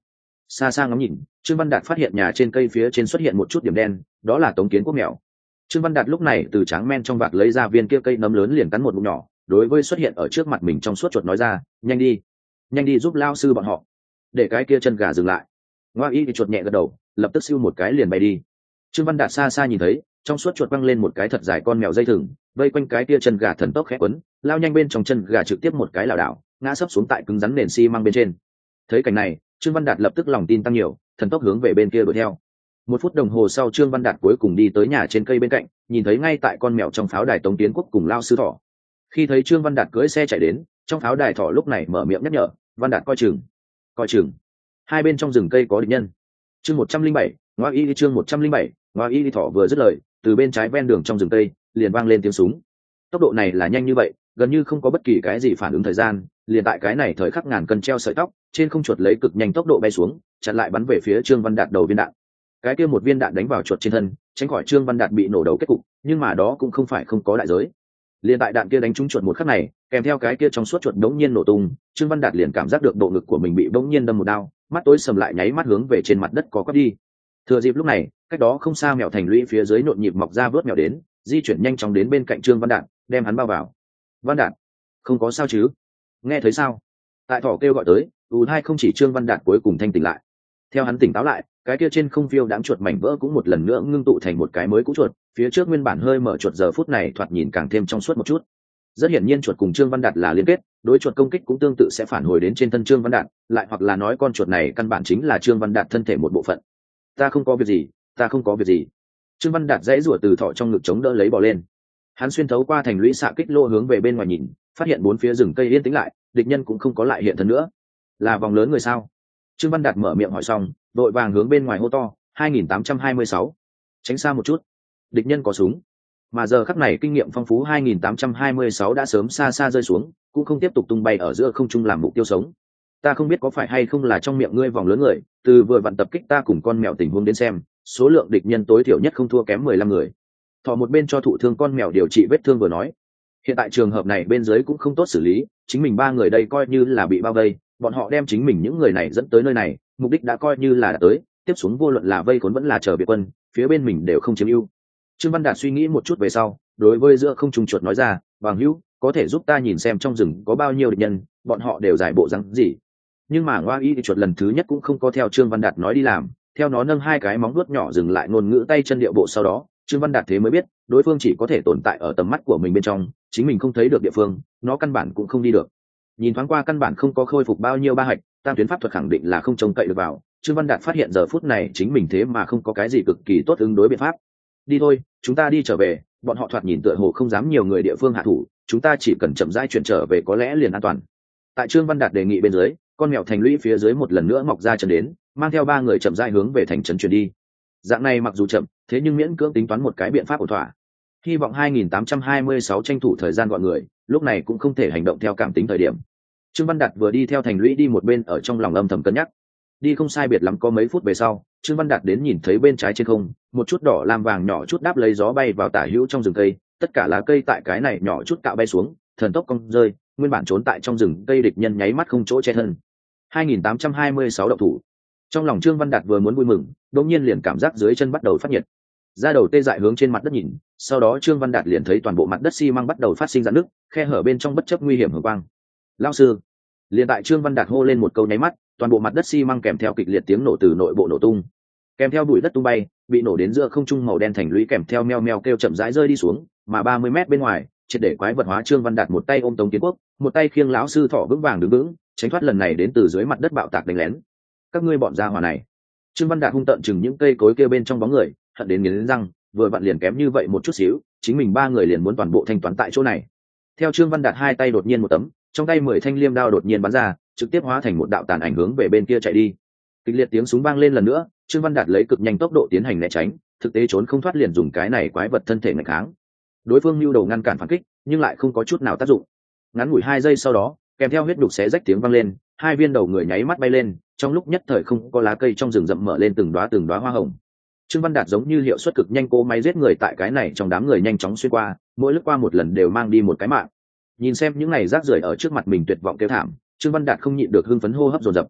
Speaker 1: Xa xa ngắm nhìn, Trương Văn Đạt phát hiện nhà trên cây phía trên xuất hiện một chút điểm đen, đó là Tống Kiến Quốc mèo. Trương Văn Đạt lúc này từ tráng men trong vạt lấy ra viên kia cây nấm lớn liền cắn một ngụm nhỏ, đối với xuất hiện ở trước mặt mình trong suốt chuột nói ra, nhanh đi, nhanh đi giúp lao sư bọn họ, để cái kia chân gà dừng lại. Ngoa y thì chuột nhẹ gật đầu, lập tức siêu một cái liền bay đi. Trương Văn Đạt xa xa nhìn thấy, trong suốt chuột băng lên một cái thật dài con mèo dây thừng, vây quanh cái kia chân gà thần tốc khẽ quấn, lao nhanh bên trong chân gà trực tiếp một cái lảo đảo, ngã sấp xuống tại cứng rắn nền xi măng bên trên. Thấy cảnh này, Trương Văn Đạt lập tức lòng tin tăng nhiều, thần tốc hướng về bên kia đuổi theo. Một phút đồng hồ sau, Trương Văn Đạt cuối cùng đi tới nhà trên cây bên cạnh, nhìn thấy ngay tại con mèo trong pháo đài Tống Tiến Quốc cùng lao sư thỏ. Khi thấy Trương Văn Đạt cưỡi xe chạy đến, trong pháo đài thỏ lúc này mở miệng nhắc nhở, Văn Đạt coi chừng, coi chừng, hai bên trong rừng cây có địch nhân. Chương một trăm linh bảy, Ngoa Y chương một trăm linh bảy, Ngoa Y thỏ vừa dứt lời, từ bên trái ven đường trong rừng cây liền vang lên tiếng súng. Tốc độ này là nhanh như vậy, gần như không có bất kỳ cái gì phản ứng thời gian, liền tại cái này thời khắc ngàn cân treo sợi tóc, trên không chuột lấy cực nhanh tốc độ bay xuống, chặn lại bắn về phía Trương Văn Đạt đầu viên đạn. Cái kia một viên đạn đánh vào chuột trên thân, tránh khỏi Trương Văn Đạt bị nổ đầu kết cục, nhưng mà đó cũng không phải không có đại giới. Liền tại đạn kia đánh trúng chuột một khắc này, kèm theo cái kia trong suốt chuột đống nhiên nổ tung, Trương Văn Đạt liền cảm giác được bộ ngực của mình bị bỗng nhiên đâm một đao, mắt tối sầm lại nháy mắt hướng về trên mặt đất có quắp đi. Thừa dịp lúc này, cách đó không xa mèo thành lũy phía dưới nhộn nhịp mọc ra vớt mèo đến, di chuyển nhanh chóng đến bên cạnh Trương Văn Đạt, đem hắn bao vào. Văn Đạt, không có sao chứ? Nghe thấy sao? Tại thỏ kêu gọi tới, ù hai không chỉ Trương Văn Đạt cuối cùng thanh tỉnh lại. Theo hắn tỉnh táo lại, cái kia trên không phiêu đám chuột mảnh vỡ cũng một lần nữa ngưng tụ thành một cái mới cũ chuột, phía trước nguyên bản hơi mở chuột giờ phút này thoạt nhìn càng thêm trong suốt một chút. Rất hiển nhiên chuột cùng Trương Văn Đạt là liên kết, đối chuột công kích cũng tương tự sẽ phản hồi đến trên thân Trương Văn Đạt, lại hoặc là nói con chuột này căn bản chính là Trương Văn Đạt thân thể một bộ phận. Ta không có việc gì, ta không có việc gì. Trương Văn Đạt dãy rủa từ thỏ trong ngực chống đỡ lấy bò lên. Hắn xuyên thấu qua thành lũy xạ kích lô hướng về bên ngoài nhìn, phát hiện bốn phía rừng cây yên tĩnh lại, địch nhân cũng không có lại hiện thân nữa. Là vòng lớn người sao? Trương Văn Đạt mở miệng hỏi xong, đội vàng hướng bên ngoài hô to, hai nghìn tám trăm hai mươi sáu. Tránh xa một chút. Địch nhân có súng. Mà giờ khắc này kinh nghiệm phong phú hai nghìn tám trăm hai mươi sáu đã sớm xa xa rơi xuống, cũng không tiếp tục tung bay ở giữa không trung làm mục tiêu sống. Ta không biết có phải hay không là trong miệng ngươi vòng lớn người, từ vừa vặn tập kích ta cùng con mèo tình huống đến xem, số lượng địch nhân tối thiểu nhất không thua kém mười lăm người. Thỏ một bên cho thụ thương con mèo điều trị vết thương vừa nói, hiện tại trường hợp này bên dưới cũng không tốt xử lý, chính mình ba người đây coi như là bị bao vây, bọn họ đem chính mình những người này dẫn tới nơi này, mục đích đã coi như là đã tới, tiếp xuống vô luận là vây khốn vẫn là chờ biệt quân, phía bên mình đều không chiếm ưu. Trương Văn Đạt suy nghĩ một chút về sau, đối với giữa không trung chuột nói ra, bằng hữu, có thể giúp ta nhìn xem trong rừng có bao nhiêu địch nhân, bọn họ đều giải bộ răng gì. Nhưng mà Ngoa Y thì chuột lần thứ nhất cũng không có theo Trương Văn Đạt nói đi làm, theo nó nâng hai cái móng vuốt nhỏ dừng lại ngôn ngữ tay chân điệu bộ, sau đó Trương Văn Đạt thế mới biết đối phương chỉ có thể tồn tại ở tầm mắt của mình bên trong, chính mình không thấy được địa phương, nó căn bản cũng không đi được. Nhìn thoáng qua căn bản không có khôi phục bao nhiêu ba hạch, tam tuyến pháp thuật khẳng định là không trông cậy được vào. Trương Văn Đạt phát hiện giờ phút này chính mình thế mà không có cái gì cực kỳ tốt ứng đối biện pháp. Đi thôi, chúng ta đi trở về, bọn họ thoạt nhìn tựa hồ không dám nhiều người địa phương hạ thủ, chúng ta chỉ cần chậm rãi chuyển trở về có lẽ liền an toàn. Tại Trương Văn Đạt đề nghị bên dưới, con mèo thành lũy phía dưới một lần nữa mọc ra chân đến, mang theo ba người chậm rãi hướng về thành trấn chuyển đi. Dạng này mặc dù chậm, thế nhưng miễn cưỡng tính toán một cái biện pháp ổn thỏa. Hy vọng hai nghìn tám trăm hai mươi sáu tranh thủ thời gian gọi người, lúc này cũng không thể hành động theo cảm tính thời điểm. Trương Văn Đạt vừa đi theo thành lũy đi một bên ở trong lòng âm thầm cân nhắc. Đi không sai biệt lắm có mấy phút về sau, Trương Văn Đạt đến nhìn thấy bên trái trên không, một chút đỏ lam vàng nhỏ chút đáp lấy gió bay vào tả hữu trong rừng cây, tất cả lá cây tại cái này nhỏ chút cạo bay xuống, thần tốc cong rơi, nguyên bản trốn tại trong rừng cây địch nhân nháy mắt không chỗ che thân. hai nghìn tám trăm hai mươi sáu động thủ. Trong lòng Trương Văn Đạt vừa muốn vui mừng, đột nhiên liền cảm giác dưới chân bắt đầu phát nhiệt. Ra đầu tê dại hướng trên mặt đất nhìn, sau đó Trương Văn Đạt liền thấy toàn bộ mặt đất xi măng bắt đầu phát sinh rạn nứt, khe hở bên trong bất chấp nguy hiểm hở quang. Lão sư, liền tại Trương Văn Đạt hô lên một câu nháy mắt, toàn bộ mặt đất xi măng kèm theo kịch liệt tiếng nổ từ nội bộ nổ tung, kèm theo bụi đất tung bay, bị nổ đến giữa không trung màu đen thành lũy kèm theo meo meo kêu chậm rãi rơi đi xuống, mà ba mươi mét bên ngoài, triệt để quái vật hóa Trương Văn Đạt một tay ôm Tống Kiến Quốc, một tay khiêng lão sư thỏ vững vàng đứng vững, tránh thoát lần này đến từ dưới mặt đất bạo tạc đánh lén. Các ngươi bọn gia hỏa này. Trương Văn Đạt hung tợn chừng những cây cối kia bên trong bóng người, hận đến nghiến răng, vừa vặn liền kém như vậy một chút xíu, chính mình ba người liền muốn toàn bộ thanh toán tại chỗ này. Theo Trương Văn Đạt hai tay đột nhiên một tấm, trong tay mười thanh liêm đao đột nhiên bắn ra, trực tiếp hóa thành một đạo tàn ảnh hướng về bên kia chạy đi. Kịch liệt tiếng súng vang lên lần nữa, Trương Văn Đạt lấy cực nhanh tốc độ tiến hành né tránh, thực tế trốn không thoát liền dùng cái này quái vật thân thể nghịch kháng. Đối phương nhu đầu ngăn cản phản kích, nhưng lại không có chút nào tác dụng. Ngắn ngủi hai giây sau đó, kèm theo huyết đục xé rách tiếng vang lên, hai viên đầu người nháy mắt bay lên, trong lúc nhất thời không có lá cây trong rừng rậm mở lên từng đóa từng đóa hoa hồng. Trương Văn Đạt giống như hiệu suất cực nhanh, cố máy giết người tại cái này trong đám người nhanh chóng xuyên qua, mỗi lướt qua một lần đều mang đi một cái mạng. Nhìn xem những này rác rưởi ở trước mặt mình tuyệt vọng kêu thảm, Trương Văn Đạt không nhịn được hưng phấn hô hấp dồn dập.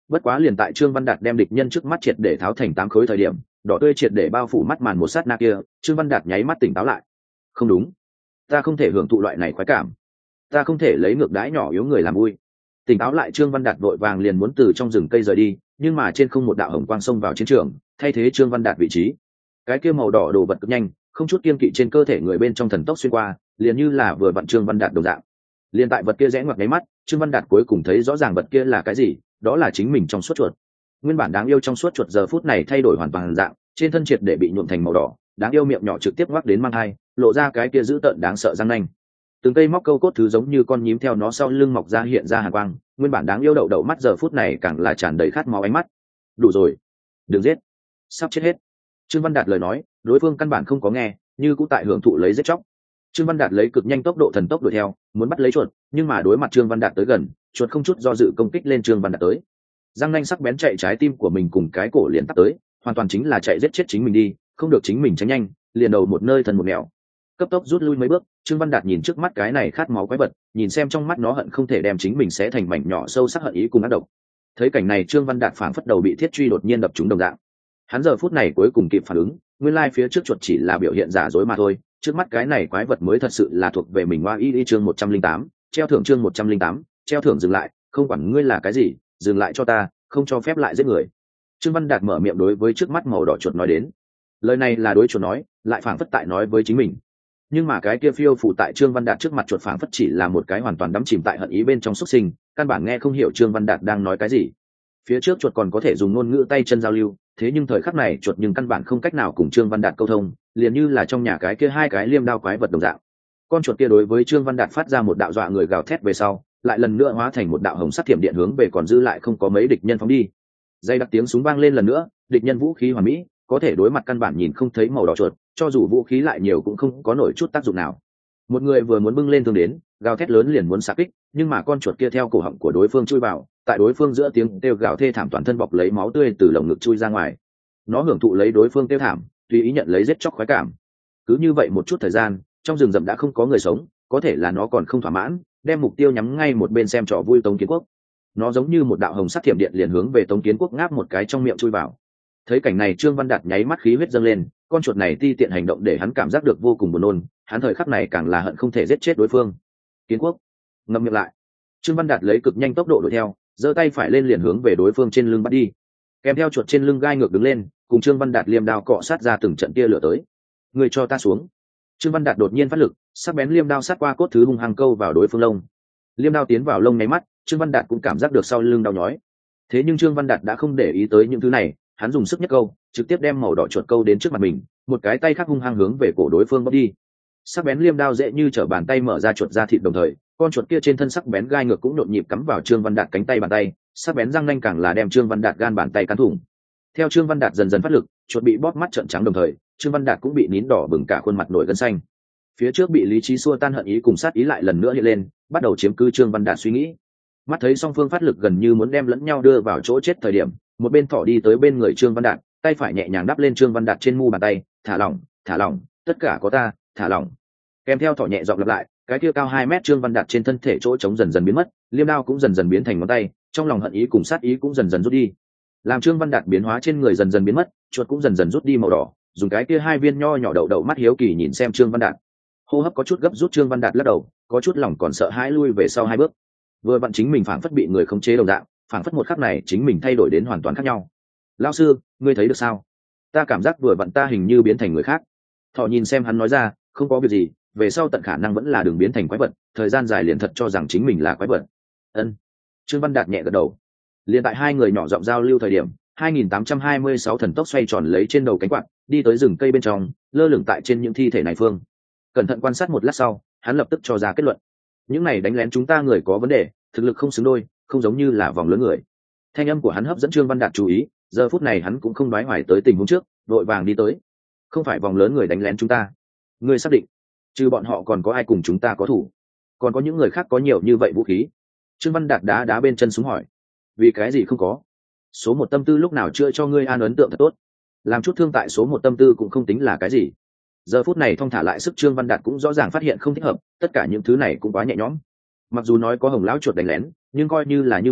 Speaker 1: Bất quá liền tại Trương Văn Đạt đem địch nhân trước mắt triệt để tháo thành tám khối thời điểm, đỏ tươi triệt để bao phủ mắt màn một sát na kia, Trương Văn Đạt nháy mắt tỉnh táo lại. Không đúng, ta không thể hưởng thụ loại này khoái cảm, ta không thể lấy ngược đãi nhỏ yếu người làm vui. Tỉnh táo lại, Trương Văn Đạt vội vàng liền muốn từ trong rừng cây rời đi, nhưng mà trên không một đạo hồng quang xông vào chiến trường, thay thế Trương Văn Đạt vị trí. Cái kia màu đỏ đồ vật cực nhanh, không chút kiên kỵ trên cơ thể người bên trong thần tốc xuyên qua, liền như là vừa vặn Trương Văn Đạt đồng dạng. Liền tại vật kia rẽ ngoặt nháy mắt, Trương Văn Đạt cuối cùng thấy rõ ràng vật kia là cái gì, đó là chính mình trong suốt chuột. Nguyên bản đáng yêu trong suốt chuột giờ phút này thay đổi hoàn toàn dạng, trên thân triệt để bị nhuộm thành màu đỏ, đáng yêu miệng nhỏ trực tiếp ngoắc đến mang hai, lộ ra cái kia dữ tợn đáng sợ răng nanh. Từng cây móc câu cốt thứ giống như con nhím theo nó sau lưng mọc ra hiện ra hàn quang, nguyên bản đáng yêu đậu đậu mắt giờ phút này càng là tràn đầy khát máu ánh mắt. Đủ rồi, đừng giết, sắp chết hết. Trương Văn Đạt lời nói, đối phương căn bản không có nghe, như cũng tại hưởng thụ lấy giết chóc. Trương Văn Đạt lấy cực nhanh tốc độ thần tốc đuổi theo, muốn bắt lấy chuột, nhưng mà đối mặt Trương Văn Đạt tới gần, chuột không chút do dự công kích lên Trương Văn Đạt tới. Răng nanh sắc bén chạy trái tim của mình cùng cái cổ liền tắt tới, hoàn toàn chính là chạy giết chết chính mình đi, không được chính mình tránh nhanh, liền đầu một nơi thần một nẻo. Cấp tốc rút lui mấy bước, Trương Văn Đạt nhìn trước mắt cái này khát máu quái vật, nhìn xem trong mắt nó hận không thể đem chính mình xé thành mảnh nhỏ sâu sắc hận ý cùng ác độc. Thấy cảnh này, Trương Văn Đạt phảng phất đầu bị thiết truy đột nhiên đập trúng đồng dạng. Hắn giờ phút này cuối cùng kịp phản ứng, nguyên lai phía trước chuột chỉ là biểu hiện giả dối mà thôi, trước mắt cái này quái vật mới thật sự là thuộc về mình. Hoa y y chương một trăm linh tám, treo thưởng chương một trăm linh tám, treo thưởng. Dừng lại, không quản ngươi là cái gì, dừng lại cho ta, không cho phép lại giết người. Trương Văn Đạt mở miệng đối với trước mắt màu đỏ chuột nói đến. Lời này là đối chuột nói, lại phảng phất tại nói với chính mình. Nhưng mà cái kia phiêu phủ tại Trương Văn Đạt trước mặt chuột phảng phất chỉ là một cái hoàn toàn đắm chìm tại hận ý bên trong xuất sinh, căn bản nghe không hiểu Trương Văn Đạt đang nói cái gì. Phía trước chuột còn có thể dùng ngôn ngữ tay chân giao lưu, thế nhưng thời khắc này chuột nhưng căn bản không cách nào cùng Trương Văn Đạt câu thông, liền như là trong nhà cái kia hai cái liêm đao quái vật đồng dạng. Con chuột kia đối với Trương Văn Đạt phát ra một đạo dọa người gào thét về sau, lại lần nữa hóa thành một đạo hồng sắc thiểm điện hướng về còn dư lại không có mấy địch nhân phóng đi. Dây đặc tiếng súng vang lên lần nữa, địch nhân vũ khí hoàn mỹ, có thể đối mặt căn bản nhìn không thấy màu đỏ chuột, cho dù vũ khí lại nhiều cũng không có nổi chút tác dụng nào. Một người vừa muốn bưng lên thương đến, gào thét lớn liền muốn xạ kích, nhưng mà con chuột kia theo cổ họng của đối phương chui vào, tại đối phương giữa tiếng kêu gào thê thảm toàn thân bọc lấy máu tươi từ lồng ngực chui ra ngoài. Nó hưởng thụ lấy đối phương kêu thảm, tùy ý nhận lấy giết chóc khoái cảm. Cứ như vậy một chút thời gian, trong rừng rậm đã không có người sống, có thể là nó còn không thỏa mãn, đem mục tiêu nhắm ngay một bên xem trò vui Tống Kiến Quốc. Nó giống như một đạo hồng sắc thiểm điện liền hướng về Tống Kiến Quốc ngáp một cái trong miệng chui vào. Thấy cảnh này, Trương Văn Đạt nháy mắt khí huyết dâng lên, con chuột này ti tiện hành động để hắn cảm giác được vô cùng buồn nôn, hắn thời khắc này càng là hận không thể giết chết đối phương. Kiến Quốc, ngậm miệng lại. Trương Văn Đạt lấy cực nhanh tốc độ đuổi theo, giơ tay phải lên liền hướng về đối phương trên lưng bắt đi. Kèm theo chuột trên lưng gai ngược đứng lên, cùng Trương Văn Đạt liêm đao cọ sát ra từng trận tia lửa tới. Người cho ta xuống. Trương Văn Đạt đột nhiên phát lực, sắc bén liêm đao sát qua cốt thứ hung hăng câu vào đối phương lông. Liêm đao tiến vào lông nháy mắt, Trương Văn Đạt cũng cảm giác được sau lưng đau nhói. Thế nhưng Trương Văn Đạt đã không để ý tới những thứ này, hắn dùng sức nhất câu, trực tiếp đem màu đỏ chuột câu đến trước mặt mình, một cái tay khác hung hăng hướng về cổ đối phương bóp đi. Sắc bén liêm đao dễ như trở bàn tay mở ra chuột ra thịt, đồng thời con chuột kia trên thân sắc bén gai ngược cũng nhộn nhịp cắm vào Trương Văn Đạt cánh tay bàn tay, sắc bén răng nanh càng là đem Trương Văn Đạt gan bàn tay cắn thủng. Theo Trương Văn Đạt dần dần phát lực, chuột bị bóp mắt trợn trắng, đồng thời Trương Văn Đạt cũng bị nín đỏ bừng cả khuôn mặt nổi gân xanh. Phía trước bị lý trí xua tan hận ý cùng sát ý lại lần nữa hiện lên, bắt đầu chiếm cứ Trương Văn Đạt suy nghĩ. Mắt thấy song phương phát lực gần như muốn đem lẫn nhau đưa vào chỗ chết thời điểm, một bên thỏ đi tới bên người Trương Văn Đạt, tay phải nhẹ nhàng đắp lên Trương Văn Đạt trên mu bàn tay, thả lỏng, thả lỏng, tất cả có ta, thả lỏng. Kèm theo thỏ nhẹ giọng lặp lại, cái kia cao hai mét Trương Văn Đạt trên thân thể chỗ trống dần dần biến mất, liêm đao cũng dần dần biến thành ngón tay, trong lòng hận ý cùng sát ý cũng dần dần rút đi. Làm Trương Văn Đạt biến hóa trên người dần dần biến mất, chuột cũng dần dần rút đi màu đỏ, dùng cái kia hai viên nho nhỏ đậu đậu mắt hiếu kỳ nhìn xem Trương Văn Đạt. Hô hấp có chút gấp rút, Trương Văn Đạt lắc đầu, có chút lòng còn sợ hãi lui về sau hai bước. Vừa vặn chính mình phảng phất bị người khống chế đồng dạng, phảng phất một khắc này chính mình thay đổi đến hoàn toàn khác nhau. Lão sư, ngươi thấy được sao? Ta cảm giác vừa vặn ta hình như biến thành người khác. Thọ nhìn xem hắn nói ra, không có việc gì, về sau tận khả năng vẫn là đường biến thành quái vật, thời gian dài liền thật cho rằng chính mình là quái vật. Ân. Trương Văn Đạt nhẹ gật đầu. Liền tại hai người nhỏ giọng giao lưu thời điểm, hai nghìn tám trăm hai mươi sáu thần tốc xoay tròn lấy trên đầu cánh quạt, đi tới rừng cây bên trong, lơ lửng tại trên những thi thể này phương. Cẩn thận quan sát một lát sau, hắn lập tức cho ra kết luận. Những này đánh lén chúng ta người có vấn đề, thực lực không xứng đôi, không giống như là vòng lớn người. Thanh âm của hắn hấp dẫn Trương Văn Đạt chú ý, giờ phút này hắn cũng không đoái hoài tới tình huống trước, vội vàng đi tới. Không phải vòng lớn người đánh lén chúng ta. Ngươi xác định? Trừ bọn họ còn có ai cùng chúng ta có thủ? Còn có những người khác có nhiều như vậy vũ khí? Trương Văn Đạt đá đá bên chân súng hỏi. Vì cái gì không có? Số một tâm tư lúc nào chưa cho ngươi an ấn tượng thật tốt. Làm chút thương tại số một tâm tư cũng không tính là cái gì. Giờ phút này thong thả lại sức, Trương Văn Đạt cũng rõ ràng phát hiện không thích hợp, tất cả những thứ này cũng quá nhẹ nhõm. Mặc dù nói có Hồng lão chuột đánh lén, nhưng coi như là như vậy,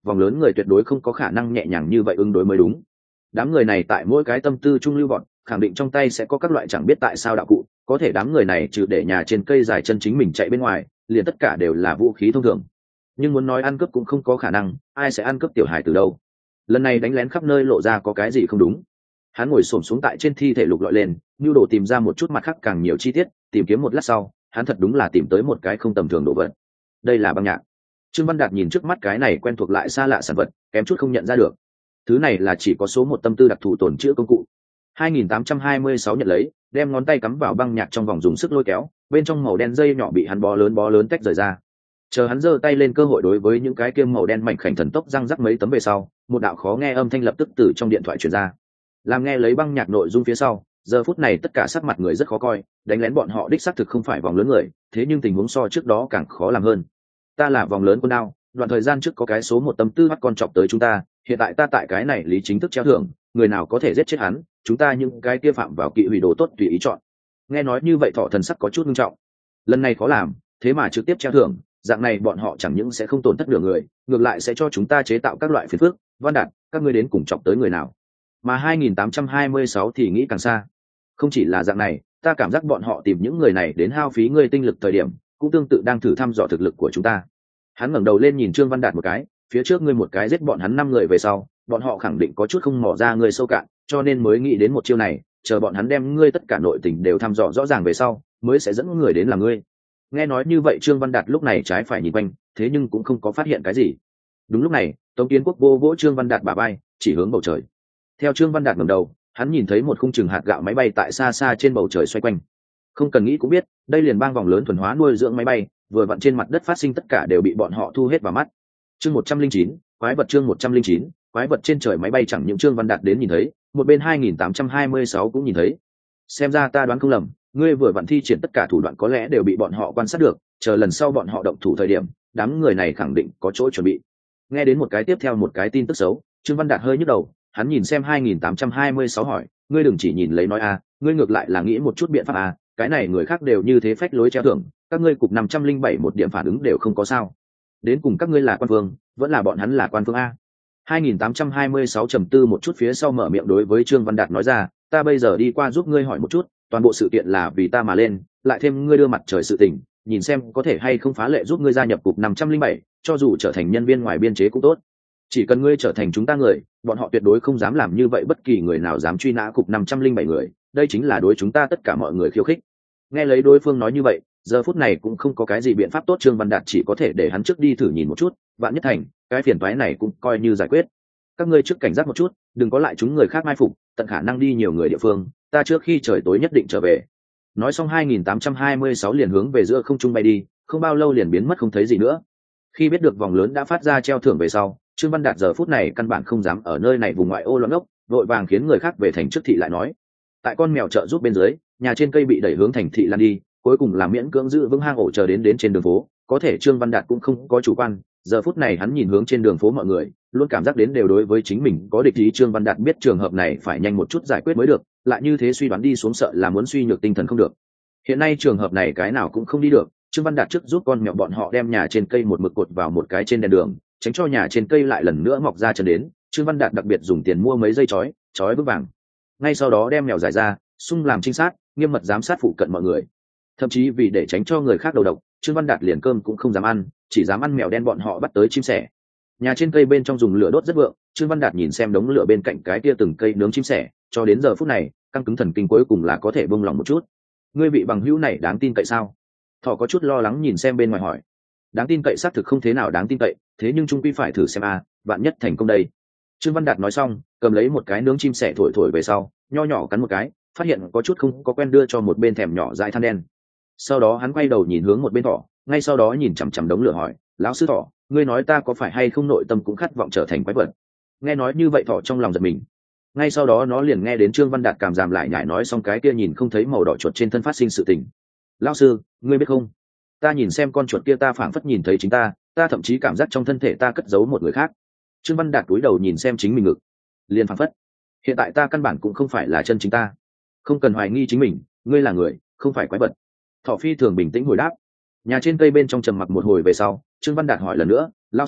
Speaker 1: vòng lớn người tuyệt đối không có khả năng nhẹ nhàng như vậy ứng đối mới đúng. Đám người này tại mỗi cái tâm tư trung lưu bọn, khẳng định trong tay sẽ có các loại chẳng biết tại sao đạo cụ, có thể đám người này trừ để nhà trên cây dài chân chính mình chạy bên ngoài, liền tất cả đều là vũ khí thông thường. Nhưng muốn nói ăn cướp cũng không có khả năng, ai sẽ ăn cướp tiểu hài từ đâu? Lần này đánh lén khắp nơi lộ ra có cái gì không đúng. Hắn ngồi xổm xuống tại trên thi thể lục lọi lên, nhu đồ tìm ra một chút mặt khác càng nhiều chi tiết, tìm kiếm một lát sau, hắn thật đúng là tìm tới một cái không tầm thường đồ vật. Đây là băng nhạc. Trương Văn Đạt nhìn trước mắt cái này quen thuộc lại xa lạ sản vật, kém chút không nhận ra được. Thứ này là chỉ có số một tâm tư đặc thù tồn trữ công cụ. hai nghìn tám trăm hai mươi sáu nhận lấy, đem ngón tay cắm vào băng nhạc trong vòng dùng sức lôi kéo, bên trong màu đen dây nhỏ bị hắn bó lớn bó lớn tách rời ra. Chờ hắn giơ tay lên cơ hội đối với những cái kia màu đen mảnh khảnh thần tốc răng rắc mấy tấm về sau, một đạo khó nghe âm thanh lập tức từ trong điện thoại truyền ra. Làm nghe lấy băng nhạc nội dung phía sau, giờ phút này tất cả sắc mặt người rất khó coi, đánh lén bọn họ đích xác thực không phải vòng lớn người, thế nhưng tình huống so trước đó càng khó làm hơn. Ta là vòng lớn quân đao, đoạn thời gian trước có cái số một tâm tư bắt con chọc tới chúng ta, hiện tại ta tại cái này lý chính thức treo thưởng, người nào có thể giết chết hắn, chúng ta những cái kia phạm vào kỵ hủy đồ tốt tùy ý chọn. Nghe nói như vậy thọ thần sắc có chút nghiêm trọng. Lần này khó làm, thế mà trực tiếp treo thưởng, dạng này bọn họ chẳng những sẽ không tổn thất nửa người, ngược lại sẽ cho chúng ta chế tạo các loại phiền phức. Văn Đạt, các ngươi đến cùng chọc tới người nào? Mà hai nghìn tám trăm hai mươi sáu thì nghĩ càng xa. Không chỉ là dạng này, ta cảm giác bọn họ tìm những người này đến hao phí ngươi tinh lực thời điểm, cũng tương tự đang thử thăm dò thực lực của chúng ta. Hắn ngẩng đầu lên nhìn Trương Văn Đạt một cái, phía trước ngươi một cái giết bọn hắn năm người về sau, bọn họ khẳng định có chút không mò ra ngươi sâu cạn, cho nên mới nghĩ đến một chiêu này, chờ bọn hắn đem ngươi tất cả nội tình đều thăm dò rõ ràng về sau, mới sẽ dẫn người đến làm ngươi. Nghe nói như vậy Trương Văn Đạt lúc này trái phải nhìn quanh, thế nhưng cũng không có phát hiện cái gì. Đúng lúc này, Tống Kiến Quốc vô vỗ Trương Văn Đạt bả vai, chỉ hướng bầu trời. Theo Trương Văn Đạt ngẩng đầu, hắn nhìn thấy một khung chừng hạt gạo máy bay tại xa xa trên bầu trời xoay quanh. Không cần nghĩ cũng biết, đây liền bang vòng lớn thuần hóa nuôi dưỡng máy bay, vừa vặn trên mặt đất phát sinh tất cả đều bị bọn họ thu hết vào mắt. Chương một trăm linh chín, quái vật chương một trăm linh chín, quái vật trên trời máy bay chẳng những Trương Văn Đạt đến nhìn thấy, một bên hai nghìn tám trăm hai mươi sáu cũng nhìn thấy. Xem ra ta đoán không lầm, ngươi vừa vặn thi triển tất cả thủ đoạn có lẽ đều bị bọn họ quan sát được, chờ lần sau bọn họ động thủ thời điểm, đám người này khẳng định có chỗ chuẩn bị. Nghe đến một cái tiếp theo một cái tin tức xấu, Trương Văn Đạt hơi nhức đầu, hắn nhìn xem hai nghìn tám trăm hai mươi sáu hỏi, ngươi đừng chỉ nhìn lấy nói a, ngươi ngược lại là nghĩ một chút biện pháp a, cái này người khác đều như thế phách lối treo thưởng, các ngươi cục năm trăm linh bảy một điểm phản ứng đều không có sao. Đến cùng các ngươi là quan phương, vẫn là bọn hắn là quan phương a? hai nghìn tám trăm hai mươi sáu trầm tư một chút phía sau mở miệng đối với Trương Văn Đạt nói ra, ta bây giờ đi qua giúp ngươi hỏi một chút, toàn bộ sự kiện là vì ta mà lên, lại thêm ngươi đưa mặt trời sự tình, nhìn xem có thể hay không phá lệ giúp ngươi gia nhập cục năm trăm linh bảy, cho dù trở thành nhân viên ngoài biên chế cũng tốt. Chỉ cần ngươi trở thành chúng ta người, bọn họ tuyệt đối không dám làm như vậy, bất kỳ người nào dám truy nã cục năm trăm linh bảy người, đây chính là đối chúng ta tất cả mọi người khiêu khích. Nghe lấy đối phương nói như vậy, giờ phút này cũng không có cái gì biện pháp tốt, Trương Văn Đạt chỉ có thể để hắn trước đi thử nhìn một chút, vạn nhất thành, cái phiền toái này cũng coi như giải quyết. Các ngươi trước cảnh giác một chút, đừng có lại chúng người khác mai phục, tận khả năng đi nhiều người địa phương, ta trước khi trời tối nhất định trở về. Nói xong hai nghìn tám trăm hai mươi sáu liền hướng về giữa không trung bay đi, không bao lâu liền biến mất không thấy gì nữa. Khi biết được vòng lớn đã phát ra treo thưởng về sau, Trương Văn Đạt giờ phút này căn bản không dám ở nơi này vùng ngoại ô loạn ốc, vội vàng khiến người khác về thành trước thị lại nói. Tại con mèo trợ giúp bên dưới, nhà trên cây bị đẩy hướng thành thị lan đi, cuối cùng là miễn cưỡng giữ vững hang ổ chờ đến đến trên đường phố. Có thể Trương Văn Đạt cũng không có chủ quan, giờ phút này hắn nhìn hướng trên đường phố mọi người, luôn cảm giác đến đều đối với chính mình có địch ý. Trương Văn Đạt biết trường hợp này phải nhanh một chút giải quyết mới được, lại như thế suy đoán đi xuống sợ là muốn suy nhược tinh thần không được. Hiện nay trường hợp này cái nào cũng không đi được, Trương Văn Đạt trước giúp con mèo bọn họ đem nhà trên cây một mực cột vào một cái trên đèn đường, tránh cho nhà trên cây lại lần nữa mọc ra chân đến. Trương Văn Đạt đặc biệt dùng tiền mua mấy dây chói, chói vững vàng. Ngay sau đó đem mèo giải ra, xung làm trinh sát, nghiêm mật giám sát phụ cận mọi người. Thậm chí vì để tránh cho người khác đầu độc, Trương Văn Đạt liền cơm cũng không dám ăn, chỉ dám ăn mèo đen bọn họ bắt tới chim sẻ. Nhà trên cây bên trong dùng lửa đốt rất vượng, Trương Văn Đạt nhìn xem đống lửa bên cạnh cái kia từng cây nướng chim sẻ, cho đến giờ phút này, căng cứng thần kinh cuối cùng là có thể buông lòng một chút. Ngươi vị bằng hữu này đáng tin cậy sao? Thỏ có chút lo lắng nhìn xem bên ngoài hỏi. Đáng tin cậy xác thực không thế nào đáng tin cậy, thế nhưng trung quy phải thử xem a, vạn nhất thành công đây. Trương Văn Đạt nói xong, cầm lấy một cái nướng chim sẻ thổi thổi về sau, nho nhỏ cắn một cái, phát hiện có chút không có quen đưa cho một bên thèm nhỏ dại than đen. Sau đó hắn quay đầu nhìn hướng một bên thỏ, ngay sau đó nhìn chằm chằm đống lửa hỏi, lão sư thỏ, ngươi nói ta có phải hay không nội tâm cũng khát vọng trở thành quái vật? Nghe nói như vậy thỏ trong lòng giật mình. Ngay sau đó nó liền nghe đến Trương Văn Đạt cảm giảm lại nhải nói xong cái kia nhìn không thấy màu đỏ chuột trên thân phát sinh sự tình. Lão sư, ngươi biết không? Ta nhìn xem con chuột kia ta phảng phất nhìn thấy chính ta, ta thậm chí cảm giác trong thân thể ta cất giấu một người khác. Trương Văn Đạt cúi đầu nhìn xem chính mình ngực, liền phảng phất, hiện tại ta căn bản cũng không phải là chân chính ta. Không cần hoài nghi chính mình, ngươi là người, không phải quái vật. Thỏ phi thường bình tĩnh hồi đáp. Nhà trên cây bên trong trầm mặc một hồi về sau, Trương Văn Đạt hỏi lần nữa, lão sư,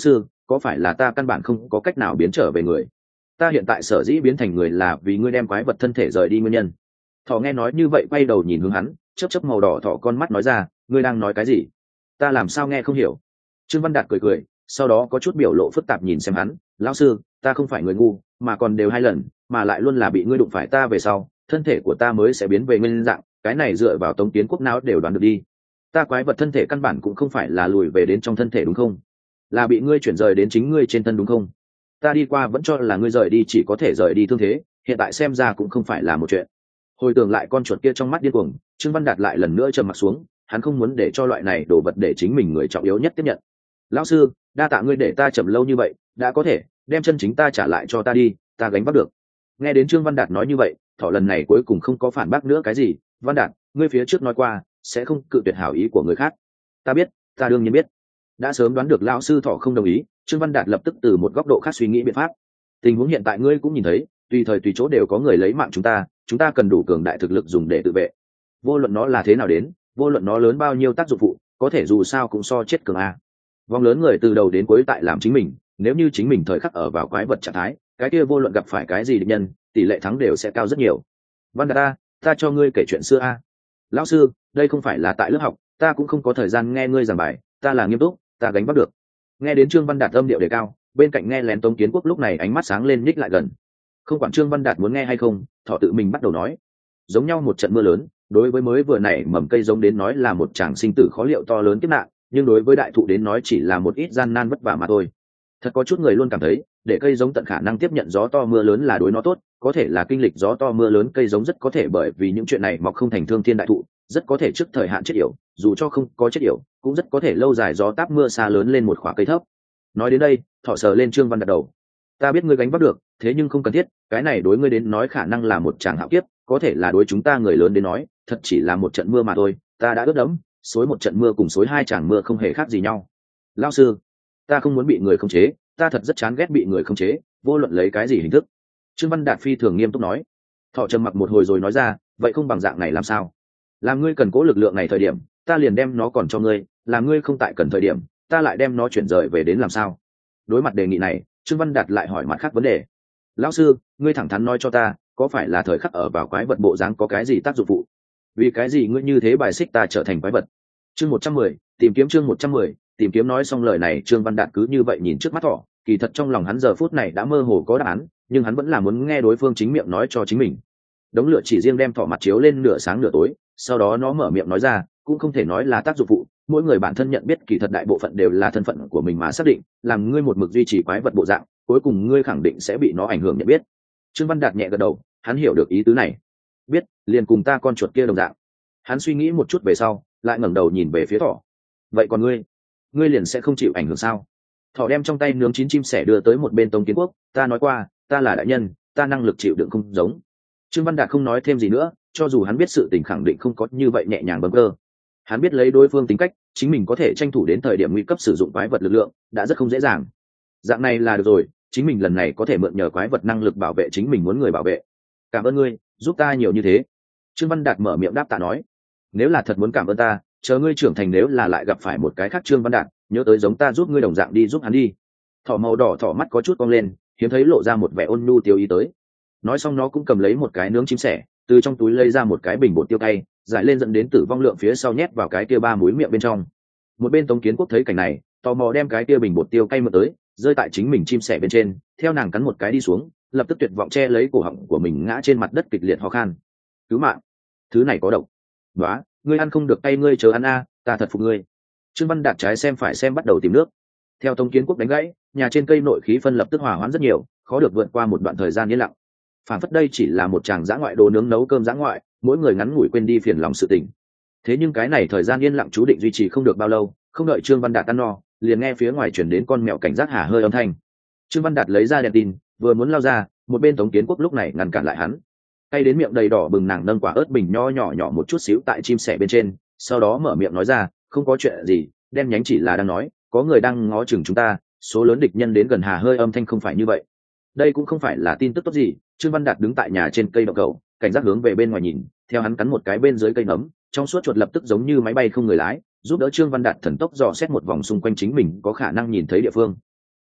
Speaker 1: có phải là ta căn bản không có cách nào biến trở về người? Ta hiện tại sở dĩ biến thành người là vì ngươi đem quái vật thân thể rời đi nguyên nhân. Thỏ nghe nói như vậy quay đầu nhìn hướng hắn, chớp chớp màu đỏ thỏ con mắt nói ra, ngươi đang nói cái gì? Ta làm sao nghe không hiểu? Trương Văn Đạt cười cười, sau đó có chút biểu lộ phức tạp nhìn xem hắn, lão sư, ta không phải người ngu, mà còn đều hai lần, mà lại luôn là bị ngươi đụng phải ta về sau, thân thể của ta mới sẽ biến về nguyên dạng, cái này dựa vào Tống Kiến Quốc não đều đoán được đi. Ta quái vật thân thể căn bản cũng không phải là lùi về đến trong thân thể đúng không? Là bị ngươi chuyển rời đến chính ngươi trên thân đúng không? Ta đi qua vẫn cho là ngươi rời đi chỉ có thể rời đi thương thế, hiện tại xem ra cũng không phải là một chuyện. Hồi tưởng lại con chuột kia trong mắt điên cuồng, Trương Văn Đạt lại lần nữa trầm mặt xuống, hắn không muốn để cho loại này đồ vật để chính mình người trọng yếu nhất tiếp nhận. Lão sư, đa tạ ngươi để ta chậm lâu như vậy, đã có thể đem chân chính ta trả lại cho ta đi, ta gánh vác được. Nghe đến Trương Văn Đạt nói như vậy, thỏ lần này cuối cùng không có phản bác nữa cái gì. Văn Đạt, ngươi phía trước nói qua sẽ không cự tuyệt hảo ý của người khác. Ta biết, ta đương nhiên biết. Đã sớm đoán được lão sư thỏ không đồng ý, Trương Văn Đạt lập tức từ một góc độ khác suy nghĩ biện pháp. Tình huống hiện tại ngươi cũng nhìn thấy, tùy thời tùy chỗ đều có người lấy mạng chúng ta, chúng ta cần đủ cường đại thực lực dùng để tự vệ. Vô luận nó là thế nào đến, vô luận nó lớn bao nhiêu tác dụng phụ, có thể dù sao cũng so chết cường a. Vòng lớn người từ đầu đến cuối tại làm chính mình, nếu như chính mình thời khắc ở vào quái vật trạng thái, cái kia vô luận gặp phải cái gì địch nhân, tỷ lệ thắng đều sẽ cao rất nhiều. Văn Đạt ta, ta cho ngươi kể chuyện xưa a. Lão sư, đây không phải là tại lớp học, ta cũng không có thời gian nghe ngươi giảng bài, ta là nghiêm túc, ta gánh vác được. Nghe đến Trương Văn Đạt âm điệu đề cao, bên cạnh nghe lén Tống Kiến Quốc lúc này ánh mắt sáng lên nhích lại gần. Không quản Trương Văn Đạt muốn nghe hay không, thọ tự mình bắt đầu nói. Giống nhau một trận mưa lớn, đối với mới vừa nảy mầm cây giống đến nói là một tràng sinh tử khó liệu to lớn kiếp nạn, nhưng đối với đại thụ đến nói chỉ là một ít gian nan vất vả mà thôi. Thật có chút người luôn cảm thấy, để cây giống tận khả năng tiếp nhận gió to mưa lớn là đối nó tốt, có thể là kinh lịch gió to mưa lớn cây giống rất có thể bởi vì những chuyện này mọc không thành thương thiên đại thụ, rất có thể trước thời hạn chết yểu, dù cho không có chết yểu, cũng rất có thể lâu dài gió táp mưa xa lớn lên một khỏa cây thấp. Nói đến đây, thọ sờ lên Trương Văn Đạt đầu. Ta biết ngươi gánh vác được, thế nhưng không cần thiết, cái này đối ngươi đến nói khả năng là một tràng hạo kiếp, có thể là đối chúng ta người lớn đến nói, thật chỉ là một trận mưa mà thôi, ta đã ướt đẫm, xối một trận mưa cùng xối hai tràng mưa không hề khác gì nhau. Lão sư, ta không muốn bị người khống chế, ta thật rất chán ghét bị người khống chế, vô luận lấy cái gì hình thức. Trương Văn Đạt phi thường nghiêm túc nói. Thọ trầm mặc một hồi rồi nói ra, vậy không bằng dạng này làm sao? Làm ngươi cần cố lực lượng này thời điểm, ta liền đem nó còn cho ngươi, làm ngươi không tại cần thời điểm, ta lại đem nó chuyển rời về đến làm sao? Đối mặt đề nghị này, Trương Văn Đạt lại hỏi mặt khác vấn đề. Lão sư, ngươi thẳng thắn nói cho ta, có phải là thời khắc ở vào quái vật bộ dáng có cái gì tác dụng phụ? Vì cái gì ngươi như thế bài xích ta trở thành quái vật? Chương một trăm mười, tìm kiếm chương một trăm mười, tìm kiếm nói xong lời này, Trương Văn Đạt cứ như vậy nhìn trước mắt thỏ, kỳ thật trong lòng hắn giờ phút này đã mơ hồ có đáp án, nhưng hắn vẫn là muốn nghe đối phương chính miệng nói cho chính mình. Đống lửa chỉ riêng đem thỏ mặt chiếu lên nửa sáng nửa tối, sau đó nó mở miệng nói ra, cũng không thể nói là tác dụng phụ, mỗi người bản thân nhận biết kỳ thật đại bộ phận đều là thân phận của mình mà xác định, làm ngươi một mực duy trì quái vật bộ dạng, cuối cùng ngươi khẳng định sẽ bị nó ảnh hưởng nhận biết. Trương Văn Đạt nhẹ gật đầu, hắn hiểu được ý tứ này. Biết, liền cùng ta con chuột kia đồng dạng. Hắn suy nghĩ một chút về sau, lại ngẩng đầu nhìn về phía thỏ. Vậy còn ngươi, ngươi liền sẽ không chịu ảnh hưởng sao? Thỏ đem trong tay nướng chín chim sẻ đưa tới một bên Tống Kiến Quốc, ta nói qua, ta là đại nhân, ta năng lực chịu đựng không giống. Trương Văn Đạt không nói thêm gì nữa, cho dù hắn biết sự tình khẳng định không có như vậy nhẹ nhàng bâng cơ. Hắn biết lấy đối phương tính cách, chính mình có thể tranh thủ đến thời điểm nguy cấp sử dụng quái vật lực lượng, đã rất không dễ dàng. Dạng này là được rồi, chính mình lần này có thể mượn nhờ quái vật năng lực bảo vệ chính mình muốn người bảo vệ. Cảm ơn ngươi, giúp ta nhiều như thế. Trương Văn Đạt mở miệng đáp tạ nói. Nếu là thật muốn cảm ơn ta, chờ ngươi trưởng thành nếu là lại gặp phải một cái khác Trương Văn Đạt, nhớ tới giống ta giúp ngươi đồng dạng đi giúp hắn đi. Thỏ màu đỏ thỏ mắt có chút cong lên, hiếm thấy lộ ra một vẻ ôn nhu tiêu ý tới. Nói xong nó cũng cầm lấy một cái nướng chim sẻ, từ trong túi lấy ra một cái bình bột tiêu cay, giải lên dẫn đến tử vong lượng phía sau nhét vào cái kia ba múi miệng bên trong. Một bên Tống Kiến Quốc thấy cảnh này, tò mò đem cái kia bình bột tiêu cay mượn tới, rơi tại chính mình chim sẻ bên trên, theo nàng cắn một cái đi xuống, lập tức tuyệt vọng che lấy cổ họng của mình ngã trên mặt đất kịch liệt ho khan. Cứu mạng, thứ này có độc. Đó, ngươi ăn không được tay ngươi chờ ăn a, ta thật phục ngươi. Trương Văn Đạt trái xem phải xem bắt đầu tìm nước. Theo Tống Kiến Quốc đánh gãy, nhà trên cây nội khí phân lập tức hòa hoãn rất nhiều, khó được vượt qua một đoạn thời gian yên lặng. Phản phất đây chỉ là một chàng dã ngoại đồ nướng nấu cơm dã ngoại, mỗi người ngắn ngủi quên đi phiền lòng sự tình. Thế nhưng cái này thời gian yên lặng chú định duy trì không được bao lâu, không đợi Trương Văn Đạt ăn no, liền nghe phía ngoài chuyển đến con mèo cảnh giác hả hơi âm thanh. Trương Văn Đạt lấy ra đèn tin, vừa muốn lao ra, một bên Tống Kiến Quốc lúc này ngăn cản lại hắn. Tay đến miệng đầy đỏ bừng, nàng nâng quả ớt bình nho nhỏ nhỏ một chút xíu tại chim sẻ bên trên, sau đó mở miệng nói ra, không có chuyện gì, đem nhánh chỉ là đang nói, có người đang ngó chừng chúng ta, số lớn địch nhân đến gần hà hơi âm thanh không phải như vậy. Đây cũng không phải là tin tức tốt gì. Trương Văn Đạt đứng tại nhà trên cây đậu cầu, cảnh giác hướng về bên ngoài nhìn, theo hắn cắn một cái bên dưới cây nấm, trong suốt chuột lập tức giống như máy bay không người lái, giúp đỡ Trương Văn Đạt thần tốc dò xét một vòng xung quanh chính mình có khả năng nhìn thấy địa phương.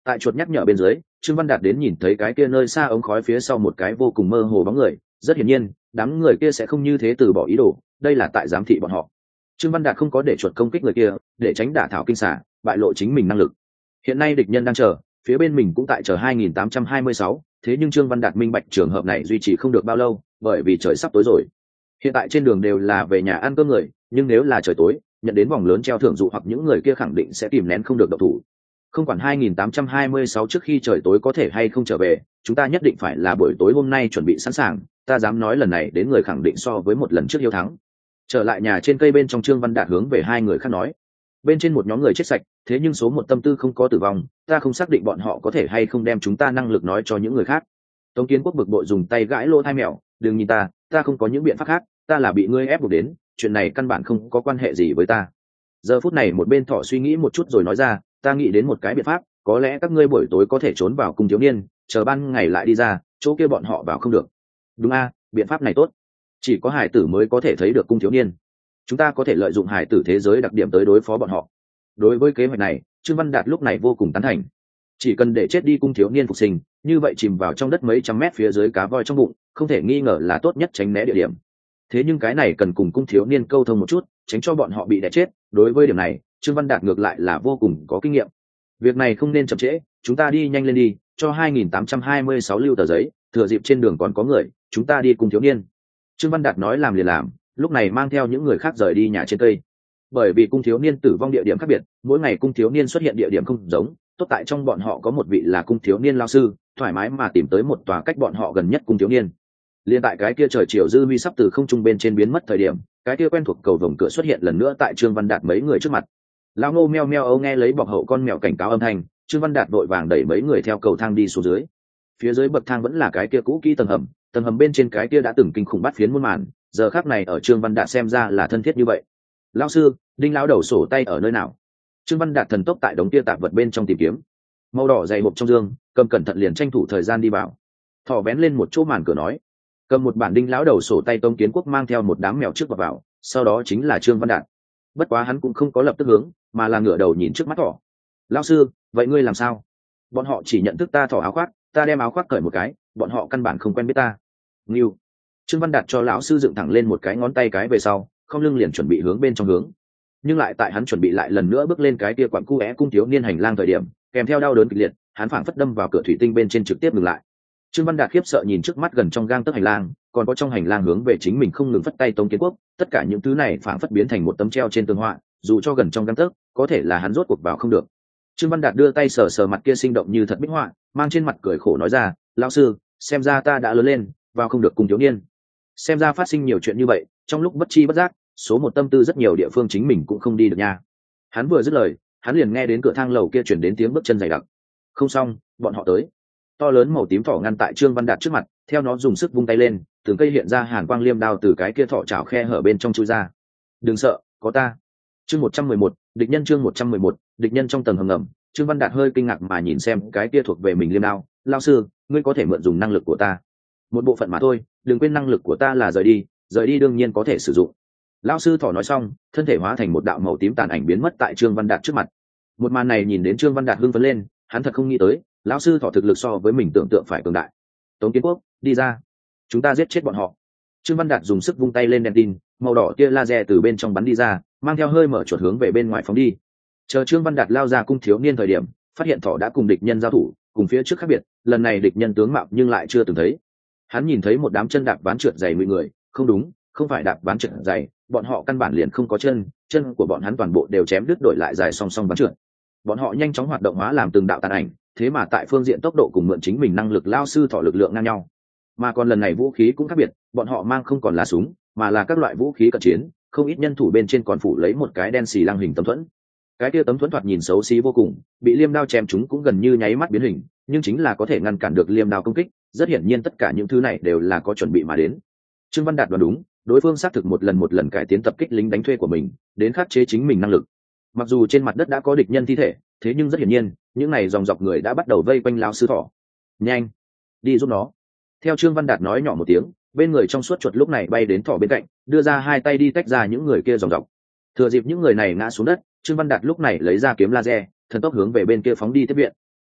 Speaker 1: Tại chuột nhắc nhở bên dưới, Trương Văn Đạt đến nhìn thấy cái kia nơi xa ống khói phía sau một cái vô cùng mơ hồ bóng người, rất hiển nhiên đám người kia sẽ không như thế từ bỏ ý đồ, đây là tại giám thị bọn họ. Trương Văn Đạt không có để chuột công kích người kia, để tránh đả thảo kinh xả, bại lộ chính mình năng lực. Hiện nay địch nhân đang chờ, phía bên mình cũng tại chờ hai nghìn tám trăm hai mươi sáu, thế nhưng Trương Văn Đạt minh bạch trường hợp này duy trì không được bao lâu, bởi vì trời sắp tối rồi. Hiện tại trên đường đều là về nhà ăn cơm người, nhưng nếu là trời tối, nhận đến vòng lớn treo thưởng dụ hoặc những người kia khẳng định sẽ kìm nén không được động thủ. Không quản hai nghìn tám trăm hai mươi sáu trước khi trời tối có thể hay không trở về, chúng ta nhất định phải là buổi tối hôm nay chuẩn bị sẵn sàng, ta dám nói lần này đến người khẳng định so với một lần trước hiếu thắng. Trở lại nhà trên cây bên trong, Trương Văn Đạt hướng về hai người khác nói, bên trên một nhóm người chết sạch, thế nhưng số một tâm tư không có tử vong, ta không xác định bọn họ có thể hay không đem chúng ta năng lực nói cho những người khác. Tống Kiến Quốc bực bội dùng tay gãi lỗ tai mèo, đừng nhìn ta, ta không có những biện pháp khác, ta là bị ngươi ép buộc đến, chuyện này căn bản không có quan hệ gì với ta. Giờ phút này một bên Thọ suy nghĩ một chút rồi nói ra, ta nghĩ đến một cái biện pháp, có lẽ các ngươi buổi tối có thể trốn vào cung thiếu niên, chờ ban ngày lại đi ra, chỗ kia bọn họ vào không được. Đúng a, biện pháp này tốt, chỉ có hải tử mới có thể thấy được cung thiếu niên, chúng ta có thể lợi dụng hải tử thế giới đặc điểm tới đối phó bọn họ. Đối với kế hoạch này, Trương Văn Đạt lúc này vô cùng tán thành. Chỉ cần để chết đi cung thiếu niên phục sinh, như vậy chìm vào trong đất mấy trăm mét phía dưới cá voi trong bụng, không thể nghi ngờ là tốt nhất tránh né địa điểm. Thế nhưng cái này cần cùng cung thiếu niên câu thông một chút, tránh cho bọn họ bị đẻ chết. Đối với điểm này, Trương Văn Đạt ngược lại là vô cùng có kinh nghiệm. Việc này không nên chậm trễ, chúng ta đi nhanh lên đi, cho hai nghìn tám trăm hai mươi sáu lưu tờ giấy, thừa dịp trên đường còn có người, chúng ta đi cung thiếu niên. Trương Văn Đạt nói làm liền làm, lúc này mang theo những người khác rời đi nhà trên cây. Bởi vì cung thiếu niên tử vong địa điểm khác biệt, mỗi ngày cung thiếu niên xuất hiện địa điểm không giống, tốt tại trong bọn họ có một vị là cung thiếu niên lao sư, thoải mái mà tìm tới một tòa cách bọn họ gần nhất cung thiếu niên. Liên tại cái kia trời chiều dư huy sắp từ không trung bên trên biến mất thời điểm, cái kia quen thuộc cầu vồng cửa xuất hiện lần nữa tại Trương Văn Đạt mấy người trước mặt. Lão Ngô meo meo âu nghe lấy bọc hậu con mèo cảnh cáo âm thanh, Trương Văn Đạt vội vàng đẩy mấy người theo cầu thang đi xuống dưới. Phía dưới bậc thang vẫn là cái kia cũ kỹ tầng hầm, tầng hầm bên trên cái kia đã từng kinh khủng bắt phiến muôn màn, giờ khắc này ở Trương Văn Đạt xem ra là thân thiết như vậy. Lão sư, Đinh lão đầu sổ tay ở nơi nào? Trương Văn Đạt thần tốc tại đống kia tạp vật bên trong tìm kiếm. Màu đỏ dày hộp trong dương, cầm cẩn thận liền tranh thủ thời gian đi vào. Thỏ bén lên một chỗ màn cửa nói, cầm một bản Đinh lão đầu sổ tay Tống Kiến Quốc mang theo một đám mèo trước vào, vào sau đó chính là Trương Văn Đạt. Bất quá hắn cũng không có lập tức hướng, mà là ngửa đầu nhìn trước mắt thỏ. Lão sư, vậy ngươi làm sao? Bọn họ chỉ nhận thức ta thỏ áo khoác, ta đem áo khoác cởi một cái, bọn họ căn bản không quen biết ta. Ngưu. Trương Văn Đạt cho lão sư dựng thẳng lên một cái ngón tay cái về sau, không lưng liền chuẩn bị hướng bên trong hướng. Nhưng lại tại hắn chuẩn bị lại lần nữa bước lên cái kia quặn cu é cung thiếu niên hành lang thời điểm, kèm theo đau đớn kịch liệt, hắn phảng phất đâm vào cửa thủy tinh bên trên trực tiếp ngừng lại. Trương Văn Đạt khiếp sợ nhìn trước mắt gần trong gang tấc hành lang, còn có trong hành lang hướng về chính mình không ngừng phất tay Tống Kiến Quốc, tất cả những thứ này phảng phất biến thành một tấm treo trên tường họa, dù cho gần trong gang tấc, có thể là hắn rốt cuộc vào không được. Trương Văn Đạt đưa tay sờ sờ mặt kia sinh động như thật bích họa, mang trên mặt cười khổ nói ra, lão sư, xem ra ta đã lớn lên, vào không được cung thiếu niên. Xem ra phát sinh nhiều chuyện như vậy, trong lúc bất chi bất giác, số một tâm tư rất nhiều địa phương chính mình cũng không đi được nha. Hắn vừa dứt lời, hắn liền nghe đến cửa thang lầu kia truyền đến tiếng bước chân dày đặc. Không xong, bọn họ tới. To lớn màu tím thỏ ngăn tại Trương Văn Đạt trước mặt, theo nó dùng sức vung tay lên, từng cây hiện ra hàn quang liêm đao từ cái kia thỏ chảo khe hở bên trong chui ra. Đừng sợ, có ta. Chương một trăm mười một, địch nhân chương một trăm mười một, địch nhân trong tầng hầm ngầm. Trương Văn Đạt hơi kinh ngạc mà nhìn xem cái kia thuộc về mình liêm đao, lão sư, ngươi có thể mượn dùng năng lực của ta. Một bộ phận mà thôi, đừng quên năng lực của ta là rời đi, rời đi đương nhiên có thể sử dụng. Lão sư thỏ nói xong, thân thể hóa thành một đạo màu tím tàn ảnh biến mất tại Trương Văn Đạt trước mặt. Một màn này nhìn đến Trương Văn Đạt hưng phấn lên, hắn thật không nghĩ tới, lão sư thỏ thực lực so với mình tưởng tượng phải cường đại. Tống Kiến Quốc, đi ra, chúng ta giết chết bọn họ. Trương Văn Đạt dùng sức vung tay lên đèn tin, màu đỏ tia laser từ bên trong bắn đi ra, mang theo hơi mở chuột hướng về bên ngoài phóng đi. Chờ Trương Văn Đạt lao ra cung thiếu niên thời điểm, phát hiện thỏ đã cùng địch nhân giao thủ, cùng phía trước khác biệt, lần này địch nhân tướng mạo nhưng lại chưa từng thấy. Hắn nhìn thấy một đám chân đạp ván trượt dày mười người, không đúng, không phải đạp ván trượt dày, bọn họ căn bản liền không có chân, chân của bọn hắn toàn bộ đều chém đứt đổi lại dài song song ván trượt. Bọn họ nhanh chóng hoạt động hóa làm từng đạo tàn ảnh, thế mà tại phương diện tốc độ cùng mượn chính mình năng lực lao sư thỏ lực lượng ngang nhau. Mà còn lần này vũ khí cũng khác biệt, bọn họ mang không còn là súng, mà là các loại vũ khí cận chiến, không ít nhân thủ bên trên còn phủ lấy một cái đen xì lăng hình tấm thuẫn. Cái kia tấm thuẫn thoạt nhìn xấu xí vô cùng, bị liêm đao chém chúng cũng gần như nháy mắt biến hình, nhưng chính là có thể ngăn cản được liêm đao công kích, rất hiển nhiên tất cả những thứ này đều là có chuẩn bị mà đến. Trương Văn Đạt đoán đúng, đối phương xác thực một lần một lần cải tiến tập kích lính đánh thuê của mình, đến khắc chế chính mình năng lực. Mặc dù trên mặt đất đã có địch nhân thi thể, thế nhưng rất hiển nhiên, những này dòng dọc người đã bắt đầu vây quanh lão sư thỏ. Nhanh, đi giúp nó. Theo Trương Văn Đạt nói nhỏ một tiếng, bên người trong suốt chuột lúc này bay đến thỏ bên cạnh, đưa ra hai tay đi tách ra những người kia dòng dọc. Thừa dịp những người này ngã xuống đất, Trương Văn Đạt lúc này lấy ra kiếm laser, thần tốc hướng về bên kia phóng đi tiếp viện.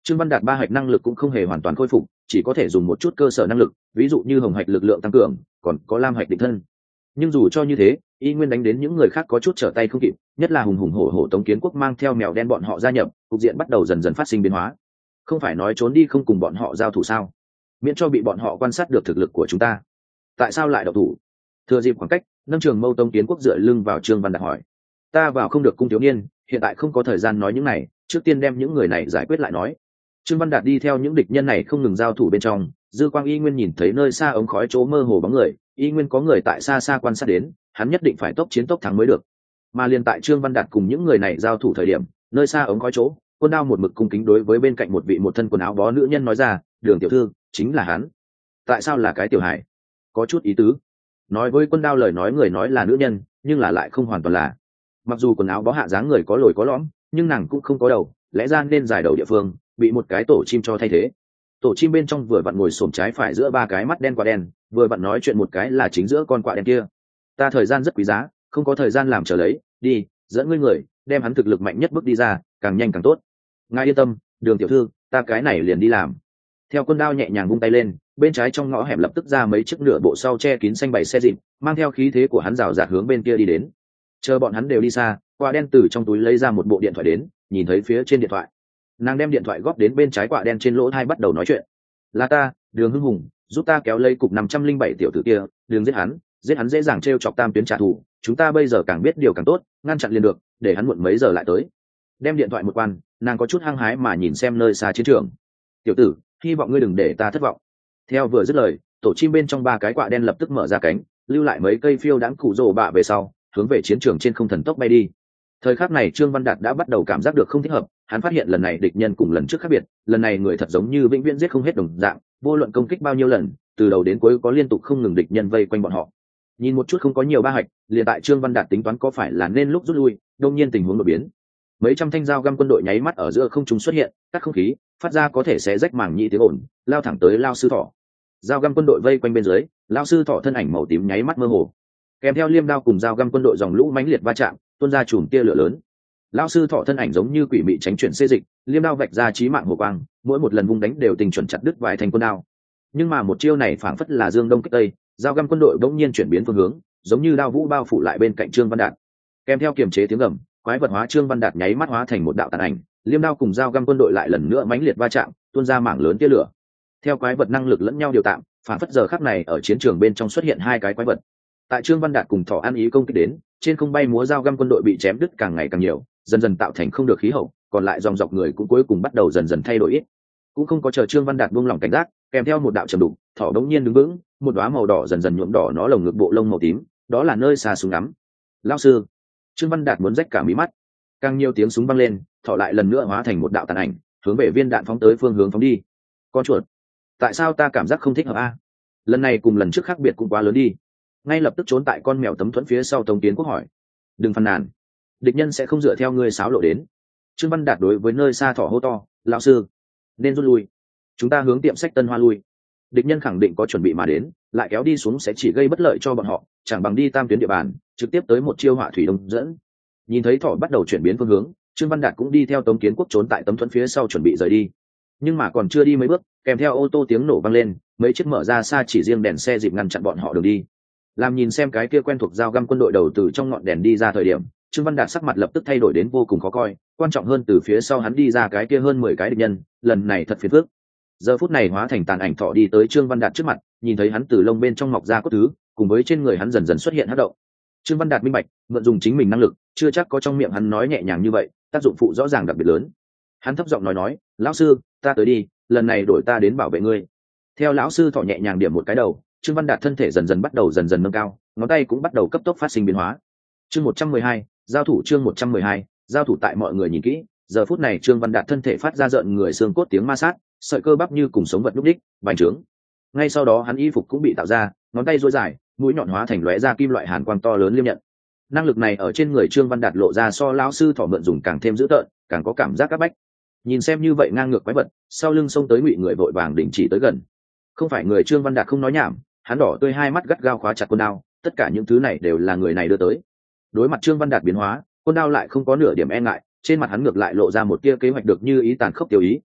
Speaker 1: Trương Văn Đạt ba hạch năng lực cũng không hề hoàn toàn khôi phục, chỉ có thể dùng một chút cơ sở năng lực, ví dụ như hồng hạch lực lượng tăng cường, còn có lam hạch định thân. Nhưng dù cho như thế, y nguyên đánh đến những người khác có chút trở tay không kịp, nhất là hùng hùng hổ hổ Tống Kiến Quốc mang theo mèo đen bọn họ gia nhập, cục diện bắt đầu dần dần phát sinh biến hóa. Không phải nói trốn đi không cùng bọn họ giao thủ sao? Miễn cho bị bọn họ quan sát được thực lực của chúng ta. Tại sao lại động thủ? Thừa dịp khoảng cách, nâng trường mâu Tống Kiến Quốc dựa lưng vào Trương Văn Đạt hỏi. Ta vào không được cung thiếu niên, hiện tại không có thời gian nói những này, trước tiên đem những người này giải quyết lại nói. Trương Văn Đạt đi theo những địch nhân này không ngừng giao thủ bên trong, dư quang y nguyên nhìn thấy nơi xa ống khói chỗ mơ hồ bóng người, y nguyên có người tại xa xa quan sát đến, hắn nhất định phải tốc chiến tốc thắng mới được. Mà liền tại Trương Văn Đạt cùng những người này giao thủ thời điểm, nơi xa ống khói chỗ, Quân Đao một mực cung kính đối với bên cạnh một vị một thân quần áo bó nữ nhân nói ra, Đường tiểu thư, chính là hắn. Tại sao là cái tiểu hải? Có chút ý tứ. Nói với Quân Đao lời nói người nói là nữ nhân, nhưng là lại không hoàn toàn là. Mặc dù quần áo bó hạ dáng người có lồi có lõm, nhưng nàng cũng không có đầu, lẽ ra nên dài đầu địa phương, bị một cái tổ chim cho thay thế. Tổ chim bên trong vừa vặn ngồi xổm trái phải giữa ba cái mắt đen quạ đen, vừa vặn nói chuyện một cái là chính giữa con quạ đen kia. Ta thời gian rất quý giá, không có thời gian làm chờ lấy, đi, dẫn ngươi người, đem hắn thực lực mạnh nhất bước đi ra, càng nhanh càng tốt. Ngài yên tâm, Đường tiểu thư, ta cái này liền đi làm. Theo Quân Đao nhẹ nhàng vung tay lên, bên trái trong ngõ hẻm lập tức ra mấy chiếc nửa bộ sau che kín xanh bày xe dịp, mang theo khí thế của hắn rào rạt hướng bên kia đi đến. Chờ bọn hắn đều đi xa, quạ đen từ trong túi lấy ra một bộ điện thoại đến, nhìn thấy phía trên điện thoại, nàng đem điện thoại góp đến bên trái quạ đen trên lỗ thai bắt đầu nói chuyện. Là ta, Đường Hưng Hùng, giúp ta kéo lấy cục năm trăm linh bảy tiểu tử kia, đừng giết hắn, giết hắn dễ dàng trêu chọc tam tuyến trả thù, chúng ta bây giờ càng biết điều càng tốt, ngăn chặn liền được, để hắn muộn mấy giờ lại tới. Đem điện thoại một quan, nàng có chút hăng hái mà nhìn xem nơi xa chiến trường. Tiểu tử, hy vọng ngươi đừng để ta thất vọng. Theo vừa dứt lời, tổ chim bên trong ba cái quạ đen lập tức mở ra cánh, lưu lại mấy cây phiêu đãng cụ rồ bạ về sau, hướng về chiến trường trên không thần tốc bay đi. Thời khắc này Trương Văn Đạt đã bắt đầu cảm giác được không thích hợp, hắn phát hiện lần này địch nhân cùng lần trước khác biệt, lần này người thật giống như vĩnh viễn giết không hết đồng dạng, vô luận công kích bao nhiêu lần, từ đầu đến cuối có liên tục không ngừng địch nhân vây quanh bọn họ. Nhìn một chút không có nhiều ba hạch, liền tại Trương Văn Đạt tính toán có phải là nên lúc rút lui, đột nhiên tình huống đột biến. Mấy trăm thanh dao găm quân đội nháy mắt ở giữa không trung xuất hiện, cắt không khí, phát ra có thể xé rách màng nhĩ tiếng ồn, lao thẳng tới Lao Sư Thỏ. Dao găm quân đội vây quanh bên dưới, Lao Sư Thỏ thân ảnh màu tím nháy mắt mơ hồ. Kèm theo liêm đao cùng dao găm quân đội dòng lũ mãnh liệt va chạm, tuôn ra chùm tia lửa lớn. Lão Sư Thọ thân ảnh giống như quỷ mị tránh chuyển xê dịch, liêm đao vạch ra chí mạng hồ quang, mỗi một lần vung đánh đều tình chuẩn chặt đứt vài thành quân đao. Nhưng mà một chiêu này phảng phất là dương đông kích tây, dao găm quân đội bỗng nhiên chuyển biến phương hướng, giống như đao vũ bao phủ lại bên cạnh Trương Văn Đạt. Kèm theo kiềm chế tiếng gầm, quái vật hóa Trương Văn Đạt nháy mắt hóa thành một đạo tàn ảnh, liêm đao cùng dao găm quân đội lại lần nữa mãnh liệt va chạm, tuôn ra mảng lớn tia lửa. Theo quái vật năng lực lẫn nhau điều tạm, phảng phất giờ khắc này ở chiến trường bên trong xuất hiện hai cái quái vật. Tại Trương Văn Đạt cùng Thỏ An Ý công kích đến, trên không bay múa dao găm quân đội bị chém đứt càng ngày càng nhiều, dần dần tạo thành không được khí hậu, còn lại dòng dọc người cũng cuối cùng bắt đầu dần dần thay đổi ít. Cũng không có chờ Trương Văn Đạt buông lỏng cảnh giác, kèm theo một đạo trầm đục, Thỏ đống nhiên đứng vững, một đóa màu đỏ dần dần nhuộm đỏ nó lồng ngực bộ lông màu tím, đó là nơi xa súng ngắm. Lão sư, Trương Văn Đạt muốn rách cả mí mắt. Càng nhiều tiếng súng vang lên, Thỏ lại lần nữa hóa thành một đạo tàn ảnh, hướng về viên đạn phóng tới phương hướng phóng đi. Con chuột, tại sao ta cảm giác không thích hợp a? Lần này cùng lần trước khác biệt cũng quá lớn đi. Ngay lập tức trốn tại con mèo tấm thuẫn phía sau Tống Kiến Quốc hỏi. Đừng phàn nàn, địch nhân sẽ không dựa theo ngươi sáo lộ đến. Trương Văn Đạt đối với nơi xa Thỏ hô to, lão sư, nên rút lui, chúng ta hướng tiệm sách Tân Hoa lui. Địch nhân khẳng định có chuẩn bị mà đến, lại kéo đi xuống sẽ chỉ gây bất lợi cho bọn họ, chẳng bằng đi tam tuyến địa bàn, trực tiếp tới một chiêu hỏa thủy đông dẫn. Nhìn thấy Thỏ bắt đầu chuyển biến phương hướng, Trương Văn Đạt cũng đi theo Tống Kiến Quốc trốn tại tấm thuẫn phía sau chuẩn bị rời đi. Nhưng mà còn chưa đi mấy bước, kèm theo ô tô tiếng nổ vang lên, mấy chiếc mở ra xa chỉ riêng đèn xe dịp ngăn chặn bọn họ đường đi. Làm nhìn xem cái kia quen thuộc dao găm quân đội đầu từ trong ngọn đèn đi ra thời điểm, Trương Văn Đạt sắc mặt lập tức thay đổi đến vô cùng khó coi, quan trọng hơn từ phía sau hắn đi ra cái kia hơn mười cái địch nhân, lần này thật phiền phức. Giờ phút này hóa thành tàn ảnh Thỏ đi tới Trương Văn Đạt trước mặt, nhìn thấy hắn từ lông bên trong mọc ra cốt thứ, cùng với trên người hắn dần dần xuất hiện hắc động. Trương Văn Đạt minh bạch, mượn dùng chính mình năng lực, chưa chắc có trong miệng hắn nói nhẹ nhàng như vậy, tác dụng phụ rõ ràng đặc biệt lớn. Hắn thấp giọng nói nói, lão sư, ta tới đi, lần này đổi ta đến bảo vệ ngươi. Theo lão sư Thỏ nhẹ nhàng điểm một cái đầu, Trương Văn Đạt thân thể dần dần bắt đầu dần dần nâng cao, ngón tay cũng bắt đầu cấp tốc phát sinh biến hóa. Chương một trăm mười hai, giao thủ chương một trăm mười hai, giao thủ tại mọi người nhìn kỹ, giờ phút này Trương Văn Đạt thân thể phát ra rợn người xương cốt tiếng ma sát, sợi cơ bắp như cùng sống vật lúc đích, bành trướng. Ngay sau đó hắn y phục cũng bị tạo ra, ngón tay duỗi dài, mũi nhọn hóa thành lóe ra kim loại hàn quang to lớn liêm nhận. Năng lực này ở trên người Trương Văn Đạt lộ ra so lão sư Thỏ mượn dùng càng thêm dữ tợn, càng có cảm giác áp bách. Nhìn xem như vậy ngang ngược quái vật, sau lưng xông tới Ngụy người vội vàng đình chỉ tới gần. Không phải người Trương Văn Đạt không nói nhảm, hắn đỏ tươi hai mắt gắt gao khóa chặt con đao, tất cả những thứ này đều là người này đưa tới. Đối mặt Trương Văn Đạt biến hóa, con đao lại không có nửa điểm e ngại, trên mặt hắn ngược lại lộ ra một tia kế hoạch được như ý tàn khốc tiêu ý,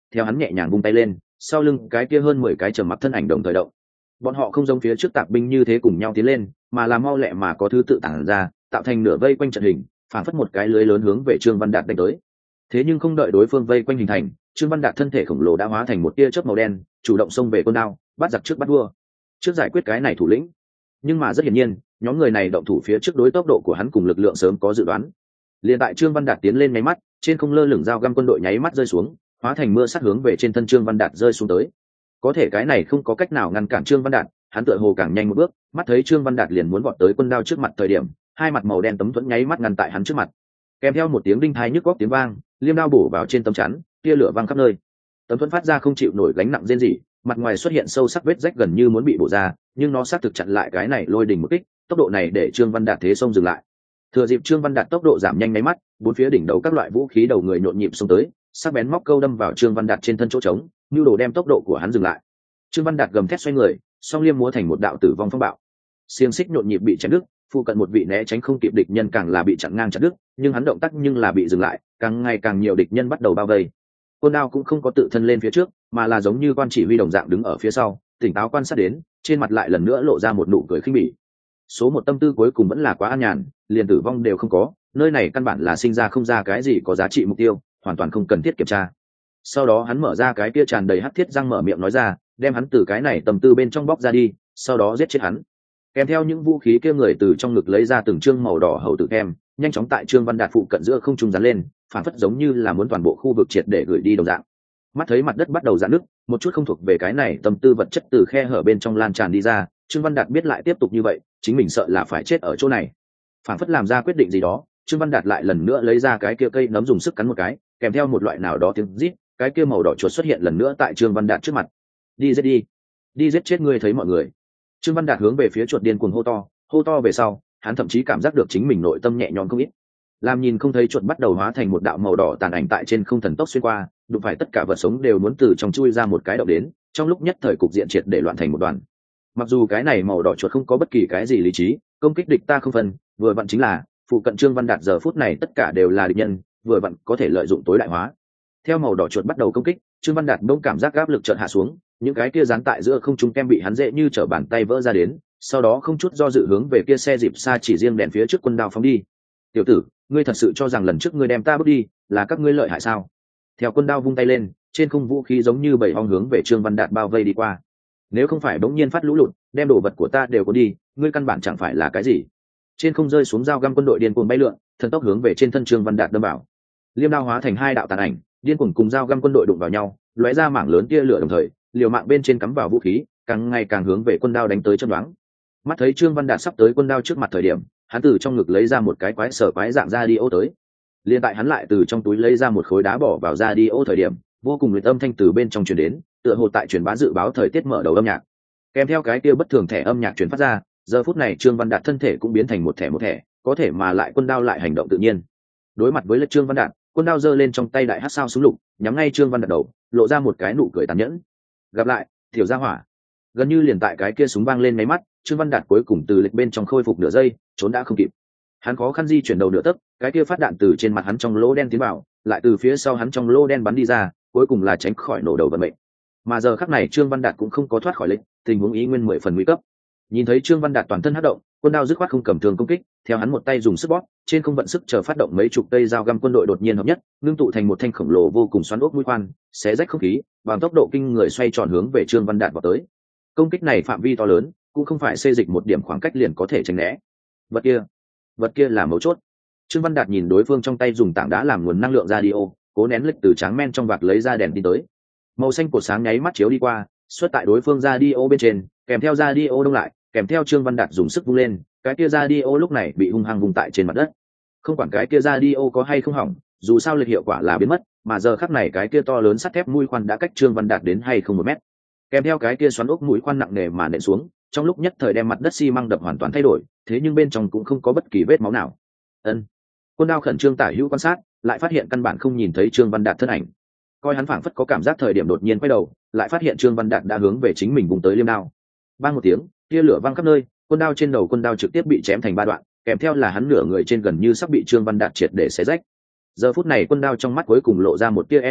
Speaker 1: theo hắn nhẹ nhàng vung tay lên, sau lưng cái kia hơn mười cái trầm mặc thân ảnh đồng thời động. Bọn họ không giống phía trước tạp binh như thế cùng nhau tiến lên, mà là mau lẹ mà có thứ tự tản ra, tạo thành nửa vây quanh trận hình, phản phất một cái lưới lớn hướng về Trương Văn Đạt đánh tới. Thế nhưng không đợi đối phương vây quanh hình thành, Trương Văn Đạt thân thể khổng lồ đã hóa thành một tia chớp màu đen, chủ động xông về côn đao, bắt giặc trước bắt vua. Trước giải quyết cái này thủ lĩnh, nhưng mà rất hiển nhiên, nhóm người này động thủ phía trước đối tốc độ của hắn cùng lực lượng sớm có dự đoán. Liền tại Trương Văn Đạt tiến lên nháy mắt, trên không lơ lửng dao găm quân đội nháy mắt rơi xuống, hóa thành mưa sắt hướng về trên thân Trương Văn Đạt rơi xuống tới. Có thể cái này không có cách nào ngăn cản Trương Văn Đạt, hắn tựa hồ càng nhanh một bước, mắt thấy Trương Văn Đạt liền muốn vọt tới quân đao trước mặt thời điểm, hai mặt màu đen tấm thuẫn nháy mắt ngăn tại hắn trước mặt. Kèm theo một tiếng đinh thai nhức góc tiếng vang, liêm đao bổ vào trên tấm chắn, tia lửa văng khắp nơi. Tấm thuẫn phát ra không chịu nổi gánh nặng rên rỉ, mặt ngoài xuất hiện sâu sắc vết rách gần như muốn bị bổ ra, nhưng nó xác thực chặn lại cái này lôi đình một kích, tốc độ này để Trương Văn Đạt thế xông dừng lại. Thừa dịp Trương Văn Đạt tốc độ giảm nhanh nháy mắt, bốn phía đỉnh đầu các loại vũ khí đầu người nhộn nhịp xông tới, sắc bén móc câu đâm vào Trương Văn Đạt trên thân chỗ trống, nhu đồ đem tốc độ của hắn dừng lại. Trương Văn Đạt gầm thét xoay người, song liêm múa thành một đạo tử vong phong bạo. Xiềng xích nhộn nhịp bị chém đứt, phụ cận một vị né tránh không kịp địch nhân càng là bị chặn ngang chặt đứt, nhưng hắn động tác nhưng là bị dừng lại, càng ngày càng nhiều địch nhân bắt đầu bao vây. Côn đao cũng không có tự thân lên phía trước, mà là giống như quan chỉ huy đồng dạng đứng ở phía sau, tỉnh táo quan sát đến, trên mặt lại lần nữa lộ ra một nụ cười khinh bỉ. Số một tâm tư cuối cùng vẫn là quá an nhàn, liền tử vong đều không có, nơi này căn bản là sinh ra không ra cái gì có giá trị mục tiêu, hoàn toàn không cần thiết kiểm tra. Sau đó hắn mở ra cái kia tràn đầy hắc thiết răng mở miệng nói ra, đem hắn từ cái này tâm tư bên trong bóc ra đi, sau đó giết chết hắn. Kèm theo những vũ khí kia người từ trong ngực lấy ra từng trương màu đỏ hầu tử kem, nhanh chóng tại Trương Văn Đạt phụ cận giữa không trung dán lên, phản phất giống như là muốn toàn bộ khu vực triệt để gửi đi đồng dạng. Mắt thấy mặt đất bắt đầu rạn nứt, một chút không thuộc về cái này tâm tư vật chất từ khe hở bên trong lan tràn đi ra, Trương Văn Đạt biết lại tiếp tục như vậy, chính mình sợ là phải chết ở chỗ này. Phản phất làm ra quyết định gì đó, Trương Văn Đạt lại lần nữa lấy ra cái kia cây nấm dùng sức cắn một cái, kèm theo một loại nào đó tiếng rít, cái kia màu đỏ chuột xuất hiện lần nữa tại Trương Văn Đạt trước mặt. Đi giết đi, đi giết chết ngươi thấy mọi người. Trương Văn Đạt hướng về phía chuột điên cuồng hô to, hô to về sau, hắn thậm chí cảm giác được chính mình nội tâm nhẹ nhõm không ít. Làm nhìn không thấy chuột bắt đầu hóa thành một đạo màu đỏ tàn ảnh tại trên không thần tốc xuyên qua, đụng phải tất cả vật sống đều muốn từ trong chui ra một cái động đến, trong lúc nhất thời cục diện triệt để loạn thành một đoàn. Mặc dù cái này màu đỏ chuột không có bất kỳ cái gì lý trí, công kích địch ta không phân, vừa vặn chính là phụ cận Trương Văn Đạt giờ phút này tất cả đều là địch nhân, vừa vặn có thể lợi dụng tối đại hóa. Theo màu đỏ chuột bắt đầu công kích, Trương Văn Đạt bỗng cảm giác áp lực chợt hạ xuống, những cái kia dán tại giữa không trung kem bị hắn dễ như trở bàn tay vỡ ra đến, sau đó không chút do dự hướng về kia xe dịp xa chỉ riêng đèn phía trước quân đao phóng đi. Tiểu tử, ngươi thật sự cho rằng lần trước ngươi đem ta bước đi là các ngươi lợi hại sao? Theo quân đao vung tay lên, trên không vũ khí giống như bảy ong hướng về Trương Văn Đạt bao vây đi qua. Nếu không phải bỗng nhiên phát lũ lụt, đem đồ vật của ta đều có đi, ngươi căn bản chẳng phải là cái gì. Trên không rơi xuống dao găm quân đội điên cuồng bay lượn, thần tốc hướng về trên thân Trương Văn Đạt đâm vào. Liêm đao hóa thành hai đạo tàn ảnh, điên cuồng cùng dao găm quân đội đụng vào nhau, lóe ra mảng lớn tia lửa đồng thời, liều mạng bên trên cắm vào vũ khí, càng ngày càng hướng về quân đao đánh tới chấm đoán. Mắt thấy Trương Văn Đạt sắp tới quân đao trước mặt thời điểm, hắn từ trong ngực lấy ra một cái quái sở quái dạng ra đi ô tới. Liên tại hắn lại từ trong túi lấy ra một khối đá bỏ vào ra đi ô thời điểm, vô cùng liệt âm thanh từ bên trong truyền đến, tựa hồ tại truyền bá dự báo thời tiết mở đầu âm nhạc. Kèm theo cái kia bất thường thẻ âm nhạc truyền phát ra, giờ phút này Trương Văn Đạt thân thể cũng biến thành một thẻ một thẻ, có thể mà lại quân đao lại hành động tự nhiên. Đối mặt với lật Trương Văn Đạt, quân đao giơ lên trong tay đại hắc sao súng lục, nhắm ngay Trương Văn Đạt đầu, lộ ra một cái nụ cười tàn nhẫn. Gặp lại, tiểu gia hỏa. Gần như liền tại cái kia súng vang lên mấy mắt, Trương Văn Đạt cuối cùng từ lịch bên trong khôi phục nửa giây, trốn đã không kịp. Hắn khó khăn di chuyển đầu nửa tấc, cái kia phát đạn từ trên mặt hắn trong lỗ đen tiến vào, lại từ phía sau hắn trong lỗ đen bắn đi ra, cuối cùng là tránh khỏi nổ đầu vận mệnh. Mà giờ khắc này Trương Văn Đạt cũng không có thoát khỏi lịch, tình huống ý nguyên mười phần nguy cấp. Nhìn thấy Trương Văn Đạt toàn thân hất động, quân đao dứt khoát không cầm thương công kích, theo hắn một tay dùng sức bóp, trên không vận sức chờ phát động mấy chục cây dao găm quân đội đột nhiên hợp nhất, ngưng tụ thành một thanh khổng lồ vô cùng xoắn ốc mũi khoan, xé rách không khí, bằng tốc độ kinh người xoay tròn hướng về Trương Văn Đạt vào tới. Công kích này phạm vi to lớn, cũng không phải xê dịch một điểm khoảng cách liền có thể tránh né. Vật kia, vật kia là mấu chốt. Trương Văn Đạt nhìn đối phương trong tay dùng tảng đá làm nguồn năng lượng radio, cố nén lịch từ tráng men trong vạc lấy ra đèn tin tới. Màu xanh của sáng nháy mắt chiếu đi qua, xuất tại đối phương radio bên trên, kèm theo radio đông lại, kèm theo Trương Văn Đạt dùng sức vung lên, cái kia radio lúc này bị hung hăng vùng tại trên mặt đất. Không quản cái kia radio có hay không hỏng, dù sao lịch hiệu quả là biến mất, mà giờ khắc này cái kia to lớn sắt thép mũi khoan đã cách Trương Văn Đạt đến hay không một mét. Kèm theo cái kia xoắn ốc mũi khoan nặng nề mà nện xuống, trong lúc nhất thời đem mặt đất xi măng đập hoàn toàn thay đổi, thế nhưng bên trong cũng không có bất kỳ vết máu nào. Ân. Quân đao khẩn trương tả hữu quan sát, lại phát hiện căn bản không nhìn thấy Trương Văn Đạt thân ảnh. Coi hắn phảng phất có cảm giác thời điểm đột nhiên quay đầu, lại phát hiện Trương Văn Đạt đã hướng về chính mình vùng tới liêm đao. Vang một tiếng, tia lửa vang khắp nơi, quân đao trên đầu quân đao trực tiếp bị chém thành ba đoạn, kèm theo là hắn nửa người trên gần như sắp bị Trương Văn Đạt triệt để xé rách. Giờ phút này quân đao trong mắt cuối cùng lộ ra một tia e ngại,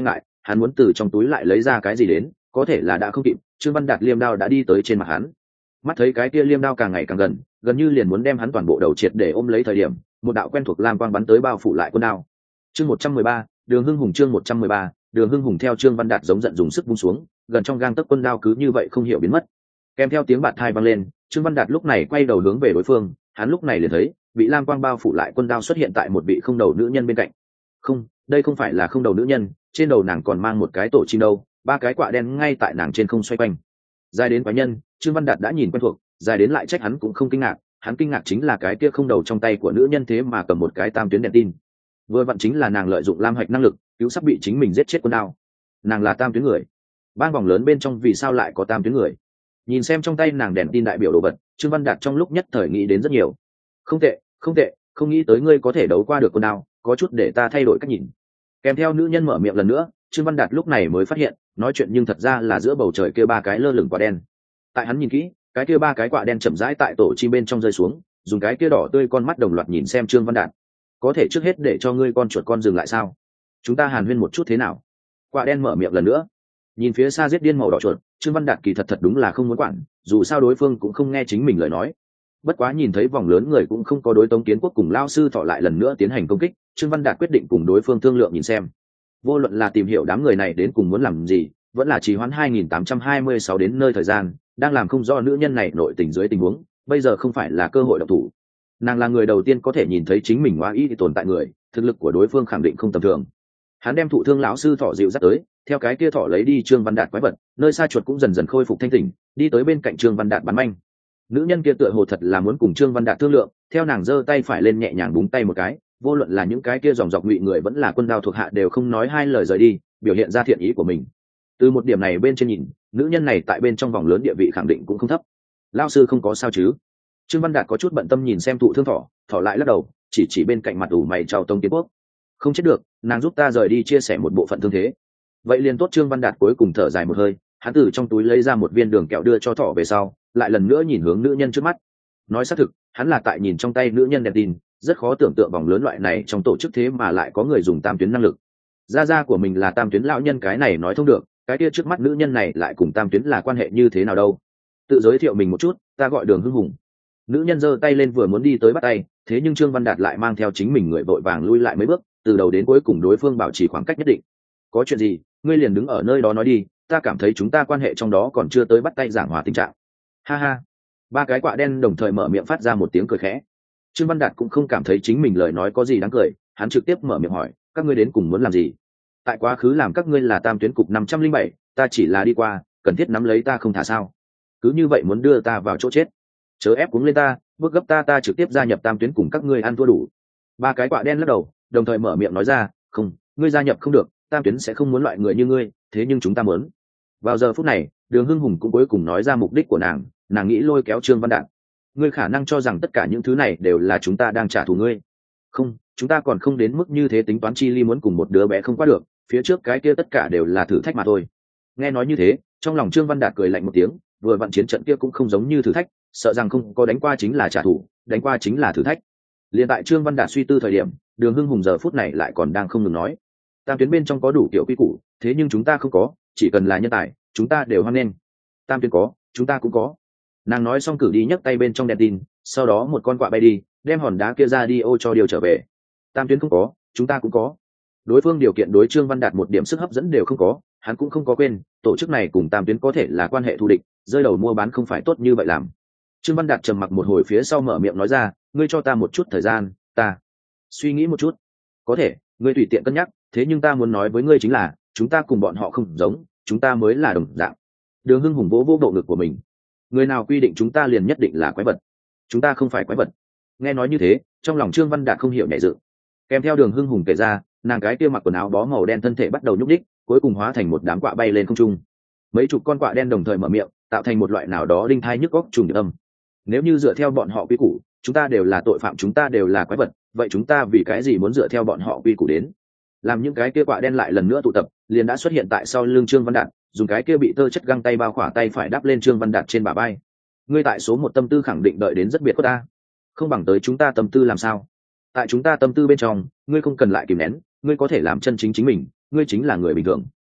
Speaker 1: hắn muốn từ trong túi lại lấy ra cái gì đến, có thể là đã không kịp. Trương Văn Đạt liêm đao đã đi tới trên mặt hắn, mắt thấy cái kia liêm đao càng ngày càng gần, gần như liền muốn đem hắn toàn bộ đầu triệt để ôm lấy thời điểm, một đạo quen thuộc lam quang bắn tới bao phủ lại quân đao. Chương một trăm mười ba, Đường Hưng Hùng. Chương một trăm mười ba, Đường Hưng Hùng. Theo Trương Văn Đạt giống giận dùng sức vung xuống, gần trong gang tấc quân đao cứ như vậy không hiểu biến mất. Kèm theo tiếng bạt thai vang lên, Trương Văn Đạt lúc này quay đầu hướng về đối phương, hắn lúc này liền thấy bị lam quang bao phủ lại quân đao xuất hiện tại một vị không đầu nữ nhân bên cạnh. Không, đây không phải là không đầu nữ nhân, trên đầu nàng còn mang một cái tổ chim đâu, ba cái quạ đen ngay tại nàng trên không xoay quanh. Dài đến quái nhân, Trương Văn Đạt đã nhìn quen thuộc, dài đến lại trách hắn cũng không kinh ngạc, hắn kinh ngạc chính là cái kia không đầu trong tay của nữ nhân thế mà cầm một cái tam tuyến đèn tin. Vừa vặn chính là nàng lợi dụng lam hạch năng lực cứu sắp bị chính mình giết chết quân đao. Nàng là tam tuyến người. Bang vòng lớn bên trong vì sao lại có tam tuyến người? Nhìn xem trong tay nàng đèn tin đại biểu đồ vật, Trương Văn Đạt trong lúc nhất thời nghĩ đến rất nhiều. Không tệ, không tệ, không nghĩ tới ngươi có thể đấu qua được quân đao, có chút để ta thay đổi cách nhìn. Kèm theo nữ nhân mở miệng lần nữa, Trương Văn Đạt lúc này mới phát hiện, nói chuyện nhưng thật ra là giữa bầu trời kia ba cái lơ lửng quả đen. Tại hắn nhìn kỹ, cái kia ba cái quạ đen chậm rãi tại tổ chim bên trong rơi xuống, dùng cái kia đỏ tươi con mắt đồng loạt nhìn xem Trương Văn Đạt. Có thể trước hết để cho ngươi con chuột con dừng lại sao? Chúng ta hàn huyên một chút thế nào? Quạ đen mở miệng lần nữa. Nhìn phía xa giết điên màu đỏ chuột, Trương Văn Đạt kỳ thật thật đúng là không muốn quản, dù sao đối phương cũng không nghe chính mình lời nói. Bất quá nhìn thấy vòng lớn người cũng không có đối Tống Kiến Quốc cùng Lao sư Thọ lại lần nữa tiến hành công kích, Trương Văn Đạt quyết định cùng đối phương thương lượng nhìn xem. Vô luận là tìm hiểu đám người này đến cùng muốn làm gì, vẫn là trì hoãn hai nghìn tám trăm hai mươi sáu đến nơi thời gian, đang làm không rõ nữ nhân này nội tình dưới tình huống, bây giờ không phải là cơ hội động thủ. Nàng là người đầu tiên có thể nhìn thấy chính mình hóa ý tồn tại người, thực lực của đối phương khẳng định không tầm thường. Hắn đem thụ thương lão sư Thọ dịu dắt tới, theo cái kia Thọ lấy đi Trương Văn Đạt quái vật, nơi xa chuột cũng dần dần khôi phục thanh tỉnh, đi tới bên cạnh Trương Văn Đạt bắn manh. Nữ nhân kia tựa hồ thật là muốn cùng Trương Văn Đạt thương lượng, theo nàng giơ tay phải lên nhẹ nhàng búng tay một cái, vô luận là những cái kia dòng dọc ngụy người vẫn là quân đao thuộc hạ đều không nói hai lời rời đi, biểu hiện ra thiện ý của mình. Từ một điểm này bên trên nhìn, nữ nhân này tại bên trong vòng lớn địa vị khẳng định cũng không thấp. Lão sư không có sao chứ? Trương Văn Đạt có chút bận tâm nhìn xem thụ thương Thọ, Thọ lại lắc đầu, chỉ chỉ bên cạnh mặt ủ mày chào Tống Kiến Quốc. Không chết được, nàng giúp ta rời đi chia sẻ một bộ phận thương thế. Vậy liền tốt. Trương Văn Đạt cuối cùng thở dài một hơi, hắn từ trong túi lấy ra một viên đường kẹo đưa cho Thọ về sau, lại lần nữa nhìn hướng nữ nhân trước mắt. Nói xác thực, hắn là tại nhìn trong tay nữ nhân đèn tin, rất khó tưởng tượng vòng lớn loại này trong tổ chức thế mà lại có người dùng tam tuyến năng lực. Gia gia của mình là tam tuyến lão nhân, cái này nói thông được, cái kia trước mắt nữ nhân này lại cùng tam tuyến là quan hệ như thế nào đâu? Tự giới thiệu mình một chút, ta gọi Đường Hưng Hùng. Nữ nhân giơ tay lên vừa muốn đi tới bắt tay, thế nhưng Trương Văn Đạt lại mang theo chính mình người vội vàng lui lại mấy bước, từ đầu đến cuối cùng đối phương bảo trì khoảng cách nhất định. Có chuyện gì, ngươi liền đứng ở nơi đó nói đi, ta cảm thấy chúng ta quan hệ trong đó còn chưa tới bắt tay giảng hòa tình trạng. Ha ha. Ba cái quạ đen đồng thời mở miệng phát ra một tiếng cười khẽ. Trương Văn Đạt cũng không cảm thấy chính mình lời nói có gì đáng cười, hắn trực tiếp mở miệng hỏi, các ngươi đến cùng muốn làm gì? Tại quá khứ làm các ngươi là tam tuyến cục năm trăm linh bảy, ta chỉ là đi qua, cần thiết nắm lấy ta không thả sao? Cứ như vậy muốn đưa ta vào chỗ chết? Chớ ép cuống lên ta, bước gấp ta ta trực tiếp gia nhập tam tuyến cùng các ngươi ăn thua đủ. Ba cái quạ đen lắc đầu, đồng thời mở miệng nói ra, không, ngươi gia nhập không được, tam tuyến sẽ không muốn loại người như ngươi, thế nhưng chúng ta muốn. Vào giờ phút này, Đường Hưng Hùng cũng cuối cùng nói ra mục đích của nàng, nàng nghĩ lôi kéo Trương Văn Đạt. Ngươi khả năng cho rằng tất cả những thứ này đều là chúng ta đang trả thù ngươi. Không, chúng ta còn không đến mức như thế, tính toán chi ly muốn cùng một đứa bé không qua được, phía trước cái kia tất cả đều là thử thách mà thôi. Nghe nói như thế, trong lòng Trương Văn Đạt cười lạnh một tiếng, vừa vặn chiến trận kia cũng không giống như thử thách, sợ rằng không có đánh qua chính là trả thù, đánh qua chính là thử thách. Liên tại Trương Văn Đạt suy tư thời điểm, Đường Hưng Hùng giờ phút này lại còn đang không ngừng nói, tam tuyến bên trong có đủ kiểu quy củ, thế nhưng chúng ta không có, chỉ cần là nhân tài, chúng ta đều hoan nghênh. Tam tuyến có, chúng ta cũng có. Nàng nói xong cử đi nhấc tay bên trong đèn tin, sau đó một con quạ bay đi, đem hòn đá kia ra đi ô cho điều trở về. Tam tuyến không có, chúng ta cũng có. Đối phương điều kiện đối Trương Văn Đạt một điểm sức hấp dẫn đều không có, hắn cũng không có quên, tổ chức này cùng tam tuyến có thể là quan hệ thù địch, rơi đầu mua bán không phải tốt như vậy làm. Trương Văn Đạt trầm mặc một hồi phía sau mở miệng nói ra, ngươi cho ta một chút thời gian, ta suy nghĩ một chút. Có thể, ngươi tùy tiện cân nhắc, thế nhưng ta muốn nói với ngươi chính là, chúng ta cùng bọn họ không giống, chúng ta mới là đồng dạng. Đường Hưng Hùng vỗ vỗ bộ ngực của mình. Người nào quy định chúng ta liền nhất định là quái vật? Chúng ta không phải quái vật. Nghe nói như thế, trong lòng Trương Văn Đạt không hiểu nhẹ dự. Kèm theo Đường Hưng Hùng kể ra, nàng cái kia mặc quần áo bó màu đen thân thể bắt đầu nhúc nhích, cuối cùng hóa thành một đám quạ bay lên không trung. Mấy chục con quạ đen đồng thời mở miệng, tạo thành một loại nào đó đinh thai nhức óc trùng âm. Nếu như dựa theo bọn họ quy củ, chúng ta đều là tội phạm, chúng ta đều là quái vật, vậy chúng ta vì cái gì muốn dựa theo bọn họ quy củ đến? Làm những cái kia quạ đen lại lần nữa tụ tập, liền đã xuất hiện tại sau lưng Trương Văn Đạt, dùng cái kia bị tơ chất găng tay bao khỏa tay phải đắp lên Trương Văn Đạt trên bả vai. Ngươi tại số một tâm tư khẳng định đợi đến rất biệt của ta, không bằng tới chúng ta tâm tư làm sao? Tại chúng ta tâm tư bên trong, ngươi không cần lại kìm nén, ngươi có thể làm chân chính chính mình, ngươi chính là người bình thường.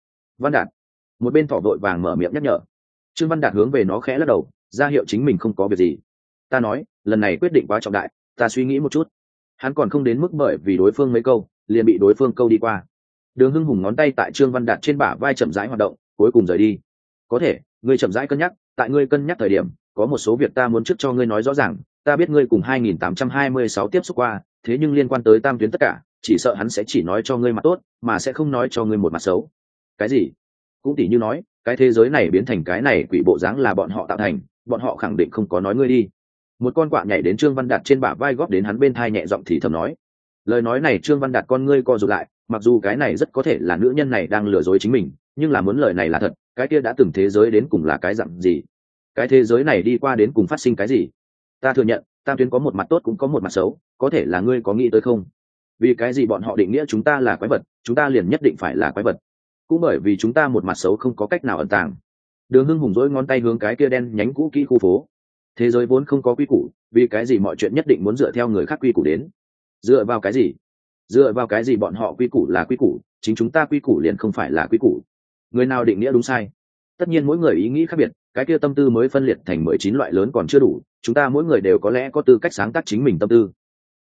Speaker 1: Văn Đạt. Một bên thỏ vội vàng mở miệng nhắc nhở. Trương Văn Đạt hướng về nó khẽ lắc đầu, ra hiệu chính mình không có việc gì. Ta nói, lần này quyết định quá trọng đại, ta suy nghĩ một chút. Hắn còn không đến mức bởi vì đối phương mấy câu liền bị đối phương câu đi qua. Đường Hưng Hùng ngón tay tại Trương Văn Đạt trên bả vai chậm rãi hoạt động, cuối cùng rời đi. Có thể, ngươi chậm rãi cân nhắc, tại ngươi cân nhắc thời điểm, có một số việc ta muốn trước cho ngươi nói rõ ràng. Ta biết ngươi cùng hai nghìn tám trăm hai mươi sáu tiếp xúc qua, thế nhưng liên quan tới tam tuyến tất cả, chỉ sợ hắn sẽ chỉ nói cho ngươi mặt tốt, mà sẽ không nói cho ngươi một mặt xấu. Cái gì? Cũng tỉ như nói, cái thế giới này biến thành cái này quỷ bộ dáng là bọn họ tạo thành, bọn họ khẳng định không có nói ngươi đi. Một con quạ nhảy đến Trương Văn Đạt trên bả vai góp đến hắn bên thai nhẹ giọng thì thầm nói. Lời nói này Trương Văn Đạt con ngươi co rụt lại, mặc dù cái này rất có thể là nữ nhân này đang lừa dối chính mình, nhưng là muốn lời này là thật, cái kia đã từng thế giới đến cùng là cái dặn gì? Cái thế giới này đi qua đến cùng phát sinh cái gì? Ta thừa nhận, tam tuyến có một mặt tốt cũng có một mặt xấu, có thể là ngươi có nghĩ tới không? Vì cái gì bọn họ định nghĩa chúng ta là quái vật, chúng ta liền nhất định phải là quái vật? Cũng bởi vì chúng ta một mặt xấu không có cách nào ẩn tàng. Đường Hưng Hùng dỗi ngón tay hướng cái kia đen nhánh cũ kỹ khu phố. Thế giới vốn không có quy củ, vì cái gì mọi chuyện nhất định muốn dựa theo người khác quy củ đến? Dựa vào cái gì? Dựa vào cái gì bọn họ quy củ là quy củ, chính chúng ta quy củ liền không phải là quy củ? Người nào định nghĩa đúng sai? Tất nhiên mỗi người ý nghĩ khác biệt, cái kia tâm tư mới phân liệt thành mười chín loại lớn còn chưa đủ, chúng ta mỗi người đều có lẽ có tư cách sáng tác chính mình tâm tư.